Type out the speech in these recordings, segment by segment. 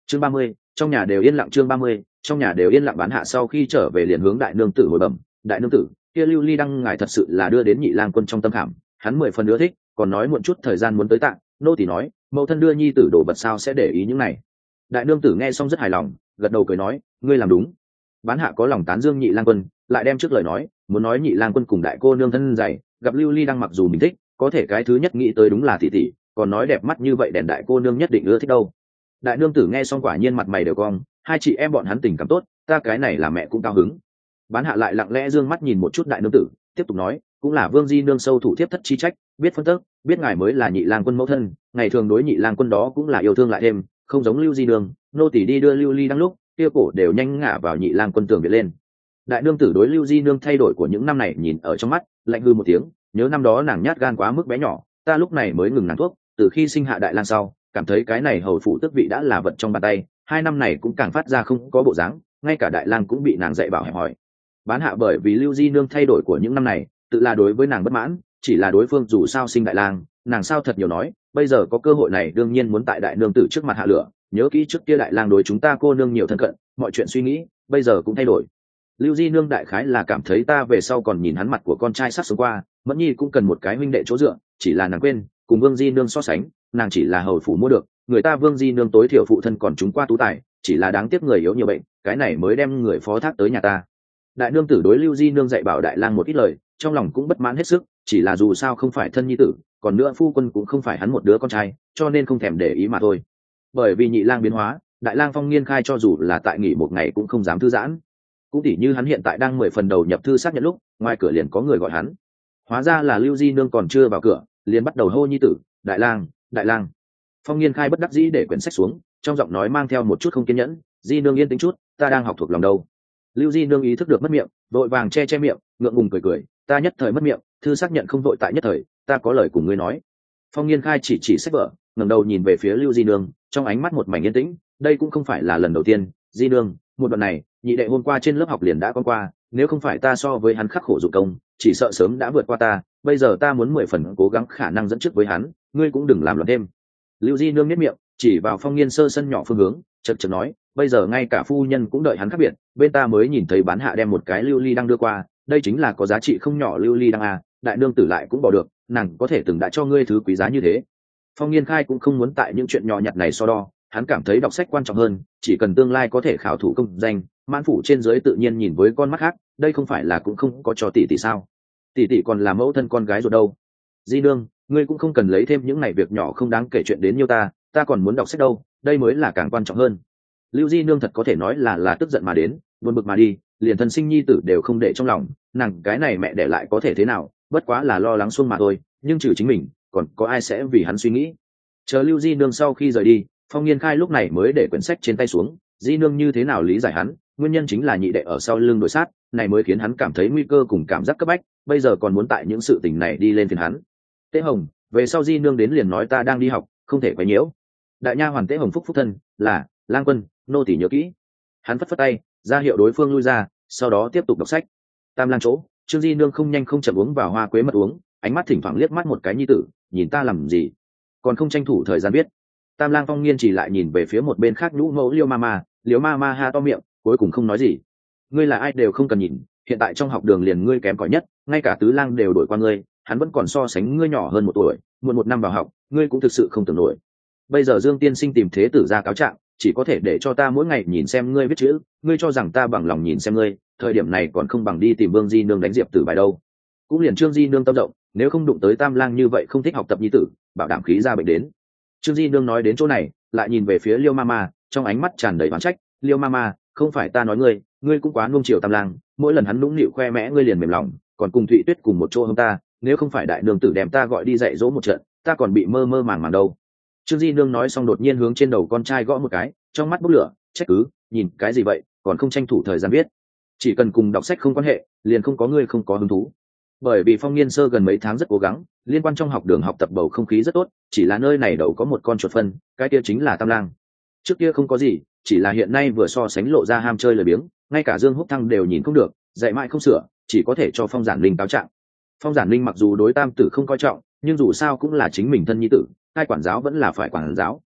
Chương 30, trong nhà đều yên lặng. Chương 30, trong nhà đều yên lặng. Bán hạ sau khi trở về liền hướng đại nương tử hồi bẩm. Đại nương tử, kia Lưu Ly đăng ngài thật sự là đưa đến Nhị Lang Quân trong tâm khảm, hắn 10 phần ưa thích, còn nói muộn chút thời gian muốn tới tặng. Nô tỳ nói, mẫu thân đưa nhi tử đồ vật sao sẽ để ý những này. Đại nương tử nghe xong rất hài lòng, gật đầu cười nói, ngươi làm đúng. Bán hạ có lòng tán dương Nhị Lang Quân, lại đem trước lời nói, muốn nói Nhị Lang Quân cùng đại cô nương thân dày, gặp Lưu Ly đăng mặc dù mình thích, có thể cái thứ nhất nghĩ tới đúng là tỷ tỷ, còn nói đẹp mắt như vậy đèn đại cô nương nhất định ưa thích đâu. Đại nương tử nghe xong quả nhiên mặt mày đều cong, hai chị em bọn hắn tình cảm tốt, ta cái này là mẹ cũng cao hứng. Bán hạ lại lặng lẽ dương mắt nhìn một chút đại nương tử, tiếp tục nói, cũng là Vương Di nương sâu thủ thiếp thất chi trách, biết phân tức, biết ngài mới là Nhị Lang Quân mẫu thân, ngày thường đối Nhị Lang Quân đó cũng là yêu thương lại thêm, không giống Lưu Di nương, nô tỳ đi đưa Lưu Ly đăng lúc, kia cổ đều nhanh ngả vào Nhị Lang Quân tường viện lên. Đại nương tử đối Lưu Di nương thay đổi của những năm này nhìn ở trong mắt, lạnh hư một tiếng, nhớ năm đó nàng nhát gan quá mức bé nhỏ, ta lúc này mới ngừng nàng thuốc, từ khi sinh hạ đại lang sau, cảm thấy cái này hầu phủ tước vị đã là vật trong bàn tay, 2 năm này cũng càng phát ra không có bộ dáng, ngay cả đại lang cũng bị nàng dạy bảo hẹp hỏi. Bán hạ bởi vì Lưu Di nương thay đổi của những năm này, tự là đối với nàng bất mãn, chỉ là đối phương dù sao sinh đại lang, nàng sao thật nhiều nói, bây giờ có cơ hội này đương nhiên muốn tại đại nương tử trước mặt hạ lửa, nhớ kỹ trước kia đại lang đối chúng ta cô nương nhiều thân cận, mọi chuyện suy nghĩ, bây giờ cũng thay đổi. Lưu Di nương đại khái là cảm thấy ta về sau còn nhìn hắn mặt của con trai sắp sống qua, Mẫn Nhi cũng cần một cái huynh đệ chỗ dựa, chỉ là nàng quên, cùng Vương Di nương so sánh, nàng chỉ là hầu phủ mua được, người ta Vương Di nương tối thiểu phụ thân còn chúng qua tú tài, chỉ là đáng tiếc người yếu nhiều bệnh, cái này mới đem người phó thác tới nhà ta. Đại nương tử đối Lưu Di nương dạy bảo đại lang một ít lời, trong lòng cũng bất mãn hết sức, chỉ là dù sao không phải thân nhi tử, còn nữa phu quân cũng không phải hắn một đứa con trai, cho nên không thèm để ý mà thôi. Bởi vì Nhị Lang biến hóa, đại lang Phong Nghiên Khai cho dù là tại nghỉ một ngày cũng không dám thư giãn. Cũng tỉ như hắn hiện tại đang 10 phần đầu nhập thư xác nhận lúc, ngoài cửa liền có người gọi hắn. Hóa ra là Lưu Di nương còn chưa vào cửa, liền bắt đầu hô nhi tử, đại lang, đại lang. Phong Nghiên Khai bất đắc dĩ để quyển sách xuống, trong giọng nói mang theo một chút không kiên nhẫn, Di nương yên tĩnh chút, ta đang học thuộc lòng đâu. Lưu Di nương ý thức được mất miệng, vội vàng che miệng, ngượng ngùng cười cười, ta nhất thời mất miệng, thư xác nhận không vội tại nhất thời, ta có lời cùng ngươi nói. Phong Nghiên Khai chỉ sách vở, ngẩng đầu nhìn về phía Lưu Di nương, trong ánh mắt một mảnh yên tĩnh, đây cũng không phải là lần đầu tiên, Di nương, một đoạn này, nhị đệ hôm qua trên lớp học liền đã con qua, nếu không phải ta so với hắn khắc khổ dụng công, chỉ sợ sớm đã vượt qua ta, bây giờ ta muốn 10 phần cố gắng khả năng dẫn trước với hắn, ngươi cũng đừng làm loạn thêm. Lưu Di nương nhếch miệng, chỉ vào Phong Nghiên sơ sân nhỏ phương hướng, chật chật nói, bây giờ ngay cả phu nhân cũng đợi hắn khác biệt, bên ta mới nhìn thấy bán hạ đem một cái lưu ly đang đưa qua, đây chính là có giá trị không nhỏ lưu ly đang à, đại nương tử lại cũng bỏ được, nàng có thể từng đã cho ngươi thứ quý giá như thế. Phong Nghiên Khai cũng không muốn tại những chuyện nhỏ nhặt này so đo, hắn cảm thấy đọc sách quan trọng hơn, chỉ cần tương lai có thể khảo thủ công danh, mãn phủ trên dưới tự nhiên nhìn với con mắt khác, đây không phải là cũng không có cho tỷ tỷ sao? Tỷ tỷ còn là mẫu thân con gái ruột đâu. Di nương, ngươi cũng không cần lấy thêm những này việc nhỏ không đáng kể chuyện đến nhiêu ta còn muốn đọc sách đâu, đây mới là càng quan trọng hơn. Lưu Di nương thật có thể nói là tức giận mà đến, buồn bực mà đi, liền thân sinh nhi tử đều không để trong lòng, nàng cái này mẹ để lại có thể thế nào, bất quá là lo lắng xuông mà thôi, nhưng trừ chính mình, còn có ai sẽ vì hắn suy nghĩ. Chờ Lưu Di nương sau khi rời đi, Phong Nghiên Khai lúc này mới để quyển sách trên tay xuống, Di nương như thế nào lý giải hắn, nguyên nhân chính là nhị đệ ở sau lưng đối sát, này mới khiến hắn cảm thấy nguy cơ cùng cảm giác cấp bách, bây giờ còn muốn tại những sự tình này đi lên phiền hắn. Tế Hồng, về sau Di nương đến liền nói ta đang đi học, không thể quấy nhiễu. Đại nha hoàn Tế Hồng phúc thân, là Lang Quân, nô tỳ nhớ kỹ. Hắn phất phất tay, ra hiệu đối phương lui ra, sau đó tiếp tục đọc sách. Tam Lang chỗ, Trương Di nương không nhanh không chậm uống vào hoa quế mật uống, ánh mắt thỉnh thoảng liếc mắt một cái nhi tử, nhìn ta làm gì, còn không tranh thủ thời gian biết. Tam Lang Phong Nghiên chỉ lại nhìn về phía một bên khác nhũ mẫu Liễu Mama ha to miệng, cuối cùng không nói gì. Ngươi là ai đều không cần nhìn, hiện tại trong học đường liền ngươi kém cỏi nhất, ngay cả Tứ Lang đều đổi qua ngươi, hắn vẫn còn so sánh ngươi nhỏ hơn 1 tuổi, muộn 1 năm vào học, ngươi cũng thực sự không tưởng nổi. Bây giờ Dương tiên sinh tìm thế tử ra cáo trạng, chỉ có thể để cho ta mỗi ngày nhìn xem ngươi viết chữ, ngươi cho rằng ta bằng lòng nhìn xem ngươi, thời điểm này còn không bằng đi tìm Vương Di nương đánh Diệp Tử bài đâu. Cũng liền Trương Di nương tâm rộng, nếu không đụng tới Tam Lang như vậy không thích học tập nhi tử, bảo đảm khí ra bệnh đến. Trương Di nương nói đến chỗ này, lại nhìn về phía Liêu Mama, trong ánh mắt tràn đầy oán trách, Liêu Mama, không phải ta nói ngươi cũng quá nuông chiều Tam Lang, mỗi lần hắn nũng nịu khoe mẽ ngươi liền mềm lòng, còn cùng Thụy Tuyết cùng một chỗ hông ta, nếu không phải đại nương tử đem ta gọi đi dạy dỗ một trận, ta còn bị mơ mơ màng màng đâu. Trương Di nương nói xong đột nhiên hướng trên đầu con trai gõ một cái, trong mắt bốc lửa, trách cứ, nhìn cái gì vậy, còn không tranh thủ thời gian viết. Chỉ cần cùng đọc sách không quan hệ, liền không có ngươi không có hứng thú. Bởi vì Phong Nghiên Sơ gần mấy tháng rất cố gắng, liên quan trong học đường học tập bầu không khí rất tốt, chỉ là nơi này đậu có một con chuột phân, cái kia chính là Tam Lang. Trước kia không có gì, chỉ là hiện nay vừa so sánh lộ ra ham chơi lười biếng, ngay cả Dương Húc Thăng đều nhìn không được, dạy mãi không sửa, chỉ có thể cho Phong Giản Linh cáo trạng. Phong Giản Linh mặc dù đối Tam tử không coi trọng, nhưng dù sao cũng là chính mình thân nhi tử, hai quản giáo vẫn là phải quản giáo,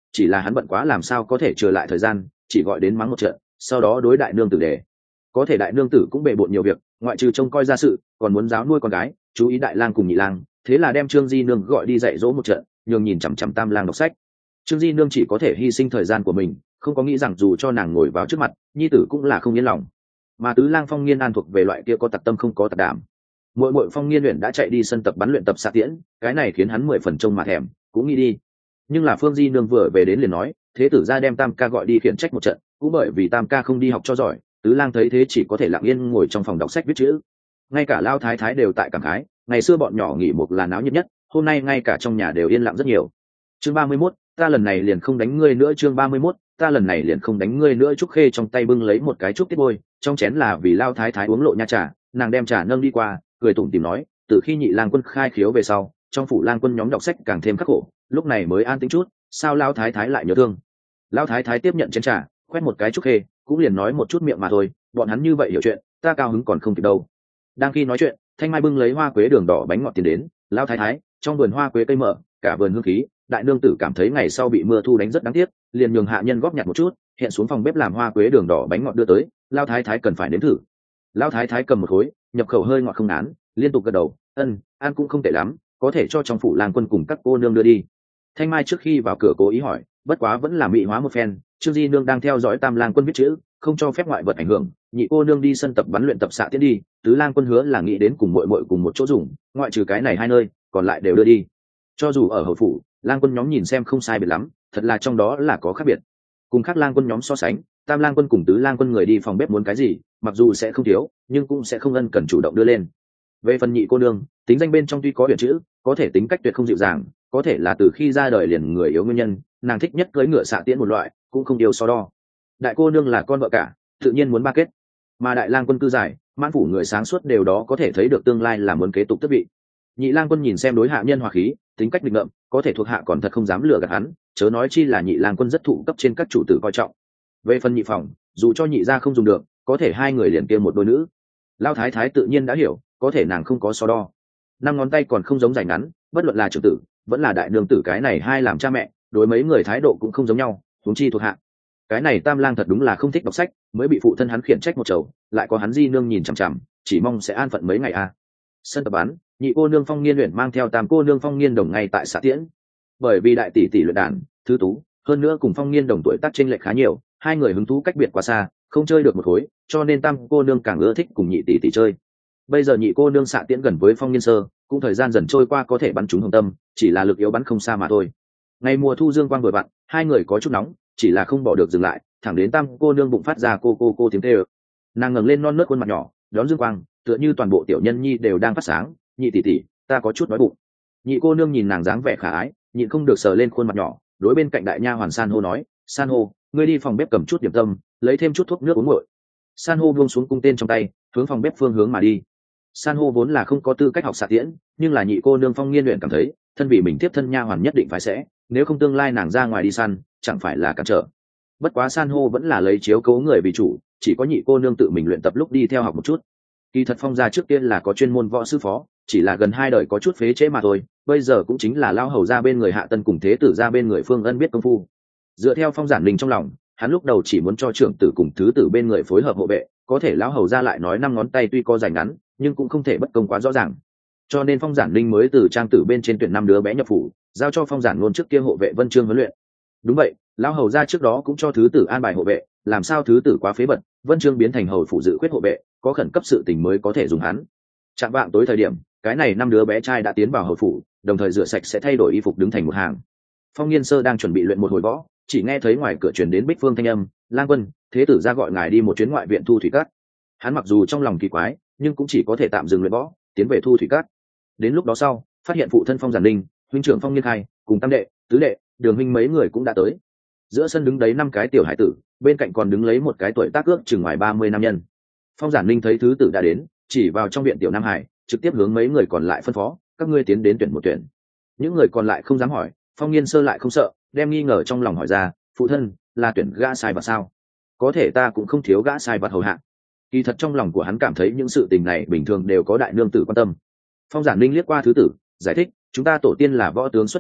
chỉ là hắn bận quá làm sao có thể trở lại thời gian, chỉ gọi đến mắng một trận, sau đó đối đại nương tử đề. Có thể đại nương tử cũng bề bộn nhiều việc, ngoại trừ trông coi gia sự, còn muốn giáo nuôi con gái, chú ý đại lang cùng nhị lang, thế là đem Trương Di nương gọi đi dạy dỗ một trận, nhường nhìn chằm chằm Tam lang đọc sách. Trương Di nương chỉ có thể hy sinh thời gian của mình, không có nghĩ rằng dù cho nàng ngồi vào trước mặt, nhi tử cũng là không yên lòng. Mà tứ lang Phong Nghiên An thuộc về loại kia có tặc tâm không có tặc đảm. Muội muội Phong Nghiên luyện đã chạy đi sân tập bắn luyện tập xạ tiễn, cái này khiến hắn 10 phần trông mà thèm, cũng nghĩ đi. Nhưng là Phương Di nương vừa về đến liền nói, thế tử gia đem Tam ca gọi đi khiển trách một trận, cũng bởi vì Tam ca không đi học cho giỏi, tứ lang thấy thế chỉ có thể lặng yên ngồi trong phòng đọc sách viết chữ. Ngay cả Lao thái thái đều tại cảm khái, ngày xưa bọn nhỏ nghỉ một là náo nhiệt nhất, hôm nay ngay cả trong nhà đều yên lặng rất nhiều. Chương 31, ta lần này liền không đánh ngươi nữa. Chương 31, ta lần này liền không đánh ngươi nữa. Trúc Khê trong tay bưng lấy một cái trúc tiết bôi, trong chén là vì Lao thái thái uống lộ nha trà, nàng đem trà nâng đi qua, cười tủm tỉm nói, từ khi nhị lang quân khai khiếu về sau, trong phủ lang quân nhóm đọc sách càng thêm khắc khổ, lúc này mới an tĩnh chút, sao Lao thái thái lại nhớ thương? Lao thái thái tiếp nhận chén trà, khoét một cái Trúc Khê, cũng liền nói một chút miệng mà thôi, bọn hắn như vậy hiểu chuyện, ta cao hứng còn không kịp đâu. Đang khi nói chuyện, Thanh Mai bưng lấy hoa quế đường đỏ bánh ngọt tiến đến, Lao thái thái, trong vườn hoa quế cây mở, cả vườn hương khí, đại nương tử cảm thấy ngày sau bị mưa thu đánh rất đáng tiếc, liền nhường hạ nhân góp nhặt một chút, hiện xuống phòng bếp làm hoa quế đường đỏ bánh ngọt đưa tới, Lao thái thái cần phải nếm thử. Lao thái thái cầm một khối, nhập khẩu hơi ngọt không án, liên tục gật đầu, ăn cũng không tệ lắm, có thể cho trong phủ lang quân cùng các cô nương đưa đi. Thanh Mai trước khi vào cửa cố ý hỏi, bất quá vẫn là mị hóa một phen, Trương Di nương đang theo dõi Tam lang quân viết chữ, không cho phép ngoại vật ảnh hưởng, nhị cô nương đi sân tập bắn luyện tập xạ tiễn đi, tứ lang quân hứa là nghĩ đến cùng muội muội cùng một chỗ dùng, ngoại trừ cái này hai nơi, còn lại đều đưa đi. Cho dù ở hậu phủ, lang quân nhóm nhìn xem không sai biệt lắm, thật là trong đó là có khác biệt. Cùng khác lang quân nhóm so sánh, Tam lang quân cùng tứ lang quân người đi phòng bếp muốn cái gì, mặc dù sẽ không thiếu, nhưng cũng sẽ không ân cần chủ động đưa lên. Về phần nhị cô nương, tính danh bên trong tuy có huyền chữ, có thể tính cách tuyệt không dịu dàng, có thể là từ khi ra đời liền người yếu nguyên nhân, nàng thích nhất cưỡi ngựa xạ tiễn một loại, cũng không điều so đo. Đại cô nương là con vợ cả, tự nhiên muốn ba kết, mà đại lang quân cư giải, mãn phủ người sáng suốt đều đó có thể thấy được tương lai là muốn kế tục tước vị. Nhị lang quân nhìn xem đối hạ nhân hòa khí, tính cách nghịch ngợm, có thể thuộc hạ còn thật không dám lừa gạt hắn, chớ nói chi là nhị lang quân rất thụ cấp trên các chủ tử coi trọng. Về phần nhị phòng, dù cho nhị gia không dùng được, có thể hai người liền kia một đôi nữ. Lao thái thái tự nhiên đã hiểu, có thể nàng không có so đo. Năm ngón tay còn không giống dài ngắn, bất luận là trưởng tử vẫn là đại nương tử, cái này hai làm cha mẹ đối mấy người thái độ cũng không giống nhau, huống chi thuộc hạ. Cái này Tam lang thật đúng là không thích đọc sách, mới bị phụ thân hắn khiển trách một chầu, lại có hắn Di nương nhìn chằm chằm, chỉ mong sẽ an phận mấy ngày à. Sân tập bắn, nhị cô nương Phong Nghiên luyện mang theo Tam cô nương Phong Nghiên đồng ngay tại xạ tiễn. Bởi vì đại tỷ tỷ luyện đàn thứ tú, hơn nữa cùng Phong Nghiên đồng tuổi tác chênh lệch khá nhiều, hai người hứng thú cách biệt quá xa, không chơi được một khối, cho nên Tam cô nương càng ưa thích cùng nhị tỷ tỷ chơi. Bây giờ nhị cô nương xạ tiễn gần với Phong Nghiên sơ, cũng thời gian dần trôi qua có thể bắn trúng hồng tâm, chỉ là lực yếu bắn không xa mà thôi. Ngày mùa thu dương quang vừa vặn, hai người có chút nóng, chỉ là không bỏ được dừng lại, thẳng đến Tam cô nương bụng phát ra cô tiếng kêu. Nàng ngẩng lên non nớt khuôn mặt nhỏ, đón dương quang, tựa như toàn bộ tiểu nhân nhi đều đang phát sáng. Nhị tỷ tỷ, ta có chút đói bụng. Nhị cô nương nhìn nàng dáng vẻ khả ái, nhịn không được sờ lên khuôn mặt nhỏ, đối bên cạnh đại nha hoàn San hô nói, San hô, ngươi đi phòng bếp cầm chút điểm tâm, lấy thêm chút thuốc nước uống nguội. San hô buông xuống cung tên trong tay, hướng phòng bếp phương hướng mà đi. San hô vốn là không có tư cách học xạ tiễn, nhưng là nhị cô nương Phong Nghiên luyện cảm thấy thân vì mình tiếp thân nha hoàn nhất định phải sẽ, nếu không tương lai nàng ra ngoài đi săn chẳng phải là cản trở. Bất quá San hô vẫn là lấy chiếu cố người vì chủ, chỉ có nhị cô nương tự mình luyện tập lúc đi theo học một chút. Kỳ thật Phong gia trước tiên là có chuyên môn võ sư phó, chỉ là gần hai đời có chút phế chế mà thôi, bây giờ cũng chính là lao hầu ra bên người Hạ Tân cùng thế tử ra bên người Phương Ân biết công phu. Dựa theo Phong Giản Linh trong lòng, hắn lúc đầu chỉ muốn cho trưởng tử cùng thứ tử bên người phối hợp hộ vệ, có thể lão hầu ra lại nói năm ngón tay tuy có dài ngắn, nhưng cũng không thể bất công quá rõ ràng, cho nên Phong Giản Linh mới từ trang tử bên trên tuyển 5 đứa bé nhập phủ, giao cho Phong Giản Ngôn trước kia hộ vệ Vân Trương huấn luyện. Đúng vậy, lão hầu ra trước đó cũng cho thứ tử an bài hộ vệ, làm sao thứ tử quá phế bật, Vân Trương biến thành hầu phủ dự khuyết hộ vệ, có khẩn cấp sự tình mới có thể dùng hắn. Chạm vạng tối thời điểm, cái này 5 đứa bé trai đã tiến vào hầu phủ, đồng thời rửa sạch sẽ thay đổi y phục đứng thành một hàng. Phong Nghiên sơ đang chuẩn bị luyện một hồi võ, chỉ nghe thấy ngoài cửa truyền đến Bích Phương thanh âm, Lang Quân, thế tử ra gọi ngài đi một chuyến ngoại viện thu thủy cát. Hắn mặc dù trong lòng kỳ quái, nhưng cũng chỉ có thể tạm dừng luyện võ, tiến về thu thủy cát. Đến lúc đó sau, phát hiện phụ thân Phong Giản Linh, huynh trưởng Phong Nghiên Khai, cùng tam đệ, tứ đệ, Đường huynh mấy người cũng đã tới. Giữa sân đứng đấy 5 cái tiểu hải tử, bên cạnh còn đứng lấy một cái tuổi tác ước chừng ngoài 30 nam nhân. Phong Giản Linh thấy thứ tử đã đến, chỉ vào trong viện tiểu nam hải, trực tiếp hướng mấy người còn lại phân phó, các ngươi tiến đến tuyển một tuyển. Những người còn lại không dám hỏi, Phong Nghiên sơ lại không sợ, đem nghi ngờ trong lòng hỏi ra, phụ thân, là tuyển gã sai vật sao? Có thể ta cũng không thiếu gã sai vật hầu hạ. Kỳ thật trong lòng của hắn cảm thấy những sự tình này bình thường đều có đại nương tử quan tâm. Phong Giản Linh liếc qua thứ tử, giải thích, chúng ta tổ tiên là võ tướng xuất thân,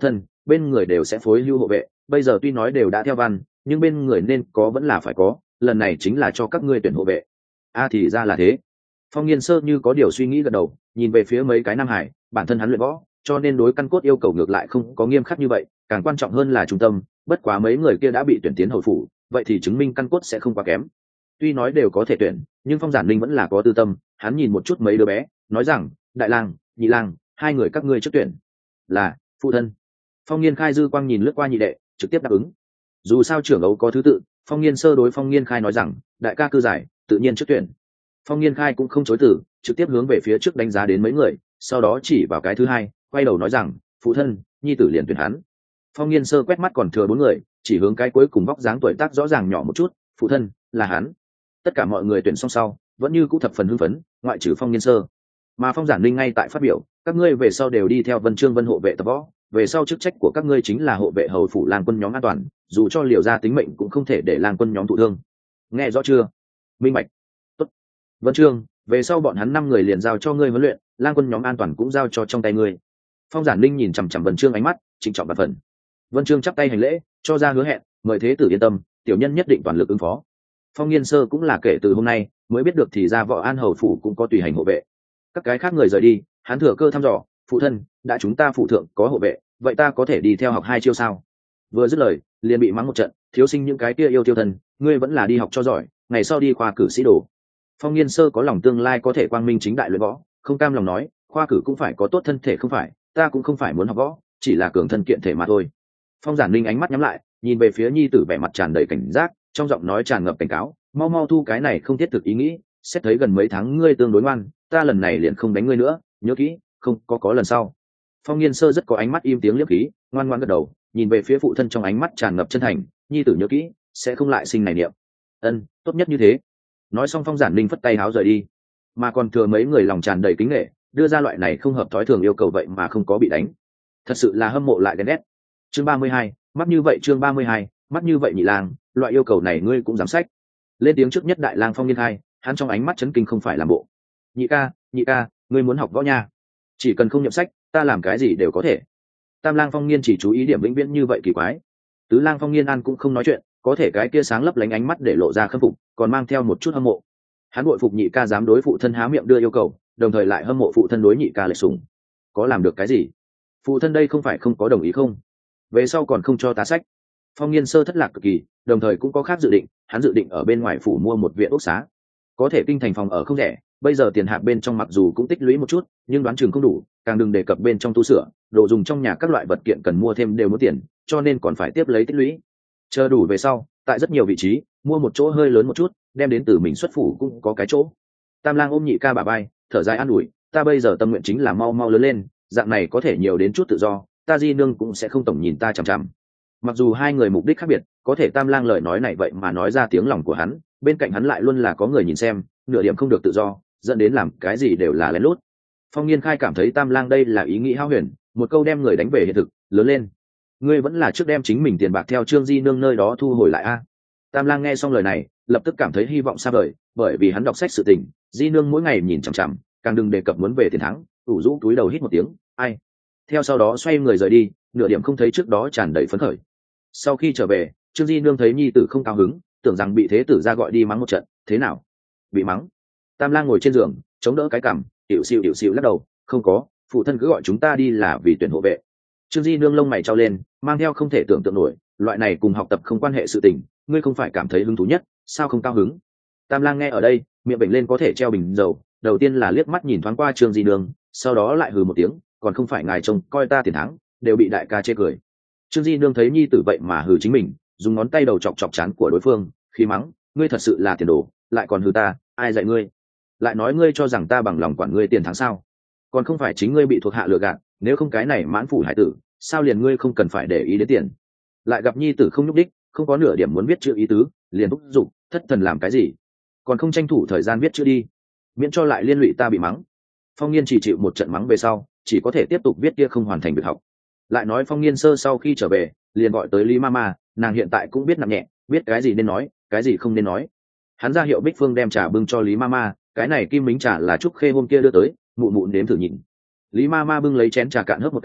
bên người đều sẽ phối hưu hộ vệ, bây giờ tuy nói đều đã theo văn, nhưng bên người nên có vẫn là phải có, lần này chính là cho các ngươi tuyển hộ vệ. Thì ra là thế. Phong Nghiên Sơ như có điều suy nghĩ gật đầu, nhìn về phía mấy cái nam hải, bản thân hắn luyện võ, cho nên đối căn cốt yêu cầu ngược lại không có nghiêm khắc như vậy, càng quan trọng hơn là trung tâm, bất quá mấy người kia đã bị tuyển tiến hầu phủ, vậy thì chứng minh căn cốt sẽ không quá kém. Tuy nói đều có thể tuyển, nhưng Phong Giản Linh vẫn là có tư tâm, hắn nhìn một chút mấy đứa bé, nói rằng, đại lang, nhị lang, hai người các ngươi trước tuyển. Là, phụ thân. Phong Nghiên Khai dư quang nhìn lướt qua nhị đệ, trực tiếp đáp ứng. Dù sao trưởng ấu có thứ tự, Phong Nghiên Sơ đối Phong Nghiên Khai nói rằng, đại ca cư giải, tự nhiên trước tuyển. Phong Nghiên Khai cũng không chối từ, trực tiếp hướng về phía trước đánh giá đến mấy người, sau đó chỉ vào cái thứ hai, quay đầu nói rằng, phụ thân, nhi tử liền tuyển hắn. Phong Nghiên Sơ quét mắt còn thừa bốn người, chỉ hướng cái cuối cùng vóc dáng tuổi tác rõ ràng nhỏ một chút, phụ thân, là hắn. Tất cả mọi người tuyển xong sau, vẫn như cũ thập phần hưng phấn, ngoại trừ Phong Nghiên Sơ. Mà Phong Giản Linh ngay tại phát biểu, các ngươi về sau đều đi theo Vân Trương Vân hộ vệ tập võ, về sau chức trách của các ngươi chính là hộ vệ hầu phủ lang quân nhóm an toàn, dù cho liều ra tính mệnh cũng không thể để lang quân nhóm thụ thương. Nghe rõ chưa? Minh bạch. Tốt. Vân Trương, về sau bọn hắn 5 người liền giao cho ngươi huấn luyện, lang quân nhóm an toàn cũng giao cho trong tay ngươi. Phong Giản Linh nhìn chằm chằm Vân Trương ánh mắt trịnh trọng và phần. Vân Trương chắp tay hành lễ, cho ra hứa hẹn, mời thế tử yên tâm, tiểu nhân nhất định toàn lực ứng phó. Phong Nghiên Sơ cũng là kể từ hôm nay mới biết được thì ra Võ An hầu phủ cũng có tùy hành hộ vệ. Các cái khác người rời đi, hắn thừa cơ thăm dò, phụ thân, đã chúng ta phụ thượng có hộ vệ, vậy ta có thể đi theo học 2 chiêu sao? Vừa dứt lời, liền bị mắng một trận, thiếu sinh những cái kia yêu tiêu thân, ngươi vẫn là đi học cho giỏi, ngày sau đi khoa cử sĩ đồ. Phong Nghiên Sơ có lòng tương lai có thể quang minh chính đại luyện võ, không cam lòng nói, khoa cử cũng phải có tốt thân thể không phải, ta cũng không phải muốn học võ, chỉ là cường thân kiện thể mà thôi. Phong Giản Linh ánh mắt nhắm lại, nhìn về phía nhi tử vẻ mặt tràn đầy cảnh giác, trong giọng nói tràn ngập cảnh cáo, mau mau thu cái này không thiết thực ý nghĩ, xét thấy gần mấy tháng ngươi tương đối ngoan, ta lần này liền không đánh ngươi nữa, nhớ kỹ, không có lần sau. Phong Nghiên Sơ rất có ánh mắt im tiếng liếc khí, ngoan ngoãn gật đầu, nhìn về phía phụ thân trong ánh mắt tràn ngập chân thành, nhi tử nhớ kỹ, sẽ không lại sinh này niệm. Ân, tốt nhất như thế. Nói xong Phong Giản Linh phất tay háo rời đi, mà còn thừa mấy người lòng tràn đầy kính nể, đưa ra loại này không hợp thói thường yêu cầu vậy mà không có bị đánh, thật sự là hâm mộ lại ghen ghét. Chương 32, mắt như vậy chương 32, mắt như vậy nhị lang, loại yêu cầu này ngươi cũng dám sách. Lên tiếng trước nhất đại lang Phong Nghiên Khai, hắn trong ánh mắt chấn kinh không phải làm bộ. Nhị ca, ngươi muốn học võ nha? Chỉ cần không nhậm sách, ta làm cái gì đều có thể. Tam lang Phong Nghiên chỉ chú ý điểm vĩnh viễn như vậy kỳ quái. Tứ lang Phong Nghiên An cũng không nói chuyện, có thể cái kia sáng lấp lánh ánh mắt để lộ ra khâm phục, còn mang theo một chút hâm mộ. Hắn bội phục nhị ca dám đối phụ thân há miệng đưa yêu cầu, đồng thời lại hâm mộ phụ thân đối nhị ca lệ sủng. Có làm được cái gì? Phụ thân đây không phải không có đồng ý không? Về sau còn không cho ta sách. Phong Nghiên Sơ thất lạc cực kỳ, đồng thời cũng có khác dự định, hắn dự định ở bên ngoài phủ mua một viện ốc xá. Có thể kinh thành phòng ở không rẻ, bây giờ tiền hạp bên trong mặc dù cũng tích lũy một chút, nhưng đoán chừng không đủ, càng đừng đề cập bên trong tu sửa, đồ dùng trong nhà các loại vật kiện cần mua thêm đều muốn tiền, cho nên còn phải tiếp lấy tích lũy. Chờ đủ về sau, tại rất nhiều vị trí, mua một chỗ hơi lớn một chút, đem đến từ mình xuất phủ cũng có cái chỗ. Tam lang ôm nhị ca bà bay, thở dài an ủi, ta bây giờ tâm nguyện chính là mau mau lớn lên, dạng này có thể nhiều đến chút tự do, ta di nương cũng sẽ không tổng nhìn ta chằm chằm. Mặc dù hai người mục đích khác biệt, có thể Tam lang lời nói này vậy mà nói ra tiếng lòng của hắn, bên cạnh hắn lại luôn là có người nhìn xem, nửa điểm không được tự do, dẫn đến làm cái gì đều là lén lút. Phong Nghiên Khai cảm thấy Tam lang đây là ý nghĩ hão huyền, một câu đem người đánh về hiện thực, lớn lên. Ngươi vẫn là trước đem chính mình tiền bạc theo Trương Di nương nơi đó thu hồi lại a. Tam lang nghe xong lời này, lập tức cảm thấy hy vọng xa vời, bởi vì hắn đọc sách sự tình, Di nương mỗi ngày nhìn chằm chằm, càng đừng đề cập muốn về tiền thắng, ủ rũ túi đầu hít một tiếng, ai. Theo sau đó xoay người rời đi, nửa điểm không thấy trước đó tràn đầy phấn khởi. Sau khi trở về, Trương Di nương thấy nhi tử không cao hứng, tưởng rằng bị thế tử ra gọi đi mắng một trận, thế nào? Bị mắng? Tam lang ngồi trên giường, chống đỡ cái cằm, tiểu xịu lắc đầu, không có, phụ thân cứ gọi chúng ta đi là vì tuyển hộ vệ. Trương Di nương lông mày trao lên, mang theo không thể tưởng tượng nổi, loại này cùng học tập không quan hệ sự tình, ngươi không phải cảm thấy hứng thú nhất, sao không cao hứng? Tam lang nghe ở đây, miệng bệnh lên có thể treo bình dầu, đầu tiên là liếc mắt nhìn thoáng qua Trương Di nương, sau đó lại hừ một tiếng, còn không phải ngài trông coi ta tiền thắng, đều bị đại ca chê cười. Trương Di nương thấy nhi tử vậy mà hừ chính mình, dùng ngón tay đầu chọc chọc trán của đối phương, khi mắng, ngươi thật sự là tiền đồ, lại còn hừ ta, ai dạy ngươi? Lại nói ngươi cho rằng ta bằng lòng quản ngươi tiền thắng sao? Còn không phải chính ngươi bị thuộc hạ lừa gạt, nếu không cái này mãn phủ hải tử, sao liền ngươi không cần phải để ý đến tiền? Lại gặp nhi tử không nhúc đích, không có nửa điểm muốn viết chữ ý tứ, liền thúc giục, thất thần làm cái gì? Còn không tranh thủ thời gian viết chữ đi, miễn cho lại liên lụy ta bị mắng. Phong Nghiên chỉ chịu một trận mắng về sau, chỉ có thể tiếp tục viết kia không hoàn thành việc học. Lại nói Phong Nghiên Sơ sau khi trở về, liền gọi tới Lý Mama, nàng hiện tại cũng biết nặng nhẹ, biết cái gì nên nói, cái gì không nên nói. Hắn ra hiệu Bích Phương đem trà bưng cho Lý Mama, cái này kim mính trà là Trúc Khê hôm kia đưa tới, mụ mụ nếm thử nhìn. Lý Mama bưng lấy chén trà cạn hớp một cái,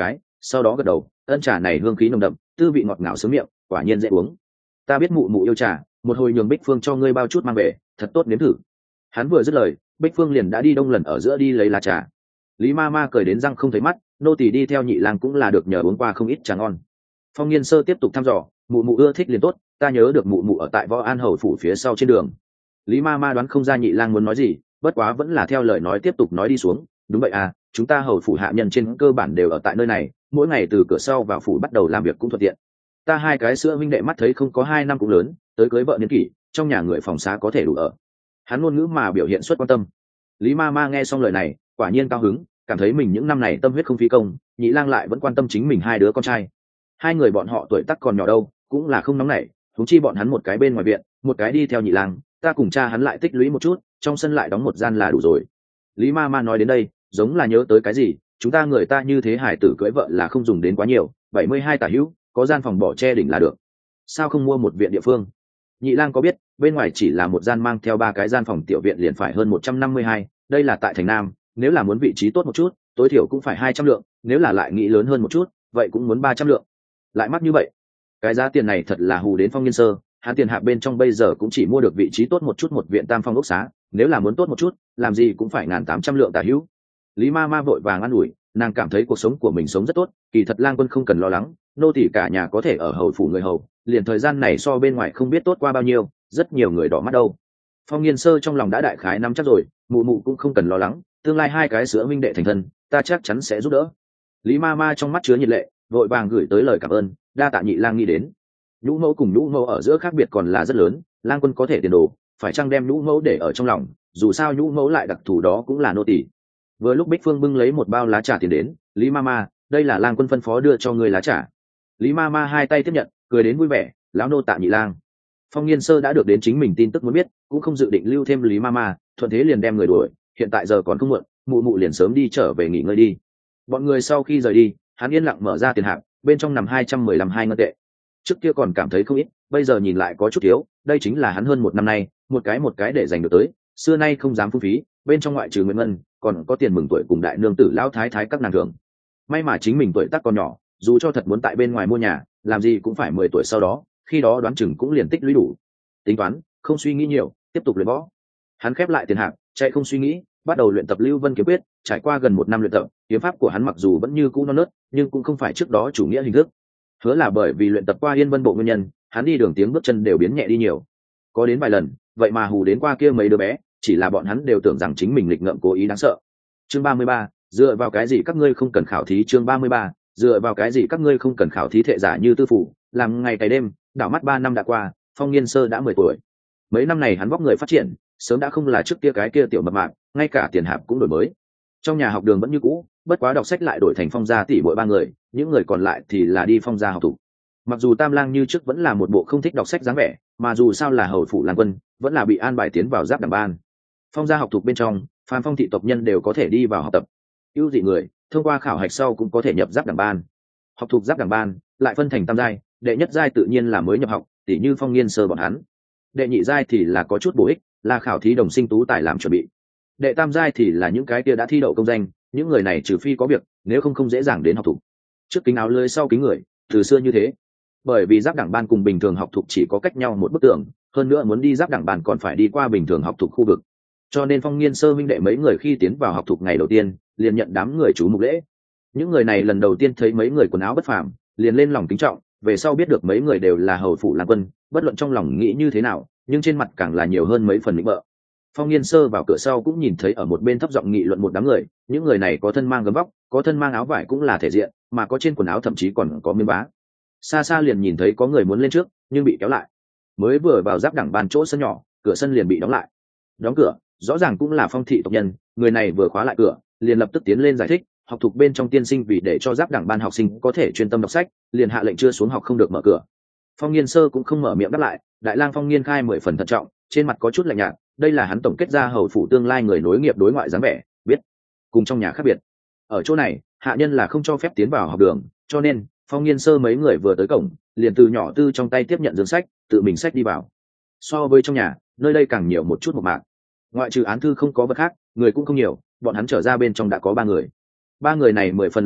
sau đó gật đầu, ân trà này hương khí nồng đậm, tư vị ngọt ngào sướng miệng, quả nhiên dễ uống. Ta biết mụ mụ yêu trà, một hồi nhường Bích Phương cho ngươi bao chút mang về, thật tốt nếm thử. Hắn vừa dứt lời, Bích Phương liền đã đi đông lần ở giữa đi lấy lá trà. Lý ma ma cười đến răng không thấy mắt, nô tỳ đi theo nhị lang cũng là được nhờ uống qua không ít trà ngon. Phong Nghiên Sơ tiếp tục thăm dò, mụ mụ ưa thích liền tốt, ta nhớ được mụ mụ ở tại Võ An hầu phủ phía sau trên đường. Lý ma ma đoán không ra nhị lang muốn nói gì, bất quá vẫn là theo lời nói tiếp tục nói đi xuống. Đúng vậy à, chúng ta hầu phủ hạ nhân trên cơ bản đều ở tại nơi này, mỗi ngày từ cửa sau vào phủ bắt đầu làm việc cũng thuận tiện. Ta hai cái sữa huynh đệ mắt thấy không có 2 năm cũng lớn, tới cưới vợ niên kỷ, trong nhà người phòng xá có thể đủ ở. Hắn ngôn ngữ mà biểu hiện xuất quan tâm. Lý ma ma nghe xong lời này, quả nhiên cao hứng, cảm thấy mình những năm này tâm huyết không phí công, nhị lang lại vẫn quan tâm chính mình hai đứa con trai. Hai người bọn họ tuổi tác còn nhỏ đâu, cũng là không nóng nảy, huống chi bọn hắn một cái bên ngoài viện, một cái đi theo nhị lang, ta cùng cha hắn lại tích lũy một chút, trong sân lại đóng một gian là đủ rồi. Lý ma ma nói đến đây, giống là nhớ tới cái gì, chúng ta người ta như thế hải tử cưới vợ là không dùng đến quá nhiều, 72 tả hữu, có gian phòng bỏ che đỉnh là được. Sao không mua một viện địa phương? Nhị lang có biết, bên ngoài chỉ là một gian mang theo 3 cái gian phòng tiểu viện liền phải hơn 152, đây là tại thành Nam, nếu là muốn vị trí tốt một chút, tối thiểu cũng phải 200 lượng, nếu là lại nghĩ lớn hơn một chút, vậy cũng muốn 300 lượng. Lại mắc như vậy, cái giá tiền này thật là hù đến Phong Nghiên Sơ, hắn tiền hạ bên trong bây giờ cũng chỉ mua được vị trí tốt một chút một viện tam phong ốc xá, nếu là muốn tốt một chút, làm gì cũng phải 1.800 lượng tả hữu. Lý ma ma vội vàng an ủi, nàng cảm thấy cuộc sống của mình sống rất tốt, kỳ thật lang quân không cần lo lắng, nô tỳ cả nhà có thể ở hầu phủ người hầu, liền thời gian này so bên ngoài không biết tốt qua bao nhiêu, rất nhiều người đỏ mắt đâu. Phong Nghiên Sơ trong lòng đã đại khái nắm chắc rồi, mụ mụ cũng không cần lo lắng, tương lai hai cái sữa minh đệ thành thân, ta chắc chắn sẽ giúp đỡ. Lý ma ma trong mắt chứa nhiệt lệ, vội vàng gửi tới lời cảm ơn, đa tạ nhị lang nghĩ đến. Nhũ mẫu cùng nhũ mẫu ở giữa khác biệt còn là rất lớn, lang quân có thể tiền đồ, phải chăng đem nhũ mẫu để ở trong lòng, dù sao nhũ mẫu lại đặc thù đó cũng là nô tỳ. Vừa lúc Bích Phương bưng lấy một bao lá trà tiền đến, Lý ma ma, đây là lang quân phân phó đưa cho người lá trà. Lý ma ma hai tay tiếp nhận, cười đến vui vẻ, lão nô tạ nhị lang. Phong Nghiên Sơ đã được đến chính mình tin tức muốn biết, cũng không dự định lưu thêm Lý ma ma, thuận thế liền đem người đuổi, hiện tại giờ còn không muộn, mụ mụ liền sớm đi trở về nghỉ ngơi đi. Bọn người sau khi rời đi, hắn yên lặng mở ra tiền hạng, bên trong nằm 215 ngân tệ. Trước kia còn cảm thấy không ít, bây giờ nhìn lại có chút thiếu, đây chính là hắn hơn 1 năm nay, một cái để dành được tới, xưa nay không dám phung phí, bên trong ngoại trừ Nguyễn Ngân, còn có tiền mừng tuổi cùng đại nương tử lão thái thái các nàng thưởng. May mà chính mình tuổi tác còn nhỏ, dù cho thật muốn tại bên ngoài mua nhà, làm gì cũng phải 10 tuổi sau đó, khi đó đoán chừng cũng liền tích lũy đủ. Tính toán, không suy nghĩ nhiều, tiếp tục luyện võ. Hắn khép lại tiền hạng, chạy không suy nghĩ, bắt đầu luyện tập Lưu Vân kiếm quyết, trải qua gần 1 năm luyện tập, kiếm pháp của hắn mặc dù vẫn như cũ non nớt, nhưng cũng không phải trước đó chủ nghĩa hình thức. Hứa là bởi vì luyện tập qua Yên Vân bộ nguyên nhân, hắn đi đường tiếng bước chân đều biến nhẹ đi nhiều. Có đến vài lần, vậy mà hù đến qua kia mấy đứa bé, chỉ là bọn hắn đều tưởng rằng chính mình nghịch ngợm cố ý đáng sợ. Chương 33, dựa vào cái gì các ngươi không cần khảo thí? Chương 33, dựa vào cái gì các ngươi không cần khảo thí? Thệ giả như tư phủ, làm ngày cày đêm, đảo mắt 3 năm đã qua, Phong Nghiên Sơ đã 10 tuổi. Mấy năm này hắn vóc người phát triển, sớm đã không là trước kia cái kia tiểu mập mạp, ngay cả tiền hạp cũng đổi mới. Trong nhà học đường vẫn như cũ, bất quá đọc sách lại đổi thành Phong gia tỷ muội 3 người, những người còn lại thì là đi Phong gia học thủ. Mặc dù Tam Lang như trước vẫn là một bộ không thích đọc sách dáng vẻ, mà dù sao là hầu phủ lang quân, vẫn là bị an bài tiến vào giáp đẳng ban. Phong gia học thuộc bên trong, phàm phong thị tộc nhân đều có thể đi vào học tập. Ưu dị người, thông qua khảo hạch sau cũng có thể nhập giáp đẳng ban. Học thuộc giáp đẳng ban lại phân thành tam giai, đệ nhất giai tự nhiên là mới nhập học, tỷ như Phong Nghiên Sơ bọn hắn. Đệ nhị giai thì là có chút bổ ích, là khảo thí đồng sinh tú tài làm chuẩn bị. Đệ tam giai thì là những cái kia đã thi đậu công danh, những người này trừ phi có việc, nếu không dễ dàng đến học thuộc. Trước kính áo lưới sau kính người, từ xưa như thế. Bởi vì giáp đẳng ban cùng bình thường học thuộc chỉ có cách nhau một bức tường, hơn nữa muốn đi giáp đẳng ban còn phải đi qua bình thường học thuộc khu vực. Cho nên Phong Nghiên Sơ huynh đệ mấy người khi tiến vào học thuộc ngày đầu tiên, liền nhận đám người chú mục lễ. Những người này lần đầu tiên thấy mấy người quần áo bất phàm, liền lên lòng kính trọng, về sau biết được mấy người đều là hầu phủ lang quân, bất luận trong lòng nghĩ như thế nào, nhưng trên mặt càng là nhiều hơn mấy phần lĩnh bợ. Phong Nghiên Sơ vào cửa sau cũng nhìn thấy ở một bên thấp giọng nghị luận một đám người, những người này có thân mang gấm vóc, có thân mang áo vải cũng là thể diện, mà có trên quần áo thậm chí còn có miếng bá. Xa xa liền nhìn thấy có người muốn lên trước, nhưng bị kéo lại. Mới vừa vào giáp đẳng ban chỗ sân nhỏ, cửa sân liền bị đóng lại. Đóng cửa, rõ ràng cũng là Phong thị tộc nhân, người này vừa khóa lại cửa, liền lập tức tiến lên giải thích, học thuộc bên trong tiên sinh vì để cho giáp đẳng ban học sinh có thể chuyên tâm đọc sách, liền hạ lệnh chưa xuống học không được mở cửa. Phong Nghiên Sơ cũng không mở miệng đáp lại, đại lang Phong Nghiên Khai 10 phần thận trọng, trên mặt có chút lạnh nhạt, đây là hắn tổng kết ra hầu phủ tương lai người nối nghiệp đối ngoại dáng vẻ, biết cùng trong nhà khác biệt. Ở chỗ này, hạ nhân là không cho phép tiến vào học đường, cho nên Phong Nghiên Sơ mấy người vừa tới cổng, liền từ nhỏ tư trong tay tiếp nhận dương sách, tự mình sách đi vào. So với trong nhà, nơi đây càng nhiều một chút một mạc. Ngoại trừ án thư không có vật khác, người cũng không nhiều, bọn hắn trở ra bên trong đã có 3 người. 3 người này 10 phần lãnh đạm,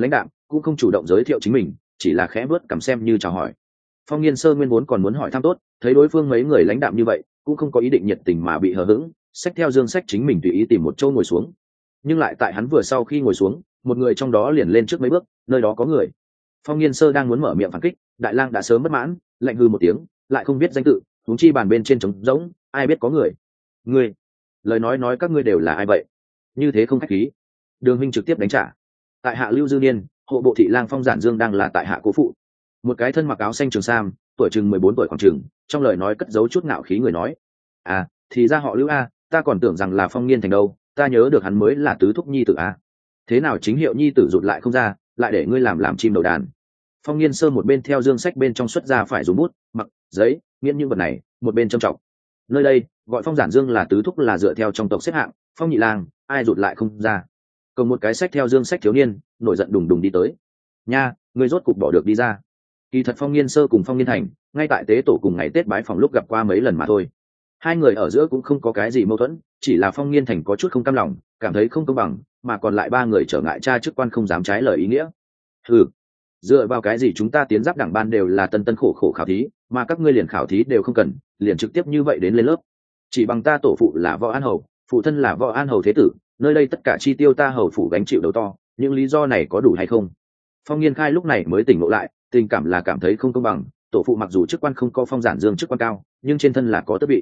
cũng không chủ động giới thiệu chính mình, chỉ là khẽ vớt cằm xem như chào hỏi. Phong Nghiên Sơ nguyên vốn còn muốn hỏi thăm tốt, thấy đối phương mấy người lãnh đạm như vậy cũng không có ý định nhiệt tình mà bị hờ hững, xách theo dương sách chính mình tùy ý tìm một chỗ ngồi xuống. Nhưng lại tại hắn vừa sau khi ngồi xuống, một người trong đó liền lên trước mấy bước, nơi đó có người. Phong Nghiên Sơ đang muốn mở miệng phản kích, Đại Lang đã sớm bất mãn, lạnh hư một tiếng, lại không biết danh tự, huống chi bàn bên trên trống rỗng, ai biết có người. Ngươi, lời nói các ngươi đều là ai vậy? Như thế không khách khí. Đường huynh trực tiếp đánh trả. Tại hạ Lưu Dư Niên, hộ bộ thị lang Phong Giản Dương đang là tại hạ cố phụ. Một cái thân mặc áo xanh trường sam, tuổi chừng 14 tuổi khoảng chừng, trong lời nói cất giấu chút ngạo khí người nói: "À, thì ra họ Lưu a, ta còn tưởng rằng là Phong Nghiên Thành đâu, ta nhớ được hắn mới là tứ thúc nhi tử a. Thế nào chính hiệu nhi tử rụt lại không ra, lại để ngươi làm chim đầu đàn." Phong Nghiên Sơ một bên theo dương sách bên trong xuất ra phải dùng bút, mặc, giấy, nghiên những vật này, một bên trầm trọng. Nơi đây, gọi Phong Giản Dương là tứ thúc là dựa theo trong tộc xếp hạng, Phong nhị lang, ai rụt lại không ra. Cầm một cái sách theo dương sách thiếu niên, nổi giận đùng đùng đi tới. "Nha, ngươi rốt cục bỏ được đi ra." Kỳ thật Phong Nghiên Sơ cùng Phong Nghiên Thành, ngay tại tế tổ cùng ngày Tết bái phòng lúc gặp qua mấy lần mà thôi. Hai người ở giữa cũng không có cái gì mâu thuẫn, chỉ là Phong Nghiên Thành có chút không cam lòng, cảm thấy không công bằng, mà còn lại ba người trở ngại cha chức quan không dám trái lời ý nghĩa. "Ừ, dựa vào cái gì chúng ta tiến giáp đảng ban đều là tân khổ khổ khảo thí, mà các ngươi liền khảo thí đều không cần, liền trực tiếp như vậy đến lên lớp? Chỉ bằng ta tổ phụ là Võ An Hầu, phụ thân là Võ An Hầu thế tử, nơi đây tất cả chi tiêu ta hầu phủ gánh chịu đầu to, những lý do này có đủ hay không?" Phong Nghiên Khai lúc này mới tỉnh ngộ lại, tình cảm là cảm thấy không công bằng, tổ phụ mặc dù chức quan không có Phong Giản Dương chức quan cao, nhưng trên thân là có tước vị.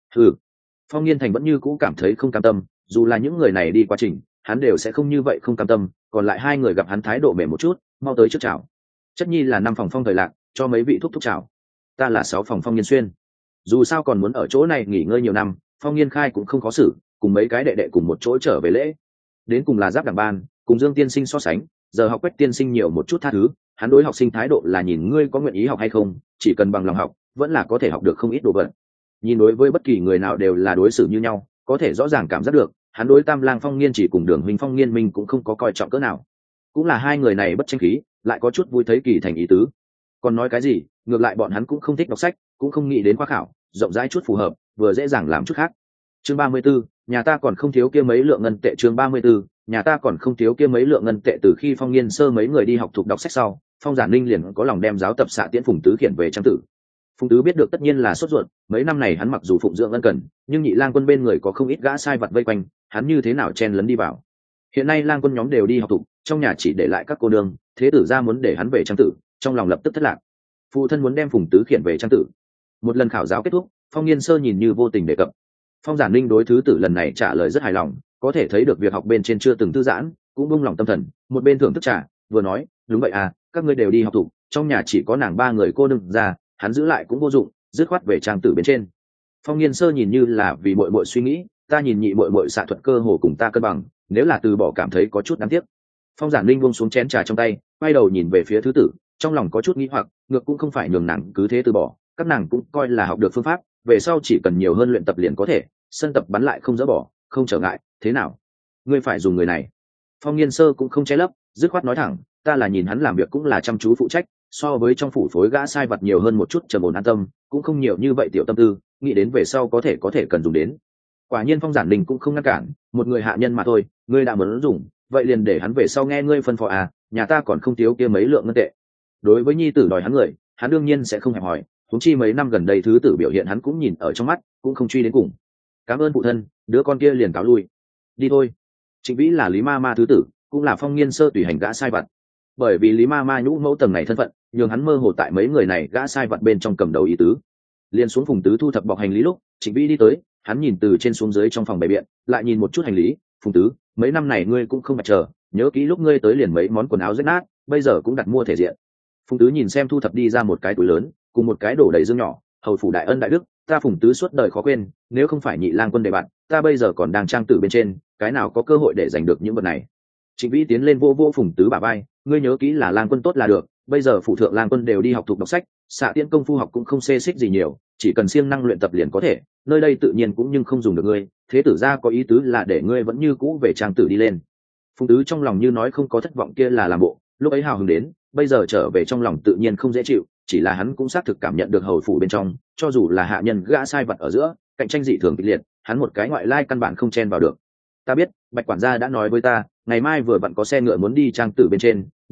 Phong Nghiên Thành vẫn như cũ cảm thấy không cam tâm, dù là những người này đi quá trình, hắn đều sẽ không như vậy không cam tâm, còn lại hai người gặp hắn thái độ mềm một chút, mau tới trước chào. Chất nhi là 5 phòng Phong Thời Lạc, cho mấy vị thúc chào. Ta là 6 phòng Phong Nghiên Xuyên. Dù sao còn muốn ở chỗ này nghỉ ngơi nhiều năm, Phong Nghiên Khai cũng không khó xử, cùng mấy cái đệ đệ cùng một chỗ trở về lễ. Đến cùng là giáp đảng ban, cùng Dương tiên sinh so sánh, giờ học Quách tiên sinh nhiều một chút tha thứ, hắn đối học sinh thái độ là nhìn ngươi có nguyện ý học hay không, chỉ cần bằng lòng học, vẫn là có thể học được không ít đồ vật. Nhìn đối với bất kỳ người nào đều là đối xử như nhau, có thể rõ ràng cảm giác được, hắn đối Tam Lang Phong Nghiên chỉ cùng Đường huynh Phong Nghiên Minh cũng không có coi trọng cỡ nào. Cũng là hai người này bất tranh khí, lại có chút vui thấy kỳ thành ý tứ. Còn nói cái gì, ngược lại bọn hắn cũng không thích đọc sách, cũng không nghĩ đến khoa khảo, rộng rãi chút phù hợp, vừa dễ dàng làm chút khác. Chương 34, nhà ta còn không thiếu kia mấy lượng ngân tệ. Chương 34, nhà ta còn không thiếu kia mấy lượng ngân tệ. Từ khi Phong Nghiên Sơ mấy người đi học thuộc đọc sách sau, Phong Giản Ninh liền có lòng đem giáo tập xạ tiễn Phùng Tứ khiển về trang tử. Phùng Tứ biết được tất nhiên là sốt ruột, mấy năm này hắn mặc dù phụng dưỡng ân cần, nhưng nhị lang quân bên người có không ít gã sai vặt vây quanh, hắn như thế nào chen lấn đi vào. Hiện nay lang quân nhóm đều đi học tục, trong nhà chỉ để lại các cô nương, thế tử gia muốn để hắn về trang tử, trong lòng lập tức thất lạc. Phụ thân muốn đem Phùng Tứ khiển về trang tử. Một lần khảo giáo kết thúc, Phong Nghiên Sơ nhìn như vô tình đề cập. Phong Giản Ninh đối thứ tử lần này trả lời rất hài lòng, có thể thấy được việc học bên trên chưa từng thư giãn, cũng buông lòng tâm thần, một bên thưởng thức trà, vừa nói, đúng vậy à, các ngươi đều đi học tục, trong nhà chỉ có nàng 3 người cô nương ra, hắn giữ lại cũng vô dụng, dứt khoát về trang tử bên trên. Phong Nghiên Sơ nhìn như là vì muội muội suy nghĩ, ta nhìn nhị muội muội xạ thuật cơ hồ cùng ta cân bằng, nếu là từ bỏ cảm thấy có chút đáng tiếc. Phong Giản Ninh buông xuống chén trà trong tay, quay đầu nhìn về phía thứ tử, trong lòng có chút nghi hoặc, ngược cũng không phải nhường nàng cứ thế từ bỏ, các nàng cũng coi là học được phương pháp, về sau chỉ cần nhiều hơn luyện tập liền có thể, sân tập bắn lại không dỡ bỏ, không trở ngại, thế nào? Ngươi phải dùng người này. Phong Nghiên Sơ cũng không che lấp, dứt khoát nói thẳng, ta là nhìn hắn làm việc cũng là chăm chú phụ trách, so với trong phủ phối gã sai vặt nhiều hơn một chút trầm ổn an tâm, cũng không nhiều như vậy tiểu tâm tư, nghĩ đến về sau có thể cần dùng đến. Quả nhiên Phong Giản Ninh cũng không ngăn cản, một người hạ nhân mà thôi, ngươi đã muốn dùng, vậy liền để hắn về sau nghe ngươi phân phó à, nhà ta còn không thiếu kia mấy lượng ngân tệ. Đối với nhi tử đòi hắn người, hắn đương nhiên sẽ không hẹp hỏi, huống chi mấy năm gần đây thứ tử biểu hiện hắn cũng nhìn ở trong mắt, cũng không truy đến cùng. Cảm ơn phụ thân, đứa con kia liền cáo lui. Đi thôi. Trịnh Vĩ là Lý Ma Ma thứ tử, cũng là Phong Nghiên Sơ tùy hành gã sai vặt. Bởi vì Lý Ma Ma nhũ mẫu tầng này thân phận, nhường hắn mơ hồ tại mấy người này gã sai vặt bên trong cầm đầu ý tứ. Liên xuống Phùng Tứ thu thập bọc hành lý lúc, Trịnh Vĩ đi tới, hắn nhìn từ trên xuống dưới trong phòng bày biện, lại nhìn một chút hành lý, Phùng Tứ, mấy năm này ngươi cũng không phải chờ, nhớ kỹ lúc ngươi tới liền mấy món quần áo rách nát, bây giờ cũng đặt mua thể diện. Phùng Tứ nhìn xem thu thập đi ra một cái túi lớn, cùng một cái đổ đầy dương nhỏ, hầu phủ đại ân đại đức, ta Phùng Tứ suốt đời khó quên, nếu không phải nhị lang quân đề bạn, ta bây giờ còn đang trang tử bên trên, cái nào có cơ hội để giành được những vật này. Trịnh Vĩ tiến lên vô vô Phùng Tứ bả vai, ngươi nhớ kỹ là lang quân tốt là được, bây giờ phụ thượng lang quân đều đi học thuộc đọc sách, xạ tiễn công phu học cũng không xê xích gì nhiều, chỉ cần siêng năng luyện tập liền có thể, nơi đây tự nhiên cũng nhưng không dùng được ngươi, thế tử gia có ý tứ là để ngươi vẫn như cũ về trang tử đi lên. Phùng Tứ trong lòng như nói không có thất vọng kia là làm bộ, lúc ấy hào hứng đến, bây giờ trở về trong lòng tự nhiên không dễ chịu, chỉ là hắn cũng xác thực cảm nhận được hầu phủ bên trong, cho dù là hạ nhân gã sai vật ở giữa, cạnh tranh dị thường kịch liệt, hắn một cái ngoại lai căn bản không chen vào được. Ta biết, Bạch quản gia đã nói với ta, ngày mai vừa vặn có xe ngựa muốn đi trang tử bên trên,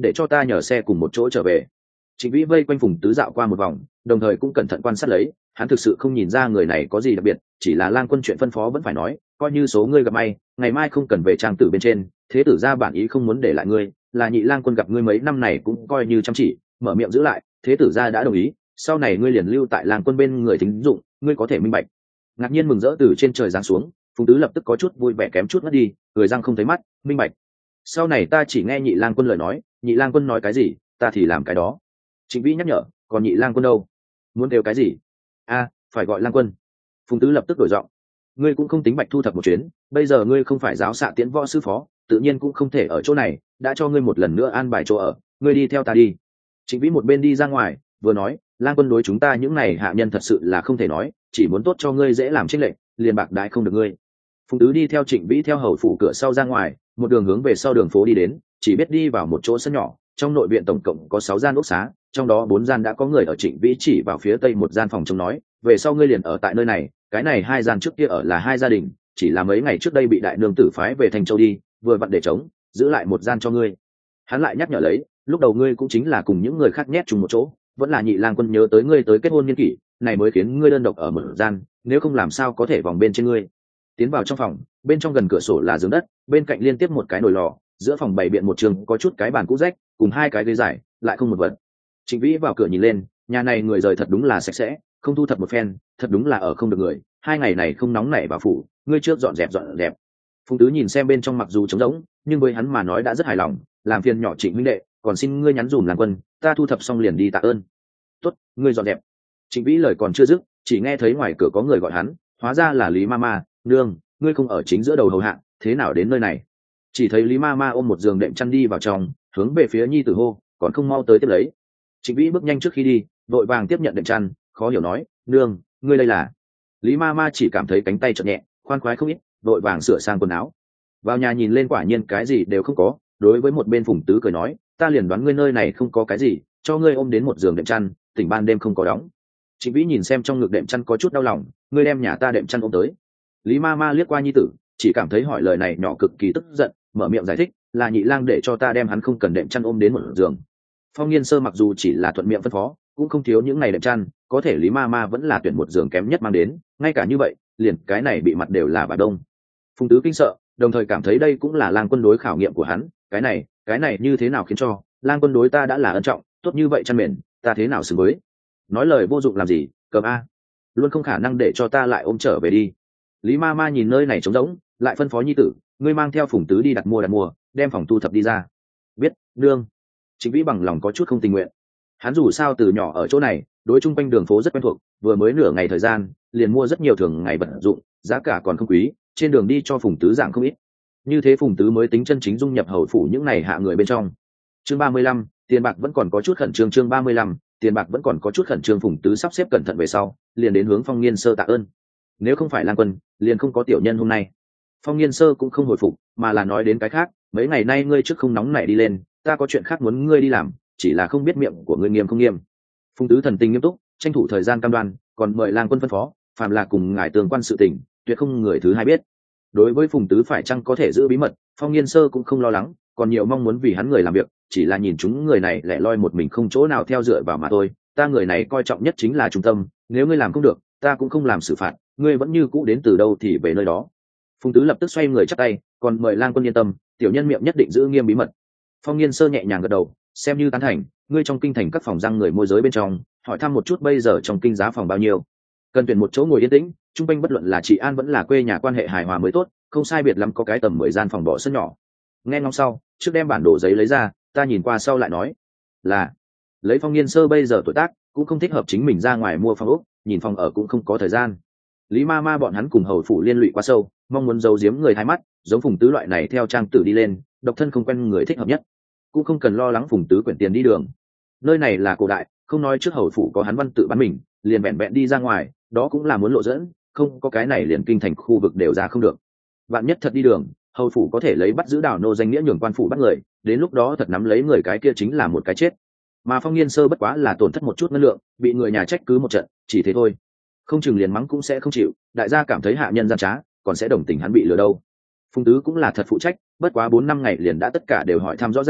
để cho ta nhờ xe cùng một chỗ trở về. Trịnh Vĩ vây quanh Phùng Tứ dạo qua một vòng, đồng thời cũng cẩn thận quan sát lấy, hắn thực sự không nhìn ra người này có gì đặc biệt, chỉ là Lang Quân chuyện phân phó vẫn phải nói, coi như số ngươi gặp may, ngày mai không cần về trang tử bên trên, thế tử gia bản ý không muốn để lại ngươi, là Nhị Lang Quân gặp ngươi mấy năm này cũng coi như chăm chỉ, mở miệng giữ lại, thế tử gia đã đồng ý, sau này ngươi liền lưu tại Lang Quân bên người thính dụng, ngươi có thể minh bạch. Ngạc nhiên mừng rỡ từ trên trời giáng xuống, Phùng Tứ lập tức có chút vui vẻ kém chút mất đi, cười răng không thấy mắt, minh bạch. Sau này ta chỉ nghe Nhị Lang Quân lời nói, Nhị Lang Quân nói cái gì, ta thì làm cái đó. Trịnh Vĩ nhắc nhở, còn Nhị Lang Quân đâu? Muốn kêu cái gì? Phải gọi Lang Quân. Phùng Tứ lập tức đổi giọng. Ngươi cũng không tính bạch thu thập một chuyến, bây giờ ngươi không phải giáo xạ tiễn võ sư phó, tự nhiên cũng không thể ở chỗ này, đã cho ngươi một lần nữa an bài chỗ ở, ngươi đi theo ta đi. Trịnh Vĩ một bên đi ra ngoài, vừa nói, Lang Quân đối chúng ta những này hạ nhân thật sự là không thể nói, chỉ muốn tốt cho ngươi dễ làm chênh lệch, liền bạc đái không được ngươi. Phùng Tứ đi theo Trịnh Vĩ theo hầu phủ cửa sau ra ngoài, một đường hướng về sau đường phố đi đến, chỉ biết đi vào một chỗ sân nhỏ, trong nội viện tổng cộng có 6 gian ốc xá, trong đó 4 gian đã có người ở. Trịnh Vĩ chỉ vào phía tây một gian phòng trông nói, về sau ngươi liền ở tại nơi này, cái này 2 gian trước kia ở là 2 gia đình, chỉ là mấy ngày trước đây bị đại nương tử phái về Thành Châu đi, vừa vặn để trống, giữ lại một gian cho ngươi. Hắn lại nhắc nhở lấy, lúc đầu ngươi cũng chính là cùng những người khác nhét chung một chỗ, vẫn là Nhị Lang Quân nhớ tới ngươi tới kết hôn niên kỷ, này mới khiến ngươi đơn độc ở một gian, nếu không làm sao có thể vòng bên trên ngươi. Tiến vào trong phòng, bên trong gần cửa sổ là giường đất, bên cạnh liên tiếp một cái nồi lò, giữa phòng bày biện một trường có chút cái bàn cũ rách, cùng 2 cái ghế dài, lại không một vật. Trịnh Vĩ vào cửa nhìn lên, nhà này người rời thật đúng là sạch sẽ, không thu thập một phen, thật đúng là ở không được người. 2 ngày này không nóng nảy vào phủ, ngươi trước dọn dẹp. Phùng Tứ nhìn xem bên trong mặc dù trống rỗng, nhưng với hắn mà nói đã rất hài lòng, làm phiền nhỏ Trịnh huynh đệ, còn xin ngươi nhắn dùm Lang Quân, ta thu thập xong liền đi tạ ơn. Tốt, ngươi dọn dẹp. Trịnh Vĩ lời còn chưa dứt, chỉ nghe thấy ngoài cửa có người gọi hắn, hóa ra là Lý Mama, nương, ngươi không ở chính giữa đầu hầu hạ, thế nào đến nơi này? Chỉ thấy Lý Mama ôm một giường đệm chăn đi vào trong, hướng về phía nhi tử hô, còn không mau tới tiếp lấy. Trịnh Vĩ bước nhanh trước khi đi, vội vàng tiếp nhận đệm chăn, khó hiểu nói, nương, ngươi đây là? Lý Mama chỉ cảm thấy cánh tay chợt nhẹ, khoan khoái không ít, vội vàng sửa sang quần áo. Vào nhà nhìn lên quả nhiên cái gì đều không có, đối với một bên Phùng Tứ cười nói, ta liền đoán ngươi nơi này không có cái gì, cho ngươi ôm đến một giường đệm chăn, tỉnh ban đêm không có đóng. Trịnh Vĩ nhìn xem trong ngực đệm chăn có chút đau lòng, ngươi đem nhà ta đệm chăn ôm tới. Lý Mama liếc qua nhi tử, chỉ cảm thấy hỏi lời này nhỏ cực kỳ tức giận, mở miệng giải thích, là Nhị Lang để cho ta đem hắn không cần đệm chăn ôm đến một giường. Phong Nghiên Sơ mặc dù chỉ là thuận miệng phân phó, cũng không thiếu những ngày đệm chăn, có thể Lý Mama vẫn là tuyển một giường kém nhất mang đến, ngay cả như vậy, liền cái này bị mặt đều là bà đông. Phùng Tứ kinh sợ, đồng thời cảm thấy đây cũng là Lang Quân đối khảo nghiệm của hắn, cái này như thế nào khiến cho Lang Quân đối ta đã là ân trọng, tốt như vậy chăn mền, ta thế nào xứng với? Nói lời vô dụng làm gì, cầm a, luôn không khả năng để cho ta lại ôm trở về đi. Lý Mama nhìn nơi này trống rỗng, lại phân phó nhi tử, ngươi mang theo Phùng Tứ đi đặt mua, đem phòng thu thập đi ra. Biết, nương. Trịnh Vĩ bằng lòng có chút không tình nguyện. Hắn dù sao từ nhỏ ở chỗ này, đối chung quanh đường phố rất quen thuộc, vừa mới nửa ngày thời gian, liền mua rất nhiều thường ngày vận dụng, giá cả còn không quý, trên đường đi cho Phùng Tứ dạng không ít. Như thế Phùng Tứ mới tính chân chính dung nhập hầu phủ những này hạ người bên trong. Chương 35, tiền bạc vẫn còn có chút khẩn trương. Chương 35, tiền bạc vẫn còn có chút khẩn trương. Phùng Tứ sắp xếp cẩn thận về sau, liền đến hướng Phong Nghiên Sơ tạ ơn. Nếu không phải Lang Quân, liền không có tiểu nhân hôm nay. Phong Nghiên Sơ cũng không hồi phục, mà là nói đến cái khác, mấy ngày nay ngươi trước không nóng nảy đi lên, ta có chuyện khác muốn ngươi đi làm, chỉ là không biết miệng của ngươi nghiêm không nghiêm. Phùng Tứ thần tình nghiêm túc, tranh thủ thời gian cam đoan, còn mời Lang Quân phân phó, phàm là cùng ngài tương quan sự tình, tuyệt không người thứ hai biết. Đối với Phùng Tứ phải chăng có thể giữ bí mật, Phong Nghiên Sơ cũng không lo lắng, còn nhiều mong muốn vì hắn người làm việc, chỉ là nhìn chúng người này lẻ loi một mình không chỗ nào theo dựa vào mà thôi. Ta người này coi trọng nhất chính là trung tâm, nếu ngươi làm không được, ta cũng không làm xử phạt, ngươi vẫn như cũ đến từ đâu thì về nơi đó. Phùng Tứ lập tức xoay người chắp tay, còn mời Lang Quân yên tâm, tiểu nhân miệng nhất định giữ nghiêm bí mật. Phong Nghiên Sơ nhẹ nhàng gật đầu, xem như tán thành, ngươi trong kinh thành các phòng răng người môi giới bên trong, hỏi thăm một chút bây giờ trong kinh giá phòng bao nhiêu, cần tuyển một chỗ ngồi yên tĩnh, trung quanh bất luận là chị an vẫn là quê nhà quan hệ hài hòa mới tốt, không sai biệt lắm có cái tầm 10 gian phòng bỏ sân nhỏ. Nghe ngóng sau, trước đem bản đồ giấy lấy ra, ta nhìn qua sau lại nói, là lấy Phong Nghiên Sơ bây giờ tuổi tác, cũng không thích hợp chính mình ra ngoài mua phòng ốc, nhìn phòng ở cũng không có thời gian. Lý Mama bọn hắn cùng hầu phủ liên lụy quá sâu, mong muốn giấu giếm người thái mắt, giống Phùng Tứ loại này theo trang tử đi lên, độc thân không quen người thích hợp nhất, cũng không cần lo lắng Phùng Tứ quyển tiền đi đường. Nơi này là cổ đại, không nói trước hầu phủ có hắn văn tự bán mình, liền vẹn vẹn đi ra ngoài, đó cũng là muốn lộ dẫn, không có cái này liền kinh thành khu vực đều ra không được. Vạn nhất thật đi đường, hầu phủ có thể lấy bắt giữ đảo nô danh nghĩa nhường quan phủ bắt người, đến lúc đó thật nắm lấy người cái kia chính là một cái chết. Mà Phong Nghiên Sơ bất quá là tổn thất một chút ngân lượng, bị người nhà trách cứ một trận, chỉ thế thôi, không chừng liền mắng cũng sẽ không chịu, đại gia cảm thấy hạ nhân gian trá, còn sẽ đồng tình hắn bị lừa đâu. Phùng Tứ cũng là thật phụ trách, bất quá 4-5 ngày liền đã tất cả đều hỏi thăm rõ ràng,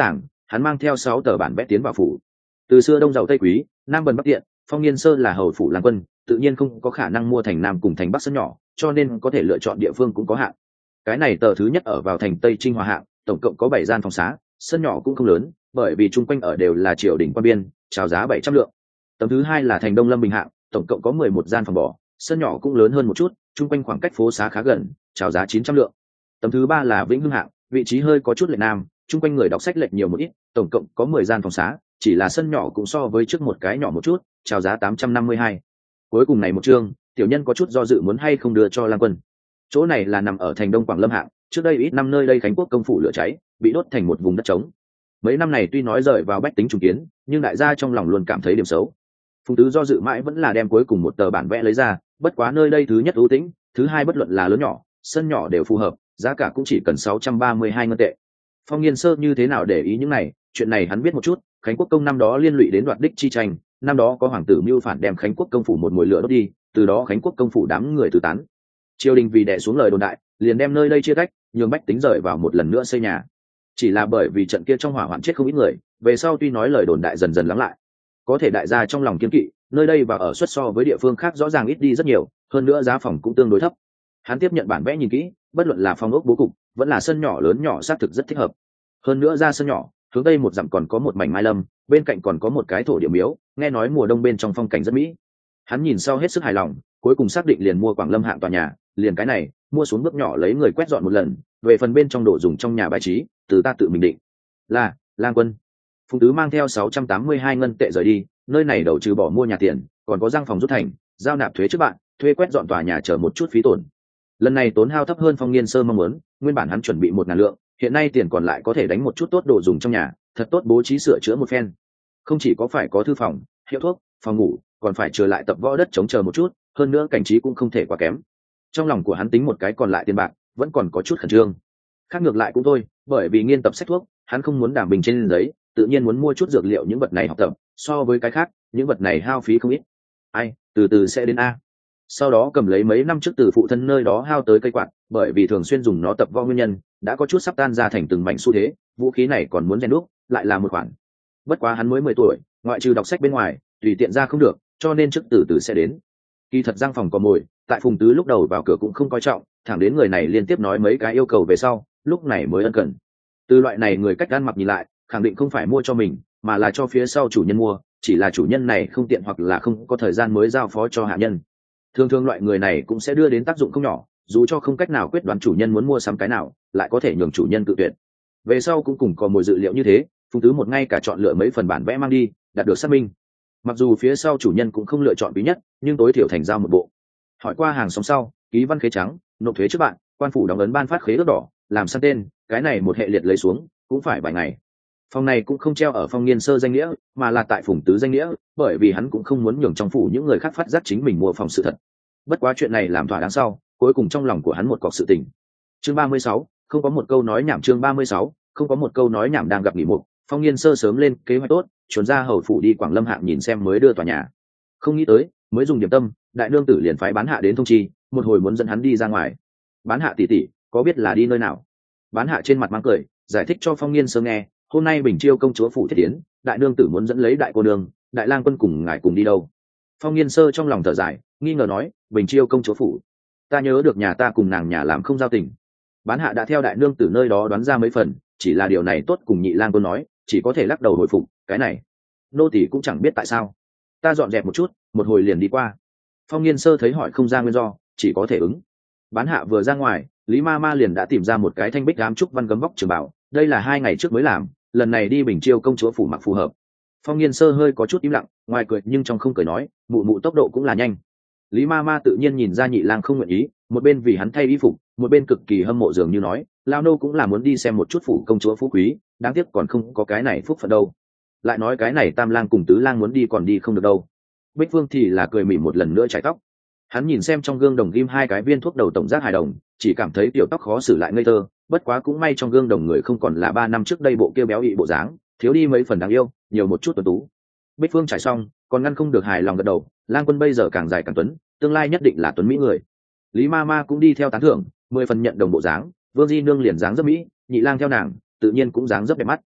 hắn mang theo 6 tờ bản vẽ tiến vào phủ. Từ xưa đông giàu tây quý, nam bần bắc tiện, Phong Nghiên Sơ là hầu phủ lang quân, tự nhiên không có khả năng mua thành nam cùng thành bắc sân nhỏ, cho nên có thể lựa chọn địa phương cũng có hạn. Cái này tờ thứ nhất ở vào thành Tây Trinh Hòa hạng, tổng cộng có 7 gian phòng xá, sân nhỏ cũng không lớn, bởi vì chung quanh ở đều là triều đình quan biên, chào giá 700 lượng. Tấm thứ hai là thành Đông Lâm Bình hạng, tổng cộng có 11 gian phòng bỏ, sân nhỏ cũng lớn hơn một chút, chung quanh khoảng cách phố xá khá gần, chào giá 900 lượng. Tấm thứ ba là Vĩnh Hưng hạng, vị trí hơi có chút lệch nam, chung quanh người đọc sách lệch nhiều một ít, tổng cộng có 10 gian phòng xá, chỉ là sân nhỏ cũng so với trước một cái nhỏ một chút, chào giá 852. Cuối cùng này một chương, tiểu nhân có chút do dự muốn hay không đưa cho Lang Quân. Chỗ này là nằm ở thành Đông Quảng Lâm hạng, trước đây ít năm nơi đây Khánh Quốc công phủ lửa cháy, bị đốt thành một vùng đất trống. Mấy năm này tuy nói rời vào bách tính trùng kiến, nhưng đại gia trong lòng luôn cảm thấy điểm xấu. Phùng Tứ do dự mãi vẫn là đem cuối cùng một tờ bản vẽ lấy ra, bất quá nơi đây thứ nhất ưu tĩnh, thứ hai bất luận là lớn nhỏ, sân nhỏ đều phù hợp, giá cả cũng chỉ cần 632 ngân tệ. Phong Nghiên Sơ như thế nào để ý những này, chuyện này hắn biết một chút, Khánh Quốc công năm đó liên lụy đến đoạt đích chi tranh, năm đó có hoàng tử mưu phản đem Khánh Quốc công phủ một mồi lửa đốt đi, từ đó Khánh Quốc công phủ đám người tứ tán. Triều đình vì đè xuống lời đồn đại, liền đem nơi đây chia cách, nhường bách tính rời vào một lần nữa xây nhà. Chỉ là bởi vì trận kia trong hỏa hoạn chết không ít người, về sau tuy nói lời đồn đại dần dần lắng lại, có thể đại gia trong lòng kiên kỵ, nơi đây và ở suất so với địa phương khác rõ ràng ít đi rất nhiều, hơn nữa giá phòng cũng tương đối thấp. Hắn tiếp nhận bản vẽ nhìn kỹ, bất luận là phòng ốc bố cục, vẫn là sân nhỏ lớn nhỏ xác thực rất thích hợp. Hơn nữa ra sân nhỏ, hướng tây một dặm còn có một mảnh mai lâm, bên cạnh còn có một cái thổ địa miếu, nghe nói mùa đông bên trong phong cảnh rất mỹ. Hắn nhìn sau hết sức hài lòng, cuối cùng xác định liền mua Quảng Lâm hạng tòa nhà, liền cái này, mua xuống bước nhỏ lấy người quét dọn một lần, về phần bên trong đồ dùng trong nhà bài trí, từ ta tự mình định. Là, Lang Quân. Phùng Tứ mang theo 682 ngân tệ rời đi, nơi này đầu trừ bỏ mua nhà tiền, còn có răng phòng rút thành, giao nạp thuế trước bạn, thuê quét dọn tòa nhà chờ một chút phí tổn. Lần này tốn hao thấp hơn Phong Nghiên Sơ mong muốn, nguyên bản hắn chuẩn bị 1.000 lượng, hiện nay tiền còn lại có thể đánh một chút tốt đồ dùng trong nhà, thật tốt bố trí sửa chữa một phen. Không chỉ có phải có thư phòng, hiệu thuốc, phòng ngủ, còn phải trở lại tập võ đất chống chờ một chút, hơn nữa cảnh trí cũng không thể quá kém. Trong lòng của hắn tính một cái còn lại tiền bạc, vẫn còn có chút khẩn trương. Khác ngược lại cũng thôi, bởi vì nghiên tập sách thuốc, hắn không muốn đảm bình trên giấy, tự nhiên muốn mua chút dược liệu những vật này học tập, so với cái khác, những vật này hao phí không ít. Ai, từ từ sẽ đến a. Sau đó cầm lấy mấy năm trước từ phụ thân nơi đó hao tới cây quạt, bởi vì thường xuyên dùng nó tập võ nguyên nhân, đã có chút sắp tan ra thành từng mảnh xu thế, vũ khí này còn muốn rèn đúc, lại là một khoản. Bất quá hắn mới 10 tuổi, ngoại trừ đọc sách bên ngoài, tùy tiện ra không được, cho nên trước từ từ sẽ đến. Kỳ thật giang phòng có mồi, tại Phùng Tứ lúc đầu vào cửa cũng không coi trọng, thẳng đến người này liên tiếp nói mấy cái yêu cầu về sau, lúc này mới ân cần. Từ loại này người cách ăn mặc nhìn lại, khẳng định không phải mua cho mình, mà là cho phía sau chủ nhân mua, chỉ là chủ nhân này không tiện hoặc là không có thời gian mới giao phó cho hạ nhân. Thường thường loại người này cũng sẽ đưa đến tác dụng không nhỏ, dù cho không cách nào quyết đoán chủ nhân muốn mua sắm cái nào, lại có thể nhường chủ nhân tự tuyển. Về sau cũng cùng có mồi dự liệu như thế, Phùng Tứ một ngay cả chọn lựa mấy phần bản vẽ mang đi, đạt được xác minh. Mặc dù phía sau chủ nhân cũng không lựa chọn quý nhất, nhưng tối thiểu thành giao một bộ. Hỏi qua hàng xóm sau, ký văn khế trắng, nộp thuế trước bạn, quan phủ đóng ấn ban phát khế ước đỏ, làm sang tên, cái này một hệ liệt lấy xuống, cũng phải vài ngày. Phòng này cũng không treo ở Phong Nghiên Sơ danh nghĩa, mà là tại Phùng Tứ danh nghĩa, bởi vì hắn cũng không muốn nhường trong phủ những người khác phát giác chính mình mua phòng sự thật. Bất quá chuyện này làm thỏa đáng sau, cuối cùng trong lòng của hắn một cọc sự tình. Chương 36, không có một câu nói nhảm. Chương 36, không có một câu nói nhảm. Đang gặp nghỉ mục, Phong Nghiên Sơ sớm lên kế hoạch tốt, chuẩn ra hầu phủ đi Quảng Lâm hạng nhìn xem mới đưa tòa nhà. Không nghĩ tới, mới dùng điểm tâm, đại nương tử liền phái Bán Hạ đến thông chi, một hồi muốn dẫn hắn đi ra ngoài. Bán Hạ tỷ tỷ, có biết là đi nơi nào? Bán Hạ trên mặt mang cười, giải thích cho Phong Nghiên Sơ nghe, hôm nay Bình Chiêu công chúa phủ thiết tiến, đại nương tử muốn dẫn lấy đại cô nương, đại lang quân cùng ngài cùng đi đâu? Phong Nghiên Sơ trong lòng thở dài, nghi ngờ nói, Bình Chiêu công chúa phủ, ta nhớ được nhà ta cùng nàng nhà làm không giao tình. Bán Hạ đã theo đại nương tử nơi đó đoán ra mấy phần, chỉ là điều này tốt cùng nhị lang quân nói, chỉ có thể lắc đầu hồi phục, cái này nô tỳ cũng chẳng biết tại sao, ta dọn dẹp một chút, một hồi liền đi qua. Phong Nghiên Sơ thấy hỏi không ra nguyên do, chỉ có thể ứng. Bán Hạ vừa ra ngoài, Lý Ma Ma liền đã tìm ra một cái thanh bích ám trúc văn gấm vóc trường bảo, đây là 2 ngày trước mới làm, lần này đi Bình Chiêu công chúa phủ mặc phù hợp. Phong Nghiên Sơ hơi có chút im lặng, ngoài cười nhưng trong không cười nói, mụ mụ tốc độ cũng là nhanh. Lý Ma Ma tự nhiên nhìn ra nhị lang không nguyện ý, một bên vì hắn thay y phục, một bên cực kỳ hâm mộ, dường như nói, lao nô cũng là muốn đi xem một chút phủ công chúa phú quý, đáng tiếc còn không có cái này phúc phận đâu. Lại nói cái này tam lang cùng tứ lang muốn đi còn đi không được đâu. Bích Vương thì là cười mỉm một lần nữa chải tóc. Hắn nhìn xem trong gương đồng ghim 2 cái viên thuốc đầu tổng giác hài đồng, chỉ cảm thấy tiểu tóc khó xử lại ngây thơ, bất quá cũng may trong gương đồng người không còn là 3 năm trước đây bộ kia béo ị bộ dáng, thiếu đi mấy phần đáng yêu, nhiều một chút tuấn tú. Bích Vương trải xong, còn ngăn không được hài lòng gật đầu, lang quân bây giờ càng dài càng tuấn, tương lai nhất định là tuấn mỹ người. Lý Ma Ma cũng đi theo tán thưởng, 10 phần nhận đồng bộ dáng, Vương Di nương liền dáng rất mỹ, nhị lang theo nàng, tự nhiên cũng dáng rất đẹp mắt.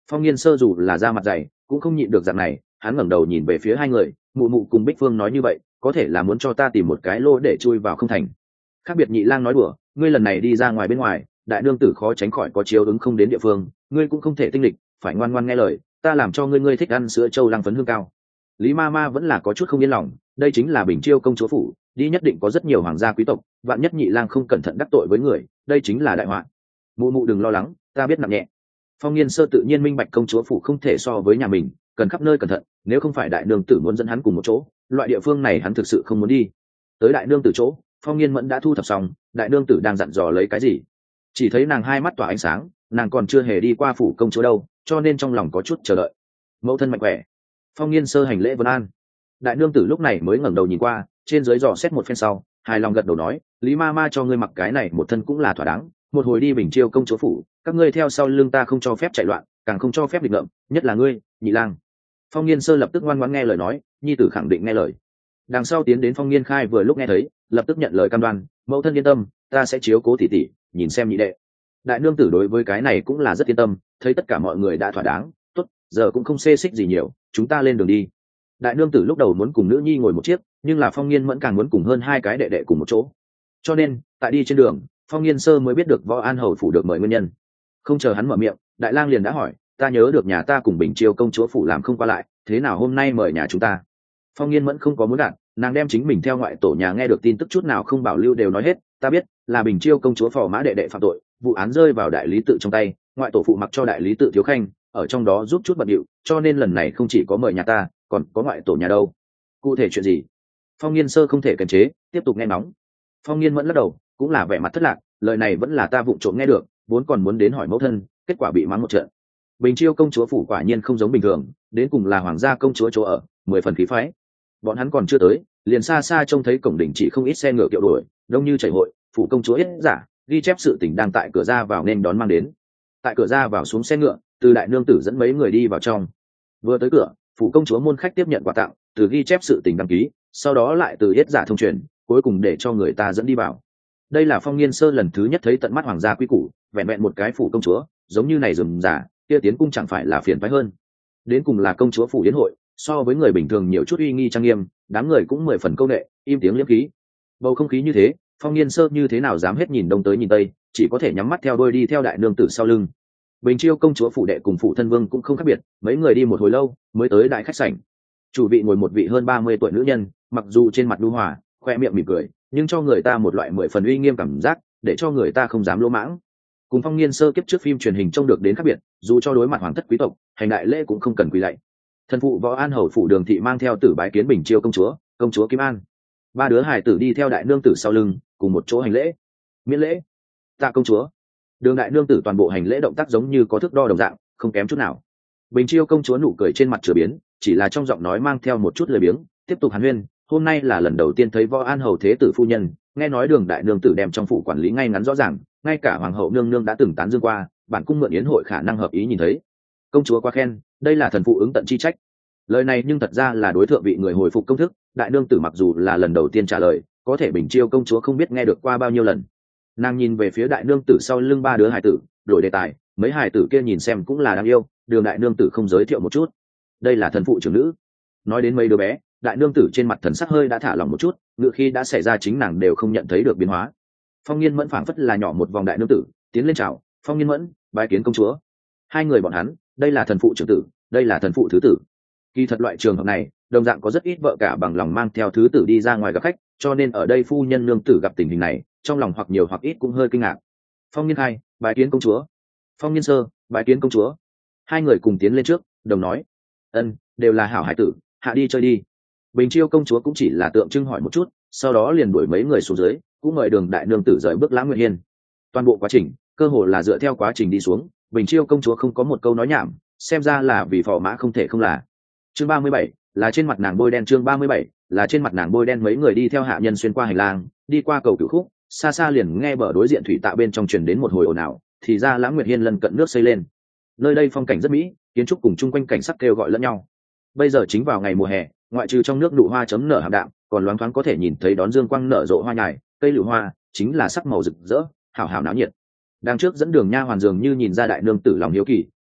Phong Nghiên Sơ dù là da mặt dày cũng không nhịn được dạng này, hắn ngẩng đầu nhìn về phía hai người, mụ mụ cùng Bích Phương nói như vậy có thể là muốn cho ta tìm một cái lô để chui vào không thành. Khác biệt Nhị Lang nói đùa, ngươi lần này đi ra ngoài bên ngoài, đại nương tử khó tránh khỏi có chiếu ứng không đến địa phương, ngươi cũng không thể tinh lịch, phải ngoan ngoan nghe lời, ta làm cho ngươi thích ăn sữa trâu lăng phấn hương cao. Lý ma ma vẫn là có chút không yên lòng, đây chính là Bình Chiêu công chúa phủ, đi nhất định có rất nhiều hoàng gia quý tộc, vạn nhất Nhị Lang không cẩn thận đắc tội với người, đây chính là đại họa. Mụ mụ đừng lo lắng, ta biết nặng nhẹ. Phong Nghiên Sơ tự nhiên minh bạch công chúa phủ không thể so với nhà mình, cần khắp nơi cẩn thận, nếu không phải đại nương tử muốn dẫn hắn cùng một chỗ, loại địa phương này hắn thực sự không muốn đi. Tới đại nương tử chỗ, Phong Nghiên Mẫn đã thu thập xong, đại nương tử đang dặn dò lấy cái gì, chỉ thấy nàng hai mắt tỏa ánh sáng, nàng còn chưa hề đi qua phủ công chúa đâu, cho nên trong lòng có chút chờ đợi. Mẫu thân mạnh khỏe. Phong Nghiên Sơ hành lễ vân an. Đại nương tử lúc này mới ngẩng đầu nhìn qua, trên dưới dò xét một phen sau, hài lòng gật đầu nói, Lý ma ma cho ngươi mặc cái này một thân cũng là thỏa đáng, một hồi đi Bình Chiêu công chúa phủ, các ngươi theo sau lưng ta không cho phép chạy loạn, càng không cho phép nghịch ngợm, nhất là ngươi, Nhị Lang. Phong Nghiên Sơ lập tức ngoan ngoãn nghe lời nói, nhi tử khẳng định nghe lời. Đằng sau tiến đến Phong Nghiên Khai vừa lúc nghe thấy, lập tức nhận lời cam đoan, mẫu thân yên tâm, ta sẽ chiếu cố tỷ tỷ, nhìn xem nhị đệ. Đại nương tử đối với cái này cũng là rất yên tâm, thấy tất cả mọi người đã thỏa đáng, tốt, giờ cũng không xê xích gì nhiều, chúng ta lên đường đi. Đại nương tử lúc đầu muốn cùng nữ nhi ngồi một chiếc, nhưng là Phong Nghiên Mẫn càng muốn cùng hơn hai cái đệ đệ cùng một chỗ, cho nên tại đi trên đường, Phong Nghiên Sơ mới biết được Võ An hầu phủ được mời nguyên nhân. Không chờ hắn mở miệng, Đại Lang liền đã hỏi, ta nhớ được nhà ta cùng Bình Chiêu công chúa phủ làm không qua lại, thế nào hôm nay mời nhà chúng ta? Phong Nghiên Mẫn không có muốn gạt, nàng đem chính mình theo ngoại tổ nhà nghe được tin tức chút nào không bảo lưu đều nói hết, ta biết là Bình Chiêu công chúa phò mã đệ đệ phạm tội, vụ án rơi vào đại lý tự trong tay, ngoại tổ phụ mặc cho đại lý tự thiếu khanh ở trong đó giúp chút bận điệu, cho nên lần này không chỉ có mời nhà ta, còn có ngoại tổ nhà đâu. Cụ thể chuyện gì? Phong Nghiên Sơ không thể kiềm chế, tiếp tục nghe nóng. Phong Nghiên Mẫn lắc đầu, cũng là vẻ mặt thất lạc, lời này vẫn là ta vụng trộm nghe được, vốn còn muốn đến hỏi mẫu thân, kết quả bị mắng một trận. Bình Chiêu công chúa phủ quả nhiên không giống bình thường, đến cùng là hoàng gia công chúa chỗ ở, 10 phần khí phái. Bọn hắn còn chưa tới, liền xa xa trông thấy cổng đỉnh chỉ không ít xe ngựa kiệu đuổi, đông như chảy hội, phủ công chúa ít giả, ghi chép sự tình đang tại cửa ra vào nên đón mang đến. Tại cửa ra vào xuống xe ngựa, từ đại nương tử dẫn mấy người đi vào trong. Vừa tới cửa, phủ công chúa môn khách tiếp nhận quà tặng, từ ghi chép sự tình đăng ký, sau đó lại từ ít giả thông truyền, cuối cùng để cho người ta dẫn đi vào. Đây là Phong Nghiên Sơ lần thứ nhất thấy tận mắt hoàng gia quý củ, vẹn vẹn một cái phủ công chúa, giống như này rườm rà, kia tiến cung chẳng phải là phiền phái hơn. Đến cùng là công chúa phủ yến hội, so với người bình thường nhiều chút uy nghi trang nghiêm, đám người cũng 10 phần câu nệ, im tiếng liếm khí. Bầu không khí như thế, Phong Nghiên Sơ như thế nào dám hết nhìn đông tới nhìn tây, chỉ có thể nhắm mắt theo đuôi đi theo đại nương tử sau lưng. Bình Chiêu công chúa phủ đệ cùng phụ thân vương cũng không khác biệt, mấy người đi một hồi lâu mới tới đại khách sảnh. Chủ vị ngồi một vị hơn 30 tuổi nữ nhân, mặc dù trên mặt nhu hòa, khoe miệng mỉm cười, nhưng cho người ta một loại 10 phần uy nghiêm cảm giác, để cho người ta không dám lỗ mãng. Cùng Phong Nghiên Sơ kiếp trước phim truyền hình trông được đến khác biệt, dù cho đối mặt hoàng thất quý tộc, hành đại lễ cũng không cần quỳ lạy. Thần phụ Võ An hầu phủ Đường thị mang theo tử bái kiến Bình Chiêu công chúa Kim An. Ba đứa hài tử đi theo đại nương tử sau lưng, cùng một chỗ hành lễ. Miễn lễ. Tạ công chúa. Đường đại nương tử toàn bộ hành lễ động tác giống như có thước đo đồng dạng, không kém chút nào. Bình Chiêu công chúa nụ cười trên mặt chửa biến, chỉ là trong giọng nói mang theo một chút lười biếng, tiếp tục hàn huyên, hôm nay là lần đầu tiên thấy Võ An hầu thế tử phu nhân, nghe nói Đường đại nương tử đem trong phủ quản lý ngay ngắn rõ ràng, ngay cả hoàng hậu nương nương đã từng tán dương qua, bản cung mượn yến hội khả năng hợp ý nhìn thấy. Công chúa quá khen, đây là thần phụ ứng tận chi trách. Lời này nhưng thật ra là đối thượng vị người hồi phục công thức, đại nương tử mặc dù là lần đầu tiên trả lời, có thể Bình Chiêu công chúa không biết nghe được qua bao nhiêu lần. Nàng nhìn về phía đại nương tử sau lưng ba đứa hài tử, đổi đề tài, mấy hài tử kia nhìn xem cũng là đáng yêu, Đường đại nương tử không giới thiệu một chút. Đây là thần phụ trưởng nữ. Nói đến mấy đứa bé, đại nương tử trên mặt thần sắc hơi đã thả lỏng một chút, ngựa khi đã xảy ra chính nàng đều không nhận thấy được biến hóa. Phong Nghiên Mẫn phảng phất là nhỏ một vòng đại nương tử, tiến lên chào, Phong Nghiên Mẫn, bái kiến công chúa. Hai người bọn hắn, đây là thần phụ trưởng tử, đây là thần phụ thứ tử. Kỳ thật loại trường hợp này, đồng dạng có rất ít vợ cả bằng lòng mang theo thứ tử đi ra ngoài gặp khách, cho nên ở đây phu nhân nương tử gặp tình hình này, trong lòng hoặc nhiều hoặc ít cũng hơi kinh ngạc. Phong Nghiên Hai, bái kiến công chúa. Phong Nghiên Sơ, bái kiến công chúa. Hai người cùng tiến lên trước, đồng nói, ân, đều là hảo hải tử, hạ đi chơi đi. Bình Chiêu công chúa cũng chỉ là tượng trưng hỏi một chút, sau đó liền đuổi mấy người xuống dưới, cũng mời Đường đại nương tử rời bước Lãng Nguyệt Hiên. Toàn bộ quá trình, cơ hồ là dựa theo quá trình đi xuống, Bình Chiêu công chúa không có một câu nói nhảm, xem ra là vì phò mã không thể không là. Chương 37, là trên mặt nàng bôi đen. Chương 37, là trên mặt nàng bôi đen. Mấy người đi theo hạ nhân xuyên qua hành lang, đi qua cầu Cửu Khúc, xa xa liền nghe bờ đối diện thủy tạ bên trong truyền đến một hồi ồn ào, thì ra Lãng Nguyệt Hiên lân cận nước xây lên. Nơi đây phong cảnh rất mỹ, kiến trúc cùng chung quanh cảnh sắc kêu gọi lẫn nhau. Bây giờ chính vào ngày mùa hè, ngoại trừ trong nước nụ hoa chấm nở hàm đạm, còn loáng thoáng có thể nhìn thấy đón dương quang nở rộ hoa nhài, cây lựu hoa chính là sắc màu rực rỡ, hào hào náo nhiệt. Đang trước dẫn đường nha hoàn dường như nhìn ra đại nương tử lòng hiếu kỳ,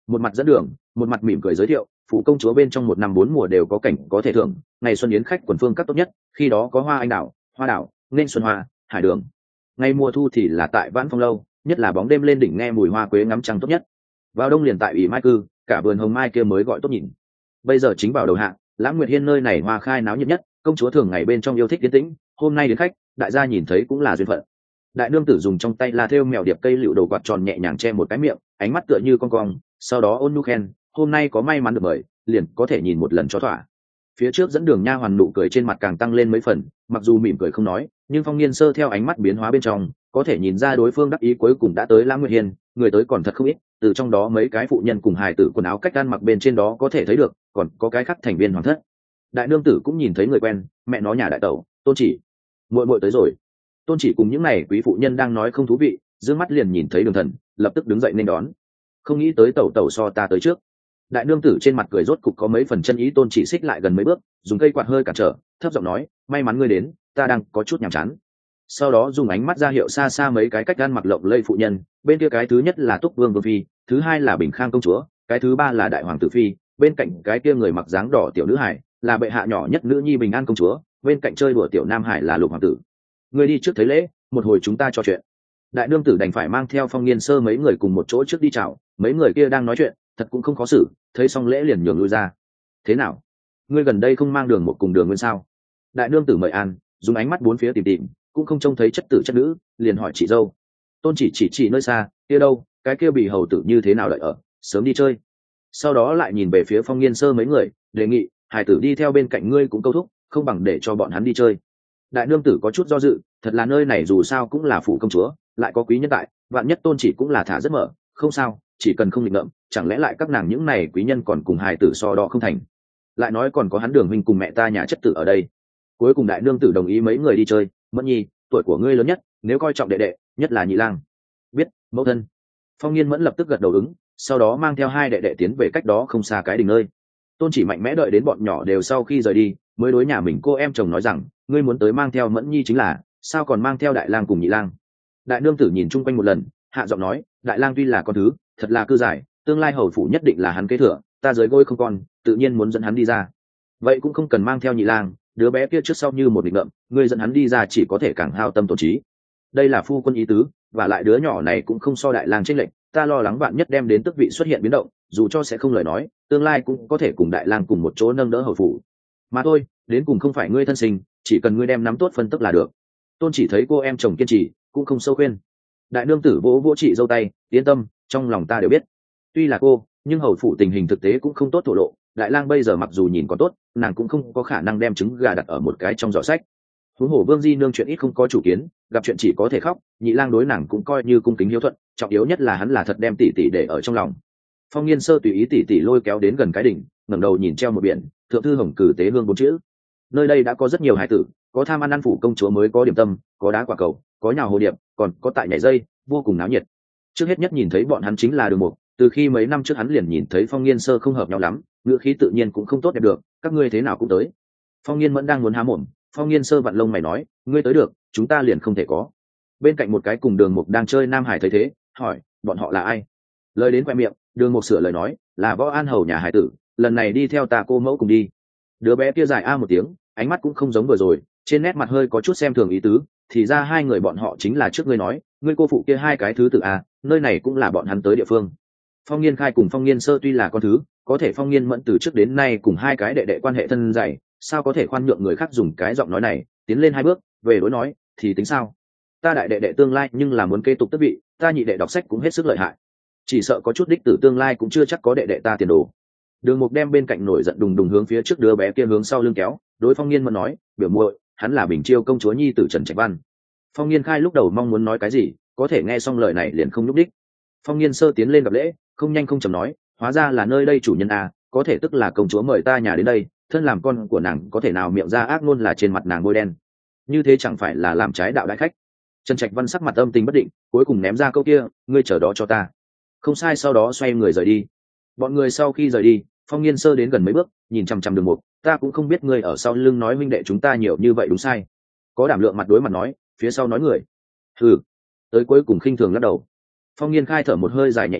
một mặt dẫn đường, một mặt mỉm cười giới thiệu phủ công chúa bên trong 1 năm 4 mùa đều có cảnh có thể thưởng, ngày xuân yến khách quần phương các tốt nhất, khi đó có hoa anh đào, hoa đảo, nên xuân hoa, hải đường. Ngày mùa thu thì là tại Vãn Phong lâu, nhất là bóng đêm lên đỉnh nghe mùi hoa quế ngắm trăng tốt nhất. Vào đông liền tại ủy mai cư, cả vườn hồng mai kia mới gọi tốt nhìn. Bây giờ chính vào đầu hạ, Lãng Nguyệt Hiên nơi này hoa khai náo nhiệt nhất, công chúa thường ngày bên trong yêu thích yên tĩnh, hôm nay đến khách, đại gia nhìn thấy cũng là duyên phận. Đại nương tử dùng trong tay la thêu mèo điệp cây lựu đầu quạt tròn nhẹ nhàng che một cái miệng, ánh mắt tựa như con cong, sau đó ôn nhu khen, hôm nay có may mắn được mời, liền có thể nhìn một lần cho thỏa. Phía trước dẫn đường nha hoàn nụ cười trên mặt càng tăng lên mấy phần, mặc dù mỉm cười không nói, nhưng Phong Niên Sơ theo ánh mắt biến hóa bên trong, có thể nhìn ra đối phương đắc ý cuối cùng đã tới Lãng Nguyệt Hiên, người tới còn thật không ít, từ trong đó mấy cái phụ nhân cùng hài tử quần áo cách ăn mặc bên trên đó có thể thấy được, còn có cái khác thành viên hoàng thất. Đại nương tử cũng nhìn thấy người quen, mẹ nó nhà đại tẩu, Tôn Chỉ, muội muội tới rồi. Tôn Chỉ cùng những này quý phụ nhân đang nói không thú vị, dương mắt liền nhìn thấy Đường Thần, lập tức đứng dậy nên đón. Không nghĩ tới tẩu tẩu so ta tới trước. Đại nương tử trên mặt cười rốt cục có mấy phần chân ý. Tôn Chỉ xích lại gần mấy bước, dùng cây quạt hơi cản trở, thấp giọng nói, may mắn ngươi đến, ta đang có chút nhàm chán. Sau đó dùng ánh mắt ra hiệu xa xa mấy cái cách gan mặc lộng lây phụ nhân, bên kia cái thứ nhất là Túc Vương Vương phi, thứ hai là Bình Khang công chúa, cái thứ ba là Đại hoàng tử phi, bên cạnh cái kia người mặc dáng đỏ tiểu nữ hải là bệ hạ nhỏ nhất nữ nhi Bình An công chúa, bên cạnh chơi đùa tiểu nam hải là Lục hoàng tử. Ngươi đi trước thấy lễ, một hồi chúng ta trò chuyện. Đại nương tử đành phải mang theo Phong Niên Sơ mấy người cùng một chỗ trước đi chào, mấy người kia đang nói chuyện, thật cũng không khó xử, thấy xong lễ liền nhường lui ra. Thế nào, ngươi gần đây không mang Đường một cùng Đường Nguyên sao? Đại nương tử mời an, dùng ánh mắt bốn phía tìm tìm, cũng không trông thấy chất tử chất nữ, liền hỏi chị dâu. Tôn chỉ nơi xa, kia đâu, cái kia bị hầu tử như thế nào đợi ở, sớm đi chơi. Sau đó lại nhìn về phía Phong Niên Sơ mấy người, đề nghị hải tử đi theo bên cạnh ngươi cũng câu thúc, không bằng để cho bọn hắn đi chơi. Đại nương tử có chút do dự, thật là nơi này dù sao cũng là phủ công chúa, lại có quý nhân tại, vạn nhất Tôn chỉ cũng là thả rất mở, không sao, chỉ cần không nghịch ngợm, chẳng lẽ lại các nàng những này quý nhân còn cùng hài tử so đo không thành. Lại nói còn có hắn Đường huynh cùng mẹ ta nhà chất tử ở đây. Cuối cùng đại nương tử đồng ý mấy người đi chơi. Mẫn nhi, tuổi của ngươi lớn nhất, nếu coi trọng đệ đệ, nhất là nhị lang. Biết, mẫu thân. Phong Niên Mẫn lập tức gật đầu ứng, sau đó mang theo hai đệ đệ tiến về cách đó không xa cái đình nơi. Tôn chỉ mạnh mẽ đợi đến bọn nhỏ đều sau khi rời đi, mới đối nhà mình cô em chồng nói rằng, ngươi muốn tới mang theo Mẫn nhi chính là, sao còn mang theo đại lang cùng nhị lang. Đại nương tử nhìn chung quanh một lần, hạ giọng nói, đại lang tuy là con thứ, thật là cư giải, tương lai hầu phủ nhất định là hắn kế thừa, ta dưới gối không còn, tự nhiên muốn dẫn hắn đi ra. Vậy cũng không cần mang theo nhị lang, đứa bé kia trước sau như một định ngợm, ngươi dẫn hắn đi ra chỉ có thể càng hao tâm tổn trí. Đây là phu quân ý tứ, và lại đứa nhỏ này cũng không so đại lang chênh lệch, ta lo lắng bạn nhất đem đến tước vị xuất hiện biến động, dù cho sẽ không lời nói, tương lai cũng có thể cùng đại lang cùng một chỗ nâng đỡ hầu phủ. Mà thôi, đến cùng không phải ngươi thân sinh, chỉ cần ngươi đem nắm tốt phân tức là được. Tôn chỉ thấy cô em chồng kiên trì, cũng không sâu khuyên. Đại nương tử vỗ vỗ chị dâu tay, yên tâm, trong lòng ta đều biết. Tuy là cô, nhưng hầu phủ tình hình thực tế cũng không tốt thổ lộ, đại lang bây giờ mặc dù nhìn còn tốt, nàng cũng không có khả năng đem trứng gà đặt ở một cái trong giỏ sách. Huống hồ Vương di nương chuyện ít không có chủ kiến, gặp chuyện chỉ có thể khóc, nhị lang đối nàng cũng coi như cung kính hiếu thuận, trọng yếu nhất là hắn là thật đem tỷ tỷ để ở trong lòng. Phong Niên Sơ tùy ý tỷ tỷ lôi kéo đến gần cái đỉnh, ngẩng đầu nhìn treo một biển, thượng thư hồng cử tế hương 4 chữ. Nơi đây đã có rất nhiều hải tử, có tham ăn phủ công chúa mới có điểm tâm, có đá quả cầu, có nhào hồ điệp, còn có tại nhảy dây, vô cùng náo nhiệt. Trước hết nhất nhìn thấy bọn hắn chính là Đường Mục, từ khi mấy năm trước hắn liền nhìn thấy Phong Niên Sơ không hợp nhau lắm, ngữ khí tự nhiên cũng không tốt đẹp được, các ngươi thế nào cũng tới. Phong Niên Mẫn đang muốn há mồm, Phong Niên Sơ vặn lông mày nói, ngươi tới được, chúng ta liền không thể có. Bên cạnh một cái cùng Đường Mục đang chơi Nam Hải thấy thế, hỏi, bọn họ là ai? Lời đến quẹ miệng, Đường Mục sửa lời nói, là Võ An hầu nhà hải tử, lần này đi theo ta cô mẫu cùng đi. Đứa bé kia dài a một tiếng, ánh mắt cũng không giống vừa rồi, trên nét mặt hơi có chút xem thường ý tứ, thì ra hai người bọn họ chính là trước ngươi nói, ngươi cô phụ kia hai cái thứ tự a, nơi này cũng là bọn hắn tới địa phương. Phong Niên Khai cùng Phong Niên Sơ tuy là con thứ, có thể Phong Niên Mẫn từ trước đến nay cùng hai cái đệ đệ quan hệ thân dày, sao có thể khoan nhượng người khác dùng cái giọng nói này, tiến lên 2 bước, về đối nói, thì tính sao? Ta đại đệ đệ tương lai nhưng là muốn kế tục tước vị, ta nhị đệ đọc sách cũng hết sức lợi hại, chỉ sợ có chút đích tử tương lai cũng chưa chắc có đệ đệ ta tiền đồ. Đường Mục đem bên cạnh nổi giận đùng đùng hướng phía trước đứa bé kia hướng sau lưng kéo, đối Phong Niên Mẫn nói, biểu muội, hắn là Bình Chiêu công chúa nhi tử Trần Trạch Văn. Phong Niên Khai lúc đầu mong muốn nói cái gì, có thể nghe xong lời này liền không nhúc đích. Phong Niên Sơ tiến lên gặp lễ, không nhanh không chậm nói, hóa ra là nơi đây chủ nhân à, có thể tức là công chúa mời ta nhà đến đây, thân làm con của nàng có thể nào miệng ra ác ngôn là trên mặt nàng bôi đen, như thế chẳng phải là làm trái đạo đại khách. Trần Trạch Văn sắc mặt âm tình bất định, cuối cùng ném ra câu kia, ngươi chờ đó cho ta. Không sai, sau đó xoay người rời đi. Bọn người sau khi rời đi, Phong Niên Sơ đến gần mấy bước, nhìn chằm chằm Đường Mục, ta cũng không biết ngươi ở sau lưng nói huynh đệ chúng ta nhiều như vậy đúng sai. Có đảm lượng mặt đối mặt nói, phía sau nói người. Tới cuối cùng khinh thường lắc đầu. Phong Niên Khai thở một hơi dài nhẹ nhõm,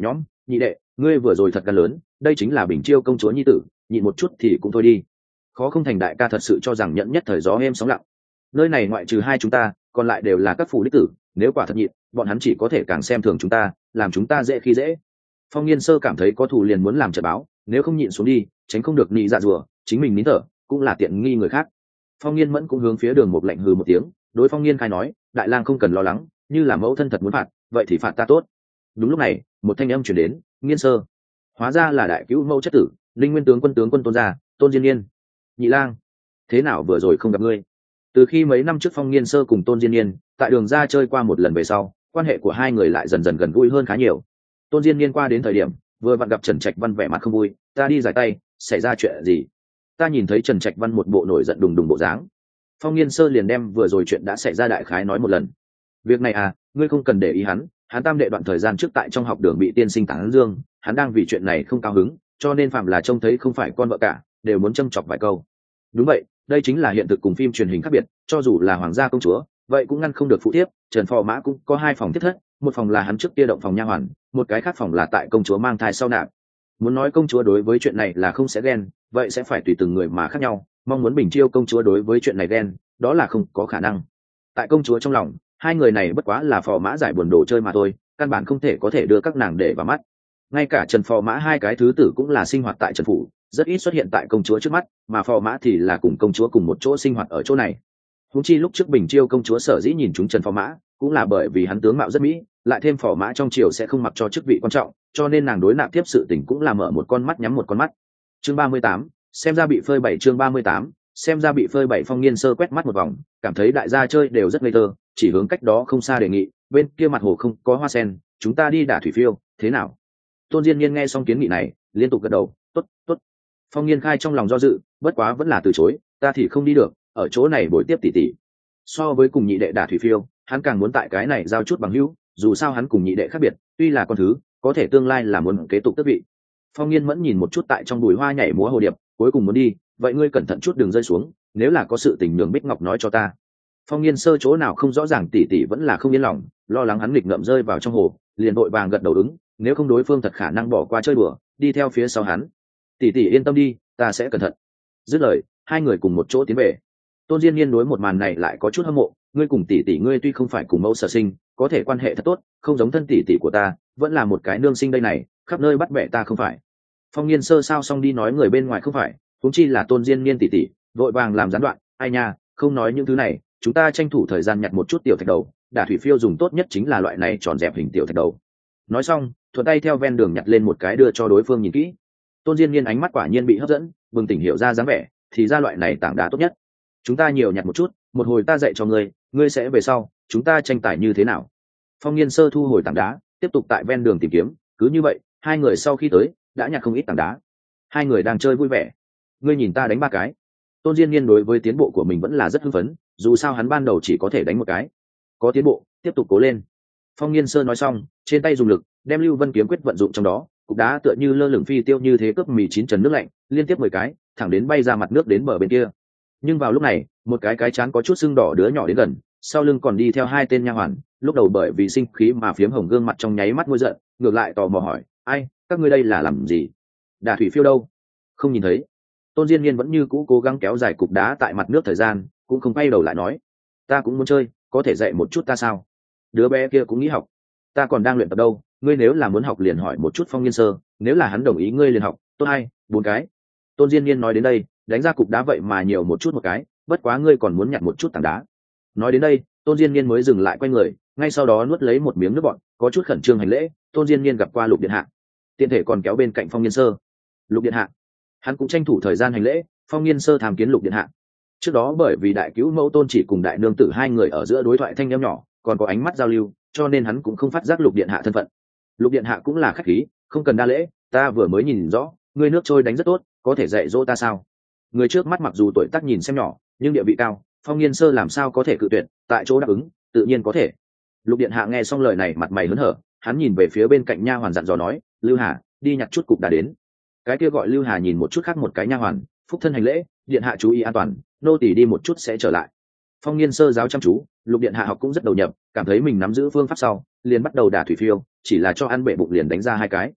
nhị đệ, ngươi vừa rồi thật gan lớn, đây chính là Bình Chiêu công chúa nhi tử, nhịn một chút thì cũng thôi đi. Khó không thành đại ca thật sự cho rằng nhẫn nhất thời gió êm sóng lặng. Nơi này ngoại trừ hai chúng ta, còn lại đều là các phủ đích tử, nếu quả thật nhịn, bọn hắn chỉ có thể càng xem thường chúng ta, làm chúng ta dễ khi dễ. Phong Nghiên Sơ cảm thấy có thù liền muốn làm trận báo, nếu không nhịn xuống đi, tránh không được nị dạ rùa, chính mình nín thở, cũng là tiện nghi người khác. Phong Nghiên Mẫn cũng hướng phía Đường Mục lạnh hừ một tiếng, đối Phong Nghiên khai nói, đại lang không cần lo lắng, như là mẫu thân thật muốn phạt, vậy thì phạt ta tốt. Đúng lúc này, một thanh âm truyền đến, Nghiên Sơ, hóa ra là đại cứu mẫu chất tử, Linh Nguyên tướng quân Tôn gia, Tôn Diên Niên. Nhị lang, thế nào vừa rồi không gặp ngươi? Từ khi mấy năm trước Phong Nghiên Sơ cùng Tôn Diên Niên tại đường ra chơi qua một lần về sau, quan hệ của hai người lại dần dần gần gũi hơn khá nhiều. Tôn Diên Niên qua đến thời điểm vừa vặn gặp Trần Trạch Văn vẻ mặt không vui, ta đi giải tay, xảy ra chuyện gì? Ta nhìn thấy Trần Trạch Văn một bộ nổi giận đùng đùng bộ dáng. Phong Nghiên Sơ liền đem vừa rồi chuyện đã xảy ra đại khái nói một lần. Việc này à, ngươi không cần để ý hắn tam đệ đoạn thời gian trước tại trong học đường bị tiên sinh tán dương, hắn đang vì chuyện này không cao hứng, cho nên phạm là trông thấy không phải con vợ cả, đều muốn châm chọc vài câu. Đúng vậy, đây chính là hiện thực cùng phim truyền hình khác biệt, cho dù là hoàng gia công chúa, vậy cũng ngăn không được phụ thiếp. Trần Phò Mã cũng có hai phòng thiết thất, một phòng là hắn trước kia động phòng nha hoàn, một cái khác phòng là tại công chúa mang thai sau nạp. Muốn nói công chúa đối với chuyện này là không sẽ ghen, vậy sẽ phải tùy từng người mà khác nhau. Mong muốn Bình Chiêu công chúa đối với chuyện này ghen, đó là không có khả năng. Tại công chúa trong lòng, hai người này bất quá là Phò Mã giải buồn đồ chơi mà thôi, căn bản không thể có thể đưa các nàng để vào mắt. Ngay cả Trần Phò Mã hai cái thứ tử cũng là sinh hoạt tại Trần phủ, rất ít xuất hiện tại công chúa trước mắt, mà Phò Mã thì là cùng công chúa cùng một chỗ sinh hoạt ở chỗ này. Huống chi lúc trước Bình Chiêu công chúa sở dĩ nhìn chúng Trần Phò Mã, cũng là bởi vì hắn tướng mạo rất mỹ, lại thêm Phò Mã trong triều sẽ không mặc cho chức vị quan trọng, cho nên nàng đối nạp tiếp sự tình cũng là mở một con mắt nhắm một con mắt. Chương 38, xem ra bị phơi bày. Chương 38, xem ra bị phơi bày. Phong Nghiên Sơ quét mắt một vòng, cảm thấy đại gia chơi đều rất ngây thơ, chỉ hướng cách đó không xa đề nghị, bên kia mặt hồ không có hoa sen, chúng ta đi đả thủy phiêu, thế nào? Tôn Diên Niên nghe xong kiến nghị này, liên tục gật đầu, tốt, tốt. Phong Nghiên khai trong lòng do dự, bất quá vẫn là từ chối, ta thì không đi được, ở chỗ này buổi tiếp tỷ tỷ. So với cùng nhị đệ đả thủy phiêu, hắn càng muốn tại cái này giao chút bằng hữu, dù sao hắn cùng nhị đệ khác biệt, tuy là con thứ, có thể tương lai là muốn kế tục tước vị. Phong Nghiên Mẫn nhìn một chút tại trong bụi hoa nhảy múa hồ điệp, cuối cùng muốn đi, vậy ngươi cẩn thận chút đừng rơi xuống, nếu là có sự tình nhường Bích Ngọc nói cho ta. Phong Nghiên Sơ chỗ nào không rõ ràng tỷ tỷ vẫn là không yên lòng, lo lắng hắn nghịch ngợm rơi vào trong hồ, liền vội vàng gật đầu ứng, nếu không đối phương thật khả năng bỏ qua chơi đùa, đi theo phía sau hắn. Tỷ tỷ yên tâm đi, ta sẽ cẩn thận. Dứt lời, hai người cùng một chỗ tiến về. Tôn Diên Niên đối một màn này lại có chút hâm mộ, ngươi cùng tỷ tỷ ngươi tuy không phải cùng mẫu sở sinh, có thể quan hệ thật tốt, không giống thân tỷ tỷ của ta, vẫn là một cái nương sinh đây này, khắp nơi bắt bẻ ta không phải. Phong Nghiên Sơ sao xong đi nói người bên ngoài không phải, huống chi là Tôn Diên Niên tỷ tỷ, vội vàng làm gián đoạn, ai nha, không nói những thứ này, chúng ta tranh thủ thời gian nhặt một chút tiểu thạch đầu, đả thủy phiêu dùng tốt nhất chính là loại này tròn dẹp hình tiểu thạch đầu. Nói xong, thuận tay theo ven đường nhặt lên một cái đưa cho đối phương nhìn kỹ. Tôn Diên Niên ánh mắt quả nhiên bị hấp dẫn, bừng tỉnh hiểu ra dáng vẻ, thì ra loại này tảng đá tốt nhất. Chúng ta nhiều nhặt một chút, một hồi ta dạy cho ngươi, ngươi sẽ về sau, chúng ta tranh tài như thế nào? Phong Nghiên Sơ thu hồi tảng đá, tiếp tục tại ven đường tìm kiếm, cứ như vậy, hai người sau khi tới, đã nhặt không ít tảng đá. Hai người đang chơi vui vẻ. Ngươi nhìn ta đánh ba cái. Tôn Diên Niên đối với tiến bộ của mình vẫn là rất hưng phấn, dù sao hắn ban đầu chỉ có thể đánh một cái. Có tiến bộ, tiếp tục cố lên. Phong Nghiên Sơ nói xong, trên tay dùng lực, đem Lưu Vân kiếm quyết vận dụng trong đó, cục đá tựa như lơ lửng phi tiêu như thế cướp mì chín trần nước lạnh, liên tiếp 10 cái, thẳng đến bay ra mặt nước đến bờ bên kia. Nhưng vào lúc này, một cái trán có chút sưng đỏ đứa nhỏ đến gần, sau lưng còn đi theo hai tên nha hoàn, lúc đầu bởi vì sinh khí mà phiếm hồng gương mặt trong nháy mắt ngôi giận, ngược lại tò mò hỏi, ai, các ngươi đây là làm gì? Đả thủy phiêu đâu? Không nhìn thấy. Tôn Diên Niên vẫn như cũ cố gắng kéo dài cục đá tại mặt nước thời gian, cũng không quay đầu lại nói, ta cũng muốn chơi, có thể dạy một chút ta sao? Đứa bé kia cũng nghĩ học, ta còn đang luyện tập đâu, ngươi nếu là muốn học liền hỏi một chút Phong Nghiên Sơ, nếu là hắn đồng ý ngươi liền học, tốt hay, 4 cái. Tôn Diên Niên nói đến đây, đánh ra cục đá vậy mà nhiều một chút một cái, bất quá ngươi còn muốn nhặt một chút tảng đá. Nói đến đây, Tôn Diên Niên mới dừng lại quay người, ngay sau đó nuốt lấy một miếng nước bọt, có chút khẩn trương hành lễ. Tôn Diên Niên gặp qua Lục điện hạ, tiện thể còn kéo bên cạnh Phong Nghiên Sơ. Lục điện hạ, hắn cũng tranh thủ thời gian hành lễ. Phong Nghiên Sơ tham kiến Lục điện hạ. Trước đó bởi vì đại cứu mẫu Tôn chỉ cùng đại nương tử hai người ở giữa đối thoại thanh âm nhỏ, còn có ánh mắt giao lưu, cho nên hắn cũng không phát giác Lục điện hạ thân phận. Lục điện hạ cũng là khách khí, không cần đa lễ, ta vừa mới nhìn rõ, ngươi nước trôi đánh rất tốt, có thể dạy dỗ ta sao? Người trước mắt mặc dù tuổi tác nhìn xem nhỏ, nhưng địa vị cao, Phong Nghiên Sơ làm sao có thể cự tuyệt, tại chỗ đáp ứng, tự nhiên có thể. Lục điện hạ nghe xong lời này mặt mày hớn hở, hắn nhìn về phía bên cạnh nha hoàn dặn dò nói, Lưu Hà, đi nhặt chút cục đá đến. Cái kia gọi Lưu Hà nhìn một chút khác một cái nha hoàn, phúc thân hành lễ, điện hạ chú ý an toàn, nô tỳ đi một chút sẽ trở lại. Phong Nghiên Sơ giáo chăm chú, Lục điện hạ học cũng rất đầu nhập, cảm thấy mình nắm giữ phương pháp sau, liền bắt đầu đả thủy phiêu, chỉ là cho ăn bể bụng liền đánh ra 2 cái.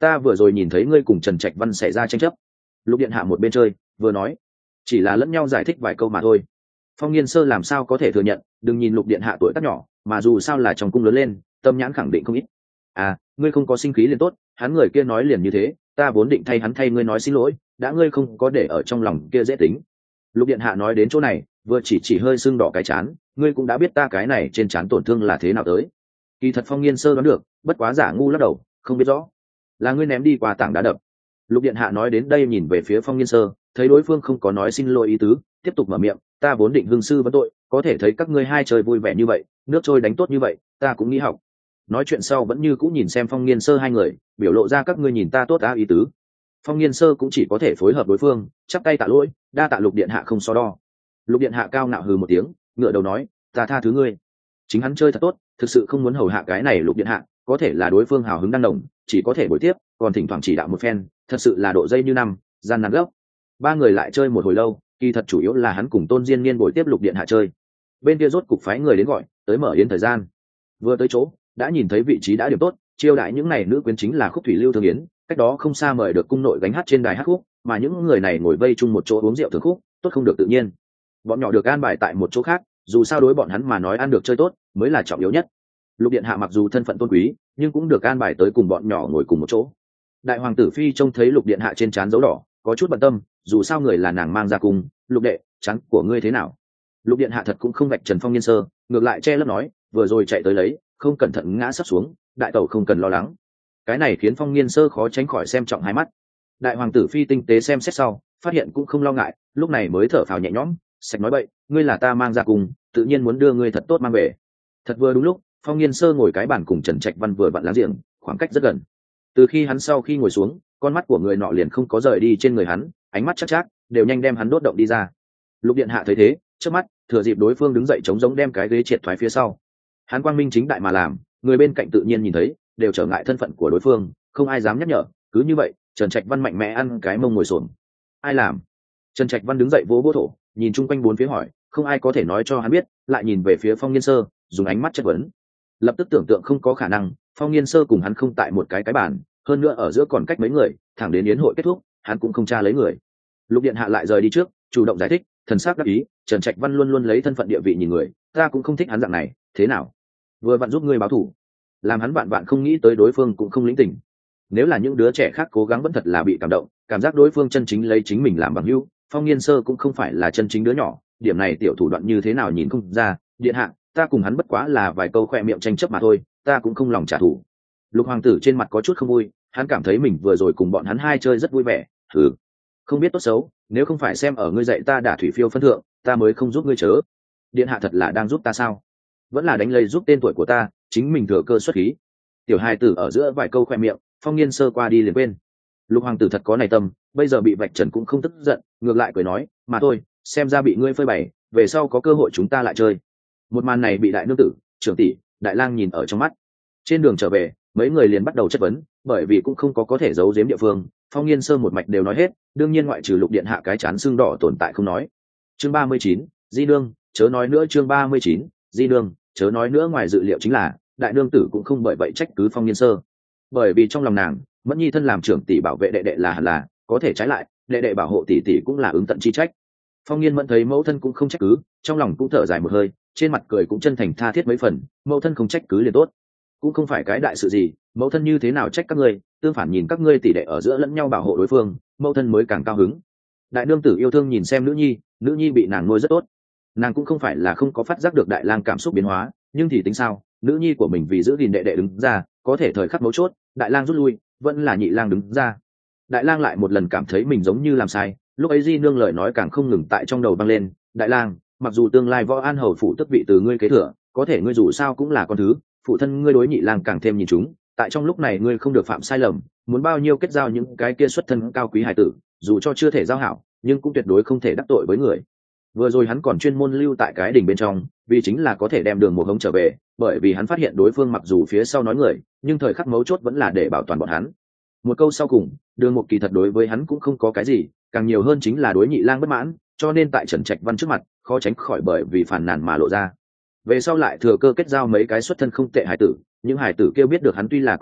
ta vừa rồi nhìn thấy ngươi cùng Trần Trạch Văn xảy ra tranh chấp. Lục điện hạ một bên chơi vừa nói, chỉ là lẫn nhau giải thích vài câu mà thôi. Phong Nghiên Sơ làm sao có thể thừa nhận, đừng nhìn Lục điện hạ tuổi tác nhỏ, mà dù sao là trong cung lớn lên, tâm nhãn khẳng định không ít. À, ngươi không có sinh khí liền tốt, hắn người kia nói liền như thế, ta vốn định thay hắn thay ngươi nói xin lỗi, đã ngươi không có để ở trong lòng kia dễ tính. Lục điện hạ nói đến chỗ này, vừa chỉ hơi sưng đỏ cái chán, ngươi cũng đã biết ta cái này trên chán tổn thương là thế nào tới. Kỳ thật Phong Nghiên Sơ đoán được, bất quá giả ngu lắc đầu, không biết rõ. Là ngươi ném đi qua tảng đá đập. Lục điện hạ nói đến đây nhìn về phía Phong Nghiên Sơ, thấy đối phương không có nói xin lỗi ý tứ, tiếp tục mở miệng, ta vốn định hương sư vấn tội, có thể thấy các ngươi hai chơi vui vẻ như vậy, nước trôi đánh tốt như vậy, ta cũng nghĩ học. Nói chuyện sau vẫn như cũ nhìn xem Phong Nghiên Sơ hai người, biểu lộ ra các ngươi nhìn ta tốt á ý tứ. Phong Nghiên Sơ cũng chỉ có thể phối hợp đối phương, chắp tay tạ lỗi, đa tạ Lục điện hạ không so đo. Lục điện hạ cao ngạo hừ một tiếng, ngựa đầu nói, ta tha thứ ngươi. Chính hắn chơi thật tốt, thực sự không muốn hầu hạ cái này Lục điện hạ, có thể là đối phương hào hứng đang nồng, chỉ có thể bồi tiếp, còn thỉnh thoảng chỉ đạo một phen, thật sự là độ dây như năm, gian nan gốc. Ba người lại chơi một hồi lâu, kỳ thật chủ yếu là hắn cùng Tôn Diên Niên bồi tiếp Lục điện hạ chơi. Bên kia rốt cục phái người đến gọi, tới mở yến thời gian. Vừa tới chỗ, đã nhìn thấy vị trí đã điểm tốt, chiêu đãi những này nữ quyến chính là Khúc Thủy Lưu Thương Yến, cách đó không xa mời được cung nội gánh hát trên đài hát khúc, mà những người này ngồi vây chung một chỗ uống rượu thưởng khúc, tốt không được tự nhiên. Bọn nhỏ được an bài tại một chỗ khác, dù sao đối bọn hắn mà nói ăn được chơi tốt mới là trọng yếu nhất. Lục điện hạ mặc dù thân phận tôn quý, nhưng cũng được an bài tới cùng bọn nhỏ ngồi cùng một chỗ. Đại hoàng tử phi trông thấy Lục điện hạ trên trán dấu đỏ, có chút bận tâm, dù sao người là nàng mang ra cùng, Lục đệ, trán của ngươi thế nào? Lục điện hạ thật cũng không vạch trần Phong Nghiên Sơ, ngược lại che lấp nói, vừa rồi chạy tới lấy, không cẩn thận ngã sắp xuống, đại tẩu không cần lo lắng. Cái này khiến Phong Nghiên Sơ khó tránh khỏi xem trọng hai mắt. Đại hoàng tử phi tinh tế xem xét sau, phát hiện cũng không lo ngại, lúc này mới thở phào nhẹ nhõm, sạch nói bậy, ngươi là ta mang ra cùng, tự nhiên muốn đưa ngươi thật tốt mang về. Thật vừa đúng lúc, Phong Nghiên Sơ ngồi cái bàn cùng Trần Trạch Văn vừa vặn láng giềng, khoảng cách rất gần. Từ khi hắn sau khi ngồi xuống, con mắt của người nọ liền không có rời đi trên người hắn, ánh mắt chắc chắc đều nhanh đem hắn đốt động đi ra. Lục điện hạ thấy thế, trước mắt thừa dịp đối phương đứng dậy chống giống đem cái ghế triệt thoái phía sau. Hắn quang minh chính đại mà làm, người bên cạnh tự nhiên nhìn thấy, đều trở ngại thân phận của đối phương, không ai dám nhắc nhở. Cứ như vậy, Trần Trạch Văn mạnh mẽ ăn cái mông ngồi xổm. Ai làm? Trần Trạch Văn đứng dậy vỗ vỗ thổ, nhìn chung quanh bốn phía hỏi, không ai có thể nói cho hắn biết, lại nhìn về phía Phong Nghiên Sơ, dùng ánh mắt chất vấn. Lập tức tưởng tượng không có khả năng, Phong Nghiên Sơ cùng hắn không tại một cái bàn, hơn nữa ở giữa còn cách mấy người, thẳng đến yến hội kết thúc, hắn cũng không tra lấy người. Lục điện hạ lại rời đi trước, chủ động giải thích, thần sắc đắc ý, Trần Trạch Văn luôn luôn lấy thân phận địa vị nhìn người, ta cũng không thích hắn dạng này, thế nào? Vừa vặn giúp ngươi báo thù. Làm hắn bạn không nghĩ tới đối phương cũng không lĩnh tình. Nếu là những đứa trẻ khác cố gắng vẫn thật là bị cảm động, cảm giác đối phương chân chính lấy chính mình làm bằng hữu, Phong Nghiên Sơ cũng không phải là chân chính đứa nhỏ, điểm này tiểu thủ đoạn như thế nào nhìn không ra, điện hạ, ta cùng hắn bất quá là vài câu khoe miệng tranh chấp mà thôi, ta cũng không lòng trả thù. Lục hoàng tử trên mặt có chút không vui, hắn cảm thấy mình vừa rồi cùng bọn hắn hai chơi rất vui vẻ, không biết tốt xấu, nếu không phải xem ở ngươi dạy ta đả thủy phiêu phân thượng, ta mới không giúp ngươi chớ. Điện hạ thật là đang giúp ta sao? Vẫn là đánh lây giúp tên tuổi của ta, chính mình thừa cơ xuất khí. Tiểu hài tử ở giữa vài câu khoe miệng, Phong Nghiên Sơ qua đi liền quên. Lục hoàng tử thật có này tâm, bây giờ bị vạch trần cũng không tức giận, ngược lại cười nói, mà thôi, xem ra bị ngươi phơi bày, về sau có cơ hội chúng ta lại chơi. Một màn này bị đại nương tử, trưởng tỷ, đại lang nhìn ở trong mắt. Trên đường trở về, mấy người liền bắt đầu chất vấn, bởi vì cũng không có thể giấu giếm địa phương. Phong Nghiên Sơ một mạch đều nói hết, đương nhiên ngoại trừ Lục điện hạ cái chán xương đỏ tồn tại không nói. Chương 39, Di Nương, chớ nói nữa. Chương 39, Di Nương, chớ nói nữa. Ngoài dự liệu chính là đại nương tử cũng không bởi vậy trách cứ Phong Nghiên Sơ, bởi vì trong lòng nàng, Mẫn Nhi thân làm trưởng tỷ bảo vệ đệ đệ là hẳn là, có thể trái lại, đệ đệ bảo hộ tỷ tỷ cũng là ứng tận chi trách. Phong Nghiên Mẫn thấy mẫu thân cũng không trách cứ, trong lòng cũng thở dài một hơi, trên mặt cười cũng chân thành tha thiết mấy phần, mẫu thân không trách cứ liền tốt, cũng không phải cái đại sự gì, mẫu thân như thế nào trách các ngươi, tương phản nhìn các ngươi tỷ đệ ở giữa lẫn nhau bảo hộ đối phương, mẫu thân mới càng cao hứng. Đại nương tử yêu thương nhìn xem nữ nhi bị nàng nuôi rất tốt, nàng cũng không phải là không có phát giác được đại lang cảm xúc biến hóa, nhưng thì tính sao, nữ nhi của mình vì giữ gìn đệ đệ đứng ra, có thể thời khắc mấu chốt, đại lang rút lui, vẫn là nhị lang đứng ra. Đại lang lại một lần cảm thấy mình giống như làm sai, lúc ấy Di Nương lời nói càng không ngừng tại trong đầu vang lên, đại lang, mặc dù tương lai Võ An hầu phụ tước vị từ ngươi kế thừa, có thể ngươi dù sao cũng là con thứ, phụ thân ngươi đối nhị lang càng thêm nhìn chúng, tại trong lúc này ngươi không được phạm sai lầm, muốn bao nhiêu kết giao những cái kia xuất thân cao quý hài tử, dù cho chưa thể giao hảo, nhưng cũng tuyệt đối không thể đắc tội với người. Vừa rồi hắn còn chuyên môn lưu tại cái đỉnh bên trong, vì chính là có thể đem Đường Một Hống trở về, bởi vì hắn phát hiện đối phương mặc dù phía sau nói người, nhưng thời khắc mấu chốt vẫn là để bảo toàn bọn hắn. Một câu sau cùng, Đường Một kỳ thật đối với hắn cũng không có cái gì, càng nhiều hơn chính là đối nhị lang bất mãn, cho nên tại Trần Trạch Văn trước mặt, khó tránh khỏi bởi vì phản nàn mà lộ ra. Về sau lại thừa cơ kết giao mấy cái xuất thân không tệ hải tử, những hải tử kêu biết được hắn tuy là con thứ,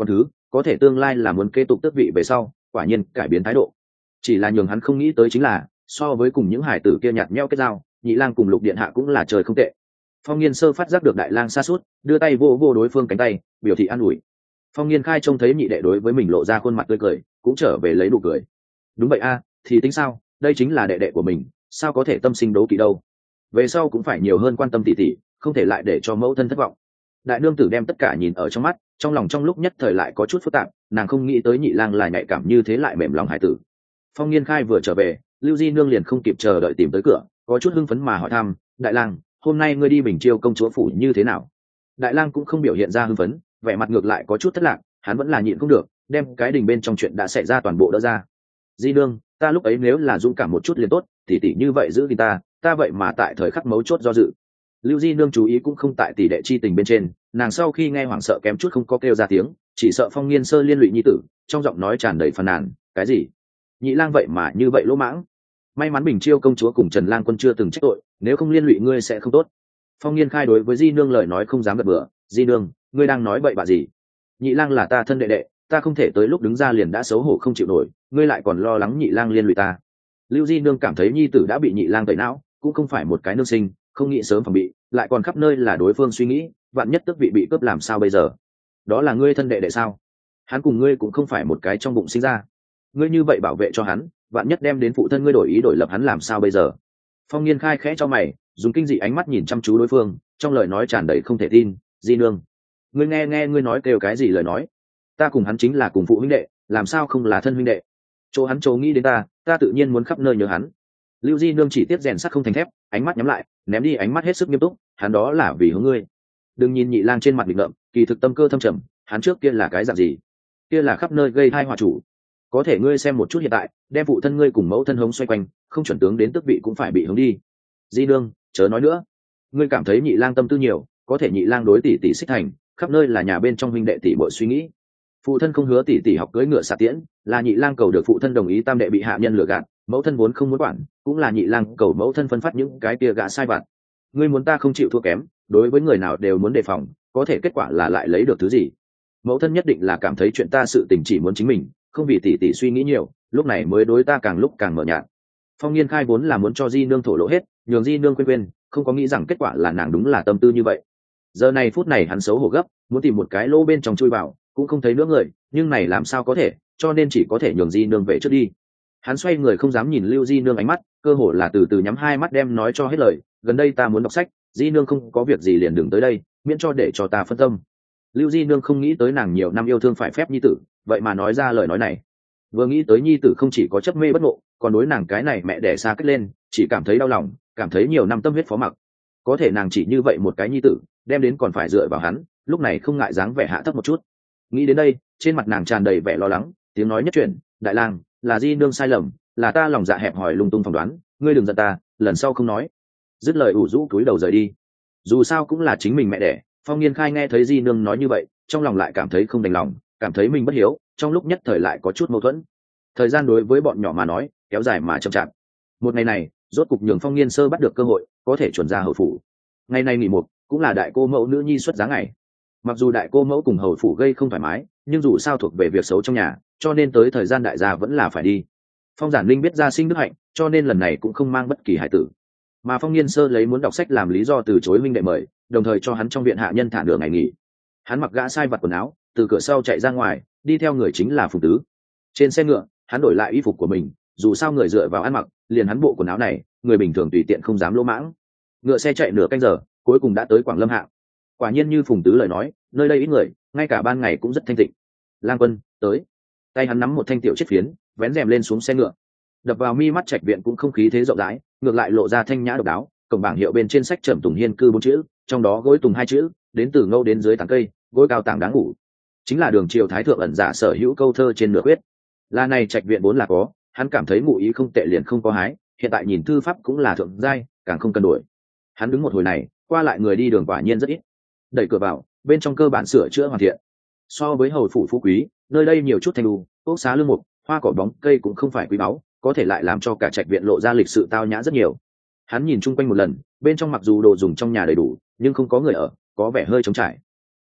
có thể tương lai là muốn kế tục tước vị về sau quả nhiên cải biến thái độ. Chỉ là nhường hắn không nghĩ tới chính là so với cùng những hải tử kia nhạt nhẽo kết giao, nhị lang cùng Lục điện hạ cũng là trời không tệ. Phong Nghiên sơ phát giác được đại lang sa sút, đưa tay vô vô đối phương cánh tay, biểu thị an ủi. Phong Nghiên khai trông thấy nhị đệ đối với mình lộ ra khuôn mặt tươi cười, cũng trở về lấy nụ cười. Đúng vậy a, thì tính sao, đây chính là đệ đệ của mình, sao có thể tâm sinh đố kỵ đâu. Về sau cũng phải nhiều hơn quan tâm tỷ tỷ, không thể lại để cho mẫu thân thất vọng. Đại nương tử đem tất cả nhìn ở trong mắt, trong lòng trong lúc nhất thời lại có chút phức tạp, nàng không nghĩ tới nhị lang lại nhạy cảm như thế lại mềm lòng hải tử. Phong Nghiên khai vừa trở về, Lưu Di nương liền không kịp chờ đợi tìm tới cửa, có chút hưng phấn mà hỏi thăm, đại lang, hôm nay ngươi đi Bình Chiêu công chúa phủ như thế nào? Đại lang cũng không biểu hiện ra hưng phấn, vẻ mặt ngược lại có chút thất lạc, hắn vẫn là nhịn không được, đem cái đình bên trong chuyện đã xảy ra toàn bộ đỡ ra. Di nương, ta lúc ấy nếu là dũng cảm một chút liền tốt, tỷ tỷ như vậy giữ thì ta vậy mà tại thời khắc mấu chốt do dự. Lưu Di nương chú ý cũng không tại tỷ đệ chi tình bên trên, nàng sau khi nghe hoảng sợ kém chút không có kêu ra tiếng, chỉ sợ Phong Nghiên sơ liên lụy nhi tử, trong giọng nói tràn đầy phàn nàn, cái gì? Nhị lang vậy mà như vậy lỗ mãng. May mắn Bình Chiêu công chúa cùng Trần Lang quân chưa từng trách tội, nếu không liên lụy ngươi sẽ không tốt. Phong Nghiên khai đối với Di nương lời nói không dám gật bừa, Di nương, ngươi đang nói bậy bạ gì? Nhị lang là ta thân đệ đệ, ta không thể tới lúc đứng ra liền đã xấu hổ không chịu nổi, ngươi lại còn lo lắng nhị lang liên lụy ta. Lưu Di nương cảm thấy nhi tử đã bị nhị lang tẩy não, cũng không phải một cái nương sinh, không nghĩ sớm phòng bị, lại còn khắp nơi là đối phương suy nghĩ, vạn nhất tức vị bị cướp làm sao bây giờ? Đó là ngươi thân đệ đệ sao? Hắn cùng ngươi cũng không phải một cái trong bụng sinh ra, ngươi như vậy bảo vệ cho hắn, vạn nhất đem đến phụ thân ngươi đổi ý đổi lập hắn làm sao bây giờ? Phong Nghiên khai khẽ cho mày, dùng kinh dị ánh mắt nhìn chăm chú đối phương, trong lời nói tràn đầy không thể tin. Di nương, ngươi nghe ngươi nói kêu cái gì lời nói? Ta cùng hắn chính là cùng phụ huynh đệ, làm sao không là thân huynh đệ? Chỗ hắn chỗ nghĩ đến ta tự nhiên muốn khắp nơi nhớ hắn. Lưu Di nương chỉ tiếp rèn sắt không thành thép, ánh mắt nhắm lại, ném đi ánh mắt hết sức nghiêm túc, hắn đó là vì hướng ngươi. Đừng nhìn nhị lang trên mặt nghịch ngợm, kỳ thực tâm cơ thâm trầm, hắn trước kia là cái dạng gì? Kia là khắp nơi gây tai họa chủ. Có thể ngươi xem một chút hiện tại, đem phụ thân ngươi cùng mẫu thân hống xoay quanh, không chuẩn tướng đến tước vị cũng phải bị hướng đi. Di nương, chớ nói nữa. Ngươi cảm thấy nhị lang tâm tư nhiều, có thể nhị lang đối tỷ tỷ xích thành, khắp nơi là nhà bên trong huynh đệ tỷ muội suy nghĩ. Phụ thân không hứa tỷ tỷ học cưỡi ngựa xạ tiễn, là nhị lang cầu được phụ thân đồng ý tam đệ bị hạ nhân lừa gạt, mẫu thân vốn không muốn quản, cũng là nhị lang cầu mẫu thân phân phát những cái kia gã sai vặt. Ngươi muốn ta không chịu thua kém, đối với người nào đều muốn đề phòng, có thể kết quả là lại lấy được thứ gì? Mẫu thân nhất định là cảm thấy chuyện ta sự tình chỉ muốn chính mình, không vì tỷ tỷ suy nghĩ nhiều, lúc này mới đối ta càng lúc càng mở nhạt. Phong Nghiên khai vốn là muốn cho Di nương thổ lộ hết, nhường Di nương quên, không có nghĩ rằng kết quả là nàng đúng là tâm tư như vậy. Giờ này phút này hắn xấu hổ gấp, muốn tìm một cái lỗ bên trong chui vào, cũng không thấy nữa người, nhưng này làm sao có thể, cho nên chỉ có thể nhường Di nương về trước đi. Hắn xoay người không dám nhìn Lưu Di nương ánh mắt, cơ hồ là từ từ nhắm hai mắt đem nói cho hết lời, gần đây ta muốn đọc sách, Di nương không có việc gì liền đừng tới đây, miễn cho để cho ta phân tâm. Lưu Di nương không nghĩ tới nàng nhiều năm yêu thương phải phép nhi tử, vậy mà nói ra lời nói này. Vừa nghĩ tới nhi tử không chỉ có chấp mê bất ngộ, còn đối nàng cái này mẹ đẻ xa cách lên, chỉ cảm thấy đau lòng, cảm thấy nhiều năm tâm huyết phó mặc. Có thể nàng chỉ như vậy một cái nhi tử, đem đến còn phải dựa vào hắn, lúc này không ngại dáng vẻ hạ thấp một chút. Nghĩ đến đây, trên mặt nàng tràn đầy vẻ lo lắng, tiếng nói nhất chuyển, đại lang, là Di nương sai lầm, là ta lòng dạ hẹp hòi lung tung phỏng đoán, ngươi đừng giận ta, lần sau không nói. Dứt lời ủ rũ cúi đầu rời đi. Dù sao cũng là chính mình mẹ đẻ, Phong Nghiên khai nghe thấy Di nương nói như vậy, trong lòng lại cảm thấy không đành lòng, cảm thấy mình bất hiếu, trong lúc nhất thời lại có chút mâu thuẫn. Thời gian đối với bọn nhỏ mà nói kéo dài mà chậm chạp. Một ngày này rốt cục nhường Phong Nghiên sơ bắt được cơ hội, có thể chuẩn ra hầu phủ. Ngày này nghỉ một, cũng là đại cô mẫu nữ nhi xuất giá ngày. Mặc dù đại cô mẫu cùng hầu phủ gây không thoải mái, nhưng dù sao thuộc về việc xấu trong nhà, cho nên tới thời gian đại gia vẫn là phải đi. Phong Giản Linh biết gia sinh đức hạnh, cho nên lần này cũng không mang bất kỳ hải tử. Mà Phong Nghiên sơ lấy muốn đọc sách làm lý do từ chối huynh đệ mời, đồng thời cho hắn trong viện hạ nhân thả nửa ngày nghỉ. Hắn mặc gã sai vặt quần áo, từ cửa sau chạy ra ngoài, đi theo người chính là Phùng Tứ. Trên xe ngựa, hắn đổi lại y phục của mình, dù sao người dựa vào ăn mặc, liền hắn bộ quần áo này, người bình thường tùy tiện không dám lỗ mãng. Ngựa xe chạy nửa canh giờ, cuối cùng đã tới Quảng Lâm Hạ. Quả nhiên như Phùng Tứ lời nói, nơi đây ít người, ngay cả ban ngày cũng rất thanh tịnh. Lang Quân tới. Tay hắn nắm một thanh tiểu chiếc phiến, vén rèm lên xuống xe ngựa. Đập vào mi mắt trạch viện cũng không khí thế rộng rãi, ngược lại lộ ra thanh nhã độc đáo. Cổng bảng hiệu bên trên sách Trầm Tùng Hiên cư 4 chữ, trong đó gối tùng 2 chữ, đến từ ngâu đến dưới tán cây, gối cao tảng đáng ngủ. Chính là đường triều thái thượng ẩn giả sở hữu câu thơ trên nửa quyết. Là này trạch viện vốn là có, hắn cảm thấy ngụ ý không tệ liền không có hái, hiện tại nhìn thư pháp cũng là thượng giai, càng không cần đổi. Hắn đứng một hồi này, qua lại người đi đường quả nhiên rất ít. Đẩy cửa vào, bên trong cơ bản sửa chữa hoàn thiện. So với hầu phủ phú quý, nơi đây nhiều chút thanh đu, ốc xá lương mục, hoa cỏ bóng cây cũng không phải quý báu, có thể lại làm cho cả trạch viện lộ ra lịch sự tao nhã rất nhiều. Hắn nhìn chung quanh một lần, bên trong mặc dù đồ dùng trong nhà đầy đủ, nhưng không có người ở, có vẻ hơi trống trải.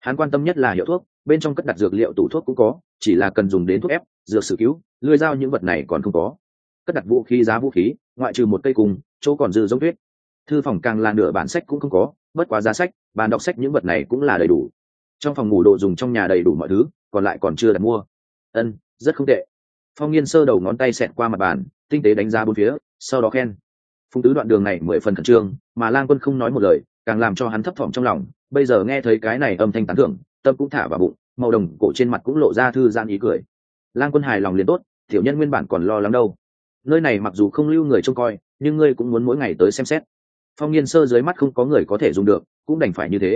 Hắn quan tâm nhất là hiệu thuốc, bên trong cất đặt dược liệu tủ thuốc cũng có, chỉ là cần dùng đến thuốc ép, dược sử cứu, lưỡi dao những vật này còn không có. Cất đặt vũ khí, giá vũ khí, ngoại trừ một cây cùng, chỗ còn dư giống tuyết. Thư phòng càng là nửa bản sách cũng không có, bất quá giá sách, bàn đọc sách những vật này cũng là đầy đủ. Trong phòng ngủ đồ dùng trong nhà đầy đủ mọi thứ, còn lại còn chưa đặt mua. Rất không tệ. Phong Nghiên sơ đầu ngón tay xẹt qua mặt bàn, tinh tế đánh giá bốn phía, sau đó khen. Phùng Tứ đoạn đường này 10 phần khẩn trương, mà Lang Quân không nói một lời, càng làm cho hắn thấp thỏm trong lòng. Bây giờ nghe thấy cái này âm thanh tán thưởng, tâm cũng thả vào bụng, màu đồng cổ trên mặt cũng lộ ra thư giãn ý cười. Lang Quân hài lòng liền tốt, tiểu nhân nguyên bản còn lo lắng đâu. Nơi này mặc dù không lưu người trông coi, nhưng ngươi cũng muốn mỗi ngày tới xem xét. Phong Nghiên sơ dưới mắt không có người có thể dùng được, cũng đành phải như thế.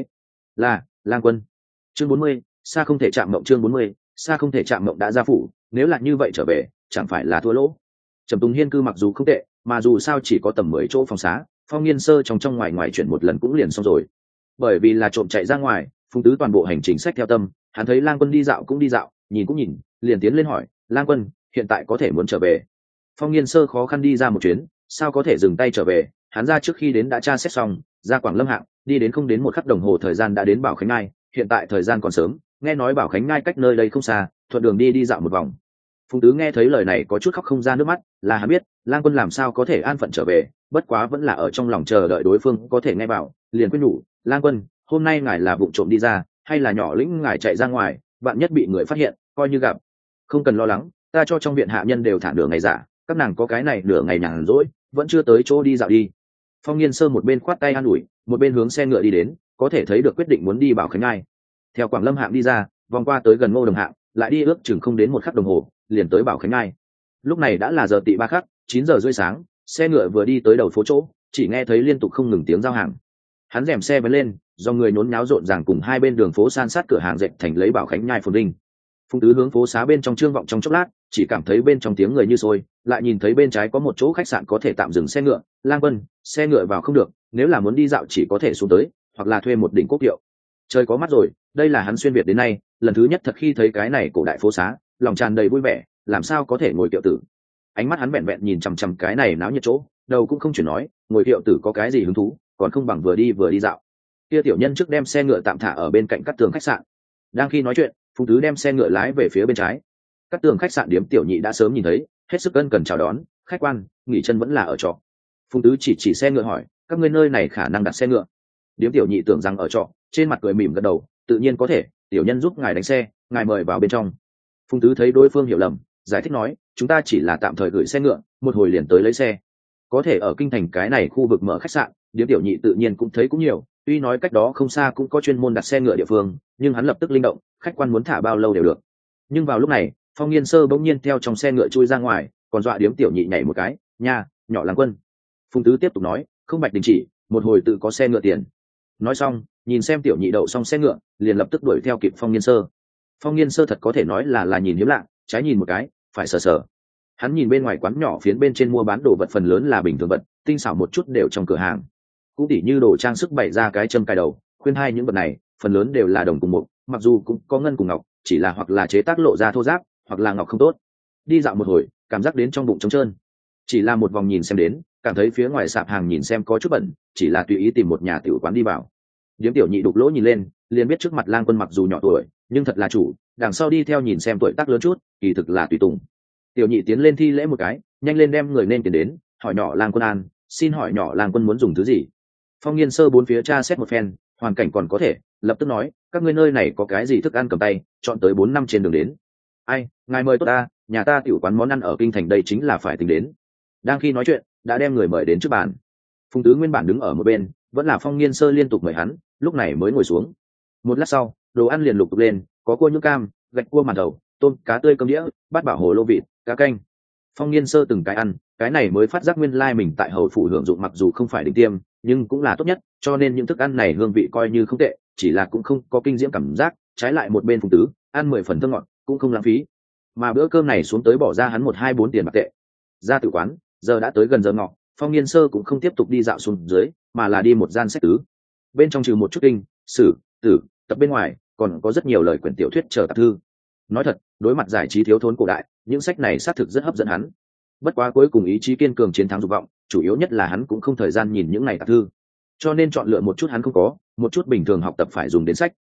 Lang Quân. Chương 40, xa không thể chạm mộng. Chương 40, xa không thể chạm mộng đã ra phủ, nếu là như vậy trở về, chẳng phải là thua lỗ. Trầm Tùng Hiên cư mặc dù không tệ, mà dù sao chỉ có tầm 10 chỗ phòng xá, Phong Nghiên sơ trong ngoài ngoài chuyển một lần cũng liền xong rồi. Bởi vì là trộm chạy ra ngoài, Phùng Tứ toàn bộ hành trình sách theo tâm, hắn thấy Lang Quân đi dạo cũng đi dạo, nhìn cũng nhìn, liền tiến lên hỏi, Lang Quân, hiện tại có thể muốn trở về? Phong Nghiên sơ khó khăn đi ra một chuyến, sao có thể dừng tay trở về? Hắn ra trước khi đến đã tra xét xong, ra Quảng Lâm hạng, đi đến không đến một khắc đồng hồ thời gian đã đến Bảo Khánh Ngai, hiện tại thời gian còn sớm, nghe nói Bảo Khánh Ngai cách nơi đây không xa, thuận đường đi dạo một vòng. Phùng Tứ nghe thấy lời này có chút khóc không ra nước mắt, là hắn biết, Lang Quân làm sao có thể an phận trở về, bất quá vẫn là ở trong lòng chờ đợi đối phương có thể nghe bảo, liền quyết nhủ, Lang Quân, hôm nay ngài là vụng trộm đi ra, hay là nhỏ lĩnh ngài chạy ra ngoài, bạn nhất bị người phát hiện, coi như gặp. Không cần lo lắng, ta cho trong viện hạ nhân đều thả nửa ngày giả, các nàng có cái này nửa ngày nhàn rỗi, vẫn chưa tới chỗ đi dạo đi. Phong Nghiên sơ một bên khoát tay an ủi, một bên hướng xe ngựa đi đến, có thể thấy được quyết định muốn đi Bảo Khánh Ngai. Theo Quảng Lâm hạng đi ra, vòng qua tới gần Ngô Đồng hạng, lại đi ước chừng không đến một khắc đồng hồ, liền tới Bảo Khánh Ngai. Lúc này đã là giờ tị 3 khắc, 9 giờ rưỡi sáng, xe ngựa vừa đi tới đầu phố chỗ, chỉ nghe thấy liên tục không ngừng tiếng giao hàng. Hắn rèm xe vén lên, do người nhốn nháo rộn ràng cùng hai bên đường phố san sát cửa hàng dệt thành lấy Bảo Khánh Nhai phồn vinh. Phùng Tứ hướng phố xá bên trong trương vọng trong chốc lát, chỉ cảm thấy bên trong tiếng người như sôi, lại nhìn thấy bên trái có một chỗ khách sạn có thể tạm dừng xe ngựa. Lang Quân, xe ngựa vào không được, nếu là muốn đi dạo chỉ có thể xuống tới, hoặc là thuê một đỉnh quốc kiệu. Trời có mắt rồi, đây là hắn xuyên việt đến nay lần thứ nhất thật khi thấy cái này cổ đại phố xá, lòng tràn đầy vui vẻ, làm sao có thể ngồi kiệu tử. Ánh mắt hắn vẹn vẹn nhìn chằm chằm cái này náo nhiệt chỗ, đầu cũng không chuyển nói, ngồi kiệu tử có cái gì hứng thú, còn không bằng vừa đi dạo. Kia tiểu nhân trước đem xe ngựa tạm thả ở bên cạnh các tường khách sạn. Đang khi nói chuyện, Phùng Tứ đem xe ngựa lái về phía bên trái. Các tường khách sạn điếm tiểu nhị đã sớm nhìn thấy, hết sức ân cần chào đón, khách quan, nghỉ chân vẫn là ở trọ. Phùng Tứ chỉ xe ngựa hỏi, các ngươi nơi này khả năng đặt xe ngựa? Điếm tiểu nhị tưởng rằng ở trọ, trên mặt cười mỉm gật đầu, tự nhiên có thể, tiểu nhân giúp ngài đánh xe, ngài mời vào bên trong. Phùng Tứ thấy đối phương hiểu lầm, giải thích nói, chúng ta chỉ là tạm thời gửi xe ngựa, một hồi liền tới lấy xe. Có thể ở kinh thành cái này khu vực mở khách sạn, điếm tiểu nhị tự nhiên cũng thấy cũng nhiều, tuy nói cách đó không xa cũng có chuyên môn đặt xe ngựa địa phương, nhưng hắn lập tức linh động, khách quan muốn thả bao lâu đều được. Nhưng vào lúc này, Phong Nghiên sơ bỗng nhiên theo trong xe ngựa chui ra ngoài, còn dọa điếm tiểu nhị nhảy một cái, nha, nhỏ Lang Quân. Phùng Tứ tiếp tục nói, không bạch đình chỉ, một hồi tự có xe ngựa tiền. Nói xong, nhìn xem tiểu nhị đậu xong xe ngựa, liền lập tức đuổi theo kịp Phong Nghiên sơ. Phong Nghiên sơ thật có thể nói là nhìn hiếm lạ, trái nhìn một cái, phải sờ sờ. Hắn nhìn bên ngoài quán nhỏ phiến bên trên mua bán đồ vật phần lớn là bình thường vật, tinh xảo một chút đều trong cửa hàng. Cũng tỉ như đồ trang sức bày ra cái châm cài đầu, khuyên hai những vật này, phần lớn đều là đồng cùng một, mặc dù cũng có ngân cùng ngọc, chỉ là hoặc là chế tác lộ ra thô ráp, hoặc là ngọc không tốt. Đi dạo một hồi, cảm giác đến trong bụng trống trơn. Chỉ là một vòng nhìn xem đến, cảm thấy phía ngoài sạp hàng nhìn xem có chút bẩn, chỉ là tùy ý tìm một nhà tiểu quán đi vào. Điếm tiểu nhị đục lỗ nhìn lên, liền biết trước mặt Lang Quân mặc dù nhỏ tuổi, nhưng thật là chủ, đằng sau đi theo nhìn xem tuổi tác lớn chút, kỳ thực là tùy tùng. Tiểu nhị tiến lên thi lễ một cái, nhanh lên đem người nên tiền đến, hỏi nhỏ Lang Quân an, xin hỏi nhỏ Lang Quân muốn dùng thứ gì? Phong Nghiên sơ bốn phía tra xét một phen, hoàn cảnh còn có thể, lập tức nói, các ngươi nơi này có cái gì thức ăn cầm tay, chọn tới 4 năm trên đường đến. Ai, ngài mời tốt ta, nhà ta tiểu quán món ăn ở kinh thành đây chính là phải tính đến. Đang khi nói chuyện, đã đem người mời đến trước bàn. Phùng Tứ nguyên bản đứng ở một bên, vẫn là Phong Nghiên sơ liên tục mời hắn, lúc này mới ngồi xuống. Một lát sau, đồ ăn liền lục tục lên, có cua nhũ cam, gạch cua màn đầu, tôm cá tươi cơm đĩa, bát bảo hồ lô vịt, cá canh. Phong Nghiên sơ từng cái ăn, cái này mới phát giác nguyên lai mình tại hầu phủ hưởng dụng mặc dù không phải đỉnh tiêm, nhưng cũng là tốt nhất, cho nên những thức ăn này hương vị coi như không tệ, chỉ là cũng không có kinh diễm cảm giác. Trái lại một bên Phùng Tứ, ăn 10 phần thơm ngọt, cũng không lãng phí. Mà bữa cơm này xuống tới bỏ ra hắn 1-2-4 tiền bạc tệ. Ra tử quán, giờ đã tới gần giờ ngọ, Phong Nghiên sơ cũng không tiếp tục đi dạo xuống dưới, mà là đi một gian sách tứ. Bên trong trừ một chút kinh, sử, tử, tập bên ngoài, còn có rất nhiều lời quyển tiểu thuyết chờ tạp thư. Nói thật, đối mặt giải trí thiếu thốn cổ đại, những sách này xác thực rất hấp dẫn hắn. Bất quá cuối cùng ý chí kiên cường chiến thắng dục vọng, chủ yếu nhất là hắn cũng không thời gian nhìn những này tạp thư, cho nên chọn lựa một chút hắn không có, một chút bình thường học tập phải dùng đến sách.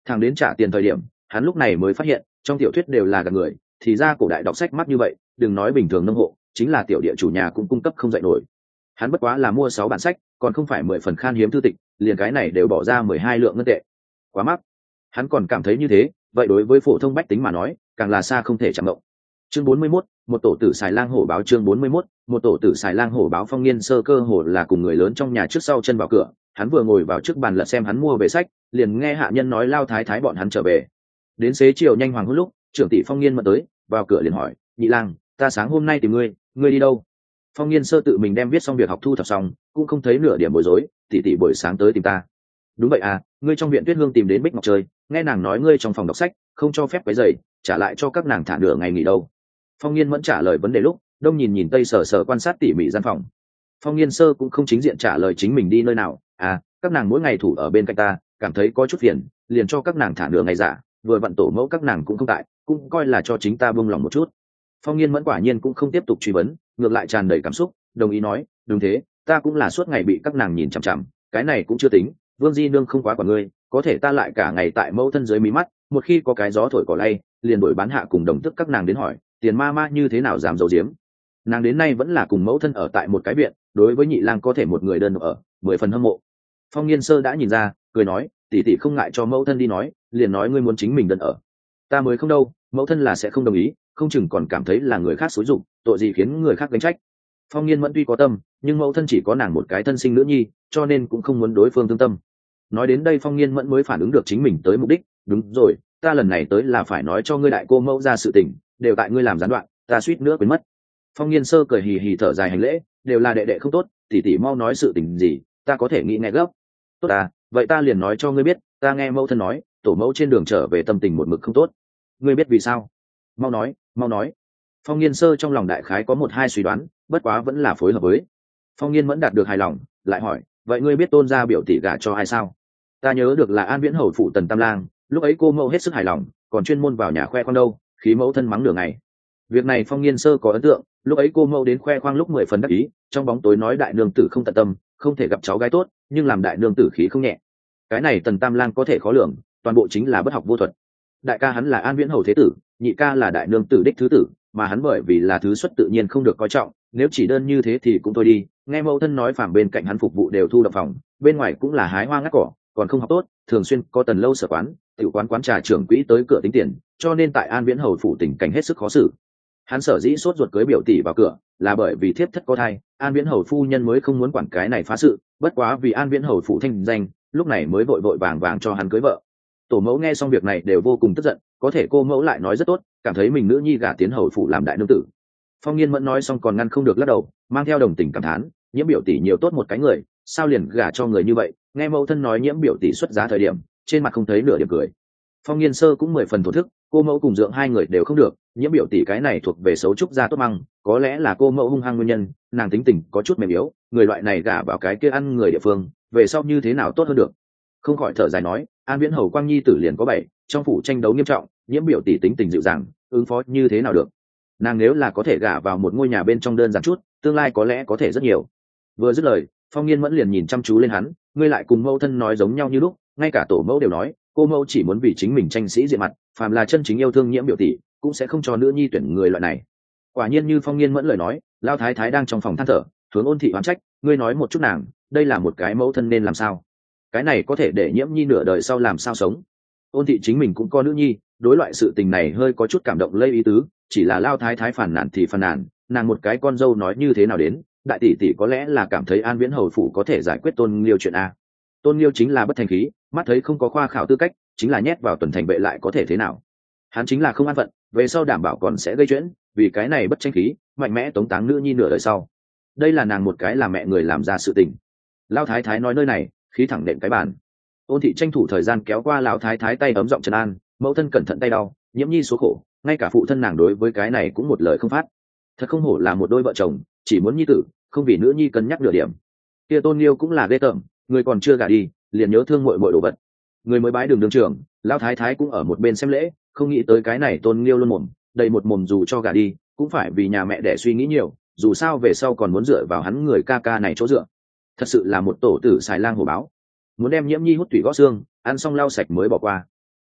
Thằng đến trả tiền thời điểm, hắn lúc này mới phát hiện trong tiểu thuyết đều là gạt người, thì ra cổ đại đọc sách mắc như vậy, đừng nói bình thường nông hộ, chính là tiểu địa chủ nhà cũng cung cấp không dạy nổi. Hắn bất quá là mua 6 bản sách, còn không phải 10 phần khan hiếm thư tịch, liền cái này đều bỏ ra 12 lượng ngân tệ, quá mắc. Hắn còn cảm thấy như thế, vậy đối với phổ thông bách tính mà nói càng là xa không thể chạm ngộng. Chương 41, một tổ tử xài lang hổ báo. Chương 41, một tổ tử xài lang hổ báo. Phong Nghiên Sơ cơ hồ là cùng người lớn trong nhà trước sau chân vào cửa, hắn vừa ngồi vào trước bàn lật xem hắn mua về sách, liền nghe hạ nhân nói Lao thái thái bọn hắn trở về. Đến xế chiều nhanh hoàng hôn lúc, trưởng tỷ Phong Nghiên mật tới, vào cửa liền hỏi, nhị lang, ta sáng hôm nay tìm ngươi đi đâu? Phong Nghiên Sơ tự mình đem viết xong việc học thu thập xong, cũng không thấy nửa điểm bối rối, tỷ buổi sáng tới tìm ta. Đúng vậy à, ngươi trong viện Tuyết Hương tìm đến Bích Ngọc chơi, nghe nàng nói ngươi trong phòng đọc sách không cho phép quấy rầy, trả lại cho các nàng thả nửa ngày nghỉ đâu. Phong Nghiên Mẫn trả lời vấn đề lúc, đông nhìn tây sờ quan sát tỉ mỉ gian phòng. Phong Nghiên Sơ cũng không chính diện trả lời chính mình đi nơi nào, à, các nàng mỗi ngày thủ ở bên cạnh ta, cảm thấy có chút phiền, liền cho các nàng thả nửa ngày giả, vừa vặn tổ mẫu các nàng cũng không tại, cũng coi là cho chính ta buông lòng một chút. Phong Nghiên Mẫn quả nhiên cũng không tiếp tục truy vấn, ngược lại tràn đầy cảm xúc, đồng ý nói, đúng thế, ta cũng là suốt ngày bị các nàng nhìn chằm chằm, cái này cũng chưa tính, Vương Di nương không quá quản ngươi, có thể ta lại cả ngày tại mẫu thân dưới mí mắt, một khi có cái gió thổi cỏ lay, liền đổi bán hạ cùng đồng tức các nàng đến hỏi, tiền ma ma như thế nào dám giấu giếm. Nàng đến nay vẫn là cùng mẫu thân ở tại một cái viện, đối với nhị lang có thể một người đơn ở, 10 phần hâm mộ. Phong Nghiên Sơ đã nhìn ra, cười nói, tỷ tỷ không ngại cho mẫu thân đi nói, liền nói ngươi muốn chính mình đơn ở. Ta mới không đâu, mẫu thân là sẽ không đồng ý, không chừng còn cảm thấy là người khác xúi dụng, tội gì khiến người khác gánh trách. Phong Nghiên Mẫn tuy có tâm, nhưng mẫu thân chỉ có nàng một cái thân sinh nữ nhi, cho nên cũng không muốn đối phương thương tâm. Nói đến đây Phong Nghiên Mẫn mới phản ứng được chính mình tới mục đích, đúng rồi, ta lần này tới là phải nói cho ngươi đại cô mẫu ra sự tình, đều tại ngươi làm gián đoạn, ta suýt nữa quên mất. Phong Nghiên Sơ cười hì hì thở dài hành lễ, đều là đệ đệ không tốt, tỷ tỷ mau nói sự tình gì, ta có thể nghĩ nghe gấp. Tốt à, vậy ta liền nói cho ngươi biết, ta nghe mẫu thân nói, tổ mẫu trên đường trở về tâm tình một mực không tốt. Ngươi biết vì sao? Mau nói, mau nói. Phong Nghiên Sơ trong lòng đại khái có 1-2 suy đoán, bất quá vẫn là phối hợp với. Phong Nghiên Mẫn đạt được hài lòng, lại hỏi, vậy ngươi biết Tôn gia biểu tỷ gả cho ai sao? Ta nhớ được là An Viễn hầu phụ Tần Tam Lang, lúc ấy cô mẫu hết sức hài lòng, còn chuyên môn vào nhà khoe khoang đâu, khí mẫu thân mắng nửa ngày. Việc này Phong Nghiên Sơ có ấn tượng, lúc ấy cô mẫu đến khoe khoang lúc 10 phần đắc ý, trong bóng tối nói đại nương tử không tận tâm, không thể gặp cháu gái tốt, nhưng làm đại nương tử khí không nhẹ. Cái này Tần Tam Lang có thể khó lường, toàn bộ chính là bất học vô thuật. Đại ca hắn là An Viễn hầu thế tử, nhị ca là đại nương tử đích thứ tử, mà hắn bởi vì là thứ xuất tự nhiên không được coi trọng, nếu chỉ đơn như thế thì cũng thôi đi. Nghe mẫu thân nói phàm bên cạnh hắn phục vụ đều thu đập phòng, bên ngoài cũng là hái hoa ngắt cỏ, còn không học tốt, thường xuyên có Tần lâu sở quán, tiểu quán trà trưởng quỹ tới cửa tính tiền, cho nên tại An Viễn hầu phủ tình cảnh hết sức khó xử. Hắn sở dĩ sốt ruột cưới biểu tỷ vào cửa, là bởi vì thiếp thất có thai, An Viễn hầu phu nhân mới không muốn quản cái này phá sự, bất quá vì An Viễn hầu phủ thanh danh, lúc này mới vội vội vàng vàng cho hắn cưới vợ. Tổ mẫu nghe xong việc này đều vô cùng tức giận, có thể cô mẫu lại nói rất tốt, cảm thấy mình nữ nhi gả tiến hầu phủ làm đại nương tử. Phong Nghiên Mẫn nói xong còn ngăn không được lắc đầu, mang theo đồng tình cảm thán, Nhiễm biểu tỷ nhiều tốt một cái người, sao liền gả cho người như vậy. Nghe mẫu thân nói Nhiễm biểu tỷ xuất giá thời điểm, trên mặt không thấy nửa điểm cười. Phong Nghiên Sơ cũng 10 phần thổ thức, cô mẫu cùng dượng hai người đều không được, Nhiễm biểu tỷ cái này thuộc về xấu trúc gia tốt măng, có lẽ là cô mẫu hung hăng nguyên nhân, nàng tính tình có chút mềm yếu, người loại này gả vào cái kia ăn người địa phương, về sau như thế nào tốt hơn được. Không khỏi thở dài nói, An Viễn hầu Quang Nhi tử liền có 7, trong phủ tranh đấu nghiêm trọng, Nhiễm biểu tỷ tính tình dịu dàng, ứng phó như thế nào được. Nàng nếu là có thể gả vào một ngôi nhà bên trong đơn giản chút, tương lai có lẽ có thể rất nhiều. Vừa dứt lời, Phong Nghiên Mẫn liền nhìn chăm chú lên hắn, ngươi lại cùng mẫu thân nói giống nhau như lúc, ngay cả tổ mẫu đều nói, cô mẫu chỉ muốn vì chính mình tranh sĩ diện mặt, phàm là chân chính yêu thương Nhiễm biểu tỷ, cũng sẽ không cho nữ nhi tuyển người loại này. Quả nhiên như Phong Nghiên Mẫn lời nói, Lao thái thái đang trong phòng than thở, hướng Ôn thị oán trách, ngươi nói một chút nàng, đây là một cái mẫu thân nên làm sao? Cái này có thể để Nhiễm nhi nửa đời sau làm sao sống? Ôn thị chính mình cũng có nữ nhi, đối loại sự tình này hơi có chút cảm động lây ý tứ, chỉ là Lao thái thái phản nàn thì phản nàn, nàng một cái con dâu nói như thế nào đến, đại tỷ tỷ có lẽ là cảm thấy An Viễn hầu phủ có thể giải quyết Tôn Liêu chuyện a. Tôn Liêu chính là bất thành khí, mắt thấy không có khoa khảo tư cách, chính là nhét vào tuần thành vệ lại có thể thế nào? Hắn chính là không an phận, về sau đảm bảo còn sẽ gây chuyện, vì cái này bất tranh khí, mạnh mẽ tống táng nữ nhi nửa đời sau. Đây là nàng một cái là mẹ người làm ra sự tình. Lao thái thái nói nơi này, khí thẳng đệm cái bàn. Ôn thị tranh thủ thời gian kéo qua lão thái thái tay ấm giọng trấn an, mẫu thân cẩn thận tay đau, Nhiễm nhi số khổ, ngay cả phụ thân nàng đối với cái này cũng một lời không phát. Thật không hổ là một đôi vợ chồng, chỉ muốn nhi tử, không vì nữ nhi cân nhắc nửa điểm. Kia Tôn Liêu cũng là ghê tởm, người còn chưa gả đi, liền nhớ thương muội muội đồ vật. Người mới bái đường đường trưởng, lão thái thái cũng ở một bên xem lễ, không nghĩ tới cái này Tôn Liêu luôn mồm, đầy một mồm dù cho gả đi, cũng phải vì nhà mẹ đẻ suy nghĩ nhiều, dù sao về sau còn muốn dựa vào hắn người ca ca này chỗ dựa. Thật sự là một tổ tử xài lang hổ báo, muốn đem Nhiễm nhi hút tủy gõ xương, ăn xong lau sạch mới bỏ qua.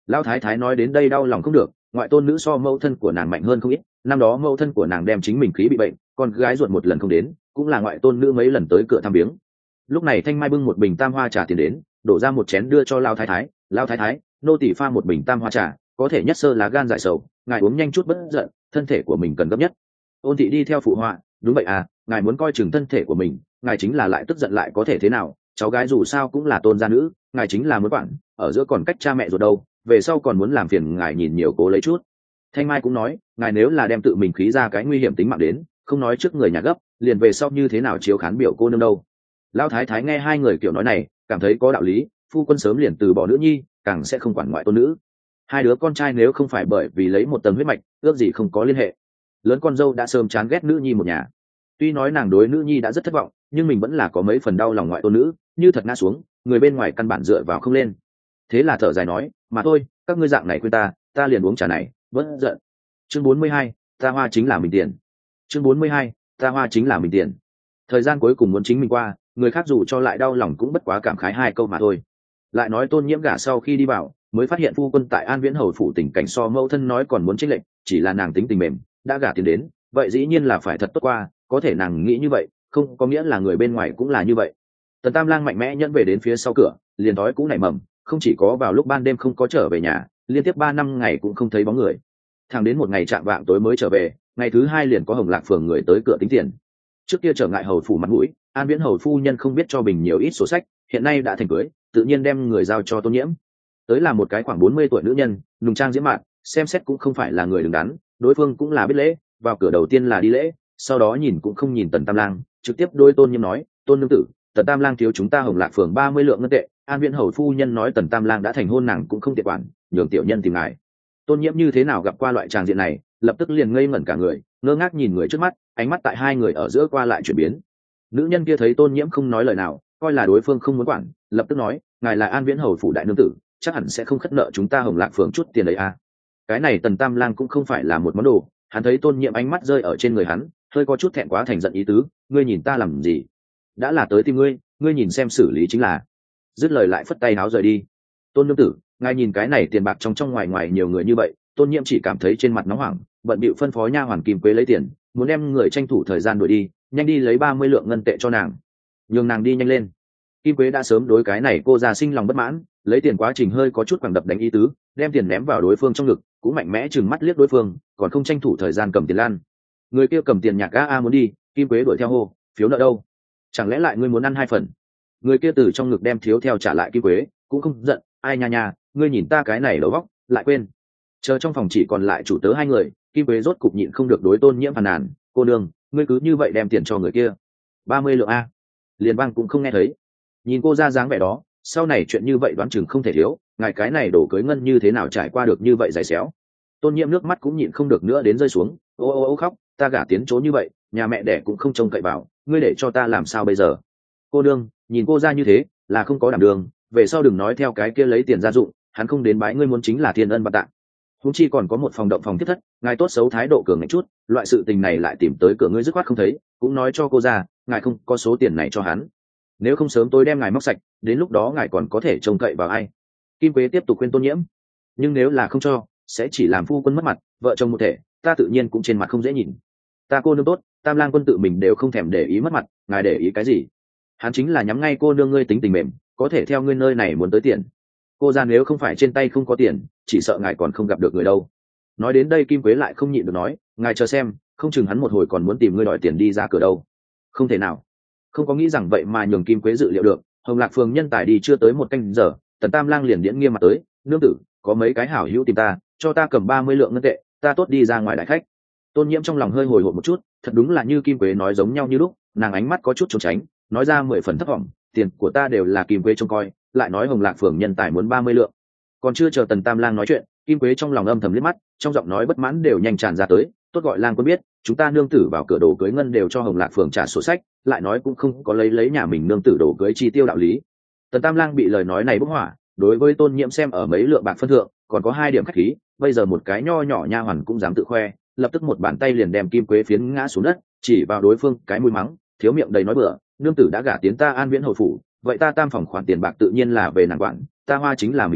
Lão thái thái nói đến đây đau lòng không được, ngoại tôn nữ so mẫu thân của nàng mạnh hơn không ít, năm đó mẫu thân của nàng đem chính mình khí bị bệnh, con gái ruột một lần không đến, cũng là ngoại tôn nữ mấy lần tới cửa thăm viếng. Lúc này Thanh Mai bưng một bình tam hoa trà tiền đến, đổ ra một chén đưa cho Lão thái thái. Lão thái thái, nô tỳ pha một bình tam hoa trà, có thể nhất sơ lá gan giải sầu, ngài uống nhanh chút bất giận, thân thể của mình cần gấp nhất. Ôn thị đi theo phụ họa, đúng vậy à, ngài muốn coi chừng thân thể của mình, ngài chính là lại tức giận lại có thể thế nào, cháu gái dù sao cũng là tôn gia nữ, ngài chính là muốn quản, ở giữa còn cách cha mẹ rồi đâu, về sau còn muốn làm phiền ngài nhìn nhiều cố lấy chút. Thanh Mai cũng nói, ngài nếu là đem tự mình khí ra cái nguy hiểm tính mạng đến, không nói trước người nhà gấp, liền về sau như thế nào chiếu khán biểu cô nương đâu. Lão thái thái nghe hai người kiểu nói này, cảm thấy có đạo lý, phu quân sớm liền từ bỏ nữ nhi, càng sẽ không quản ngoại tôn nữ. Hai đứa con trai nếu không phải bởi vì lấy một tầng huyết mạch, ước gì không có liên hệ. Lớn con dâu đã sớm chán ghét nữ nhi một nhà. Tuy nói nàng đối nữ nhi đã rất thất vọng, nhưng mình vẫn là có mấy phần đau lòng ngoại tôn nữ, như thật ngã xuống, người bên ngoài căn bản dựa vào không lên. Thế là thở dài nói, mà thôi, các ngươi dạng này khuyên ta liền uống trà này, bất giận. Chương 42, ta hoa chính là mình tiền. Chương 42, ta hoa chính là mình tiền. Thời gian cuối cùng muốn chính mình qua, người khác dù cho lại đau lòng cũng bất quá cảm khái hai câu mà thôi. Lại nói Tôn Nhiễm gả sau khi đi vào, mới phát hiện phu quân tại An Viễn hầu phủ tình cảnh so mẫu thân nói còn muốn chênh lệch, chỉ là nàng tính tình mềm, đã gả tiền đến, vậy dĩ nhiên là phải thật tốt qua, có thể nàng nghĩ như vậy, không có nghĩa là người bên ngoài cũng là như vậy. Tần Tam Lang mạnh mẽ nhẫn về đến phía sau cửa, liền đói cũng nảy mầm, không chỉ có vào lúc ban đêm không có trở về nhà, liên tiếp 3-5 ngày cũng không thấy bóng người. Thẳng đến một ngày chạng vạng tối mới trở về, ngày thứ hai liền có Hồng Lạc phường người tới cửa tính tiền. Trước kia trở ngại hầu phủ mặt mũi, An Viễn hầu phu nhân không biết cho Bình nhiều ít sổ sách, hiện nay đã thành cưới, tự nhiên đem người giao cho Tôn Nhiễm. Tới là một cái khoảng 40 tuổi nữ nhân, nùng trang diễm mạn, xem xét cũng không phải là người đứng đắn, đối phương cũng là biết lễ, vào cửa đầu tiên là đi lễ, sau đó nhìn cũng không nhìn Tần Tam Lang, trực tiếp đôi Tôn Nhiễm nói, Tôn nương tử, Tần Tam Lang thiếu chúng ta Hồng Lạc phường 30 lượng ngân tệ, An Viễn hầu phu nhân nói Tần Tam Lang đã thành hôn nàng cũng không tiện quản, nhường tiểu nhân tìm ngài. Tôn Nhiễm như thế nào gặp qua loại tràng diện này, lập tức liền ngây ngẩn cả người, ngơ ngác nhìn người trước mắt, ánh mắt tại hai người ở giữa qua lại chuyển biến. Nữ nhân kia thấy Tôn Nhiễm không nói lời nào, coi là đối phương không muốn quản, lập tức nói, ngài là An Viễn hầu phủ đại nương tử, chắc hẳn sẽ không khất nợ chúng ta Hồng Lạc phường chút tiền đấy à. Cái này Tần Tam Lang cũng không phải là một món đồ, hắn thấy Tôn Nhiễm ánh mắt rơi ở trên người hắn, hơi có chút thẹn quá thành giận ý tứ, ngươi nhìn ta làm gì? Đã là tới tìm ngươi, ngươi nhìn xem xử lý chính là. Dứt lời lại phất tay áo rời đi. Tôn nương tử, ngài nhìn cái này tiền bạc trong ngoài ngoài nhiều người như vậy, Tôn Nhiễm chỉ cảm thấy trên mặt nóng hoảng, bận bịu phân phó nha hoàn Kim Quế lấy tiền, muốn đem người tranh thủ thời gian đuổi đi, nhanh đi lấy 30 lượng ngân tệ cho nàng, nhường nàng đi nhanh lên. Kim Quế đã sớm đối cái này cô già sinh lòng bất mãn, lấy tiền quá trình hơi có chút quẳng đập đánh ý tứ, đem tiền ném vào đối phương trong ngực, cũng mạnh mẽ chừng mắt liếc đối phương, còn không tranh thủ thời gian cầm tiền lan. Người kia cầm tiền nhạc a muốn đi, Kim Quế đuổi theo hô, phiếu nợ đâu? Chẳng lẽ lại ngươi muốn ăn 2 phần? Người kia từ trong ngực đem thiếu theo trả lại Kim Quế, cũng không giận, ai nha nha, ngươi nhìn ta cái này đầu óc, lại quên. Chờ trong phòng chỉ còn lại chủ tớ 2 người, Kim Quế rốt cục nhịn không được đối Tôn Nhiễm phàn nàn, cô nương, ngươi cứ như vậy đem tiền cho người kia, 30 lượng a? Liền bang cũng không nghe thấy. Nhìn cô ra dáng vẻ đó, sau này chuyện như vậy đoán chừng không thể thiếu, ngài cái này đổ cưới ngân như thế nào trải qua được như vậy dày xéo. Tôn Nhiễm nước mắt cũng nhịn không được nữa đến rơi xuống, ô khóc, ta gả tiến chỗ như vậy, nhà mẹ đẻ cũng không trông cậy vào, ngươi để cho ta làm sao bây giờ? Cô đương, nhìn cô ra như thế, là không có đảm đường, về sau đừng nói theo cái kia lấy tiền gia dụng, hắn không đến bái ngươi muốn chính là thiên ân bạc tạ. Huống chi còn có một phòng động phòng thiết thất, ngài tốt xấu thái độ cường ngạnh chút, loại sự tình này lại tìm tới cửa ngươi dứt khoát không thấy, cũng nói cho cô ra, ngài không có số tiền này cho hắn. Nếu không sớm tôi đem ngài móc sạch, đến lúc đó ngài còn có thể trông cậy vào ai? Kim Quế tiếp tục khuyên Tôn Nhiễm, nhưng nếu là không cho, sẽ chỉ làm phu quân mất mặt, vợ chồng một thể, ta tự nhiên cũng trên mặt không dễ nhìn. Ta cô nương tốt, Tam Lang quân tự mình đều không thèm để ý mất mặt, ngài để ý cái gì? Hắn chính là nhắm ngay cô nương ngươi tính tình mềm, có thể theo ngươi nơi này muốn tới tiền. Cô ra nếu không phải trên tay không có tiền, chỉ sợ ngài còn không gặp được người đâu. Nói đến đây Kim Quế lại không nhịn được nói, ngài chờ xem, không chừng hắn một hồi còn muốn tìm ngươi đòi tiền đi ra cửa đâu. Không thể nào. Không có nghĩ rằng vậy mà nhường Kim Quế dự liệu được. Hồng Lạc phường nhân tài đi chưa tới 1 canh giờ, Tần Tam Lang liền điễn nghiêm mặt tới, nương tử, có mấy cái hảo hữu tìm ta, cho ta cầm 30 lượng ngân tệ, ta tốt đi ra ngoài đại khách. Tôn Nhiễm trong lòng hơi hồi hộp một chút, thật đúng là như Kim Quế nói giống nhau như lúc, nàng ánh mắt có chút trốn tránh, nói ra 10 phần thấp vọng, tiền của ta đều là Kim Quế trông coi, lại nói Hồng Lạc phường nhân tài muốn 30 lượng. Còn chưa chờ Tần Tam Lang nói chuyện, Kim Quế trong lòng âm thầm liếc mắt, trong giọng nói bất mãn đều nhanh tràn ra tới, tốt gọi Lang quân biết, chúng ta nương tử vào cửa đồ cưới ngân đều cho Hồng Lạc phường trả sổ sách, lại nói cũng không có lấy nhà mình nương tử đồ cưới chi tiêu đạo lý. Tần Tam Lang bị lời nói này bốc hỏa, đối với Tôn Nhiễm xem ở mấy lượng bạc phân thượng, còn có 2 điểm khách khí, bây giờ một cái nho nhỏ nha hoàn cũng dám tự khoe, lập tức một bàn tay liền đem Kim Quế phiến ngã xuống đất, chỉ vào đối phương cái mũi mắng, thiếu miệng đầy nói bừa, nương tử đã gả tiến ta An Viễn hầu phủ, vậy ta tam phòng khoản tiền bạc tự nhiên là về nàng quản, ta hoa chính là mình tiền,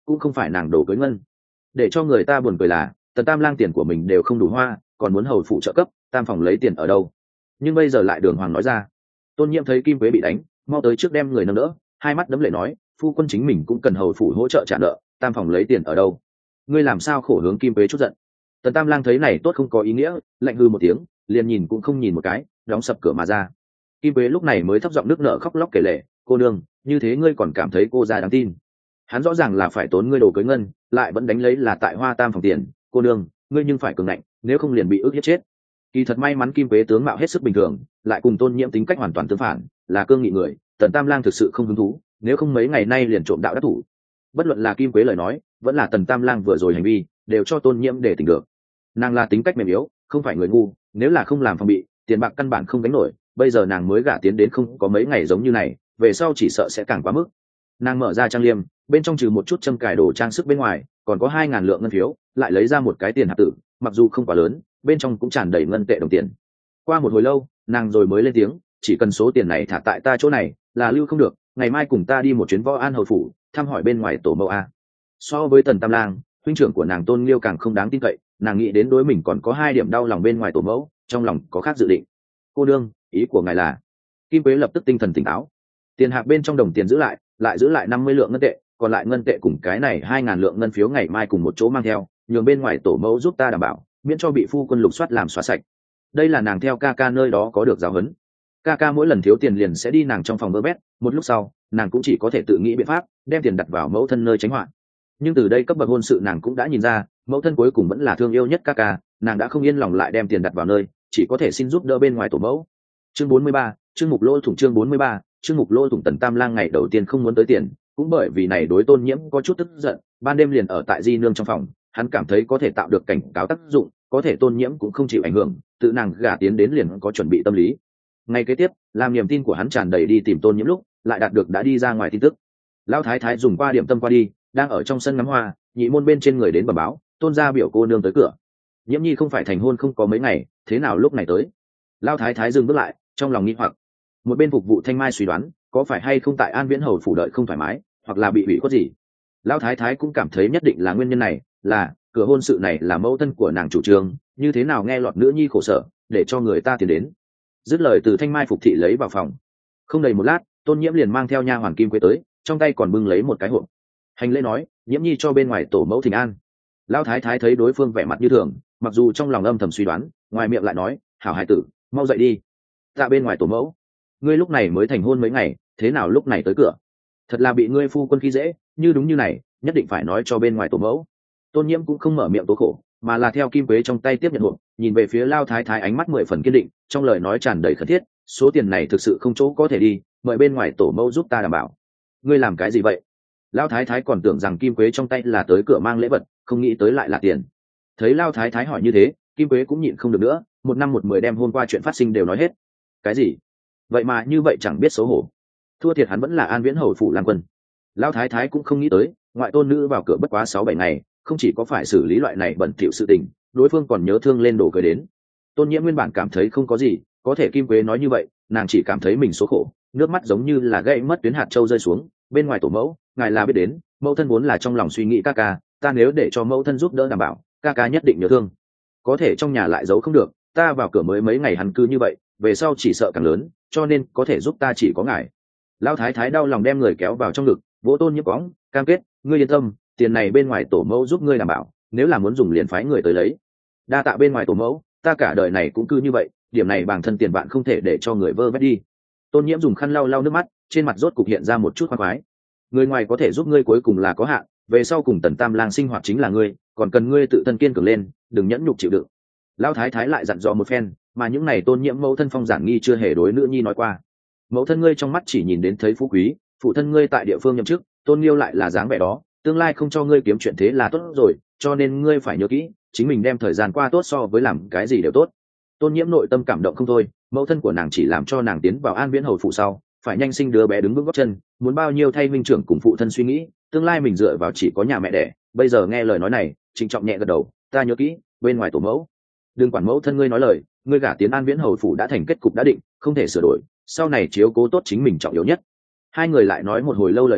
cũng không phải nàng đồ cưới ngân. Để cho người ta buồn cười là Tần Tam Lang tiền của mình đều không đủ hoa, còn muốn hầu phụ trợ cấp, tam phòng lấy tiền ở đâu? Nhưng bây giờ lại đường hoàng nói ra. Tôn Nhiễm thấy Kim Quế bị đánh, mau tới trước đem người nâng đỡ, hai mắt đấm lệ nói, phu quân chính mình cũng cần hầu phụ hỗ trợ trả nợ, tam phòng lấy tiền ở đâu? Ngươi làm sao khổ hướng Kim Quế chút giận. Tần Tam Lang thấy này tốt không có ý nghĩa, lạnh hư một tiếng, liền nhìn cũng không nhìn một cái, đóng sập cửa mà ra. Kim Quế lúc này mới thấp giọng nước nở khóc lóc kể lể, cô nương, như thế ngươi còn cảm thấy cô ra đáng tin? Hắn rõ ràng là phải tốn ngươi đồ cưới ngân, lại vẫn đánh lấy là tại hoa tam phòng tiền, cô nương, ngươi nhưng phải cường ngạnh, nếu không liền bị ức hiếp chết. Kỳ thật may mắn Kim Quế tướng mạo hết sức bình thường, lại cùng Tôn Nhiễm tính cách hoàn toàn tương phản, là cương nghị người, Tần Tam Lang thực sự không hứng thú, nếu không mấy ngày nay liền trộm đạo đắc thủ. Bất luận là Kim Quế lời nói, vẫn là Tần Tam Lang vừa rồi hành vi, đều cho Tôn Nhiễm để tỉnh được. Nàng là tính cách mềm yếu, không phải người ngu, nếu là không làm phòng bị, tiền bạc căn bản không gánh nổi, bây giờ nàng mới gả tiến đến không có mấy ngày giống như này, về sau chỉ sợ sẽ càng quá mức. Nàng mở ra trang liêm, bên trong trừ một chút châm cài đồ trang sức bên ngoài, còn có 2.000 lượng ngân phiếu, lại lấy ra một cái tiền hạt tử, mặc dù không quá lớn, bên trong cũng tràn đầy ngân tệ đồng tiền. Qua một hồi lâu, nàng rồi mới lên tiếng, chỉ cần số tiền này thả tại ta chỗ này, là lưu không được, ngày mai cùng ta đi một chuyến Võ An hầu phủ, thăm hỏi bên ngoài tổ mẫu a. So với Tần Tam Lang, huynh trưởng của nàng Tôn Liêu càng không đáng tin cậy, nàng nghĩ đến đối mình còn có 2 điểm đau lòng bên ngoài tổ mẫu, trong lòng có khác dự định. Cô đương, ý của ngài là? Kim Quế lập tức tinh thần tỉnh táo. Tiền hạc bên trong đồng tiền giữ lại 50 lượng ngân tệ, còn lại ngân tệ cùng cái này 2.000 lượng ngân phiếu ngày mai cùng một chỗ mang theo, nhường bên ngoài tổ mẫu giúp ta đảm bảo, miễn cho bị phu quân lục soát làm xóa sạch. Đây là nàng theo ca ca nơi đó có được giáo huấn. Ca ca mỗi lần thiếu tiền liền sẽ đi nàng trong phòng vơ vét, một lúc sau, nàng cũng chỉ có thể tự nghĩ biện pháp, đem tiền đặt vào mẫu thân nơi tránh họa. Nhưng từ đây cấp bậc hôn sự nàng cũng đã nhìn ra, mẫu thân cuối cùng vẫn là thương yêu nhất ca ca, nàng đã không yên lòng lại đem tiền đặt vào nơi, chỉ có thể xin giúp đỡ bên ngoài tổ mẫu. Chương 43, chương mục lỗ thủng chương 43, chương mục lỗ thủng. Tần Tam Lang ngày đầu tiên không muốn tới tiền, cũng bởi vì này đối Tôn Nhiễm có chút tức giận, ban đêm liền ở tại di nương trong phòng, hắn cảm thấy có thể tạo được cảnh cáo tác dụng, có thể Tôn Nhiễm cũng không chịu ảnh hưởng, tự nàng gả tiến đến liền có chuẩn bị tâm lý. Ngày kế tiếp, làm niềm tin của hắn tràn đầy đi tìm Tôn Nhiễm lúc, lại đạt được đã đi ra ngoài tin tức. Lão thái thái dùng qua điểm tâm qua đi, đang ở trong sân ngắm hoa, nhị môn bên trên người đến bẩm báo, Tôn gia biểu cô nương tới cửa. Nhiễm Nhi không phải thành hôn không có mấy ngày, thế nào lúc này tới? Lão thái thái dừng bước lại, trong lòng nghi hoặc. Một bên phục vụ Thanh Mai suy đoán, có phải hay không tại An Viễn hầu phủ đợi không thoải mái, hoặc là bị ủy khuất gì? Lão thái thái cũng cảm thấy nhất định là nguyên nhân này, là cửa hôn sự này là mẫu thân của nàng chủ trương, như thế nào nghe lọt nữ nhi khổ sở, để cho người ta tiến đến. Dứt lời từ Thanh Mai phục thị lấy vào phòng. Không đầy một lát, Tôn Nhiễm liền mang theo nha hoàn Kim Quế tới, trong tay còn bưng lấy một cái hộp. Hành lễ nói, Nhiễm Nhi cho bên ngoài tổ mẫu thỉnh an. Lão thái thái thấy đối phương vẻ mặt như thường, mặc dù trong lòng âm thầm suy đoán, ngoài miệng lại nói, hảo hài tử, mau dậy đi. Tạ bên ngoài tổ mẫu, ngươi lúc này mới thành hôn mấy ngày, thế nào lúc này tới cửa? Thật là bị ngươi phu quân khi dễ, như đúng như này, nhất định phải nói cho bên ngoài tổ mẫu. Tôn Nhiễm cũng không mở miệng tố khổ, mà là theo Kim Quế trong tay tiếp nhận hộp, nhìn về phía Lão thái thái ánh mắt 10 phần kiên định, trong lời nói tràn đầy khẩn thiết, số tiền này thực sự không chỗ có thể đi, mời bên ngoài tổ mẫu giúp ta đảm bảo. Ngươi làm cái gì vậy? Lão thái thái còn tưởng rằng Kim Quế trong tay là tới cửa mang lễ vật, không nghĩ tới lại là tiền. Thấy Lão thái thái hỏi như thế, Kim Quế cũng nhịn không được nữa, một năm một mười đem hôm qua chuyện phát sinh đều nói hết. Cái gì? Vậy mà như vậy chẳng biết xấu hổ. Thua thiệt hắn vẫn là An Viễn hầu phủ Lang Quân. Lão thái thái cũng không nghĩ tới, ngoại tôn nữ vào cửa bất quá 6-7 ngày, không chỉ có phải xử lý loại này bẩn thỉu sự tình, đối phương còn nhớ thương lên đổ cười đến. Tôn Nhiễm nguyên bản cảm thấy không có gì, có thể Kim Quế nói như vậy, nàng chỉ cảm thấy mình số khổ, nước mắt giống như là gãy mất tuyến hạt châu rơi xuống. Bên ngoài tổ mẫu, ngài là biết đến, mẫu thân vốn là trong lòng suy nghĩ ca ca, ta nếu để cho mẫu thân giúp đỡ đảm bảo, ca ca nhất định nhớ thương. Có thể trong nhà lại giấu không được, ta vào cửa mới mấy ngày hắn cứ như vậy, về sau chỉ sợ càng lớn, cho nên có thể giúp ta chỉ có ngài. Lão thái thái đau lòng đem người kéo vào trong ngực, vỗ Tôn Nhiễm cõng, cam kết, ngươi yên tâm, tiền này bên ngoài tổ mẫu giúp ngươi đảm bảo, nếu là muốn dùng liền phái người tới lấy. Đa tạ bên ngoài tổ mẫu, ta cả đời này cũng cứ như vậy, điểm này bản thân tiền bạn không thể để cho người vơ vét đi. Tôn Nhiễm dùng khăn lau lau nước mắt, trên mặt rốt cục hiện ra một chút khoan khoái. Người ngoài có thể giúp ngươi cuối cùng là có hạn, về sau cùng Tần Tam Lang sinh hoạt chính là ngươi, còn cần ngươi tự thân kiên cường lên, đừng nhẫn nhục chịu đựng. Lão thái thái lại dặn dò một phen, mà những này Tôn Nhiễm mẫu thân Phong Giản Nghi chưa hề đối nữ nhi nói qua. Mẫu thân ngươi trong mắt chỉ nhìn đến thấy phú quý, phụ thân ngươi tại địa phương nhậm chức, Tôn Liêu lại là dáng vẻ đó, tương lai không cho ngươi kiếm chuyện thế là tốt rồi, cho nên ngươi phải nhớ kỹ, chính mình đem thời gian qua tốt so với làm cái gì đều tốt. Tôn Nhiễm nội tâm cảm động không thôi, mẫu thân của nàng chỉ làm cho nàng tiến vào An Viễn hầu phủ sau, phải nhanh sinh đứa bé đứng vững gót chân, muốn bao nhiêu thay minh trưởng cùng phụ thân suy nghĩ, tương lai mình dựa vào chỉ có nhà mẹ đẻ. Bây giờ nghe lời nói này, trịnh trọng nhẹ gật đầu, ta nhớ kỹ, bên ngoài tổ mẫu, đừng quản mẫu thân ngươi nói lời, ngươi gả tiến An Viễn hầu phủ đã thành kết cục đã định, không thể sửa đổi, sau này chiếu cố tốt chính mình trọng yếu nhất. Hai người lại nói một hồi lâu lời nói,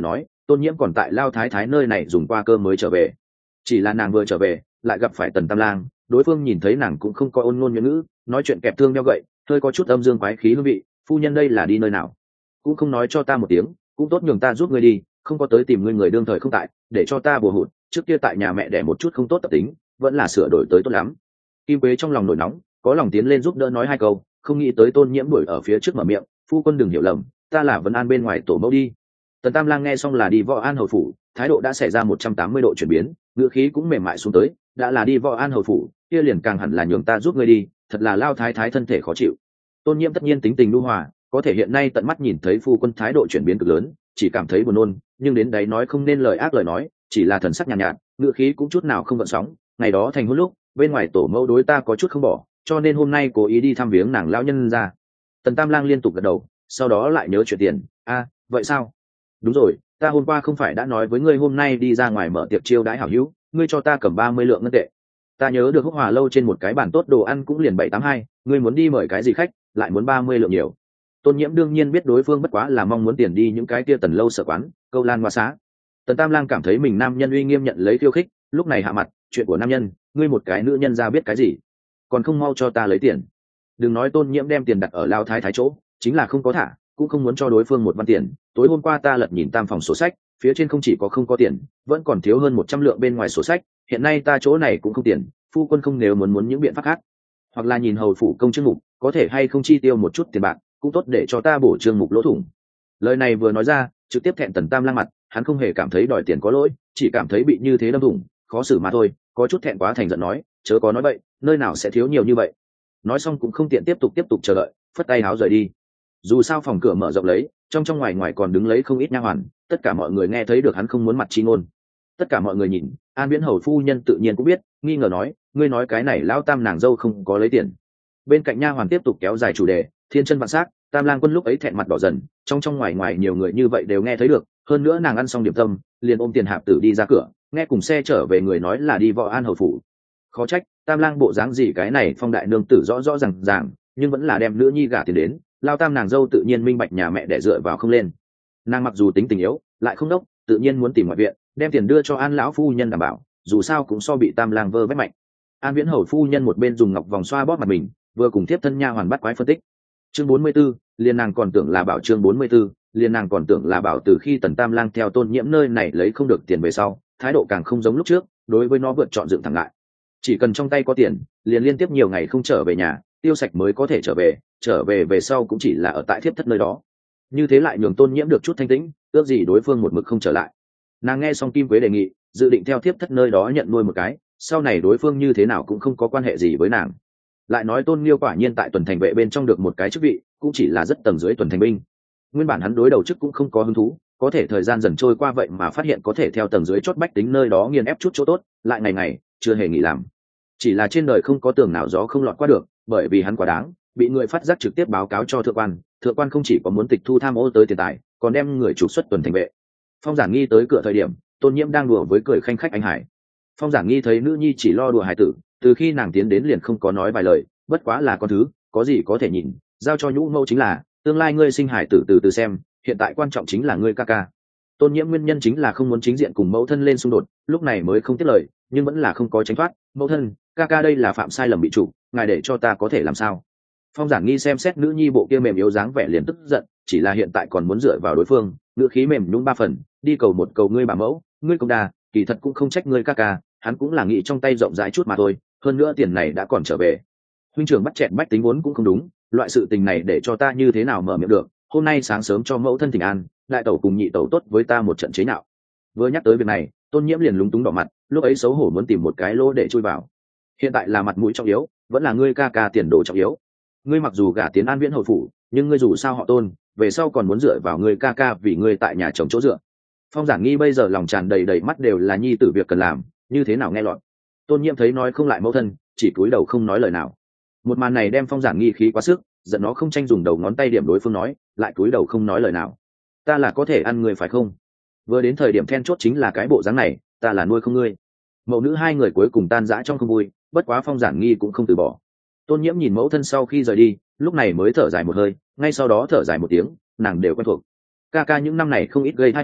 Tôn Nhiễm còn tại Lao Thái Thái nơi này dùng qua cơm mới trở về. Chỉ là nàng vừa trở về lại gặp phải Tần Tam Lang, đối phương nhìn thấy nàng cũng không có ôn ngôn nhuận ngữ, nói chuyện kẹp thương đeo gậy, hơi có chút âm dương quái khí hương vị. Phu nhân đây là đi nơi nào? Cũng không nói cho ta một tiếng, cũng tốt nhường ta giúp ngươi đi, không có tới tìm ngươi người đương thời không tại, để cho ta bùa hụt. Trước kia tại nhà mẹ đẻ một chút không tốt tập tính, vẫn là sửa đổi tới tốt lắm. Kim Quế trong lòng nổi nóng, có lòng tiến lên giúp đỡ nói hai câu, không nghĩ tới Tôn Nhiễm đuổi ở phía trước mở miệng, phu quân đừng hiểu lầm, ta là Vân An bên ngoài tổ mẫu đi. Tần Tam Lang nghe xong là đi Võ An hầu phủ, thái độ đã xảy ra 180 độ chuyển biến, ngữ khí cũng mềm mại xuống tới, đã là đi Võ An hầu phủ, kia liền càng hẳn là nhường ta giúp ngươi đi, thật là Lao Thái Thái thân thể khó chịu. Tôn Nhiễm tất nhiên tính tình nhu hòa, có thể hiện nay tận mắt nhìn thấy phu quân thái độ chuyển biến cực lớn, chỉ cảm thấy buồn nôn, nhưng đến đấy nói không nên lời ác lời nói, chỉ là thần sắc nhàn nhạt, ngữ khí cũng chút nào không gợn sóng. Ngày đó thành hôn lúc, bên ngoài tổ mẫu đối ta có chút không bỏ, cho nên hôm nay cố ý đi thăm viếng nàng lão nhân ra. Tần Tam Lang liên tục gật đầu, sau đó lại nhớ chuyện tiền. Vậy sao? Đúng rồi, ta hôm qua không phải đã nói với ngươi hôm nay đi ra ngoài mở tiệc chiêu đãi hảo hữu, ngươi cho ta cầm 30 lượng ngân tệ. Ta nhớ được Húc Hòa lâu trên một cái bản tốt đồ ăn cũng liền 782, ngươi muốn đi mời cái gì khách, lại muốn 30 lượng nhiều. Tôn Nhiễm đương nhiên biết đối phương bất quá là mong muốn tiền đi những cái kia Tần lâu sở quán, câu lan hoa xá. Tần Tam Lang cảm thấy mình nam nhân uy nghiêm nhận lấy khiêu khích, lúc này hạ mặt, chuyện của nam nhân, ngươi một cái nữ nhân ra biết cái gì, còn không mau cho ta lấy tiền. Đừng nói Tôn Nhiễm đem tiền đặt ở Lao Thái Thái chỗ, chính là không có thả, cũng không muốn cho đối phương một văn tiền. Tối hôm qua ta lật nhìn tam phòng sổ sách, phía trên không chỉ có không có tiền, vẫn còn thiếu hơn 100 lượng bên ngoài sổ sách. Hiện nay ta chỗ này cũng không tiền, phu quân không nếu muốn những biện pháp khác, hoặc là nhìn hầu phủ công chương mục có thể hay không chi tiêu một chút tiền bạc, cũng tốt để cho ta bổ chương mục lỗ thủng. Lời này vừa nói ra, trực tiếp thẹn Tần Tam Lang mặt, hắn không hề cảm thấy đòi tiền có lỗi, chỉ cảm thấy bị như thế đâm thủng, khó xử mà thôi, có chút thẹn quá thành giận nói, chớ có nói bậy, nơi nào sẽ thiếu nhiều như vậy. Nói xong cũng không tiện tiếp tục chờ đợi, phất tay háo rời đi. Dù sao phòng cửa mở rộng lấy, trong ngoài ngoài còn đứng lấy không ít nha hoàn, tất cả mọi người nghe thấy được hắn không muốn mặt chi ngôn. Tất cả mọi người nhìn, An Viễn hầu phu nhân tự nhiên cũng biết, nghi ngờ nói, ngươi nói cái này lão tam nàng dâu không có lấy tiền. Bên cạnh nha hoàn tiếp tục kéo dài chủ đề, thiên chân vạn sắc, Tam Lang Quân lúc ấy thẹn mặt đỏ dần, trong ngoài ngoài nhiều người như vậy đều nghe thấy được, hơn nữa nàng ăn xong điểm tâm, liền ôm tiền hạp tử đi ra cửa, nghe cùng xe trở về người nói là đi Võ An hầu phủ. Khó trách, Tam Lang bộ dáng gì cái này phong đại nương tử rõ rõ ràng, nhưng vẫn là đem nữ nhi gả tiền đến, lao tam nàng dâu tự nhiên minh bạch nhà mẹ để dựa vào không lên. Nàng mặc dù tính tình yếu, lại không đốc, tự nhiên muốn tìm ngoại viện, đem tiền đưa cho An lão phu nhân đảm bảo, dù sao cũng so bị Tam Lang vơ vét mạnh. An Viễn hầu phu nhân một bên dùng ngọc vòng xoa bóp mặt mình, vừa cùng tiếp thân nha hoàn bắt quái phân tích. Chương 44, liền nàng còn tưởng là bảo. Chương 44, liền nàng còn tưởng là bảo. Từ khi Tần Tam Lang theo Tôn Nhiễm nơi này lấy không được tiền về sau, thái độ càng không giống lúc trước, đối với nó vượt chọn dựng thẳng lại. Chỉ cần trong tay có tiền, liền liên tiếp nhiều ngày không trở về nhà, tiêu sạch mới có thể trở về về sau cũng chỉ là ở tại thiếp thất nơi đó. Như thế lại nhường Tôn Nhiễm được chút thanh tĩnh, ước gì đối phương một mực không trở lại. Nàng nghe xong Kim Quế đề nghị, dự định theo thiếp thất nơi đó nhận nuôi một cái, sau này đối phương như thế nào cũng không có quan hệ gì với nàng. Lại nói Tôn Liêu quả nhiên tại tuần thành vệ bên trong được một cái chức vị, cũng chỉ là rất tầng dưới tuần thành binh. Nguyên bản hắn đối đầu chức cũng không có hứng thú, có thể thời gian dần trôi qua vậy mà phát hiện có thể theo tầng dưới chốt bách tính nơi đó nghiền ép chút chỗ tốt, lại ngày ngày chưa hề nghỉ làm. Chỉ là trên đời không có tường nào gió không lọt qua được, bởi vì hắn quá đáng, bị người phát giác trực tiếp báo cáo cho thượng quan không chỉ có muốn tịch thu tham ô tới tiền tài, còn đem người trục xuất tuần thành vệ. Phong Giản Nghi tới cửa thời điểm, Tôn Nhiễm đang đùa với cười khanh khách anh hải. Phong Giản Nghi thấy nữ nhi chỉ lo đùa hài tử, từ khi nàng tiến đến liền không có nói vài lời, bất quá là con thứ, có gì có thể nhìn, giao cho nhũ mẫu chính là, tương lai ngươi sinh hải tử từ từ xem, hiện tại quan trọng chính là ngươi ca ca. Tôn Nhiễm nguyên nhân chính là không muốn chính diện cùng mẫu thân lên xung đột, lúc này mới không tiết lời, nhưng vẫn là không có tránh thoát. Mẫu thân, ca ca đây là phạm sai lầm bị chủ, ngài để cho ta có thể làm sao? Phong Giản Nghi xem xét nữ nhi bộ kia mềm yếu dáng vẻ liền tức giận, chỉ là hiện tại còn muốn dựa vào đối phương, ngữ khí mềm nhũn 3 phần, đi cầu một cầu ngươi bà mẫu, ngươi công đà, kỳ thật cũng không trách ngươi ca ca, hắn cũng là nghĩ trong tay rộng rãi chút mà thôi, hơn nữa tiền này đã còn trở về. Huynh trưởng bắt chẹt bách tính vốn cũng không đúng, loại sự tình này để cho ta như thế nào mở miệng được, hôm nay sáng sớm cho mẫu thân thỉnh an, đại tẩu cùng nhị tẩu tốt với ta một trận chế nhạo. Vừa nhắc tới việc này, Tôn Nhiễm liền lúng túng đỏ mặt, lúc ấy xấu hổ muốn tìm một cái lỗ để chui vào. Hiện tại là mặt mũi trọng yếu, vẫn là ngươi ca ca tiền đồ trọng yếu. Ngươi mặc dù gả tiến An Viễn hầu phủ, nhưng ngươi dù sao họ Tôn, về sau còn muốn dựa vào ngươi ca ca vì ngươi tại nhà chồng chỗ dựa. Phong Giản Nghi bây giờ lòng tràn đầy mắt đều là nhi tử việc cần làm, như thế nào nghe lọt. Tôn Nhiễm thấy nói không lại mẫu thân, chỉ cúi đầu không nói lời nào. Một màn này đem Phong Giản Nghi khí quá sức, giận nó không tranh dùng đầu ngón tay điểm đối phương nói, lại cúi đầu không nói lời nào. Ta là có thể ăn người phải không? Vừa đến thời điểm then chốt chính là cái bộ dáng này, ta là nuôi không ngươi. Mẫu nữ hai người cuối cùng tan rã trong không vui, bất quá Phong Giản Nghi cũng không từ bỏ. Tôn Nhiễm nhìn mẫu thân sau khi rời đi, lúc này mới thở dài một hơi, ngay sau đó thở dài một tiếng, nàng đều quen thuộc. Ca ca những năm này không ít gây tai họa,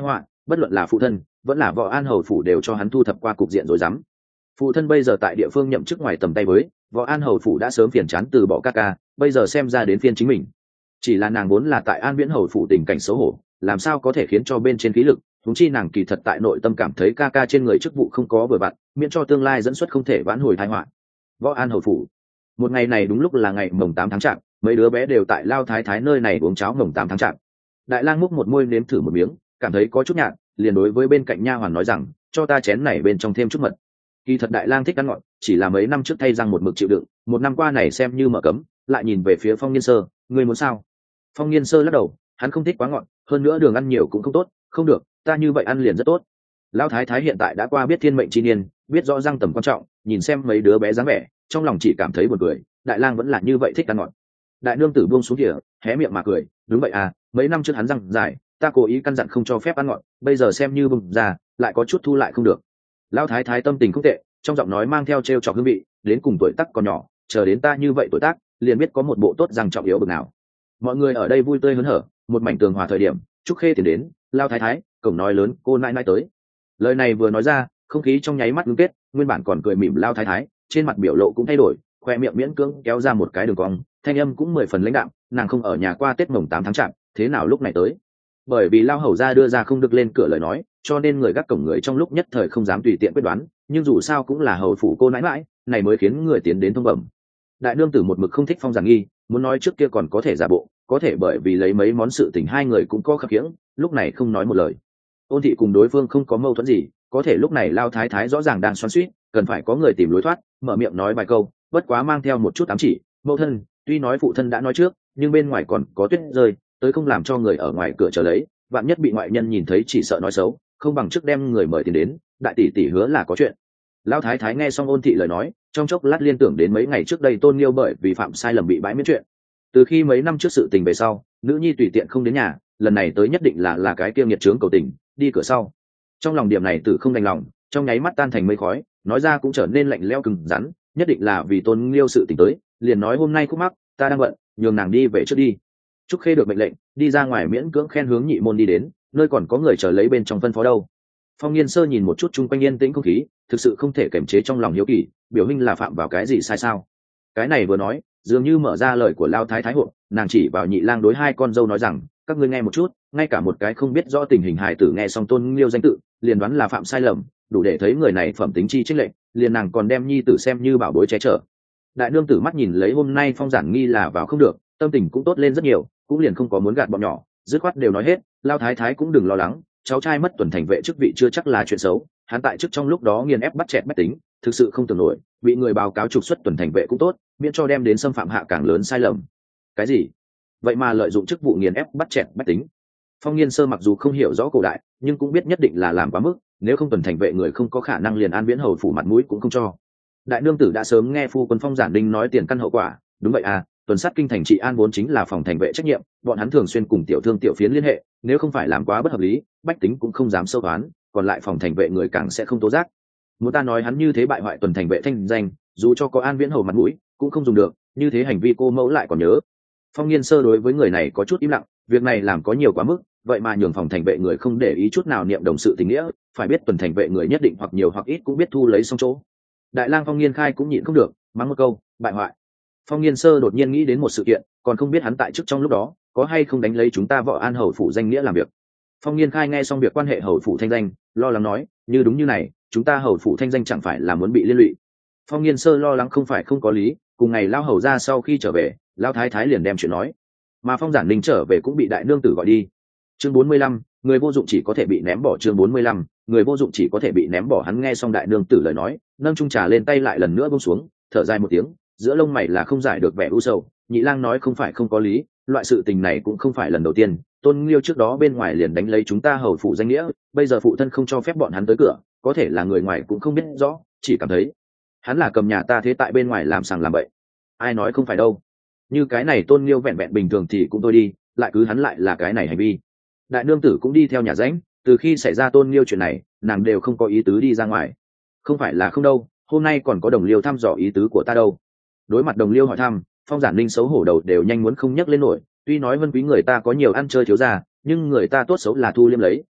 bất luận là phụ thân vẫn là võ an hầu phủ đều cho hắn thu thập qua cục diện rồi dám. Phụ thân bây giờ tại địa phương nhậm chức ngoài tầm tay với, võ an hầu phủ đã sớm phiền chán từ bỏ ca ca, bây giờ xem ra đến phiên chính mình. Chỉ là nàng vốn là tại An Viễn hầu phủ tình cảnh xấu hổ, làm sao có thể khiến cho bên trên khí lực, huống chi nàng kỳ thật tại nội tâm cảm thấy ca ca trên người chức vụ không có vừa vặn, miễn cho tương lai dẫn xuất không thể vãn hồi tai họa. Võ an hầu phủ. Một ngày này đúng lúc là ngày mồng 8 tháng chạp, mấy đứa bé đều tại Lao Thái Thái nơi này uống cháo mồng 8 tháng chạp. Đại lang múc một môi nếm thử một miếng, cảm thấy có chút nhạt, liền đối với bên cạnh nha hoàn nói rằng, cho ta chén này bên trong thêm chút mật. Kỳ thật đại lang thích ăn ngọt, chỉ là mấy năm trước thay răng một mực chịu đựng, một năm qua này xem như mở cấm, lại nhìn về phía Phong Nghiên Sơ, ngươi muốn sao? Phong Nghiên Sơ lắc đầu, hắn không thích quá ngọt, hơn nữa đường ăn nhiều cũng không tốt, không được, ta như vậy ăn liền rất tốt. Lão thái thái hiện tại đã qua biết thiên mệnh chi niên, biết rõ răng tầm quan trọng, nhìn xem mấy đứa bé dáng vẻ, trong lòng chỉ cảm thấy buồn cười, đại lang vẫn là như vậy thích ăn ngọt. Đại nương tử buông xuống đĩa, hé miệng mà cười, đúng vậy à, mấy năm trước hắn răng dài, ta cố ý căn dặn không cho phép ăn ngọt, bây giờ xem như bùng ra, lại có chút thu lại không được. Lão thái thái tâm tình không tệ, trong giọng nói mang theo trêu chọc hương vị, đến cùng tuổi tác còn nhỏ, chờ đến ta như vậy tuổi tác, liền biết có một bộ tốt răng trọng yếu bực nào. Mọi người ở đây vui tươi hớn hở, một mảnh tường hòa thời điểm, Trúc Khê tiến đến, Lão thái thái, cổng nói lớn, cô nãi nãi tới. Lời này vừa nói ra, không khí trong nháy mắt ngưng kết, nguyên bản còn cười mỉm Lão thái thái, trên mặt biểu lộ cũng thay đổi, khoe miệng miễn cưỡng kéo ra một cái đường cong, thanh âm cũng 10 phần lãnh đạm, nàng không ở nhà qua Tết mồng 8 tháng chạp, thế nào lúc này tới? Bởi vì Lao hầu gia đưa ra không được lên cửa lời nói, cho nên người gác cổng người trong lúc nhất thời không dám tùy tiện quyết đoán, nhưng dù sao cũng là hầu phủ cô nãi nãi, này mới khiến người tiến đến thông bẩm. Đại nương tử một mực không thích Phong Giản Nghi, muốn nói trước kia còn có thể giả bộ, có thể bởi vì lấy mấy món sự tình hai người cũng có khập khiễng, lúc này không nói một lời. Ôn thị cùng đối phương không có mâu thuẫn gì, có thể lúc này Lao thái thái rõ ràng đang xoắn xuýt, cần phải có người tìm lối thoát, mở miệng nói vài câu, bất quá mang theo một chút ám chỉ, mẫu thân, tuy nói phụ thân đã nói trước, nhưng bên ngoài còn có tuyết rơi, tới không làm cho người ở ngoài cửa chờ lấy, vạn nhất bị ngoại nhân nhìn thấy chỉ sợ nói xấu, không bằng trước đem người mời tiền đến, đại tỷ tỷ hứa là có chuyện. Lão thái thái nghe xong ôn thị lời nói, trong chốc lát liên tưởng đến mấy ngày trước đây Tôn Liêu bởi vì phạm sai lầm bị bãi miễn chuyện. Từ khi mấy năm trước sự tình về sau, nữ nhi tùy tiện không đến nhà, lần này tới nhất định là cái kia nghiệt trướng cầu tình, đi cửa sau. Trong lòng điểm này tử không đành lòng, trong nháy mắt tan thành mây khói, nói ra cũng trở nên lạnh lẽo cứng rắn, nhất định là vì Tôn Liêu sự tình tới, liền nói hôm nay khúc mắc, ta đang bận, nhường nàng đi về trước đi. Trúc Khê được mệnh lệnh, đi ra ngoài miễn cưỡng khen hướng nhị môn đi đến, nơi còn có người chờ lấy bên trong phân phó đâu. Phong Nghiên Sơ nhìn một chút chung quanh yên tĩnh không khí, thực sự không thể kiềm chế trong lòng hiếu kỳ, biểu hình là phạm vào cái gì sai sao? Cái này vừa nói, dường như mở ra lời của Lao thái thái hộ, nàng chỉ vào nhị lang đối hai con dâu nói rằng, các ngươi nghe một chút, ngay cả một cái không biết rõ tình hình hài tử nghe xong Tôn Liêu danh tự, liền đoán là phạm sai lầm, đủ để thấy người này phẩm tính chi trích lệnh, liền nàng còn đem nhi tử xem như bảo bối che chở. Đại nương tử mắt nhìn lấy hôm nay Phong Giản Nghi là vào không được, tâm tình cũng tốt lên rất nhiều, cũng liền không có muốn gạt bọn nhỏ, dứt khoát đều nói hết, Lao thái thái cũng đừng lo lắng, cháu trai mất tuần thành vệ chức vị chưa chắc là chuyện xấu, hắn tại chức trong lúc đó nghiền ép bắt chẹt bách tính, thực sự không tưởng nổi, bị người báo cáo trục xuất tuần thành vệ cũng tốt, miễn cho đem đến xâm phạm hạ càng lớn sai lầm. Cái gì? Vậy mà lợi dụng chức vụ nghiền ép bắt chẹt bách tính? Phong Nghiên Sơ mặc dù không hiểu rõ cổ đại, nhưng cũng biết nhất định là làm quá mức, nếu không tuần thành vệ người không có khả năng liền An Viễn hầu phủ mặt mũi cũng không cho. Đại nương tử đã sớm nghe phu quân Phong Giản Đinh nói tiền căn hậu quả, đúng vậy à, tuần sát kinh thành trị an vốn chính là phòng thành vệ trách nhiệm, bọn hắn thường xuyên cùng tiểu thương tiểu phiến liên hệ, nếu không phải làm quá bất hợp lý, bách tính cũng không dám sâu toán, còn lại phòng thành vệ người càng sẽ không tố giác. Muốn ta nói hắn như thế bại hoại tuần thành vệ thanh danh, dù cho có An Viễn hầu mặt mũi cũng không dùng được, như thế hành vi cô mẫu lại còn nhớ. Phong Nghiên Sơ đối với người này có chút im lặng, việc này làm có nhiều quá mức, vậy mà nhường phòng thành vệ người không để ý chút nào niệm đồng sự tình nghĩa, phải biết tuần thành vệ người nhất định hoặc nhiều hoặc ít cũng biết thu lấy xong chỗ. Đại lang Phong Nghiên Khai cũng nhịn không được, mắng một câu, bại hoại. Phong Nghiên Sơ đột nhiên nghĩ đến một sự kiện, còn không biết hắn tại chức trong lúc đó có hay không đánh lấy chúng ta Võ An hầu phủ danh nghĩa làm việc. Phong Nghiên Khai nghe xong việc quan hệ hầu phủ thanh danh, lo lắng nói, như đúng như này, chúng ta hầu phủ thanh danh chẳng phải là muốn bị liên lụy. Phong Nghiên Sơ lo lắng không phải không có lý, cùng ngày Lao hầu ra sau khi trở về, Lao thái thái liền đem chuyện nói, mà Phong Giản Ninh trở về cũng bị đại nương tử gọi đi. Chương 45, người vô dụng chỉ có thể bị ném bỏ. Chương 45, người vô dụng chỉ có thể bị ném bỏ. Hắn nghe xong đại nương tử lời nói, nâng chung trà lên tay lại lần nữa buông xuống, thở dài một tiếng, giữa lông mày là không giải được vẻ u sầu. Nhị lang nói không phải không có lý, loại sự tình này cũng không phải lần đầu tiên, Tôn Liêu trước đó bên ngoài liền đánh lấy chúng ta hầu phủ danh nghĩa, bây giờ phụ thân không cho phép bọn hắn tới cửa, có thể là người ngoài cũng không biết rõ, chỉ cảm thấy hắn là cầm nhà ta thế tại bên ngoài làm sàng làm bậy. Ai nói không phải đâu, như cái này Tôn Liêu vẹn vẹn bình thường thì cũng thôi đi, lại cứ hắn lại là cái này hành vi. Đại nương tử cũng đi theo nhà ránh, từ khi xảy ra Tôn Liêu chuyện này, nàng đều không có ý tứ đi ra ngoài. Không phải là không đâu, hôm nay còn có đồng liêu thăm dò ý tứ của ta đâu. Đối mặt đồng liêu hỏi thăm, Phong Giản Ninh xấu hổ đầu đều nhanh muốn không nhắc lên nổi, tuy nói vân quý người ta có nhiều ăn chơi thiếu ra, nhưng người ta tốt xấu là thu liêm lấy,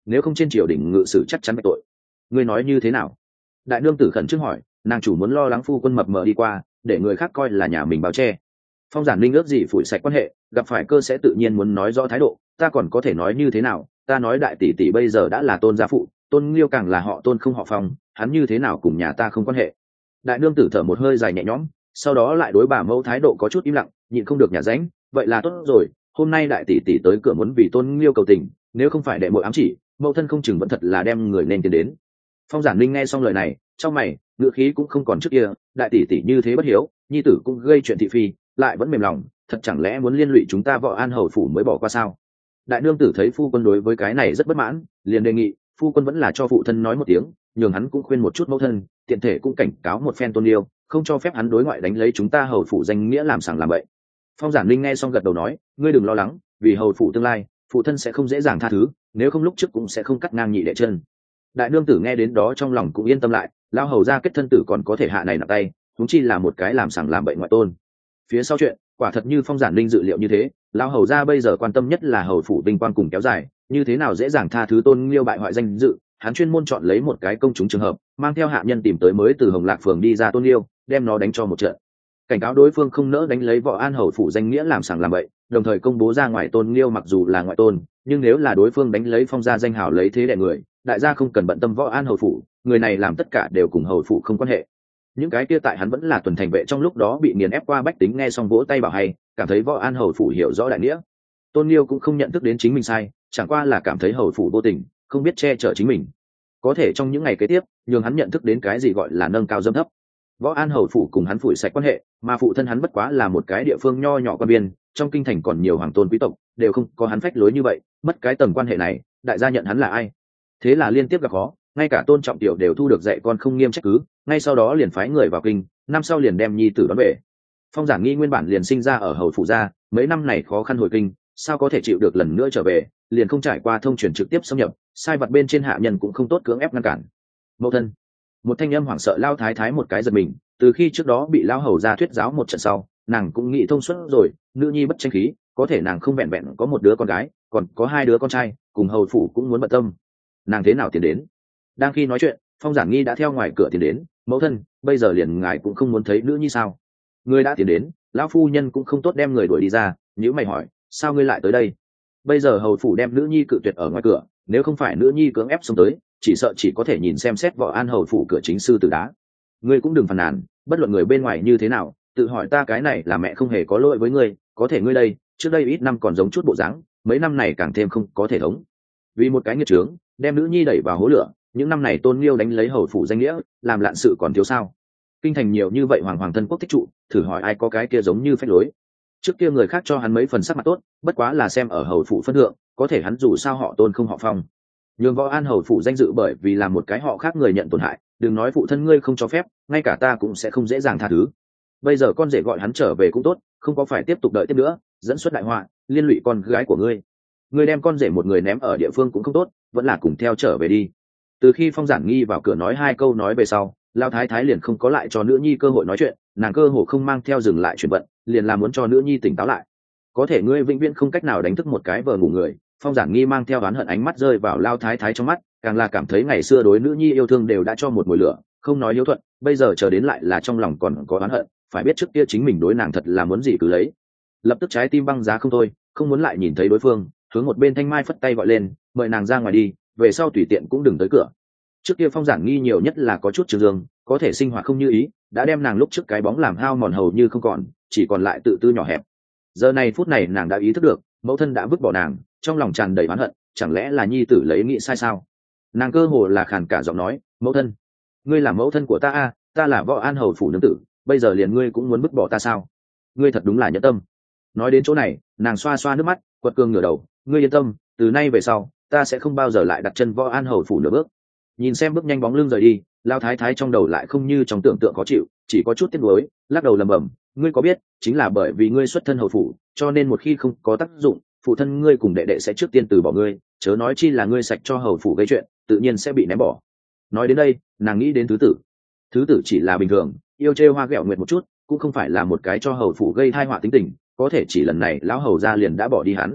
nếu không trên triều đình ngự sử chắc chắn bị tội. Ngươi nói như thế nào? Đại nương tử khẩn trương hỏi, nàng chủ muốn lo lắng phu quân mập mờ đi qua, để người khác coi là nhà mình bao che. Phong Giản Linh ước gì phủi sạch quan hệ, gặp phải cơ sẽ tự nhiên muốn nói rõ thái độ, ta còn có thể nói như thế nào? Ta nói đại tỷ tỷ bây giờ đã là Tôn gia phụ, Tôn Liêu càng là họ Tôn không họ Phong, hắn như thế nào cùng nhà ta không quan hệ. Đại nương tử thở một hơi dài nhẹ nhõm, sau đó lại đối bà mẫu thái độ có chút im lặng, nhịn không được nhả ránh, vậy là tốt rồi, hôm nay đại tỷ tỷ tới cửa muốn vì Tôn Liêu cầu tình, nếu không phải đệ muội ám chỉ, mẫu thân không chừng vẫn thật là đem người nên tiến đến. Phong Giản Linh nghe xong lời này, trong mày, ngựa khí cũng không còn trước kia, đại tỷ tỷ như thế bất hiếu, nhi tử cũng gây chuyện thị phi, lại vẫn mềm lòng, thật chẳng lẽ muốn liên lụy chúng ta Võ An hầu phủ mới bỏ qua sao? Đại nương tử thấy phu quân đối với cái này rất bất mãn, liền đề nghị phu quân vẫn là cho phụ thân nói một tiếng, nhường hắn cũng khuyên một chút mẫu thân, tiện thể cũng cảnh cáo một phen Tôn Liêu, không cho phép hắn đối ngoại đánh lấy chúng ta hầu phủ danh nghĩa làm sằng làm bậy. Phong Giản Linh nghe xong gật đầu nói, ngươi đừng lo lắng, vì hầu phủ tương lai, phụ thân sẽ không dễ dàng tha thứ, nếu không lúc trước cũng sẽ không cắt ngang nhị đệ chân. Đại nương tử nghe đến đó trong lòng cũng yên tâm lại, lao hầu ra kết thân tử còn có thể hạ này nặng tay, chúng chi là một cái làm sằng làm bậy ngoại tôn. Phía sau chuyện quả thật như Phong Giản Linh dự liệu như thế, lao hầu ra bây giờ quan tâm nhất là hầu phủ vinh quang cùng kéo dài, như thế nào dễ dàng tha thứ Tôn Liêu bại hoại danh dự. Hắn chuyên môn chọn lấy một cái công chúng trường hợp, mang theo hạ nhân tìm tới mới từ Hồng Lạc phường đi ra Tôn Liêu, đem nó đánh cho một trận, cảnh cáo đối phương không nỡ đánh lấy Võ An hầu phủ danh nghĩa làm sằng làm bậy, đồng thời công bố ra ngoài Tôn Liêu mặc dù là ngoại tôn, nhưng nếu là đối phương đánh lấy Phong gia danh hào lấy thế đè người, đại gia không cần bận tâm Võ An hầu phủ, người này làm tất cả đều cùng hầu phủ không quan hệ. Những cái kia tại hắn vẫn là tuần thành vệ trong lúc đó bị nghiền ép qua bách tính nghe xong vỗ tay bảo hay, cảm thấy Võ An hầu phủ hiểu rõ đại nghĩa. Tôn Liêu cũng không nhận thức đến chính mình sai, chẳng qua là cảm thấy hầu phủ vô tình, không biết che chở chính mình. Có thể trong những ngày kế tiếp, nhường hắn nhận thức đến cái gì gọi là nâng cao dâm thấp. Võ An hầu phủ cùng hắn phủi sạch quan hệ, mà phụ thân hắn bất quá là một cái địa phương nho nhỏ quan biên, trong kinh thành còn nhiều hoàng tôn quý tộc, đều không có hắn phách lối như vậy, mất cái tầm quan hệ này, đại gia nhận hắn là ai? Thế là liên tiếp gặp khó, ngay cả Tôn Trọng Tiểu đều thu được dạy con không nghiêm trách cứ, ngay sau đó liền phái người vào kinh, năm sau liền đem nhi tử đón về. Phong Giản Nghi nguyên bản liền sinh ra ở hầu phủ gia, mấy năm này khó khăn hồi kinh, sao có thể chịu được lần nữa trở về, liền không trải qua thông truyền trực tiếp xâm nhập, sai vật bên trên hạ nhân cũng không tốt cưỡng ép ngăn cản. Mẫu thân, một thanh âm hoảng sợ lao thái thái một cái giật mình, từ khi trước đó bị lao hầu ra thuyết giáo một trận sau, nàng cũng nghĩ thông suốt rồi, nữ nhi bất tranh khí, có thể nàng không vẹn vẹn có một đứa con gái, còn có hai đứa con trai, cùng hầu phủ cũng muốn bận tâm. Nàng thế nào tiến đến? Đang khi nói chuyện, Phong Giản Nghi đã theo ngoài cửa tiến đến. Mẫu thân, bây giờ liền ngài cũng không muốn thấy nữ nhi sao? Ngươi đã tiến đến, lão phu nhân cũng không tốt đem người đuổi đi ra, nhữ mày hỏi, sao ngươi lại tới đây? Bây giờ hầu phủ đem nữ nhi cự tuyệt ở ngoài cửa, nếu không phải nữ nhi cưỡng ép xông tới, chỉ sợ chỉ có thể nhìn xem xét Võ An hầu phủ cửa chính sư tử đá. Ngươi cũng đừng phàn nàn, bất luận người bên ngoài như thế nào, tự hỏi ta cái này là mẹ không hề có lỗi với ngươi, có thể ngươi đây, trước đây ít năm còn giống chút bộ dáng, mấy năm này càng thêm không có thể thống. Vì một cái nghiệt trướng, đem nữ nhi đẩy vào hố lửa, những năm này Tôn Liêu đánh lấy hầu phủ danh nghĩa, làm lạn sự còn thiếu sao? Kinh thành nhiều như vậy hoàng thân quốc thích trụ, thử hỏi ai có cái kia giống như phách lối. Trước kia người khác cho hắn mấy phần sắc mặt tốt, bất quá là xem ở hầu phủ phân thượng, có thể hắn dù sao họ Tôn không họ Phong. Nhường Võ An hầu phủ danh dự bởi vì làm một cái họ khác người nhận tổn hại, đừng nói phụ thân ngươi không cho phép, ngay cả ta cũng sẽ không dễ dàng tha thứ. Bây giờ con rể gọi hắn trở về cũng tốt, không có phải tiếp tục đợi tiếp nữa, dẫn xuất đại họa, liên lụy con gái của ngươi. Ngươi đem con rể một người ném ở địa phương cũng không tốt, vẫn là cùng theo trở về đi. Từ khi Phong Giản Nghi vào cửa nói hai câu nói về sau, Lão thái thái liền không có lại cho nữ nhi cơ hội nói chuyện, nàng cơ hồ không mang theo dừng lại chuyển vận, liền là muốn cho nữ nhi tỉnh táo lại. Có thể ngươi vĩnh viễn không cách nào đánh thức một cái vờ ngủ người. Phong Giản Nghi mang theo oán hận ánh mắt rơi vào Lão thái thái trong mắt, càng là cảm thấy ngày xưa đối nữ nhi yêu thương đều đã cho một mùi lửa, không nói hiếu thuận, bây giờ chờ đến lại là trong lòng còn có oán hận, phải biết trước kia chính mình đối nàng thật là muốn gì cứ lấy. Lập tức trái tim băng giá không thôi, không muốn lại nhìn thấy đối phương, hướng một bên Thanh Mai phất tay gọi lên, mời nàng ra ngoài đi, về sau tùy tiện cũng đừng tới cửa. Trước kia Phong Giản Nghi nhiều nhất là có chút trương dương, có thể sinh hoạt không như ý, đã đem nàng lúc trước cái bóng làm hao mòn hầu như không còn, chỉ còn lại tự tư nhỏ hẹp. Giờ này phút này nàng đã ý thức được, mẫu thân đã vứt bỏ nàng, trong lòng tràn đầy oán hận, chẳng lẽ là nhi tử lấy nghĩ sai sao? Nàng cơ hồ là khàn cả giọng nói, mẫu thân, ngươi là mẫu thân của ta a, ta là Võ An hầu phủ nương tử, bây giờ liền ngươi cũng muốn vứt bỏ ta sao? Ngươi thật đúng là nhẫn tâm. Nói đến chỗ này, nàng xoa xoa nước mắt, quật cường ngửa đầu, ngươi yên tâm, từ nay về sau, ta sẽ không bao giờ lại đặt chân Võ An hầu phủ nửa bước. Nhìn xem bước nhanh bóng lưng rời đi, Lão thái thái trong đầu lại không như trong tưởng tượng khó chịu, chỉ có chút tiếc nuối, lắc đầu lẩm bẩm, ngươi có biết, chính là bởi vì ngươi xuất thân hầu phủ, cho nên một khi không có tác dụng, phụ thân ngươi cùng đệ đệ sẽ trước tiên từ bỏ ngươi, chớ nói chi là ngươi sạch cho hầu phủ gây chuyện, tự nhiên sẽ bị ném bỏ. Nói đến đây, nàng nghĩ đến thứ tử chỉ là bình thường, yêu trêu hoa ghẹo nguyệt một chút, cũng không phải là một cái cho hầu phủ gây tai họa tính tình, có thể chỉ lần này lão hầu gia liền đã bỏ đi hắn.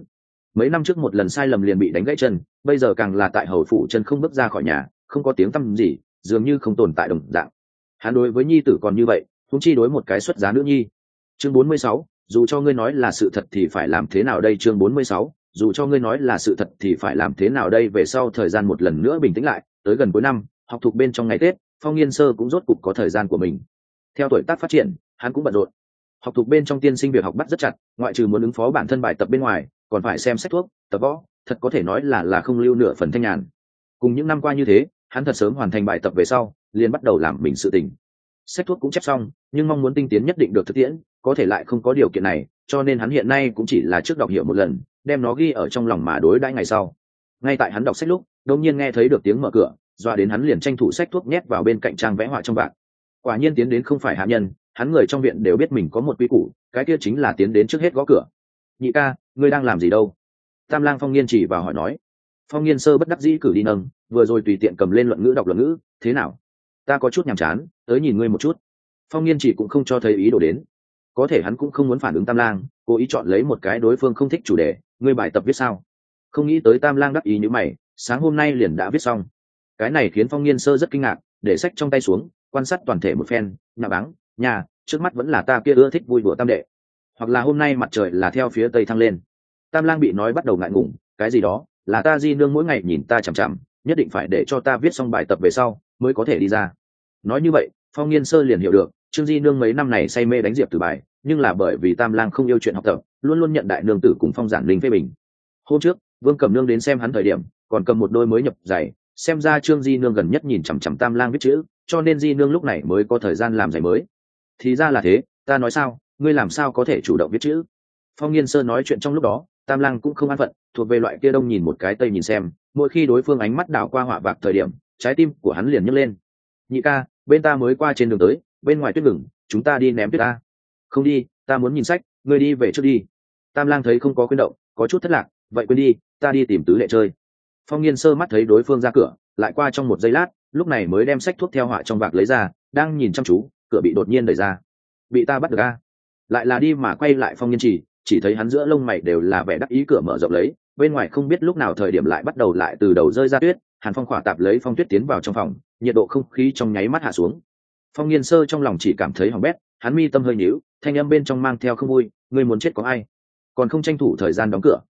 mấy năm trước một lần sai lầm liền bị đánh gãy chân, bây giờ càng là tại hầu phủ chân không bước ra khỏi nhà, không có tiếng tăm gì, dường như không tồn tại đồng dạng. Hắn đối với nhi tử còn như vậy, huống chi đối một cái xuất giá nữ nhi. Chương 46, dù cho ngươi nói là sự thật thì phải làm thế nào đây? Chương 46, dù cho ngươi nói là sự thật thì phải làm thế nào đây? Về sau thời gian một lần nữa bình tĩnh lại, tới gần cuối năm, học thuộc bên trong ngày Tết, Phong Nghiên Sơ cũng rốt cục có thời gian của mình. Theo tuổi tác phát triển, hắn cũng bận rộn. Học thuộc bên trong tiên sinh việc học bắt rất chặt, ngoại trừ muốn ứng phó bản thân bài tập bên ngoài, còn phải xem sách thuốc, tập võ, thật có thể nói là không lưu nửa phần thanh nhàn. Cùng những năm qua như thế, hắn thật sớm hoàn thành bài tập về sau, liền bắt đầu làm mình sự tình. Sách thuốc cũng chép xong, nhưng mong muốn tinh tiến nhất định được thực tiễn, có thể lại không có điều kiện này, cho nên hắn hiện nay cũng chỉ là trước đọc hiểu một lần, đem nó ghi ở trong lòng mà đối đãi ngày sau. Ngay tại hắn đọc sách lúc, đột nhiên nghe thấy được tiếng mở cửa, dọa đến hắn liền tranh thủ sách thuốc nhét vào bên cạnh trang vẽ họa trong bạc. Quả nhiên tiến đến không phải hạ nhân, hắn người trong viện đều biết mình có một quy củ, cái kia chính là tiến đến trước hết gõ cửa. Nhị ca, ngươi đang làm gì đâu? Tam Lang Phong Nghiên chỉ vào hỏi nói. Phong Nghiên Sơ bất đắc dĩ cử đi nâng, vừa rồi tùy tiện cầm lên luận ngữ đọc luận ngữ, thế nào? Ta có chút nhàm chán, tới nhìn ngươi một chút. Phong Nghiên chỉ cũng không cho thấy ý đồ đến, có thể hắn cũng không muốn phản ứng Tam Lang, cố ý chọn lấy một cái đối phương không thích chủ đề. Ngươi bài tập viết sao? Không nghĩ tới Tam Lang đắc ý như mày, sáng hôm nay liền đã viết xong. Cái này khiến Phong Nghiên Sơ rất kinh ngạc, để sách trong tay xuống, quan sát toàn thể một phen, nhà báng, nhà, trước mắt vẫn là ta kia ưa thích vui đùa tam đệ, hoặc là hôm nay mặt trời là theo phía tây thăng lên. Tam Lang bị nói bắt đầu ngại ngùng, cái gì đó là ta di nương mỗi ngày nhìn ta chằm chằm, nhất định phải để cho ta viết xong bài tập về sau mới có thể đi ra. Nói như vậy, Phong Nghiên Sơ liền hiểu được Trương di nương mấy năm này say mê đánh Diệp Tử bài, nhưng là bởi vì Tam Lang không yêu chuyện học tập, luôn luôn nhận đại nương tử cùng Phong Giản Linh phê bình. Hôm trước Vương Cẩm Nương đến xem hắn thời điểm, còn cầm một đôi mới nhập giày, xem ra Trương di nương gần nhất nhìn chằm chằm Tam Lang viết chữ, cho nên di nương lúc này mới có thời gian làm giày mới. Thì ra là thế, ta nói sao, ngươi làm sao có thể chủ động viết chữ? Phong Nghiên Sơ nói chuyện trong lúc đó, Tam Lang cũng không an phận, thuộc về loại kia đông nhìn một cái tây nhìn xem, mỗi khi đối phương ánh mắt đảo qua họa vạc thời điểm, trái tim của hắn liền nhấc lên. Nhị ca, bên ta mới qua trên đường tới, bên ngoài tuyết ngừng, chúng ta đi ném tuyết ta. Không đi, ta muốn nhìn sách, ngươi đi về trước đi. Tam Lang thấy không có khuyên động, có chút thất lạc, vậy quên đi, ta đi tìm Tứ Lệ chơi. Phong Nghiên Sơ mắt thấy đối phương ra cửa, lại qua trong một giây lát, lúc này mới đem sách thuốc theo họa trong vạc lấy ra, đang nhìn chăm chú, cửa bị đột nhiên đẩy ra. Bị ta bắt được a? Lại là đi mà quay lại Phong Nghiên chỉ thấy hắn giữa lông mày đều là vẻ đắc ý, cửa mở rộng lấy, bên ngoài không biết lúc nào thời điểm lại bắt đầu lại từ đầu rơi ra tuyết, Hàn Phong khỏa tạp lấy phong tuyết tiến vào trong phòng, nhiệt độ không khí trong nháy mắt hạ xuống. Phong Nghiên Sơ trong lòng chỉ cảm thấy hỏng bét, hắn mi tâm hơi nhíu, thanh âm bên trong mang theo không vui, ngươi muốn chết có ai? Còn không tranh thủ thời gian đóng cửa.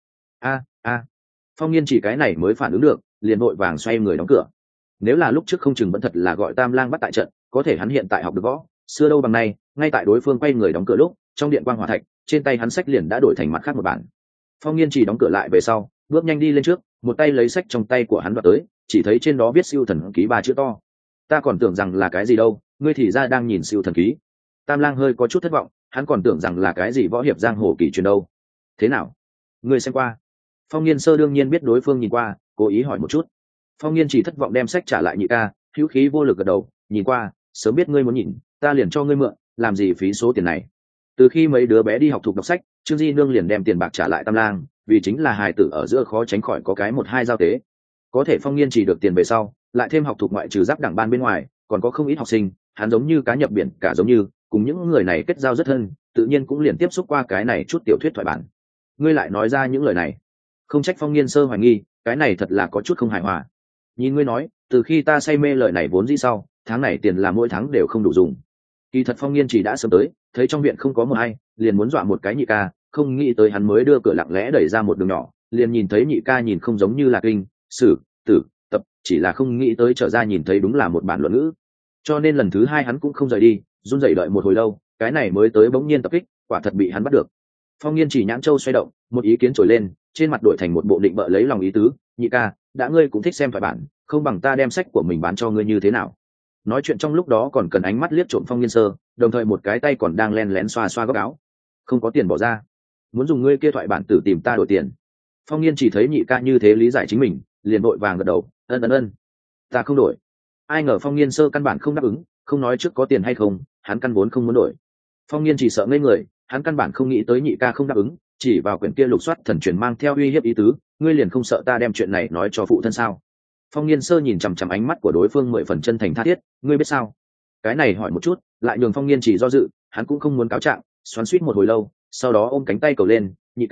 A. Phong Nghiên chỉ cái này mới phản ứng được, liền vội vàng xoay người đóng cửa. Nếu là lúc trước không chừng vẫn thật là gọi Tam Lang bắt tại trận, có thể hắn hiện tại học được võ, xưa đâu bằng nay, ngay tại đối phương quay người đóng cửa lúc, trong điện quang hỏa thạch, trên tay hắn sách liền đã đổi thành mặt khác một bản. Phong Nghiên chỉ đóng cửa lại về sau, bước nhanh đi lên trước, một tay lấy sách trong tay của hắn đoạt tới, chỉ thấy trên đó viết Siêu Thần Ký 3 chữ to. Ta còn tưởng rằng là cái gì đâu, ngươi thì ra đang nhìn Siêu Thần Ký. Tam Lang hơi có chút thất vọng, hắn còn tưởng rằng là cái gì võ hiệp giang hồ kỳ truyền đâu. Thế nào? Ngươi xem qua? Phong Nghiên Sơ đương nhiên biết đối phương nhìn qua, cố ý hỏi một chút. Phong Nghiên chỉ thất vọng đem sách trả lại nhị ca, hữu khí vô lực gật đầu, nhìn qua, sớm biết ngươi muốn nhìn, ta liền cho ngươi mượn, làm gì phí số tiền này. Từ khi mấy đứa bé đi học thuộc đọc sách, Trương di nương liền đem tiền bạc trả lại Tam Lang, vì chính là hài tử ở giữa khó tránh khỏi có cái một hai giao tế. Có thể Phong Nghiên chỉ được tiền về sau, lại thêm học thuộc ngoại trừ giáp đẳng ban bên ngoài, còn có không ít học sinh, hắn giống như cá nhập biển cả giống như, cùng những người này kết giao rất thân, tự nhiên cũng liền tiếp xúc qua cái này chút tiểu thuyết thoại bản. Ngươi lại nói ra những lời này, không trách Phong Nghiên Sơ hoài nghi, cái này thật là có chút không hài hòa. Nhìn ngươi nói, từ khi ta say mê lời này vốn dĩ sau, tháng này tiền là mỗi tháng đều không đủ dùng. Kỳ thật Phong Nghiên chỉ đã sớm tới, thấy trong viện không có một ai, liền muốn dọa một cái nhị ca, không nghĩ tới hắn mới đưa cửa lặng lẽ đẩy ra một đường nhỏ, liền nhìn thấy nhị ca nhìn không giống như là kinh, sử, tử, tập, chỉ là không nghĩ tới trở ra nhìn thấy đúng là một bản luận ngữ. Cho nên lần thứ hai hắn cũng không rời đi, run rẩy đợi một hồi lâu, cái này mới tới bỗng nhiên tập kích, quả thật bị hắn bắt được. Phong Nghiên chỉ nhãn châu xoay động, một ý kiến trồi lên, trên mặt đổi thành một bộ định bợ lấy lòng ý tứ, nhị ca, đã ngươi cũng thích xem thoại bản, không bằng ta đem sách của mình bán cho ngươi như thế nào? Nói chuyện trong lúc đó còn cần ánh mắt liếc trộm Phong Nghiên Sơ, đồng thời một cái tay còn đang len lén xoa xoa góc áo. Không có tiền bỏ ra, muốn dùng ngươi kia thoại bản tử tìm ta đổi tiền. Phong Nghiên chỉ thấy nhị ca như thế lý giải chính mình, liền vội vàng gật đầu, ân, ta không đổi. Ai ngờ Phong Nghiên Sơ căn bản không đáp ứng, không nói trước có tiền hay không, hắn căn vốn không muốn đổi. Phong Nghiên chỉ sợ ngây người, hắn căn bản không nghĩ tới nhị ca không đáp ứng, chỉ vào quyển kia lục soát thần truyền mang theo uy hiếp ý tứ, ngươi liền không sợ ta đem chuyện này nói cho phụ thân sao? Phong Nghiên Sơ nhìn chằm chằm ánh mắt của đối phương 10 phần chân thành tha thiết, ngươi biết sao? Cái này hỏi một chút, lại nhường Phong Nghiên chỉ do dự, hắn cũng không muốn cáo trạng, xoắn xuýt một hồi lâu, sau đó ôm cánh tay cầu lên, nhị ca,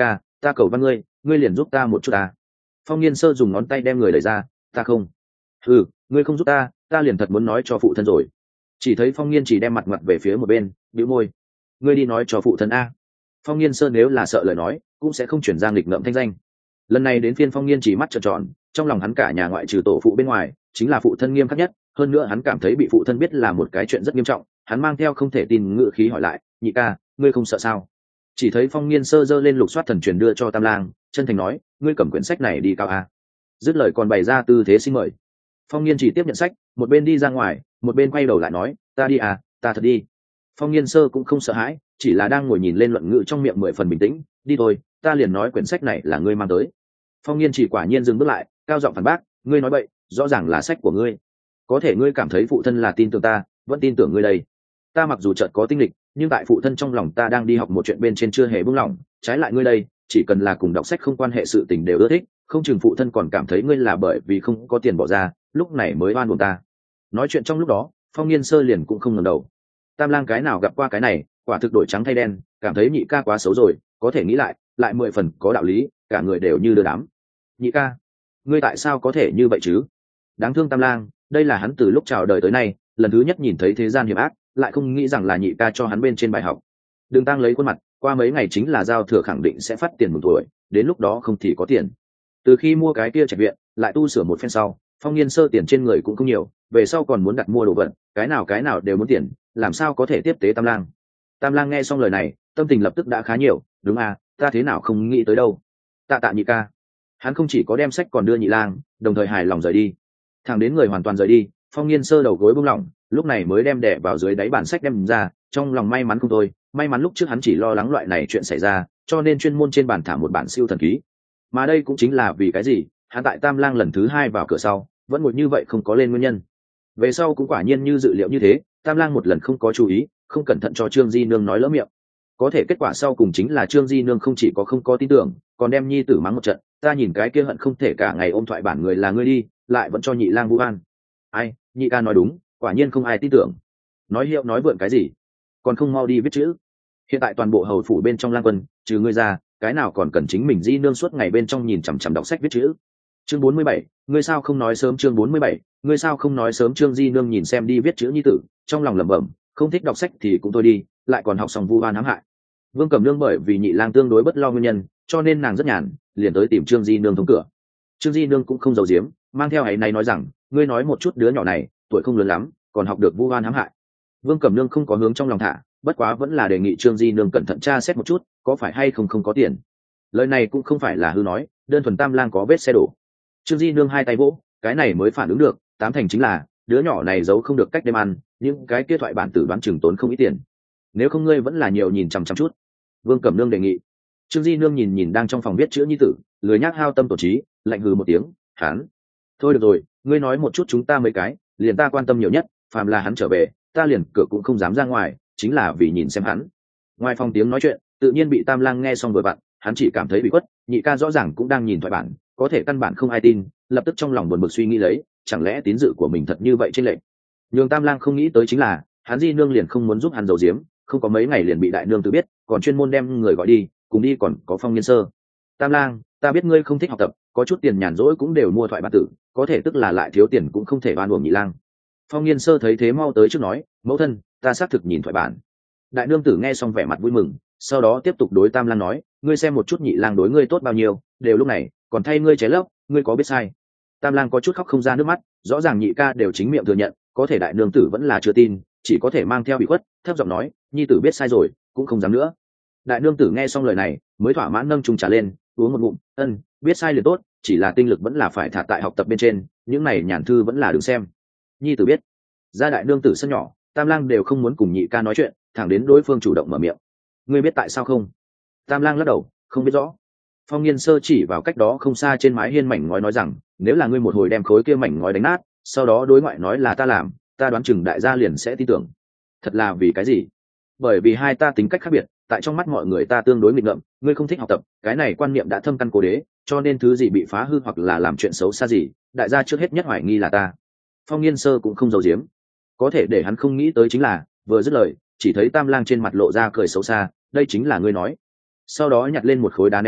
ta cầu văn ngươi, ngươi liền giúp ta một chút ta. Phong Niên Sơ dùng ngón tay đem người đẩy ra, ta không. Ừ, ngươi không giúp ta liền thật muốn nói cho phụ thân rồi. Chỉ thấy Phong Niên chỉ đem mặt ngoặt về phía một bên, bĩu môi. Ngươi đi nói cho phụ thân a. Phong Niên Sơ nếu là sợ lời nói, cũng sẽ không chuyển ra nghịch ngợm thanh danh. Lần này đến phiên Phong Niên chỉ mắt trợn tròn, trong lòng hắn cả nhà ngoại trừ tổ phụ bên ngoài, chính là phụ thân nghiêm khắc nhất. Hơn nữa hắn cảm thấy bị phụ thân biết là một cái chuyện rất nghiêm trọng, hắn mang theo không thể tin ngữ khí hỏi lại, nhị ca, ngươi không sợ sao? Chỉ thấy Phong Niên Sơ giơ lên lục soát thần truyền đưa cho Tam Lang, chân thành nói, ngươi cầm quyển sách này đi cao a. Dứt lời còn bày ra tư thế xin mời. Phong Niên chỉ tiếp nhận sách, một bên đi ra ngoài, một bên quay đầu lại nói, ta đi à, ta thật đi. Phong Niên Sơ cũng không sợ hãi, chỉ là đang ngồi nhìn lên luận ngữ trong miệng 10 phần bình tĩnh, đi thôi, ta liền nói quyển sách này là ngươi mang tới. Phong Niên chỉ quả nhiên dừng bước lại, cao giọng phản bác, ngươi nói bậy, rõ ràng là sách của ngươi. Có thể ngươi cảm thấy phụ thân là tin tưởng ta, vẫn tin tưởng ngươi đây. Ta mặc dù chợt có tinh lịch, nhưng tại phụ thân trong lòng ta đang đi học một chuyện bên trên chưa hề buông lỏng, trái lại ngươi đây, chỉ cần là cùng đọc sách không quan hệ sự tình đều ưa thích, không chừng phụ thân còn cảm thấy ngươi là bởi vì không có tiền bỏ ra, lúc này mới oan uổng ta. Nói chuyện trong lúc đó, Phong Niên Sơ liền cũng không ngẩng đầu. Tam Lang cái nào gặp qua cái này, quả thực đổi trắng thay đen, cảm thấy nhị ca quá xấu rồi, có thể nghĩ lại 10 phần có đạo lý, cả người đều như đưa đám. Nhị ca, ngươi tại sao có thể như vậy chứ? Đáng thương Tam Lang, đây là hắn từ lúc chào đời tới nay lần thứ nhất nhìn thấy thế gian hiểm ác, lại không nghĩ rằng là nhị ca cho hắn bên trên bài học. Đừng tăng lấy khuôn mặt, qua mấy ngày chính là giao thừa khẳng định sẽ phát tiền mừng tuổi, đến lúc đó không thì có tiền. Từ khi mua cái kia trạch viện, lại tu sửa một phen sau, Phong Niên Sơ tiền trên người cũng không nhiều, về sau còn muốn đặt mua đồ vật, cái nào đều muốn tiền, làm sao có thể tiếp tế Tam Lang. Tam Lang nghe xong lời này, tâm tình lập tức đã khá nhiều, đúng à, ta thế nào không nghĩ tới đâu. Tạ nhị ca. Hắn không chỉ có đem sách còn đưa nhị lang, đồng thời hài lòng rời đi. Thẳng đến người hoàn toàn rời đi, Phong Niên Sơ đầu gối buông lỏng, lúc này mới đem đẻ vào dưới đáy bản sách đem ra, trong lòng may mắn không thôi, may mắn lúc trước hắn chỉ lo lắng loại này chuyện xảy ra, cho nên chuyên môn trên bàn thả một bản siêu thần ký. Mà đây cũng chính là vì cái gì, hắn tại Tam Lang lần thứ 2 vào cửa sau, vẫn ngồi như vậy không có lên nguyên nhân. Về sau cũng quả nhiên như dự liệu như thế, Tam Lang một lần không có chú ý, không cẩn thận cho Trương Di Nương nói lỡ miệng. Có thể kết quả sau cùng chính là Trương Di Nương không chỉ có không có tin tưởng, còn đem nhi tử mắng một trận, ta nhìn cái kia hận không thể cả ngày ôm thoại bản người là ngươi đi, lại vẫn cho nhị lang vu an. Ai, nhị ca nói đúng, quả nhiên không ai tin tưởng. Nói hiệu nói vượn cái gì, còn không mau đi viết chữ. Hiện tại toàn bộ hầu phủ bên trong Lang Quân, trừ ngươi ra, cái nào còn cần chính mình Di Nương suốt ngày bên trong nhìn chằm chằm đọc sách viết chữ. Chương 47, ngươi sao không nói sớm. Chương 47, ngươi sao không nói sớm. Trương Di Nương nhìn xem đi viết chữ nhi tử, trong lòng lẩm bẩm, không thích đọc sách thì cũng thôi đi, lại còn học xong vu oan hãm hại. Vương Cẩm Nương bởi vì nhị lang tương đối bất lo nguyên nhân, cho nên nàng rất nhàn, liền tới tìm Trương Di Nương thông cửa. Trương Di Nương cũng không giấu giếm, mang theo ấy này nói rằng, ngươi nói một chút đứa nhỏ này, tuổi không lớn lắm, còn học được vu oan hãm hại. Vương Cẩm Nương không có hướng trong lòng thả, bất quá vẫn là đề nghị Trương Di Nương cẩn thận tra xét một chút, có phải hay không có tiền. Lời này cũng không phải là hư nói, đơn thuần Tam Lang có vết xe đổ. Trương Di Nương hai tay vỗ, cái này mới phản ứng được, tám thành chính là đứa nhỏ này giấu không được cách đêm ăn, những cái kia thoại bản tử đoán chừng tốn không ít tiền. Nếu không ngươi vẫn là nhiều nhìn chằm chằm chút. Vương Cẩm Nương đề nghị. Trương Di Nương nhìn đang trong phòng viết chữ nhi tử, lười nhác hao tâm tổ trí, lạnh hừ một tiếng, hắn. Thôi được rồi, ngươi nói một chút chúng ta mấy cái, liền ta quan tâm nhiều nhất, phàm là hắn trở về, ta liền cửa cũng không dám ra ngoài, chính là vì nhìn xem hắn. Ngoài phòng tiếng nói chuyện, tự nhiên bị Tam Lang nghe xong vừa vặn, hắn chỉ cảm thấy bị quất, nhị ca rõ ràng cũng đang nhìn thoại bản, có thể căn bản không ai tin, lập tức trong lòng buồn bực suy nghĩ lấy, chẳng lẽ tín dự của mình thật như vậy trên lệnh. Nhưng Tam Lang không nghĩ tới chính là, hắn Di Nương liền không muốn giúp hắn giấu giếm, không có mấy ngày liền bị đại nương tự biết, còn chuyên môn đem người gọi đi, cùng đi còn có Phong Niên Sơ. Tam Lang, ta biết ngươi không thích học tập, có chút tiền nhàn rỗi cũng đều mua thoại bản tử, có thể tức là lại thiếu tiền cũng không thể oan uổng nhị lang. Phong Niên Sơ thấy thế mau tới trước nói, mẫu thân, ta xác thực nhìn thoại bản. Đại nương tử nghe xong vẻ mặt vui mừng, sau đó tiếp tục đối Tam Lang nói, ngươi xem một chút nhị lang đối ngươi tốt bao nhiêu, đều lúc này còn thay ngươi chế lấp, ngươi có biết sai. Tam Lang có chút khóc không ra nước mắt, rõ ràng nhị ca đều chính miệng thừa nhận, có thể đại nương tử vẫn là chưa tin, chỉ có thể mang theo bị khuất, thấp giọng nói, nhi tử biết sai rồi, cũng không dám nữa. Đại nương tử nghe xong lời này, mới thỏa mãn nâng chung trà lên, uống một ngụm, biết sai liền tốt, chỉ là tinh lực vẫn là phải thả tại học tập bên trên, những này nhàn thư vẫn là đừng xem. Nhi tử biết. Ra đại nương tử sân nhỏ, Tam Lang đều không muốn cùng nhị ca nói chuyện, thẳng đến đối phương chủ động mở miệng. Ngươi biết tại sao không? Tam Lang lắc đầu, không biết rõ. Phong Niên Sơ chỉ vào cách đó không xa trên mái hiên mảnh ngói nói rằng, nếu là ngươi một hồi đem khối kia mảnh ngói đánh nát, sau đó đối ngoại nói là ta làm, ta đoán chừng đại gia liền sẽ tin tưởng. Thật là vì cái gì? Bởi vì hai ta tính cách khác biệt, tại trong mắt mọi người ta tương đối nghịch ngợm, ngươi không thích học tập, cái này quan niệm đã thâm căn cố đế, cho nên thứ gì bị phá hư hoặc là làm chuyện xấu xa gì, đại gia trước hết nhất hoài nghi là ta. Phong Niên Sơ cũng không giấu giếm, có thể để hắn không nghĩ tới chính là, vừa dứt lời, chỉ thấy Tam Lang trên mặt lộ ra cười xấu xa, đây chính là ngươi nói. Sau đó nhặt lên một khối đá ném ra,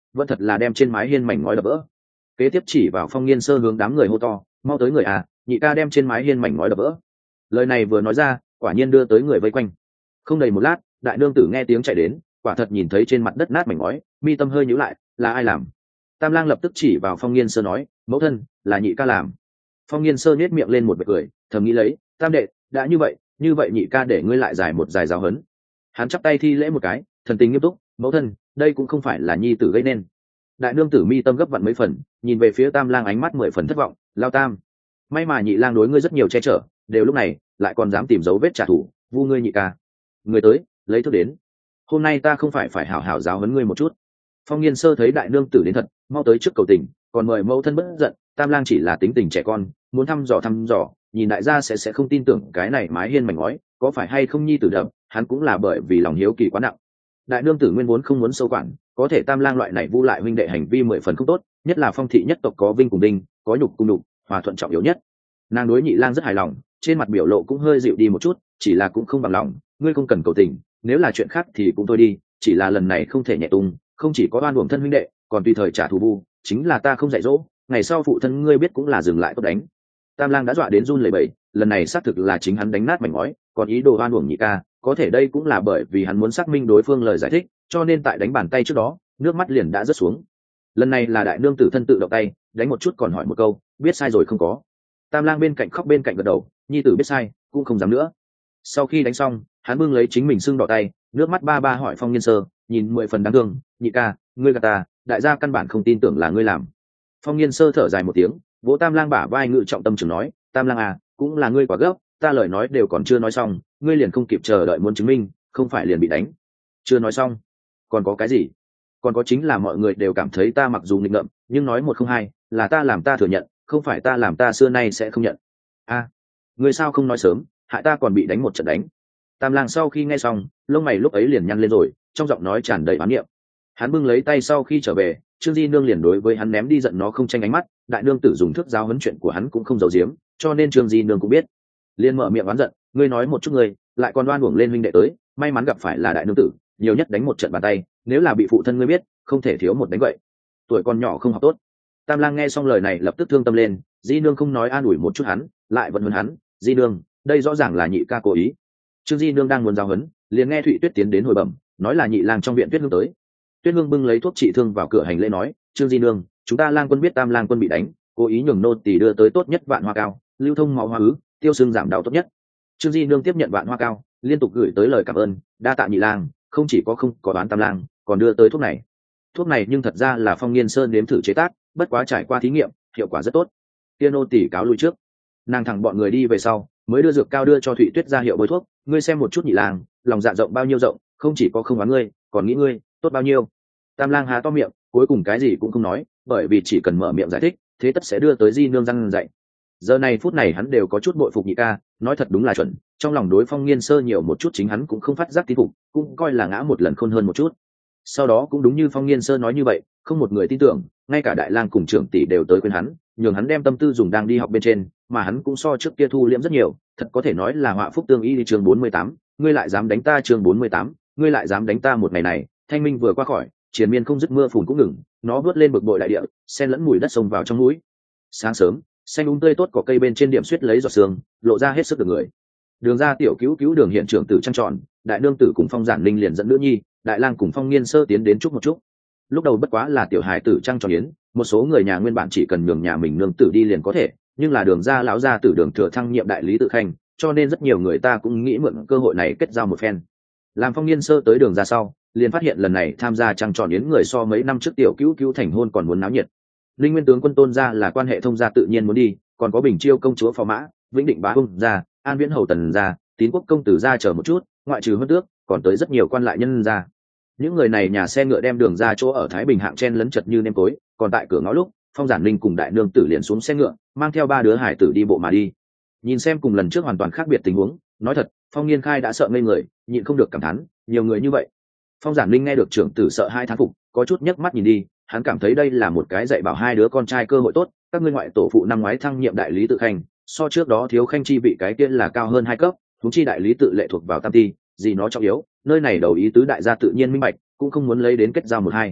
vẫn thật là đem trên mái hiên mảnh ngói đập vỡ. Kế tiếp chỉ vào Phong Nghiên Sơ hướng đám người hô to, mau tới người à, nhị ca đem trên mái hiên mảnh ngói đập vỡ. Lời này vừa nói ra, quả nhiên đưa tới người vây quanh. Không đầy một lát, đại nương tử nghe tiếng chạy đến, quả thật nhìn thấy trên mặt đất nát mảnh ngói, mi tâm hơi nhíu lại, là ai làm? Tam Lang lập tức chỉ vào Phong Nghiên Sơ nói, mẫu thân, là nhị ca làm. Phong Nghiên Sơ nhếch miệng lên một vệt cười, thầm nghĩ lấy, tam đệ, đã như vậy nhị ca để ngươi lại giải một giải giáo hấn. Hắn chắp tay thi lễ một cái, thần tình nghiêm túc, mẫu thân, đây cũng không phải là nhi tử gây nên. Đại nương tử mi tâm gấp vặn mấy phần, nhìn về phía Tam Lang ánh mắt 10 phần thất vọng, lao tam, may mà nhị lang đối ngươi rất nhiều che chở, đều lúc này lại còn dám tìm dấu vết trả thù, vu ngươi nhị ca. Người tới, lấy thức đến. Hôm nay ta không phải hảo hảo giáo huấn ngươi một chút. Phong Nghiên Sơ thấy đại nương tử đến thật, mau tới trước cầu tình, còn mời mẫu thân bất giận. Tam Lang chỉ là tính tình trẻ con, muốn thăm dò, nhìn đại gia sẽ không tin tưởng cái này mái hiên mảnh ngói có phải hay không nhi tử đậm, hắn cũng là bởi vì lòng hiếu kỳ quá nặng. Đại nương tử nguyên vốn không muốn sâu quản, có thể Tam Lang loại này vu lại huynh đệ hành vi 10 phần không tốt, nhất là Phong thị nhất tộc có vinh cùng đinh, có nhục cùng nhục, hòa thuận trọng yếu nhất. Nàng đối nhị lang rất hài lòng, trên mặt biểu lộ cũng hơi dịu đi một chút, chỉ là cũng không bằng lòng, ngươi không cần cầu tình, nếu là chuyện khác thì cũng thôi đi, chỉ là lần này không thể nhẹ tung, không chỉ có oan uổng thân huynh đệ, còn tùy thời trả thù vu, chính là ta không dạy dỗ, ngày sau phụ thân ngươi biết cũng là dừng lại tốt đánh. Tam Lang đã dọa đến run lẩy bẩy, lần này xác thực là chính hắn đánh nát mảnh ngói, còn ý đồ oan uổng nhị ca, có thể đây cũng là bởi vì hắn muốn xác minh đối phương lời giải thích, cho nên tại đánh bàn tay trước đó, nước mắt liền đã rớt xuống. Lần này là đại nương tử thân tự động tay, đánh một chút còn hỏi một câu, biết sai rồi không có. Tam Lang bên cạnh khóc bên cạnh gật đầu, nhi tử biết sai, cũng không dám nữa. Sau khi đánh xong, hắn bưng lấy chính mình sưng đỏ tay, nước mắt ba ba hỏi Phong Nghiên Sơ, nhìn 10 phần đáng thương, nhị ca, ngươi gạt ta, đại gia căn bản không tin tưởng là ngươi làm. Phong Nghiên Sơ thở dài một tiếng, vỗ Tam Lang bả vai ngự trọng tâm trường nói, Tam Lang à, cũng là ngươi quá gấp, ta lời nói đều còn chưa nói xong, ngươi liền không kịp chờ đợi muốn chứng minh, không phải liền bị đánh. Chưa nói xong, còn có cái gì? Còn có chính là mọi người đều cảm thấy ta mặc dù nghịch ngợm, nhưng nói một không hai, là ta làm ta thừa nhận, không phải ta làm ta xưa nay sẽ không nhận. A, ngươi sao không nói sớm, hại ta còn bị đánh một trận đánh. Tam Lang sau khi nghe xong, lông mày lúc ấy liền nhăn lên rồi, trong giọng nói tràn đầy oán niệm. Hắn bưng lấy tay sau khi trở về, Trương Di Nương liền đối với hắn ném đi giận nó không tranh ánh mắt, đại nương tử dùng thước giáo huấn chuyện của hắn cũng không giấu giếm, cho nên Trương Di Nương cũng biết. Liên mở miệng oán giận, ngươi nói một chút ngươi, lại còn đoan uổng lên huynh đệ tới, may mắn gặp phải là đại nương tử, nhiều nhất đánh một trận bàn tay, nếu là bị phụ thân ngươi biết, không thể thiếu một đánh vậy. Tuổi con nhỏ không học tốt. Tam Lang nghe xong lời này lập tức thương tâm lên, Di Nương không nói an ủi một chút hắn, lại vẫn huấn hắn, Di Nương, đây rõ ràng là nhị ca cố ý. Trương Di Nương đang muốn giáo huấn, liền nghe Thụy Tuyết tiến đến hồi bẩm, nói là nhị lang trong viện Tuyết Hương tới. Tuyết Hương bưng lấy thuốc trị thương vào cửa hành lễ nói, Trương Di Nương, chúng ta Lang quân biết Tam Lang quân bị đánh, cố ý nhường nô tỳ đưa tới tốt nhất vạn hoa cao, lưu thông máu hoa ứ, tiêu xương giảm đau tốt nhất. Trương Di Nương tiếp nhận vạn hoa cao, liên tục gửi tới lời cảm ơn, đa tạ nhị lang, không chỉ không có đoán Tam Lang, còn đưa tới thuốc này. Thuốc này nhưng thật ra là Phong Nghiên Sơn nếm thử chế tác, bất quá trải qua thí nghiệm, hiệu quả rất tốt. Tiên nô tỳ cáo lui trước. Nàng thẳng bọn người đi về sau, mới đưa dược cao đưa cho Thụy Tuyết ra hiệu bôi thuốc, ngươi xem một chút nhị lang, lòng dạ rộng bao nhiêu rộng, không chỉ có không oán ngươi, còn nghĩ ngươi tốt bao nhiêu. Tam Lang há to miệng, cuối cùng cái gì cũng không nói, bởi vì chỉ cần mở miệng giải thích, thế tất sẽ đưa tới Di Nương răng dạy. Giờ này phút này hắn đều có chút bội phục nhị ca, nói thật đúng là chuẩn, trong lòng đối Phong Nghiên Sơ nhiều một chút chính hắn cũng không phát giác tín phục, cũng coi là ngã một lần khôn hơn một chút. Sau đó cũng đúng như Phong Nghiên Sơ nói như vậy, không một người tin tưởng, ngay cả đại lang cùng trưởng tỷ đều tới khuyên hắn, nhường hắn đem tâm tư dùng đang đi học bên trên, mà hắn cũng so trước kia thu liễm rất nhiều, thật có thể nói là họa phúc tương y. Chương 48, ngươi lại dám đánh ta. Chương 48, ngươi lại dám đánh ta. Một ngày này, thanh minh vừa qua khỏi, triền miên không dứt mưa phùn cũng ngừng, nó vớt lên bực bội đại địa, xen lẫn mùi đất sông vào trong núi. Sáng sớm, xanh tươi tốt cỏ cây bên trên điểm suýt lấy giọt sương, lộ ra hết sức được người. Đường ra tiểu cứu Đường hiện trưởng tử trăng tròn, đại nương tử cùng Phong Giản Linh liền dẫn nữ nhi, đại lang cùng Phong Nghiên Sơ tiến đến chúc một chút. Lúc đầu bất quá là tiểu hài tử trăng tròn yến, một số người nhà nguyên bản chỉ cần nhường nhà mình nương tử đi liền có thể, nhưng là Đường gia lão gia tử Đường thừa thăng nhiệm đại lý tự khanh, cho nên rất nhiều người ta cũng nghĩ mượn cơ hội này kết giao một phen. Làm Phong Nghiên Sơ tới Đường ra sau, liền phát hiện lần này tham gia trăng tròn yến người so mấy năm trước tiểu cứu thành hôn còn muốn náo nhiệt. Linh Nguyên tướng quân Tôn gia là quan hệ thông gia tự nhiên muốn đi, còn có Bình Chiêu công chúa Phò Mã, Vĩnh Định bá hung gia, An Viễn hầu Tần gia, Tín Quốc công tử gia chờ một chút, ngoại trừ Huân Tước, còn tới rất nhiều quan lại nhân gia. Những người này nhà xe ngựa đem Đường ra chỗ ở Thái Bình hạng chen lấn chật như nêm tối, còn tại cửa ngõ lúc, Phong Giản Linh cùng đại nương tử liền xuống xe ngựa, mang theo 3 đứa hải tử đi bộ mà đi. Nhìn xem cùng lần trước hoàn toàn khác biệt tình huống, nói thật, Phong Nghiên Khai đã sợ ngây người, nhịn không được cảm thán, nhiều người như vậy. Phong Giản Linh nghe được trưởng tử sợ hai thán phục, có chút nhấc mắt nhìn đi, hắn cảm thấy đây là một cái dạy bảo 2 đứa con trai cơ hội tốt, các ngươi ngoại tổ phụ năm ngoái thăng nhiệm đại lý tự khanh, so trước đó thiếu khanh chi vị cái kia là cao hơn 2 cấp, huống chi đại lý tự lệ thuộc vào tam ti, gì nó trọng yếu, nơi này đầu ý tứ đại gia tự nhiên minh bạch, cũng không muốn lấy đến kết giao một hai.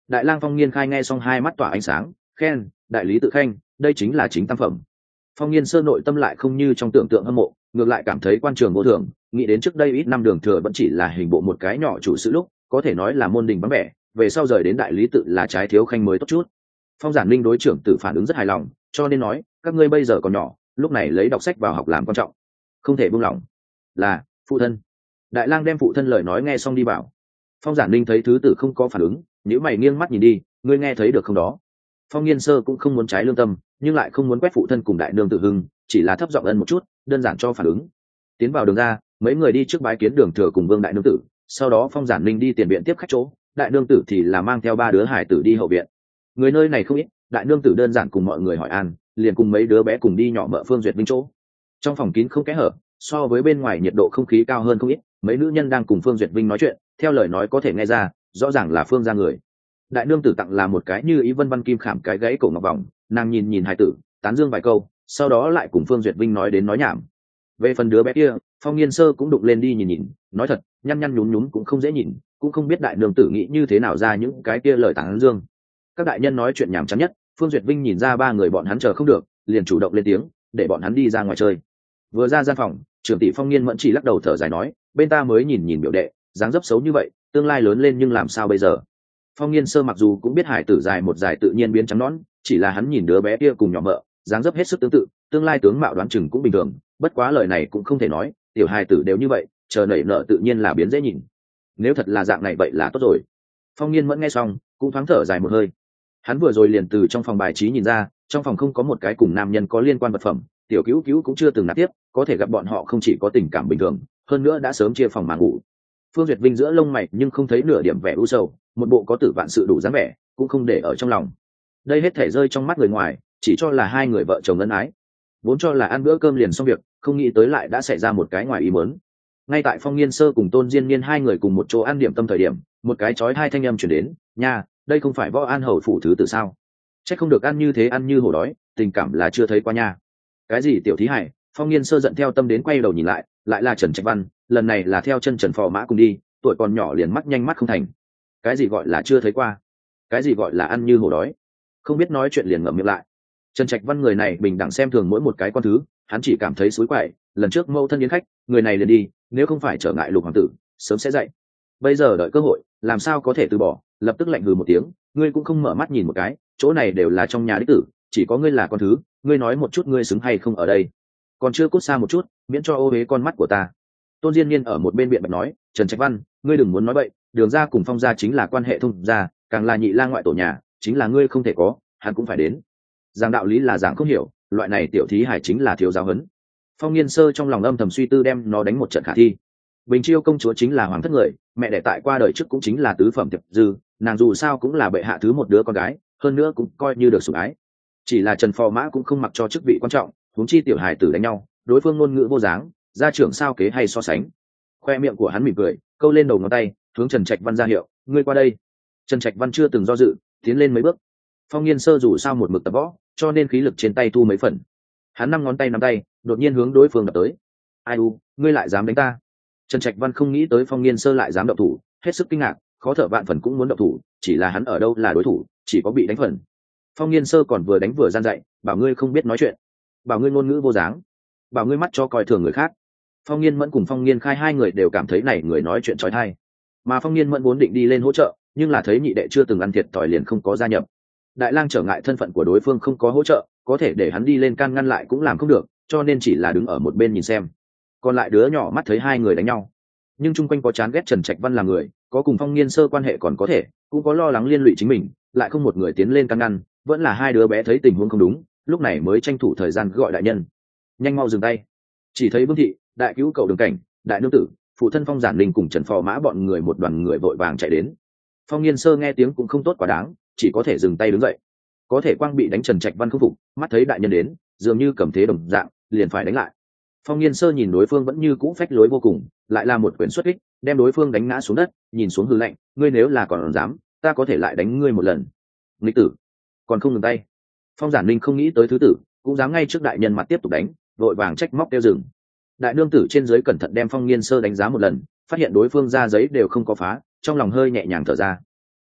Đại lang Phong Nghiên Khai nghe xong hai mắt tỏa ánh sáng, khen đại lý tự khanh, đây chính là chính tam phẩm. Phong Nghiên Sơ nội tâm lại không như trong tưởng tượng hâm mộ, ngược lại cảm thấy quan trường vô thường, nghĩ đến trước đây ít năm Đường Thừa vẫn chỉ là hình bộ một cái nhỏ chủ sự lúc, có thể nói là môn đình vắng vẻ, về sau rời đến đại lý tự là trái thiếu khanh mới tốt chút. Phong Giản Linh đối trưởng tử phản ứng rất hài lòng, cho nên nói các ngươi bây giờ còn nhỏ, lúc này lấy đọc sách vào học làm quan trọng, không thể buông lỏng. Là phụ thân. Đại lang đem phụ thân lời nói nghe xong đi bảo. Phong Giản Linh thấy thứ tử không có phản ứng, nếu mày nghiêng mắt nhìn đi, ngươi nghe thấy được không đó? Phong Nghiên Sơ cũng không muốn trái lương tâm, nhưng lại không muốn quét phụ thân cùng đại nương tự hưng, chỉ là thấp giọng ân một chút, đơn giản cho phản ứng. Tiến vào đường ra, mấy người đi trước bái kiến Đường Thừa cùng Vương đại nương tử, sau đó Phong Giản Linh đi tiền viện tiếp khách chỗ, đại nương tử thì là mang theo ba đứa hải tử đi hậu viện. Người nơi này không ít, đại nương tử đơn giản cùng mọi người hỏi an, liền cùng mấy đứa bé cùng đi nhỏ mợ Phương Duyệt Vinh chỗ. Trong phòng kín không kẽ hở, so với bên ngoài nhiệt độ không khí cao hơn không ít, mấy nữ nhân đang cùng Phương Duyệt Vinh nói chuyện, theo lời nói có thể nghe ra, rõ ràng là Phương gia người. Đại nương tử tặng là một cái như ý vân văn kim khảm cái gãy cổ ngọc vòng, nàng nhìn nhìn hài tử, tán dương vài câu, sau đó lại cùng Phương Duyệt Vinh nói đến nói nhảm. Về phần đứa bé kia, Phong Nghiên Sơ cũng đụng lên đi nhìn nhìn, nói thật, nhăn nhăn nhúm nhúm cũng không dễ nhìn, cũng không biết đại nương tử nghĩ như thế nào ra những cái kia lời tán dương. Các đại nhân nói chuyện nhảm chán nhất, Phương Duyệt Vinh nhìn ra ba người bọn hắn chờ không được, liền chủ động lên tiếng, để bọn hắn đi ra ngoài chơi. Vừa ra gian phòng, trưởng tỷ Phong Nghiên Mẫn chỉ lắc đầu thở dài nói, bên ta mới nhìn nhìn biểu đệ, dáng dấp xấu như vậy, tương lai lớn lên nhưng làm sao bây giờ? Phong Nghiên Sơ mặc dù cũng biết hải tử dài một dài tự nhiên biến trắng nõn, chỉ là hắn nhìn đứa bé kia cùng nhỏ mợ, dáng dấp hết sức tương tự, tương lai tướng mạo đoán chừng cũng bình thường, bất quá lời này cũng không thể nói, tiểu hài tử đều như vậy, chờ nảy nở tự nhiên là biến dễ nhìn. Nếu thật là dạng này vậy là tốt rồi. Phong Nghiên Mẫn nghe xong, cũng thoáng thở dài một hơi. Hắn vừa rồi liền từ trong phòng bài trí nhìn ra, trong phòng không có một cái cùng nam nhân có liên quan vật phẩm, tiểu cứu cứu cũng chưa từng nạp tiếp, có thể gặp bọn họ không chỉ có tình cảm bình thường, hơn nữa đã sớm chia phòng mà ngủ. Phương Duyệt Vinh giữa lông mày nhưng không thấy nửa điểm vẻ u sầu, một bộ có tử vạn sự đủ dáng vẻ, cũng không để ở trong lòng. Đây hết thể rơi trong mắt người ngoài, chỉ cho là hai người vợ chồng ân ái, vốn cho là ăn bữa cơm liền xong việc, không nghĩ tới lại đã xảy ra một cái ngoài ý muốn. Ngay tại Phong Nghiên Sơ cùng Tôn Diên Niên hai người cùng một chỗ ăn điểm tâm thời điểm, một cái chói hai thanh âm truyền đến, nha, đây không phải Võ An hầu phủ thứ tử sao? Chắc không được ăn như thế, ăn như hổ đói, tình cảm là chưa thấy qua nha. Cái gì tiểu thí hải? Phong Nghiên Sơ giận theo tâm đến quay đầu nhìn lại là Trần Trạch Văn, lần này là theo chân Trần Phò Mã cùng đi, tuổi còn nhỏ liền mắt nhanh mắt không thành. Cái gì gọi là chưa thấy qua? Cái gì gọi là ăn như hổ đói? Không biết nói chuyện liền ngậm miệng lại. Trần Trạch Văn người này bình đẳng xem thường mỗi một cái con thứ, hắn chỉ cảm thấy xối quậy, lần trước mâu thân yến khách, người này liền đi, nếu không phải trở ngại Lục hoàng tử, sớm sẽ dậy. Bây giờ đợi cơ hội, làm sao có thể từ bỏ, lập tức lạnh hừ một tiếng, ngươi cũng không mở mắt nhìn một cái, chỗ này đều là trong nhà đích tử, chỉ có ngươi là con thứ, ngươi nói một chút ngươi xứng hay không ở đây. Còn chưa cút xa một chút, miễn cho ô uế con mắt của ta. Tôn Diên Niên ở một bên biện bạch nói, Trần Trạch Văn, ngươi đừng muốn nói bậy, Đường gia cùng Phong gia chính là quan hệ thông gia, càng là nhị lang ngoại tổ nhà, chính là ngươi không thể có, hắn cũng phải đến. Giảng đạo lý là giảng không hiểu, loại này tiểu thí hải chính là thiếu giáo huấn. Phong Nghiên Sơ trong lòng âm thầm suy tư đem nó đánh một trận khả thi. Bình Chiêu công chúa chính là hoàng thất người, mẹ đẻ tại qua đời trước cũng chính là tứ phẩm tiệp dư, nàng dù sao cũng là bệ hạ thứ một đứa con gái, hơn nữa cũng coi như được sủng ái. Chỉ là Trần Phò Mã cũng không mặc cho chức vị quan trọng, huống chi tiểu hài tử đánh nhau, đối phương ngôn ngữ vô dáng, gia trưởng sao kế hay so sánh. Khoe miệng của hắn mỉm cười, câu lên đầu ngón tay, hướng Trần Trạch Văn ra hiệu, ngươi qua đây. Trần Trạch Văn chưa từng do dự, tiến lên mấy bước. Phong Nghiên Sơ dù sao một mực tập võ, cho nên khí lực trên tay thu mấy phần. Hắn năm ngón tay nắm tay, đột nhiên hướng đối phương đập tới. Ai u, ngươi lại dám đánh ta? Trần Trạch Văn không nghĩ tới Phong Nghiên Sơ lại dám động thủ, hết sức kinh ngạc, khó thở vạn phần cũng muốn động thủ, chỉ là hắn ở đâu là đối thủ, chỉ có bị đánh phần. Phong Nghiên Sơ còn vừa đánh vừa gian dạy, bảo ngươi không biết nói chuyện, bảo ngươi ngôn ngữ vô dáng, bảo ngươi mắt cho coi thường người khác. Phong Nghiên Mẫn cùng Phong Nghiên Khai hai người đều cảm thấy này người nói chuyện chói tai. Mà Phong Nghiên Mẫn vốn định đi lên hỗ trợ, nhưng là thấy nhị đệ chưa từng ăn thiệt thòi liền không có gia nhập. Đại lang trở ngại thân phận của đối phương không có hỗ trợ, có thể để hắn đi lên can ngăn lại cũng làm không được, cho nên chỉ là đứng ở một bên nhìn xem. Còn lại đứa nhỏ mắt thấy hai người đánh nhau, nhưng chung quanh có chán ghét Trần Trạch Văn là người, có cùng Phong Nghiên Sơ quan hệ còn có thể, cũng có lo lắng liên lụy chính mình, lại không một người tiến lên can ngăn, vẫn là hai đứa bé thấy tình huống không đúng, lúc này mới tranh thủ thời gian gọi đại nhân. Nhanh mau dừng tay. Chỉ thấy Vương thị, đại cứu cậu Đường Cảnh, đại nương tử, phụ thân Phong Giản Linh cùng Trần Phò Mã bọn người một đoàn người vội vàng chạy đến. Phong Nghiên Sơ nghe tiếng cũng không tốt quá đáng, chỉ có thể dừng tay đứng dậy. Có thể quang bị đánh Trần Trạch Văn không phục, mắt thấy đại nhân đến, dường như cầm thế đồng dạng, liền phải đánh lại. Phong Nghiên Sơ nhìn đối phương vẫn như cũ phách lối vô cùng, lại là một quyền xuất kích, đem đối phương đánh ngã xuống đất, nhìn xuống hư lạnh, ngươi nếu là còn dám, ta có thể lại đánh ngươi một lần. Nghịch tử, còn không ngừng tay. Phong Giản Linh không nghĩ tới thứ tử, cũng dám ngay trước đại nhân mặt tiếp tục đánh, vội vàng trách móc kêu dừng. Đại nương tử trên dưới cẩn thận đem Phong Nghiên Sơ đánh giá một lần, phát hiện đối phương ra giấy đều không có phá, trong lòng hơi nhẹ nhàng thở ra.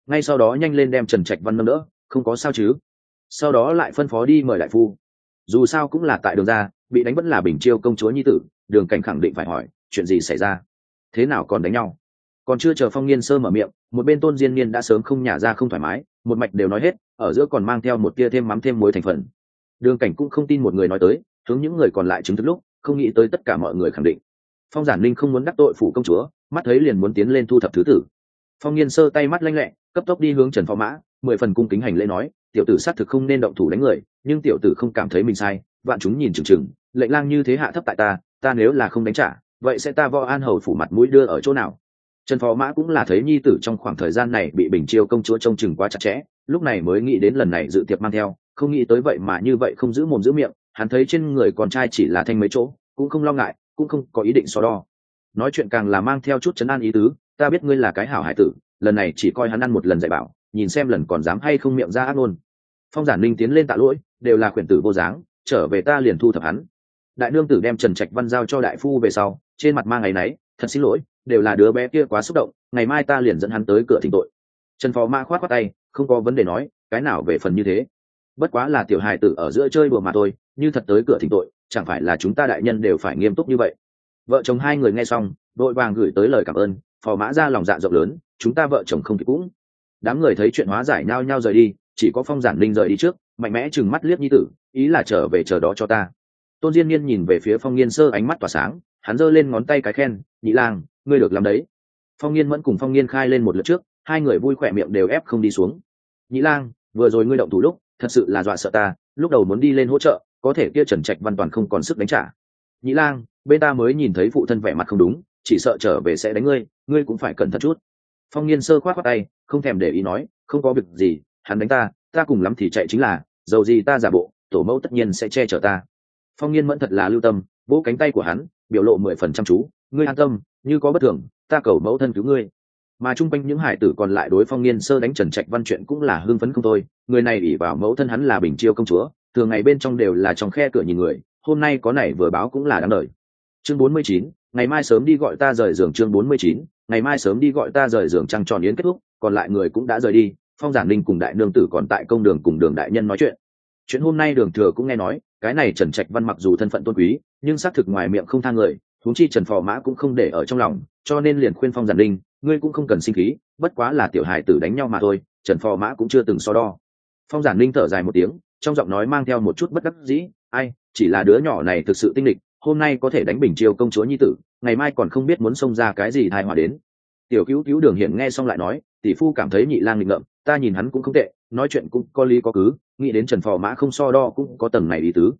ngay sau đó nhanh lên đem Trần Trạch Văn nâng đỡ, không có sao chứ. Sau đó lại phân phó đi mời đại phu. Dù sao cũng là tại đường ra, bị đánh vẫn là Bình Chiêu công chúa nhi tử, Đường Cảnh khẳng định phải hỏi chuyện gì xảy ra, thế nào còn đánh nhau. Còn chưa chờ Phong Nghiên Sơ mở miệng, một bên Tôn Diên Niên đã sớm không nhả ra không thoải mái, một mạch đều nói hết, ở giữa còn mang theo một tia thêm mắm thêm muối thành phần. Đường Cảnh cũng không tin một người nói tới, hướng những người còn lại chứng thực lúc, không nghĩ tới tất cả mọi người khẳng định. Phong Giản Linh không muốn đắc tội phủ công chúa, mắt thấy liền muốn tiến lên thu thập thứ tử. Phong Nghiên Sơ tay mắt lanh lẹ, cấp tốc đi hướng Trần Phó Mã, 10 phần cung kính hành lễ nói, tiểu tử xác thực không nên động thủ đánh người, nhưng tiểu tử không cảm thấy mình sai, vạn chúng nhìn chừng chừng, lệnh lang như thế hạ thấp tại ta nếu là không đánh trả, vậy sẽ ta Võ An hầu phủ mặt mũi đưa ở chỗ nào? Trần Phó Mã cũng là thấy nhi tử trong khoảng thời gian này bị Bình Chiêu công chúa trông chừng quá chặt chẽ, lúc này mới nghĩ đến lần này dự tiệc mang theo, không nghĩ tới vậy mà như vậy không giữ mồm giữ miệng, hắn thấy trên người con trai chỉ là thanh mấy chỗ, cũng không lo ngại, cũng không có ý định so đo. Nói chuyện càng là mang theo chút trấn an ý tứ, ta biết ngươi là cái hảo hải tử, lần này chỉ coi hắn ăn một lần dạy bảo, nhìn xem lần còn dám hay không miệng ra ác ngôn. Phong Giản Ninh tiến lên tạ lỗi, đều là khuyển tử vô dáng, trở về ta liền thu thập hắn. Đại nương tử đem Trần Trạch Văn giao cho đại phu về sau, trên mặt mang ngày nấy, thật xin lỗi, đều là đứa bé kia quá xúc động, ngày mai ta liền dẫn hắn tới cửa thỉnh tội. Trần Phó Mã khoát khoát tay, không có vấn đề nói, cái nào về phần như thế, bất quá là tiểu hài tử ở giữa chơi đùa mà thôi, như thật tới cửa thỉnh tội, chẳng phải là chúng ta đại nhân đều phải nghiêm túc như vậy. Vợ chồng hai người nghe xong, đội vàng gửi tới lời cảm ơn. Phò Mã ra lòng dạ rộng lớn, chúng ta vợ chồng không kịp cũng. Đám người thấy chuyện hóa giải nhao nhao rời đi, chỉ có Phong Giản Linh rời đi trước, mạnh mẽ chừng mắt liếc nhi tử, ý là trở về chờ đó cho ta. Tôn Diên Niên nhìn về phía Phong Nghiên Sơ, ánh mắt tỏa sáng, hắn giơ lên ngón tay cái khen, nhị lang, ngươi được làm đấy. Phong Nghiên Mẫn cùng Phong Nghiên Khai lên một lượt trước, hai người vui khỏe miệng đều ép không đi xuống. Nhị lang, vừa rồi ngươi động thủ lúc, thật sự là dọa sợ ta, lúc đầu muốn đi lên hỗ trợ, có thể kia Trần Trạch Văn toàn không còn sức đánh trả. Nhị lang, bên ta mới nhìn thấy phụ thân vẻ mặt không đúng, chỉ sợ trở về sẽ đánh ngươi, ngươi cũng phải cẩn thận chút. Phong Nghiên Sơ khoát khoát tay, không thèm để ý nói, không có việc gì, hắn đánh ta cùng lắm thì chạy chính là, dầu gì ta giả bộ, tổ mẫu tất nhiên sẽ che chở ta. Phong Nghiên Mẫn thật là lưu tâm, vỗ cánh tay của hắn, biểu lộ 10 phần chăm chú, ngươi an tâm, như có bất thường, ta cầu mẫu thân cứu ngươi. Mà chung quanh những hải tử còn lại đối Phong Nghiên Sơ đánh Trần Trạch Văn chuyện cũng là hưng phấn không thôi, người này ỷ vào mẫu thân hắn là Bình Chiêu công chúa, thường ngày bên trong đều là trong khe cửa nhìn người, hôm nay có này vừa báo cũng là đáng đời. Chương 49, ngày mai sớm đi gọi ta rời giường. Chương 49, ngày mai sớm đi gọi ta rời giường. Trăng tròn yến kết thúc, còn lại người cũng đã rời đi, Phong Giản Linh cùng đại nương tử còn tại công đường cùng Đường đại nhân nói chuyện hôm nay Đường thừa cũng nghe nói, cái này Trần Trạch Văn mặc dù thân phận tôn quý, nhưng xác thực ngoài miệng không tha người, huống chi Trần Phò Mã cũng không để ở trong lòng, cho nên liền khuyên Phong Giản Linh, ngươi cũng không cần sinh khí, bất quá là tiểu hài tử đánh nhau mà thôi, Trần Phò Mã cũng chưa từng so đo. Phong Giản Linh thở dài một tiếng, trong giọng nói mang theo một chút bất đắc dĩ, ai, chỉ là đứa nhỏ này thực sự tinh lịch, hôm nay có thể đánh Bình Chiêu công chúa nhi tử, ngày mai còn không biết muốn xông ra cái gì tai họa đến. Tiểu cứu cứu Đường Hiển nghe xong lại nói, tỷ phu cảm thấy nhị lang nghịch ngợm, ta nhìn hắn cũng không tệ, nói chuyện cũng có lý có cứ, nghĩ đến Trần Phò Mã không so đo cũng có tầng này ý tứ.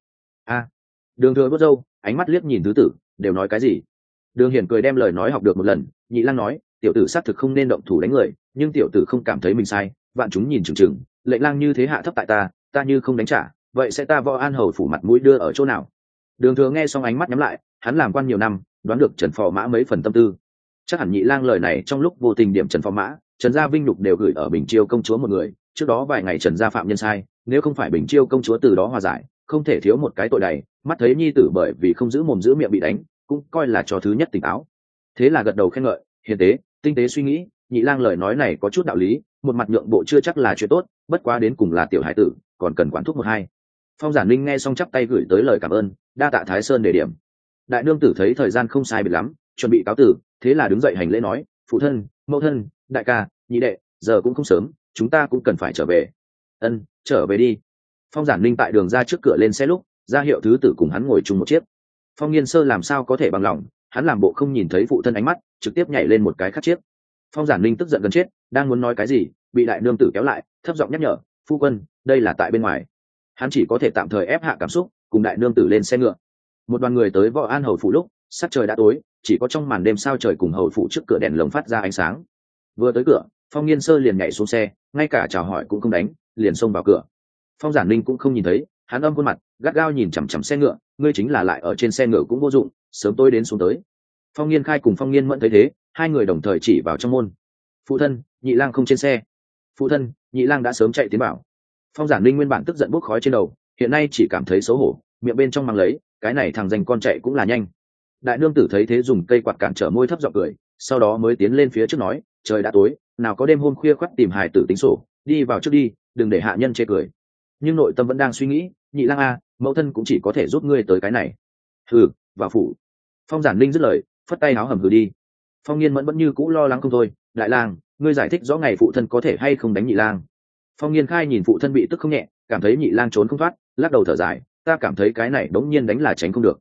Đường thừa vớt râu, ánh mắt liếc nhìn tứ tử, đều nói cái gì? Đường Hiển cười đem lời nói học được một lần, nhị lang nói, tiểu tử xác thực không nên động thủ đánh người, nhưng tiểu tử không cảm thấy mình sai, vạn chúng nhìn chừng chừng, lệnh lang như thế hạ thấp tại ta như không đánh trả, vậy sẽ ta Võ An hầu phủ mặt mũi đưa ở chỗ nào? Đường thừa nghe xong ánh mắt nhắm lại, hắn làm quan nhiều năm, đoán được Trần Phò Mã mấy phần tâm tư, chắc hẳn nhị lang lời này trong lúc vô tình điểm Trần Phò Mã, Trần gia vinh nhục đều gửi ở Bình Chiêu công chúa một người, trước đó vài ngày Trần gia phạm nhân sai, nếu không phải Bình Chiêu công chúa từ đó hòa giải, không thể thiếu một cái tội này, mắt thấy nhi tử bởi vì không giữ mồm giữ miệng bị đánh, cũng coi là cho thứ nhất tỉnh táo. Thế là gật đầu khen ngợi, hiền tế, tinh tế suy nghĩ, nhị lang lời nói này có chút đạo lý, một mặt nhượng bộ chưa chắc là chuyện tốt, bất quá đến cùng là tiểu hải tử, còn cần quản thúc một hai. Phong Giản Linh nghe xong chắp tay gửi tới lời cảm ơn, đa tạ Thái Sơn đề điểm. Đại nương tử thấy thời gian không sai biệt lắm, chuẩn bị cáo tử, thế là đứng dậy hành lễ nói, phụ thân, mẫu thân, đại ca, nhị đệ, giờ cũng không sớm, chúng ta cũng cần phải trở về. Ân, trở về đi. Phong Giản Linh tại đường ra trước cửa lên xe lúc, ra hiệu thứ tử cùng hắn ngồi chung một chiếc. Phong Nghiên Sơ làm sao có thể bằng lòng, hắn làm bộ không nhìn thấy phụ thân ánh mắt, trực tiếp nhảy lên một cái khác chiếc. Phong Giản Linh tức giận gần chết, đang muốn nói cái gì, bị đại nương tử kéo lại, thấp giọng nhắc nhở, phu quân, đây là tại bên ngoài. Hắn chỉ có thể tạm thời ép hạ cảm xúc, cùng đại nương tử lên xe ngựa. Một đoàn người tới Võ An hầu phủ lúc, sắc trời đã tối, chỉ có trong màn đêm sao trời cùng hầu phủ trước cửa đèn lồng phát ra ánh sáng. Vừa tới cửa, Phong Nghiên Sơ liền nhảy xuống xe, ngay cả chào hỏi cũng không đánh, liền xông vào cửa. Phong Giản Linh cũng không nhìn thấy, hắn âm khuôn mặt, gắt gao nhìn chằm chằm xe ngựa, ngươi chính là lại ở trên xe ngựa cũng vô dụng, sớm tối đến xuống tới. Phong Nghiên Khai cùng Phong Nghiên Mẫn thấy thế, hai người đồng thời chỉ vào trong môn. Phụ thân, nhị lang không trên xe. Phụ thân, nhị lang đã sớm chạy tiến bảo. Phong Giản Linh nguyên bản tức giận bốc khói trên đầu, hiện nay chỉ cảm thấy xấu hổ, miệng bên trong mang lấy, cái này thằng danh con chạy cũng là nhanh. Đại nương tử thấy thế dùng cây quạt cản trở môi thấp giọng cười, sau đó mới tiến lên phía trước nói, trời đã tối, nào có đêm hôm khuya khoắt tìm hài tử tính sổ, đi vào trước đi, đừng để hạ nhân chê cười. Nhưng nội tâm vẫn đang suy nghĩ, nhị lang a, mẫu thân cũng chỉ có thể giúp ngươi tới cái này. Hừ, vào phủ. Phong Giản Linh dứt lời, phất tay áo hầm hừ đi. Phong Nghiên Mẫn vẫn như cũ lo lắng không thôi, đại lang, ngươi giải thích rõ ngày phụ thân có thể hay không đánh nhị lang. Phong Nghiên Khai nhìn phụ thân bị tức không nhẹ, cảm thấy nhị lang trốn không thoát, lắc đầu thở dài, ta cảm thấy cái này đống nhiên đánh là tránh không được.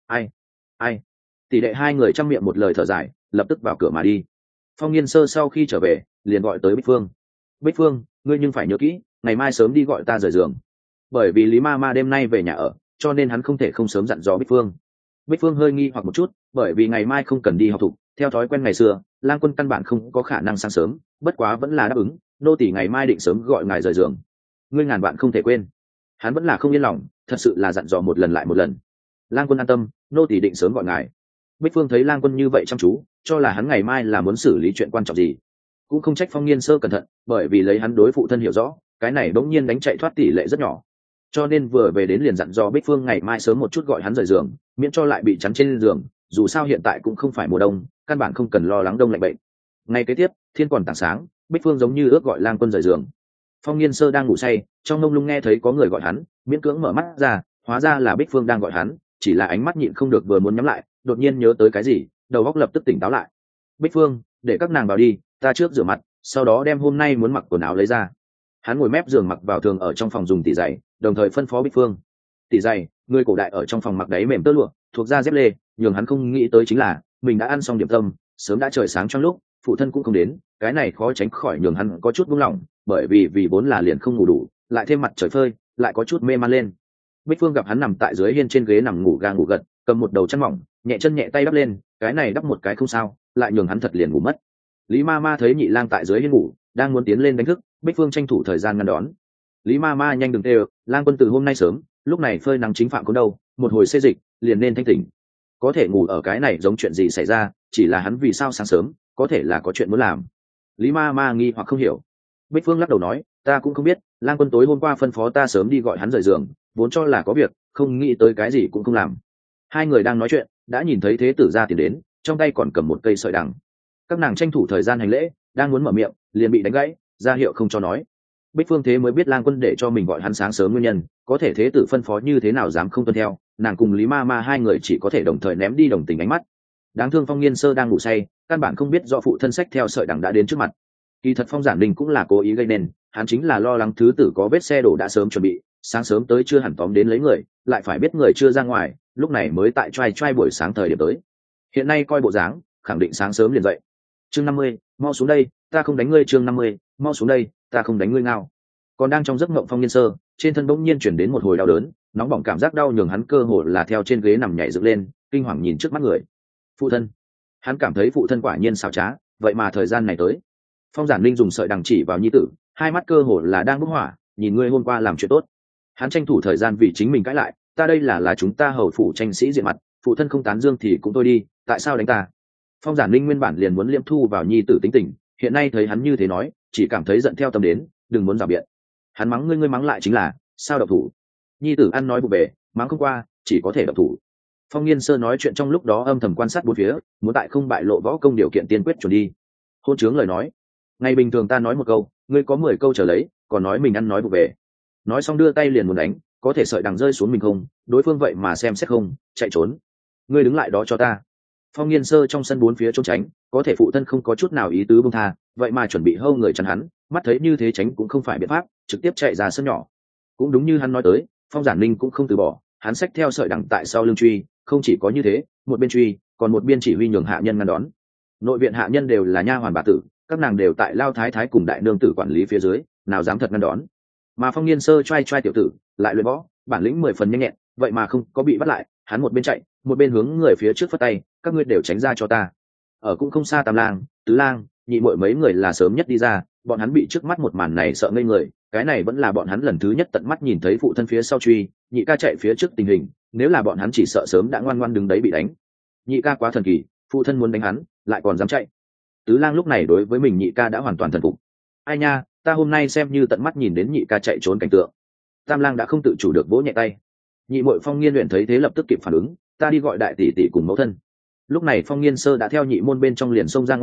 Ai tỷ đệ hai người chăm miệng một lời thở dài, lập tức vào cửa mà đi. Phong Nghiên Sơ sau khi trở về liền gọi tới Bích Phương. Bích Phương, ngươi nhưng phải nhớ kỹ, ngày mai sớm đi gọi ta rời giường. Bởi vì Lý Ma Ma đêm nay về nhà ở, cho nên hắn không thể không sớm dặn dò Bích Phương. Bích Phương hơi nghi hoặc một chút, bởi vì ngày mai không cần đi học thục, theo thói quen ngày xưa, Lang Quân căn bản không có khả năng sáng sớm, bất quá vẫn là đáp ứng, nô tỳ ngày mai định sớm gọi ngài rời giường. Ngươi ngàn vạn không thể quên. Hắn vẫn là không yên lòng, thật sự là dặn dò một lần lại một lần. Lang Quân an tâm, nô tỳ định sớm gọi ngài. Bích Phương thấy Lang Quân như vậy chăm chú, cho là hắn ngày mai là muốn xử lý chuyện quan trọng gì, cũng không trách Phong Nghiên Sơ cẩn thận, bởi vì lấy hắn đối phụ thân hiểu rõ, cái này bỗng nhiên đánh chạy thoát tỷ lệ rất nhỏ, cho nên vừa về đến liền dặn dò Bích Phương ngày mai sớm một chút gọi hắn rời giường, miễn cho lại bị chắn trên giường. Dù sao hiện tại cũng không phải mùa đông, căn bản không cần lo lắng đông lạnh bệnh. Ngày kế tiếp, thiên còn tảng sáng, Bích Phương giống như ước gọi Lang Quân rời giường. Phong Nghiên Sơ đang ngủ say, trong mông lung nghe thấy có người gọi hắn, miễn cưỡng mở mắt ra, hóa ra là Bích Phương đang gọi hắn, chỉ là ánh mắt nhịn không được vừa muốn nhắm lại, đột nhiên nhớ tới cái gì, đầu óc lập tức tỉnh táo lại. Bích Phương, để các nàng vào đi, ta trước rửa mặt, sau đó đem hôm nay muốn mặc quần áo lấy ra. Hắn ngồi mép giường mặc vào thường ở trong phòng dùng tỉ giày, đồng thời phân phó Bích Phương. Tỉ giày, người cổ đại ở trong phòng mặc đáy mềm tơ lụa, thuộc da dép lê, nhường hắn không nghĩ tới chính là mình đã ăn xong điểm tâm, sớm đã trời sáng trong lúc phụ thân cũng không đến, cái này khó tránh khỏi nhường hắn có chút buông lỏng, bởi vì vốn là liền không ngủ đủ, lại thêm mặt trời phơi, lại có chút mê man lên. Bích Phương gặp hắn nằm tại dưới hiên trên ghế nằm ngủ ga ngủ gật, cầm một đầu chăn mỏng, nhẹ chân nhẹ tay đắp lên, cái này đắp một cái không sao, lại nhường hắn thật liền ngủ mất. Lý Ma Ma thấy nhị lang tại dưới hiên ngủ, đang muốn tiến lên đánh thức, Bích Phương tranh thủ thời gian ngăn đón. Lý Ma Ma nhanh đừng tê, Lang Quân từ hôm nay sớm, lúc này phơi nắng chính phạm có đâu, một hồi xê dịch, liền nên thanh tỉnh. Có thể ngủ ở cái này giống chuyện gì xảy ra, chỉ là hắn vì sao sáng sớm, có thể là có chuyện muốn làm. Lý Ma Ma nghi hoặc không hiểu. Bích Phương lắc đầu nói, ta cũng không biết, Lang Quân tối hôm qua phân phó ta sớm đi gọi hắn rời giường, vốn cho là có việc, không nghĩ tới cái gì cũng không làm. Hai người đang nói chuyện, đã nhìn thấy thế tử ra tiền đến, trong tay còn cầm một cây sợi đằng. Các nàng tranh thủ thời gian hành lễ, đang muốn mở miệng, liền bị đánh gãy, ra hiệu không cho nói. Bích Phương thế mới biết Lang Quân để cho mình gọi hắn sáng sớm nguyên nhân, có thể thế tử phân phó như thế nào dám không tuân theo, nàng cùng Lý Ma Ma hai người chỉ có thể đồng thời ném đi đồng tình ánh mắt. Đáng thương Phong Nghiên Sơ đang ngủ say, căn bản không biết do phụ thân sách theo sợi đằng đã đến trước mặt. Kỳ thật Phong Giản Linh cũng là cố ý gây nên, hắn chính là lo lắng thứ tử có vết xe đổ đã sớm chuẩn bị, sáng sớm tới chưa hẳn tóm đến lấy người, lại phải biết người chưa ra ngoài, lúc này mới tại trai buổi sáng thời điểm tới. Hiện nay coi bộ dáng, khẳng định sáng sớm liền dậy. Chương 50, mau xuống đây, ta không đánh ngươi. Chương 50, mau xuống đây, ta không đánh ngươi ngao. Còn đang trong giấc mộng Phong Nghiên Sơ, trên thân bỗng nhiên chuyển đến một hồi đau đớn, nóng bỏng cảm giác đau nhường hắn cơ hồ là theo trên ghế nằm nhảy dựng lên, kinh hoàng nhìn trước mắt người. Phụ thân. Hắn cảm thấy phụ thân quả nhiên xảo trá, vậy mà thời gian này tới. Phong Giản Linh dùng sợi đằng chỉ vào nhi tử, hai mắt cơ hồ là đang bốc hỏa, nhìn ngươi hôm qua làm chuyện tốt. Hắn tranh thủ thời gian vì chính mình cãi lại, ta đây là chúng ta hầu phủ tranh sĩ diện mặt, phụ thân không tán dương thì cũng thôi đi, tại sao đánh ta? Phong Giản Linh nguyên bản liền muốn liêm thu vào nhi tử tính tình, hiện nay thấy hắn như thế nói, chỉ cảm thấy giận theo tâm đến, đừng muốn rào biện. Hắn mắng ngươi mắng lại chính là, sao độc thủ? Nhi tử ăn nói bụng bề, mắng không qua, chỉ có thể độc thủ. Phong Nghiên Sơ nói chuyện trong lúc đó âm thầm quan sát bốn phía, muốn tại không bại lộ võ công điều kiện tiên quyết chuẩn đi. Hôn trướng lời nói, ngày bình thường ta nói một câu, ngươi có 10 câu trở lấy, còn nói mình ăn nói bụng bề. Nói xong đưa tay liền muốn đánh, có thể sợi đằng rơi xuống mình không, đối phương vậy mà xem xét không, chạy trốn. Ngươi đứng lại đó cho ta. Phong Nghiên Sơ trong sân bốn phía trốn tránh, có thể phụ thân không có chút nào ý tứ buông tha, vậy mà chuẩn bị hâu người chắn hắn, mắt thấy như thế tránh cũng không phải biện pháp, trực tiếp chạy ra sân nhỏ. Cũng đúng như hắn nói tới, Phong Giản Linh cũng không từ bỏ, hắn xách theo sợi đằng tại sau lưng truy, không chỉ có như thế, một bên truy, còn một bên chỉ huy nhường hạ nhân ngăn đón. Nội viện hạ nhân đều là nha hoàn bà tử, các nàng đều tại lao thái thái cùng đại nương tử quản lý phía dưới, nào dám thật ngăn đón. Mà Phong Nghiên Sơ trai tiểu tử, lại luyện võ, bản lĩnh 10 phần nhanh nhẹn, vậy mà không có bị bắt lại, hắn một bên chạy, một bên hướng người phía trước phất tay, các ngươi đều tránh ra cho ta. Ở cũng không xa Tam Lang, Tứ Lang, nhị muội mấy người là sớm nhất đi ra, bọn hắn bị trước mắt một màn này sợ ngây người, cái này vẫn là bọn hắn lần thứ nhất tận mắt nhìn thấy phụ thân phía sau truy, nhị ca chạy phía trước tình hình, nếu là bọn hắn chỉ sợ sớm đã ngoan ngoãn đứng đấy bị đánh. Nhị ca quá thần kỳ, phụ thân muốn đánh hắn, lại còn dám chạy. Tứ Lang lúc này đối với mình nhị ca đã hoàn toàn thần phục. Ai nha, ta hôm nay xem như tận mắt nhìn đến nhị ca chạy trốn cảnh tượng. Tam Lang đã không tự chủ được vỗ nhẹ tay. Nhị muội Phong Nghiên luyện thấy thế lập tức kịp phản ứng, ta đi gọi đại tỷ tỷ cùng mẫu thân. Lúc này Phong Nghiên Sơ đã theo nhị môn bên trong liền xông ra ngoài,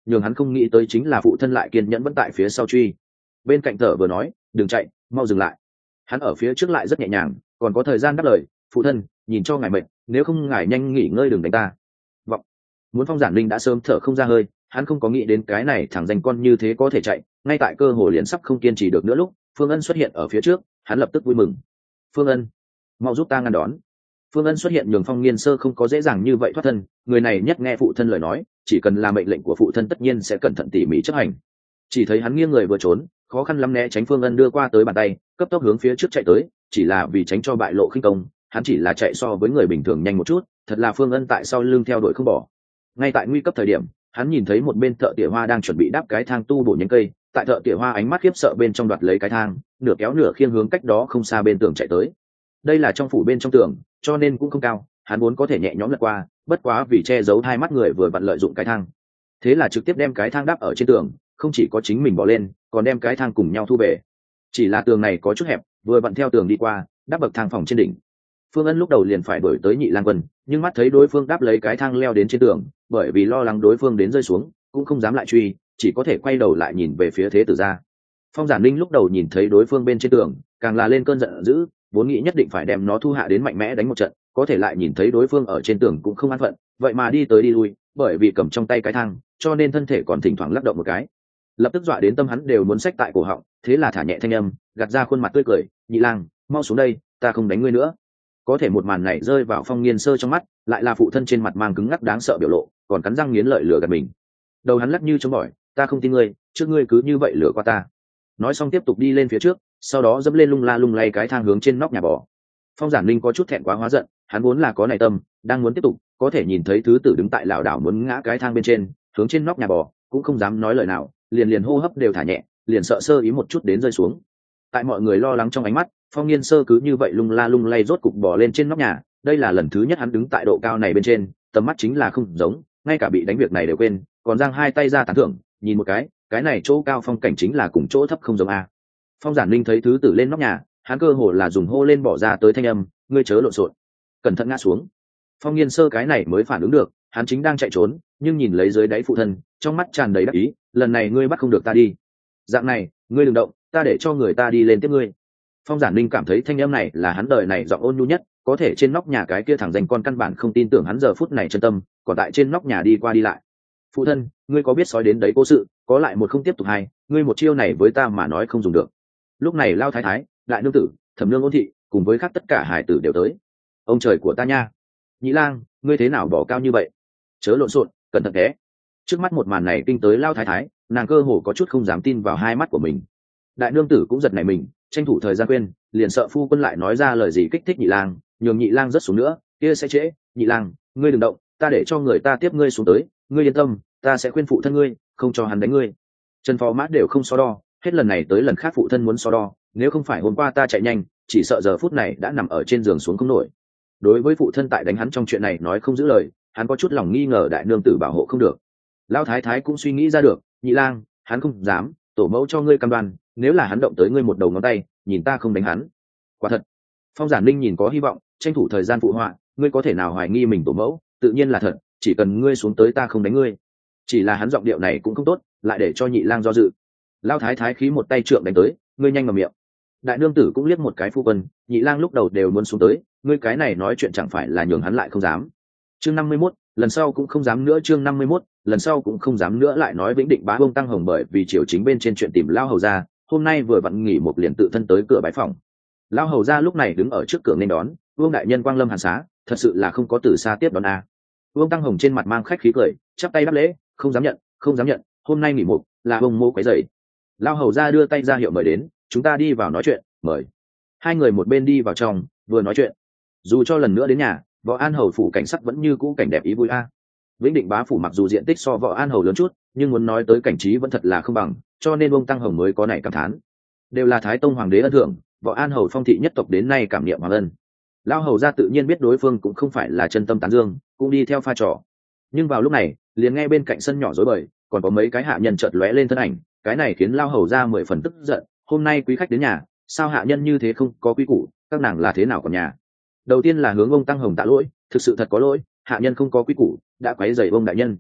nhường hắn không nghĩ tới chính là phụ thân lại kiên nhẫn vẫn tại phía sau truy. Bên cạnh thở vừa nói, đừng chạy, mau dừng lại. Hắn ở phía trước lại rất nhẹ nhàng, còn có thời gian đáp lời, phụ thân nhìn cho ngài mệt, nếu không ngài nhanh nghỉ ngơi đừng đánh ta. Vọng. Muốn Phong Giản Linh đã sớm thở không ra hơi, hắn không có nghĩ đến cái này thằng danh con như thế có thể chạy, ngay tại cơ hồ liền sắp không kiên trì được nữa lúc Phương Ân xuất hiện ở phía trước, hắn lập tức vui mừng. Phương Ân, mau giúp ta ngăn đón. Phương Ân xuất hiện nhường Phong Nghiên Sơ không có dễ dàng như vậy thoát thân, người này nhất nghe phụ thân lời nói, chỉ cần là mệnh lệnh của phụ thân tất nhiên sẽ cẩn thận tỉ mỉ chấp hành. Chỉ thấy hắn nghiêng người vừa trốn, khó khăn lắm né tránh Phương Ân đưa qua tới bàn tay, cấp tốc hướng phía trước chạy tới, chỉ là vì tránh cho bại lộ khinh công, hắn chỉ là chạy so với người bình thường nhanh một chút, thật là Phương Ân tại sau lưng theo đuổi không bỏ. Ngay tại nguy cấp thời điểm, hắn nhìn thấy một bên thợ tỉa hoa đang chuẩn bị đắp cái thang tu bổ nhánh cây, tại thợ tỉa hoa ánh mắt khiếp sợ bên trong đoạt lấy cái thang, nửa kéo nửa khiêng hướng cách đó không xa bên tường chạy tới. Đây là trong phủ bên trong tường, cho nên cũng không cao, hắn muốn có thể nhẹ nhõm lật qua, bất quá vì che giấu hai mắt người vừa vặn lợi dụng cái thang, thế là trực tiếp đem cái thang đắp ở trên tường, không chỉ có chính mình bỏ lên, còn đem cái thang cùng nhau thu về. Chỉ là tường này có chút hẹp, vừa vặn theo tường đi qua, đắp bậc thang phòng trên đỉnh. Phương Ân lúc đầu liền phải đuổi tới Nhị Lang Quân, nhưng mắt thấy đối phương đáp lấy cái thang leo đến trên tường, bởi vì lo lắng đối phương đến rơi xuống, cũng không dám lại truy, chỉ có thể quay đầu lại nhìn về phía thế tử gia. Phong Giản Linh lúc đầu nhìn thấy đối phương bên trên tường, càng là lên cơn giận dữ, vốn nghĩ nhất định phải đem nó thu hạ đến mạnh mẽ đánh một trận, có thể lại nhìn thấy đối phương ở trên tường cũng không an phận, vậy mà đi tới đi lui, bởi vì cầm trong tay cái thang, cho nên thân thể còn thỉnh thoảng lắc động một cái. Lập tức dọa đến tâm hắn đều muốn xách tại cổ họng, thế là thả nhẹ thanh âm, gạt ra khuôn mặt tươi cười, Nhị Lang, mau xuống đây, ta không đánh ngươi nữa. Có thể một màn này rơi vào Phong Nghiên Sơ trong mắt, lại là phụ thân trên mặt mang cứng ngắc đáng sợ biểu lộ, còn cắn răng nghiến lợi lừa gạt mình. Đầu hắn lắc như chống bỏi, ta không tin ngươi, trước ngươi cứ như vậy lừa qua ta. Nói xong tiếp tục đi lên phía trước, sau đó dẫm lên lung la lung lay cái thang hướng trên nóc nhà bò. Phong Giản Linh có chút thẹn quá hóa giận, hắn vốn là có này tâm, đang muốn tiếp tục, có thể nhìn thấy thứ tử đứng tại lảo đảo muốn ngã cái thang bên trên, hướng trên nóc nhà bò, cũng không dám nói lời nào, liền hô hấp đều thả nhẹ, liền sợ sơ ý một chút đến rơi xuống. Tại mọi người lo lắng trong ánh mắt, Phong Nghiên Sơ cứ như vậy lung la lung lay rốt cục bò lên trên nóc nhà, đây là lần thứ nhất hắn đứng tại độ cao này bên trên, tầm mắt chính là không giống, ngay cả bị đánh việc này đều quên, còn giang hai tay ra tán thưởng, nhìn một cái này chỗ cao phong cảnh chính là cùng chỗ thấp không giống a. Phong Giản Linh thấy thứ tử lên nóc nhà, hắn cơ hồ là dùng hô lên bỏ ra tới thanh âm, ngươi chớ lộn xộn, cẩn thận ngã xuống. Phong Nghiên Sơ cái này mới phản ứng được, hắn chính đang chạy trốn, nhưng nhìn lấy dưới đáy phụ thân, trong mắt tràn đầy đắc ý, lần này ngươi bắt không được ta đi. Dạng này, ngươi đừng động, ta để cho người ta đi lên tiếp ngươi. Phong Giản Linh cảm thấy thanh âm này là hắn đời này giọng ôn nhu nhất, có thể trên nóc nhà cái kia thằng danh con căn bản không tin tưởng hắn giờ phút này chân tâm, còn tại trên nóc nhà đi qua đi lại. Phụ thân, ngươi có biết sói đến đấy cố sự, có lại một không tiếp tục hai, ngươi một chiêu này với ta mà nói không dùng được. Lúc này Lao Thái Thái, Đại Nương Tử, Thẩm Nương Ôn Thị, cùng với khác tất cả hải tử đều tới. Ông trời của ta nha, Nhị Lang, ngươi thế nào bỏ cao như vậy? Chớ lộn xộn, cẩn thận té. Trước mắt một màn này kinh tới Lao Thái Thái, nàng cơ hồ có chút không dám tin vào hai mắt của mình. Đại Nương Tử cũng giật nảy mình, tranh thủ thời gian quên, liền sợ phu quân lại nói ra lời gì kích thích Nhị Lang, nhường Nhị Lang rớt xuống nữa, kia sẽ trễ. Nhị Lang, ngươi đừng động, ta để cho người ta tiếp ngươi xuống tới, ngươi yên tâm, ta sẽ khuyên phụ thân ngươi, không cho hắn đánh ngươi. Trần Phó Mã đều không so đo, hết lần này tới lần khác phụ thân muốn so đo, nếu không phải hôm qua ta chạy nhanh, chỉ sợ giờ phút này đã nằm ở trên giường xuống không nổi. Đối với phụ thân tại đánh hắn trong chuyện này nói không giữ lời, hắn có chút lòng nghi ngờ Đại Nương Tử bảo hộ không được. Lão Thái Thái cũng suy nghĩ ra được, Nhị Lang, hắn không dám, tổ mẫu cho ngươi cam đoan, nếu là hắn động tới ngươi một đầu ngón tay, nhìn ta không đánh hắn. Quả thật. Phong Giản Linh nhìn có hy vọng, tranh thủ thời gian phụ họa, ngươi có thể nào hoài nghi mình tổ mẫu, tự nhiên là thật, chỉ cần ngươi xuống tới ta không đánh ngươi. Chỉ là hắn giọng điệu này cũng không tốt, lại để cho Nhị Lang do dự. Lão Thái Thái khí một tay trượng đánh tới, ngươi nhanh ngậm miệng. Đại Nương Tử cũng liếc một cái phu quân, Nhị Lang lúc đầu đều muốn xuống tới, ngươi cái này nói chuyện chẳng phải là nhường hắn lại không dám. Chương 51, lần sau cũng không dám nữa. Chương 51, lần sau cũng không dám nữa. Lại nói Vĩnh Định Bá Vương Tăng Hồng bởi vì triều chính bên trên chuyện tìm Lao Hầu ra, hôm nay vừa vặn nghỉ một liền tự thân tới cửa bái phòng. Lao Hầu ra lúc này đứng ở trước cửa nên đón, Vương đại nhân quang lâm hàn xá, thật sự là không có từ xa tiếp đón a. Vương Tăng Hồng trên mặt mang khách khí cười, chắp tay đáp lễ, không dám nhận, không dám nhận, hôm nay nghỉ một, là ông mô quấy rầy. Lao Hầu ra đưa tay ra hiệu mời đến, chúng ta đi vào nói chuyện, mời. Hai người một bên đi vào trong, vừa nói chuyện. Dù cho lần nữa đến nhà, Võ An Hầu phủ cảnh sắc vẫn như cũ cảnh đẹp ý vui a. Vĩnh Định Bá phủ mặc dù diện tích so Võ An Hầu lớn chút, nhưng muốn nói tới cảnh trí vẫn thật là không bằng, cho nên ông Tăng Hồng mới có này cảm thán. Đều là Thái Tông hoàng đế ân thưởng, Võ An Hầu phong thị nhất tộc đến nay cảm niệm hoàng ân. Lao Hầu ra tự nhiên biết đối phương cũng không phải là chân tâm tán dương, cũng đi theo pha trò. Nhưng vào lúc này, liền nghe bên cạnh sân nhỏ rối bời, còn có mấy cái hạ nhân chợt lóe lên thân ảnh, cái này khiến Lao Hầu ra 10 phần tức giận, hôm nay quý khách đến nhà, sao hạ nhân như thế không có quý củ, các nàng là thế nào còn nhà. Đầu tiên là hướng ông Tăng Hồng tạ lỗi, thực sự thật có lỗi, hạ nhân không có quý củ, đã quấy rầy ông đại nhân.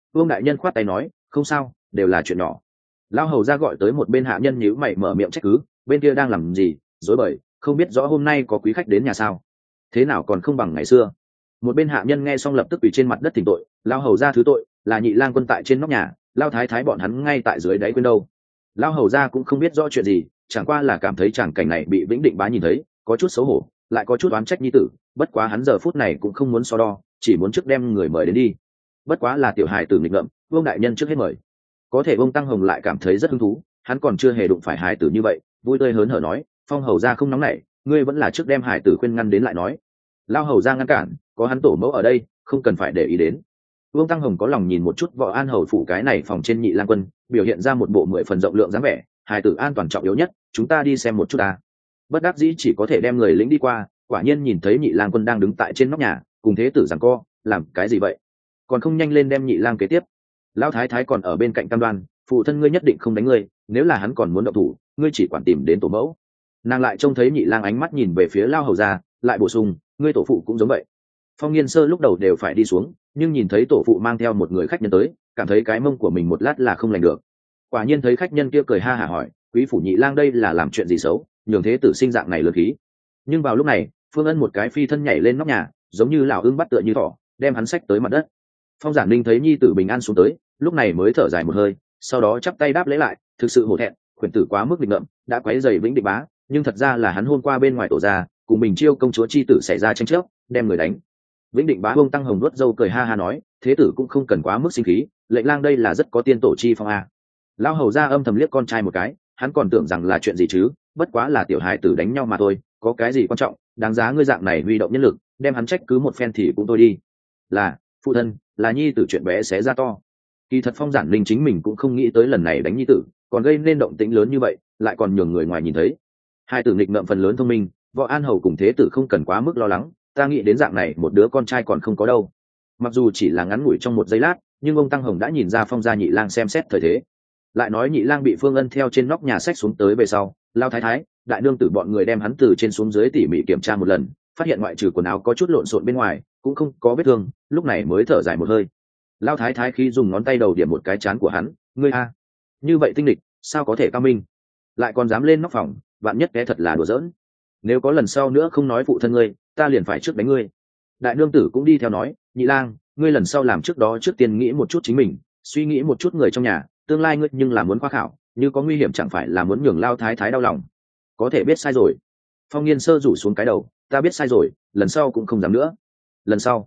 Vương đại nhân khoát tay nói, không sao, đều là chuyện nhỏ. Lão hầu ra gọi tới một bên hạ nhân nhíu mày mở miệng trách cứ, bên kia đang làm gì, rối bời, không biết rõ hôm nay có quý khách đến nhà sao? Thế nào còn không bằng ngày xưa? Một bên hạ nhân nghe xong lập tức quỳ trên mặt đất thỉnh tội, lão hầu ra thứ tội, là Nhị Lang Quân tại trên nóc nhà, Lão thái thái bọn hắn ngay tại dưới đáy quên đâu. Lão hầu ra cũng không biết rõ chuyện gì, chẳng qua là cảm thấy tràng cảnh này bị Vĩnh Định Bá nhìn thấy, có chút xấu hổ, lại có chút oán trách nhi tử, bất quá hắn giờ phút này cũng không muốn so đo, chỉ muốn trước đem người mời đến đi. Bất quá là tiểu hài tử nghịch ngợm, Vương đại nhân trước hết mời. Có thể Vương Tăng Hồng lại cảm thấy rất hứng thú, hắn còn chưa hề đụng phải hài tử như vậy, vui tươi hớn hở nói, Phong hầu ra không nóng nảy, ngươi vẫn là trước đem hài tử khuyên ngăn đến lại nói. Lão hầu ra ngăn cản, có hắn tổ mẫu ở đây, không cần phải để ý đến. Vương Tăng Hồng có lòng nhìn một chút Võ An hầu phủ cái này phòng trên Nhị Lang Quân, biểu hiện ra một bộ 10 phần rộng lượng dáng vẻ, hài tử an toàn trọng yếu nhất, chúng ta đi xem một chút ta. Bất đắc dĩ chỉ có thể đem người lính đi qua, quả nhiên nhìn thấy Nhị Lang Quân đang đứng tại trên nóc nhà, cùng thế tử giằng co, làm cái gì vậy? Còn không nhanh lên đem Nhị Lang kế tiếp. Lão thái thái còn ở bên cạnh cam đoan, phụ thân ngươi nhất định không đánh ngươi, nếu là hắn còn muốn động thủ, ngươi chỉ quản tìm đến tổ mẫu. Nàng lại trông thấy Nhị Lang ánh mắt nhìn về phía Lão hầu gia, lại bổ sung, ngươi tổ phụ cũng giống vậy. Phong Nghiên Sơ lúc đầu đều phải đi xuống, nhưng nhìn thấy tổ phụ mang theo một người khách nhân tới, cảm thấy cái mông của mình một lát là không lành được. Quả nhiên thấy khách nhân kia cười ha hả hỏi, quý phủ Nhị Lang đây là làm chuyện gì xấu, nhường thế tử sinh dạng này lớn khí. Nhưng vào lúc này, Phương Ân một cái phi thân nhảy lên nóc nhà, giống như lão ưng bắt tựa như thỏ, đem hắn xách tới mặt đất. Phong Giản Linh thấy nhi tử bình an xuống tới, lúc này mới thở dài một hơi, sau đó chắp tay đáp lễ lại, thực sự hổ thẹn, khuyển tử quá mức nghịch ngợm, đã quấy rầy Vĩnh Định Bá, nhưng thật ra là hắn hôm qua bên ngoài tổ ra, cùng Bình Chiêu công chúa chi tử xảy ra tranh chấp, đem người đánh. Vĩnh Định Bá Vương Tăng Hồng nuốt râu cười ha ha nói, thế tử cũng không cần quá mức sinh khí, lệnh lang đây là rất có tiên tổ chi phong a. Lão hầu ra âm thầm liếc con trai một cái, hắn còn tưởng rằng là chuyện gì chứ, bất quá là tiểu hài tử đánh nhau mà thôi, có cái gì quan trọng, đáng giá ngươi dạng này huy động nhân lực, đem hắn trách cứ một phen thì cũng thôi đi. Là, phụ thân, là nhi tử chuyện bé xé ra to. Kỳ thật Phong Giản Linh chính mình cũng không nghĩ tới lần này đánh nhi tử, còn gây nên động tĩnh lớn như vậy, lại còn nhường người ngoài nhìn thấy. Hai tử nghịch ngợm phần lớn thông minh, Võ An hầu cùng thế tử không cần quá mức lo lắng, ta nghĩ đến dạng này một đứa con trai còn không có đâu. Mặc dù chỉ là ngắn ngủi trong một giây lát, nhưng ông Tăng Hồng đã nhìn ra Phong gia Nhị Lang xem xét thời thế. Lại nói Nhị Lang bị Phương Ân theo trên nóc nhà xách xuống tới về sau, Lao thái thái, đại nương tử bọn người đem hắn từ trên xuống dưới tỉ mỉ kiểm tra một lần, phát hiện ngoại trừ quần áo có chút lộn xộn bên ngoài, cũng không có vết thương, lúc này mới thở dài một hơi. Lao thái thái khi dùng ngón tay đầu điểm một cái trán của hắn, ngươi a, như vậy tinh lịch, sao có thể cao minh, lại còn dám lên nóc phòng, vạn nhất té thật là đùa giỡn. Nếu có lần sau nữa không nói phụ thân ngươi, ta liền phải trước đánh ngươi. Đại nương tử cũng đi theo nói, Nhị Lang, ngươi lần sau làm trước đó trước tiên nghĩ một chút chính mình, suy nghĩ một chút người trong nhà, tương lai ngươi nhưng là muốn khoa khảo, như có nguy hiểm chẳng phải là muốn nhường Lao thái thái đau lòng. Có thể biết sai rồi. Phong Nghiên Sơ rủ xuống cái đầu, ta biết sai rồi, lần sau cũng không dám nữa. Lần sau?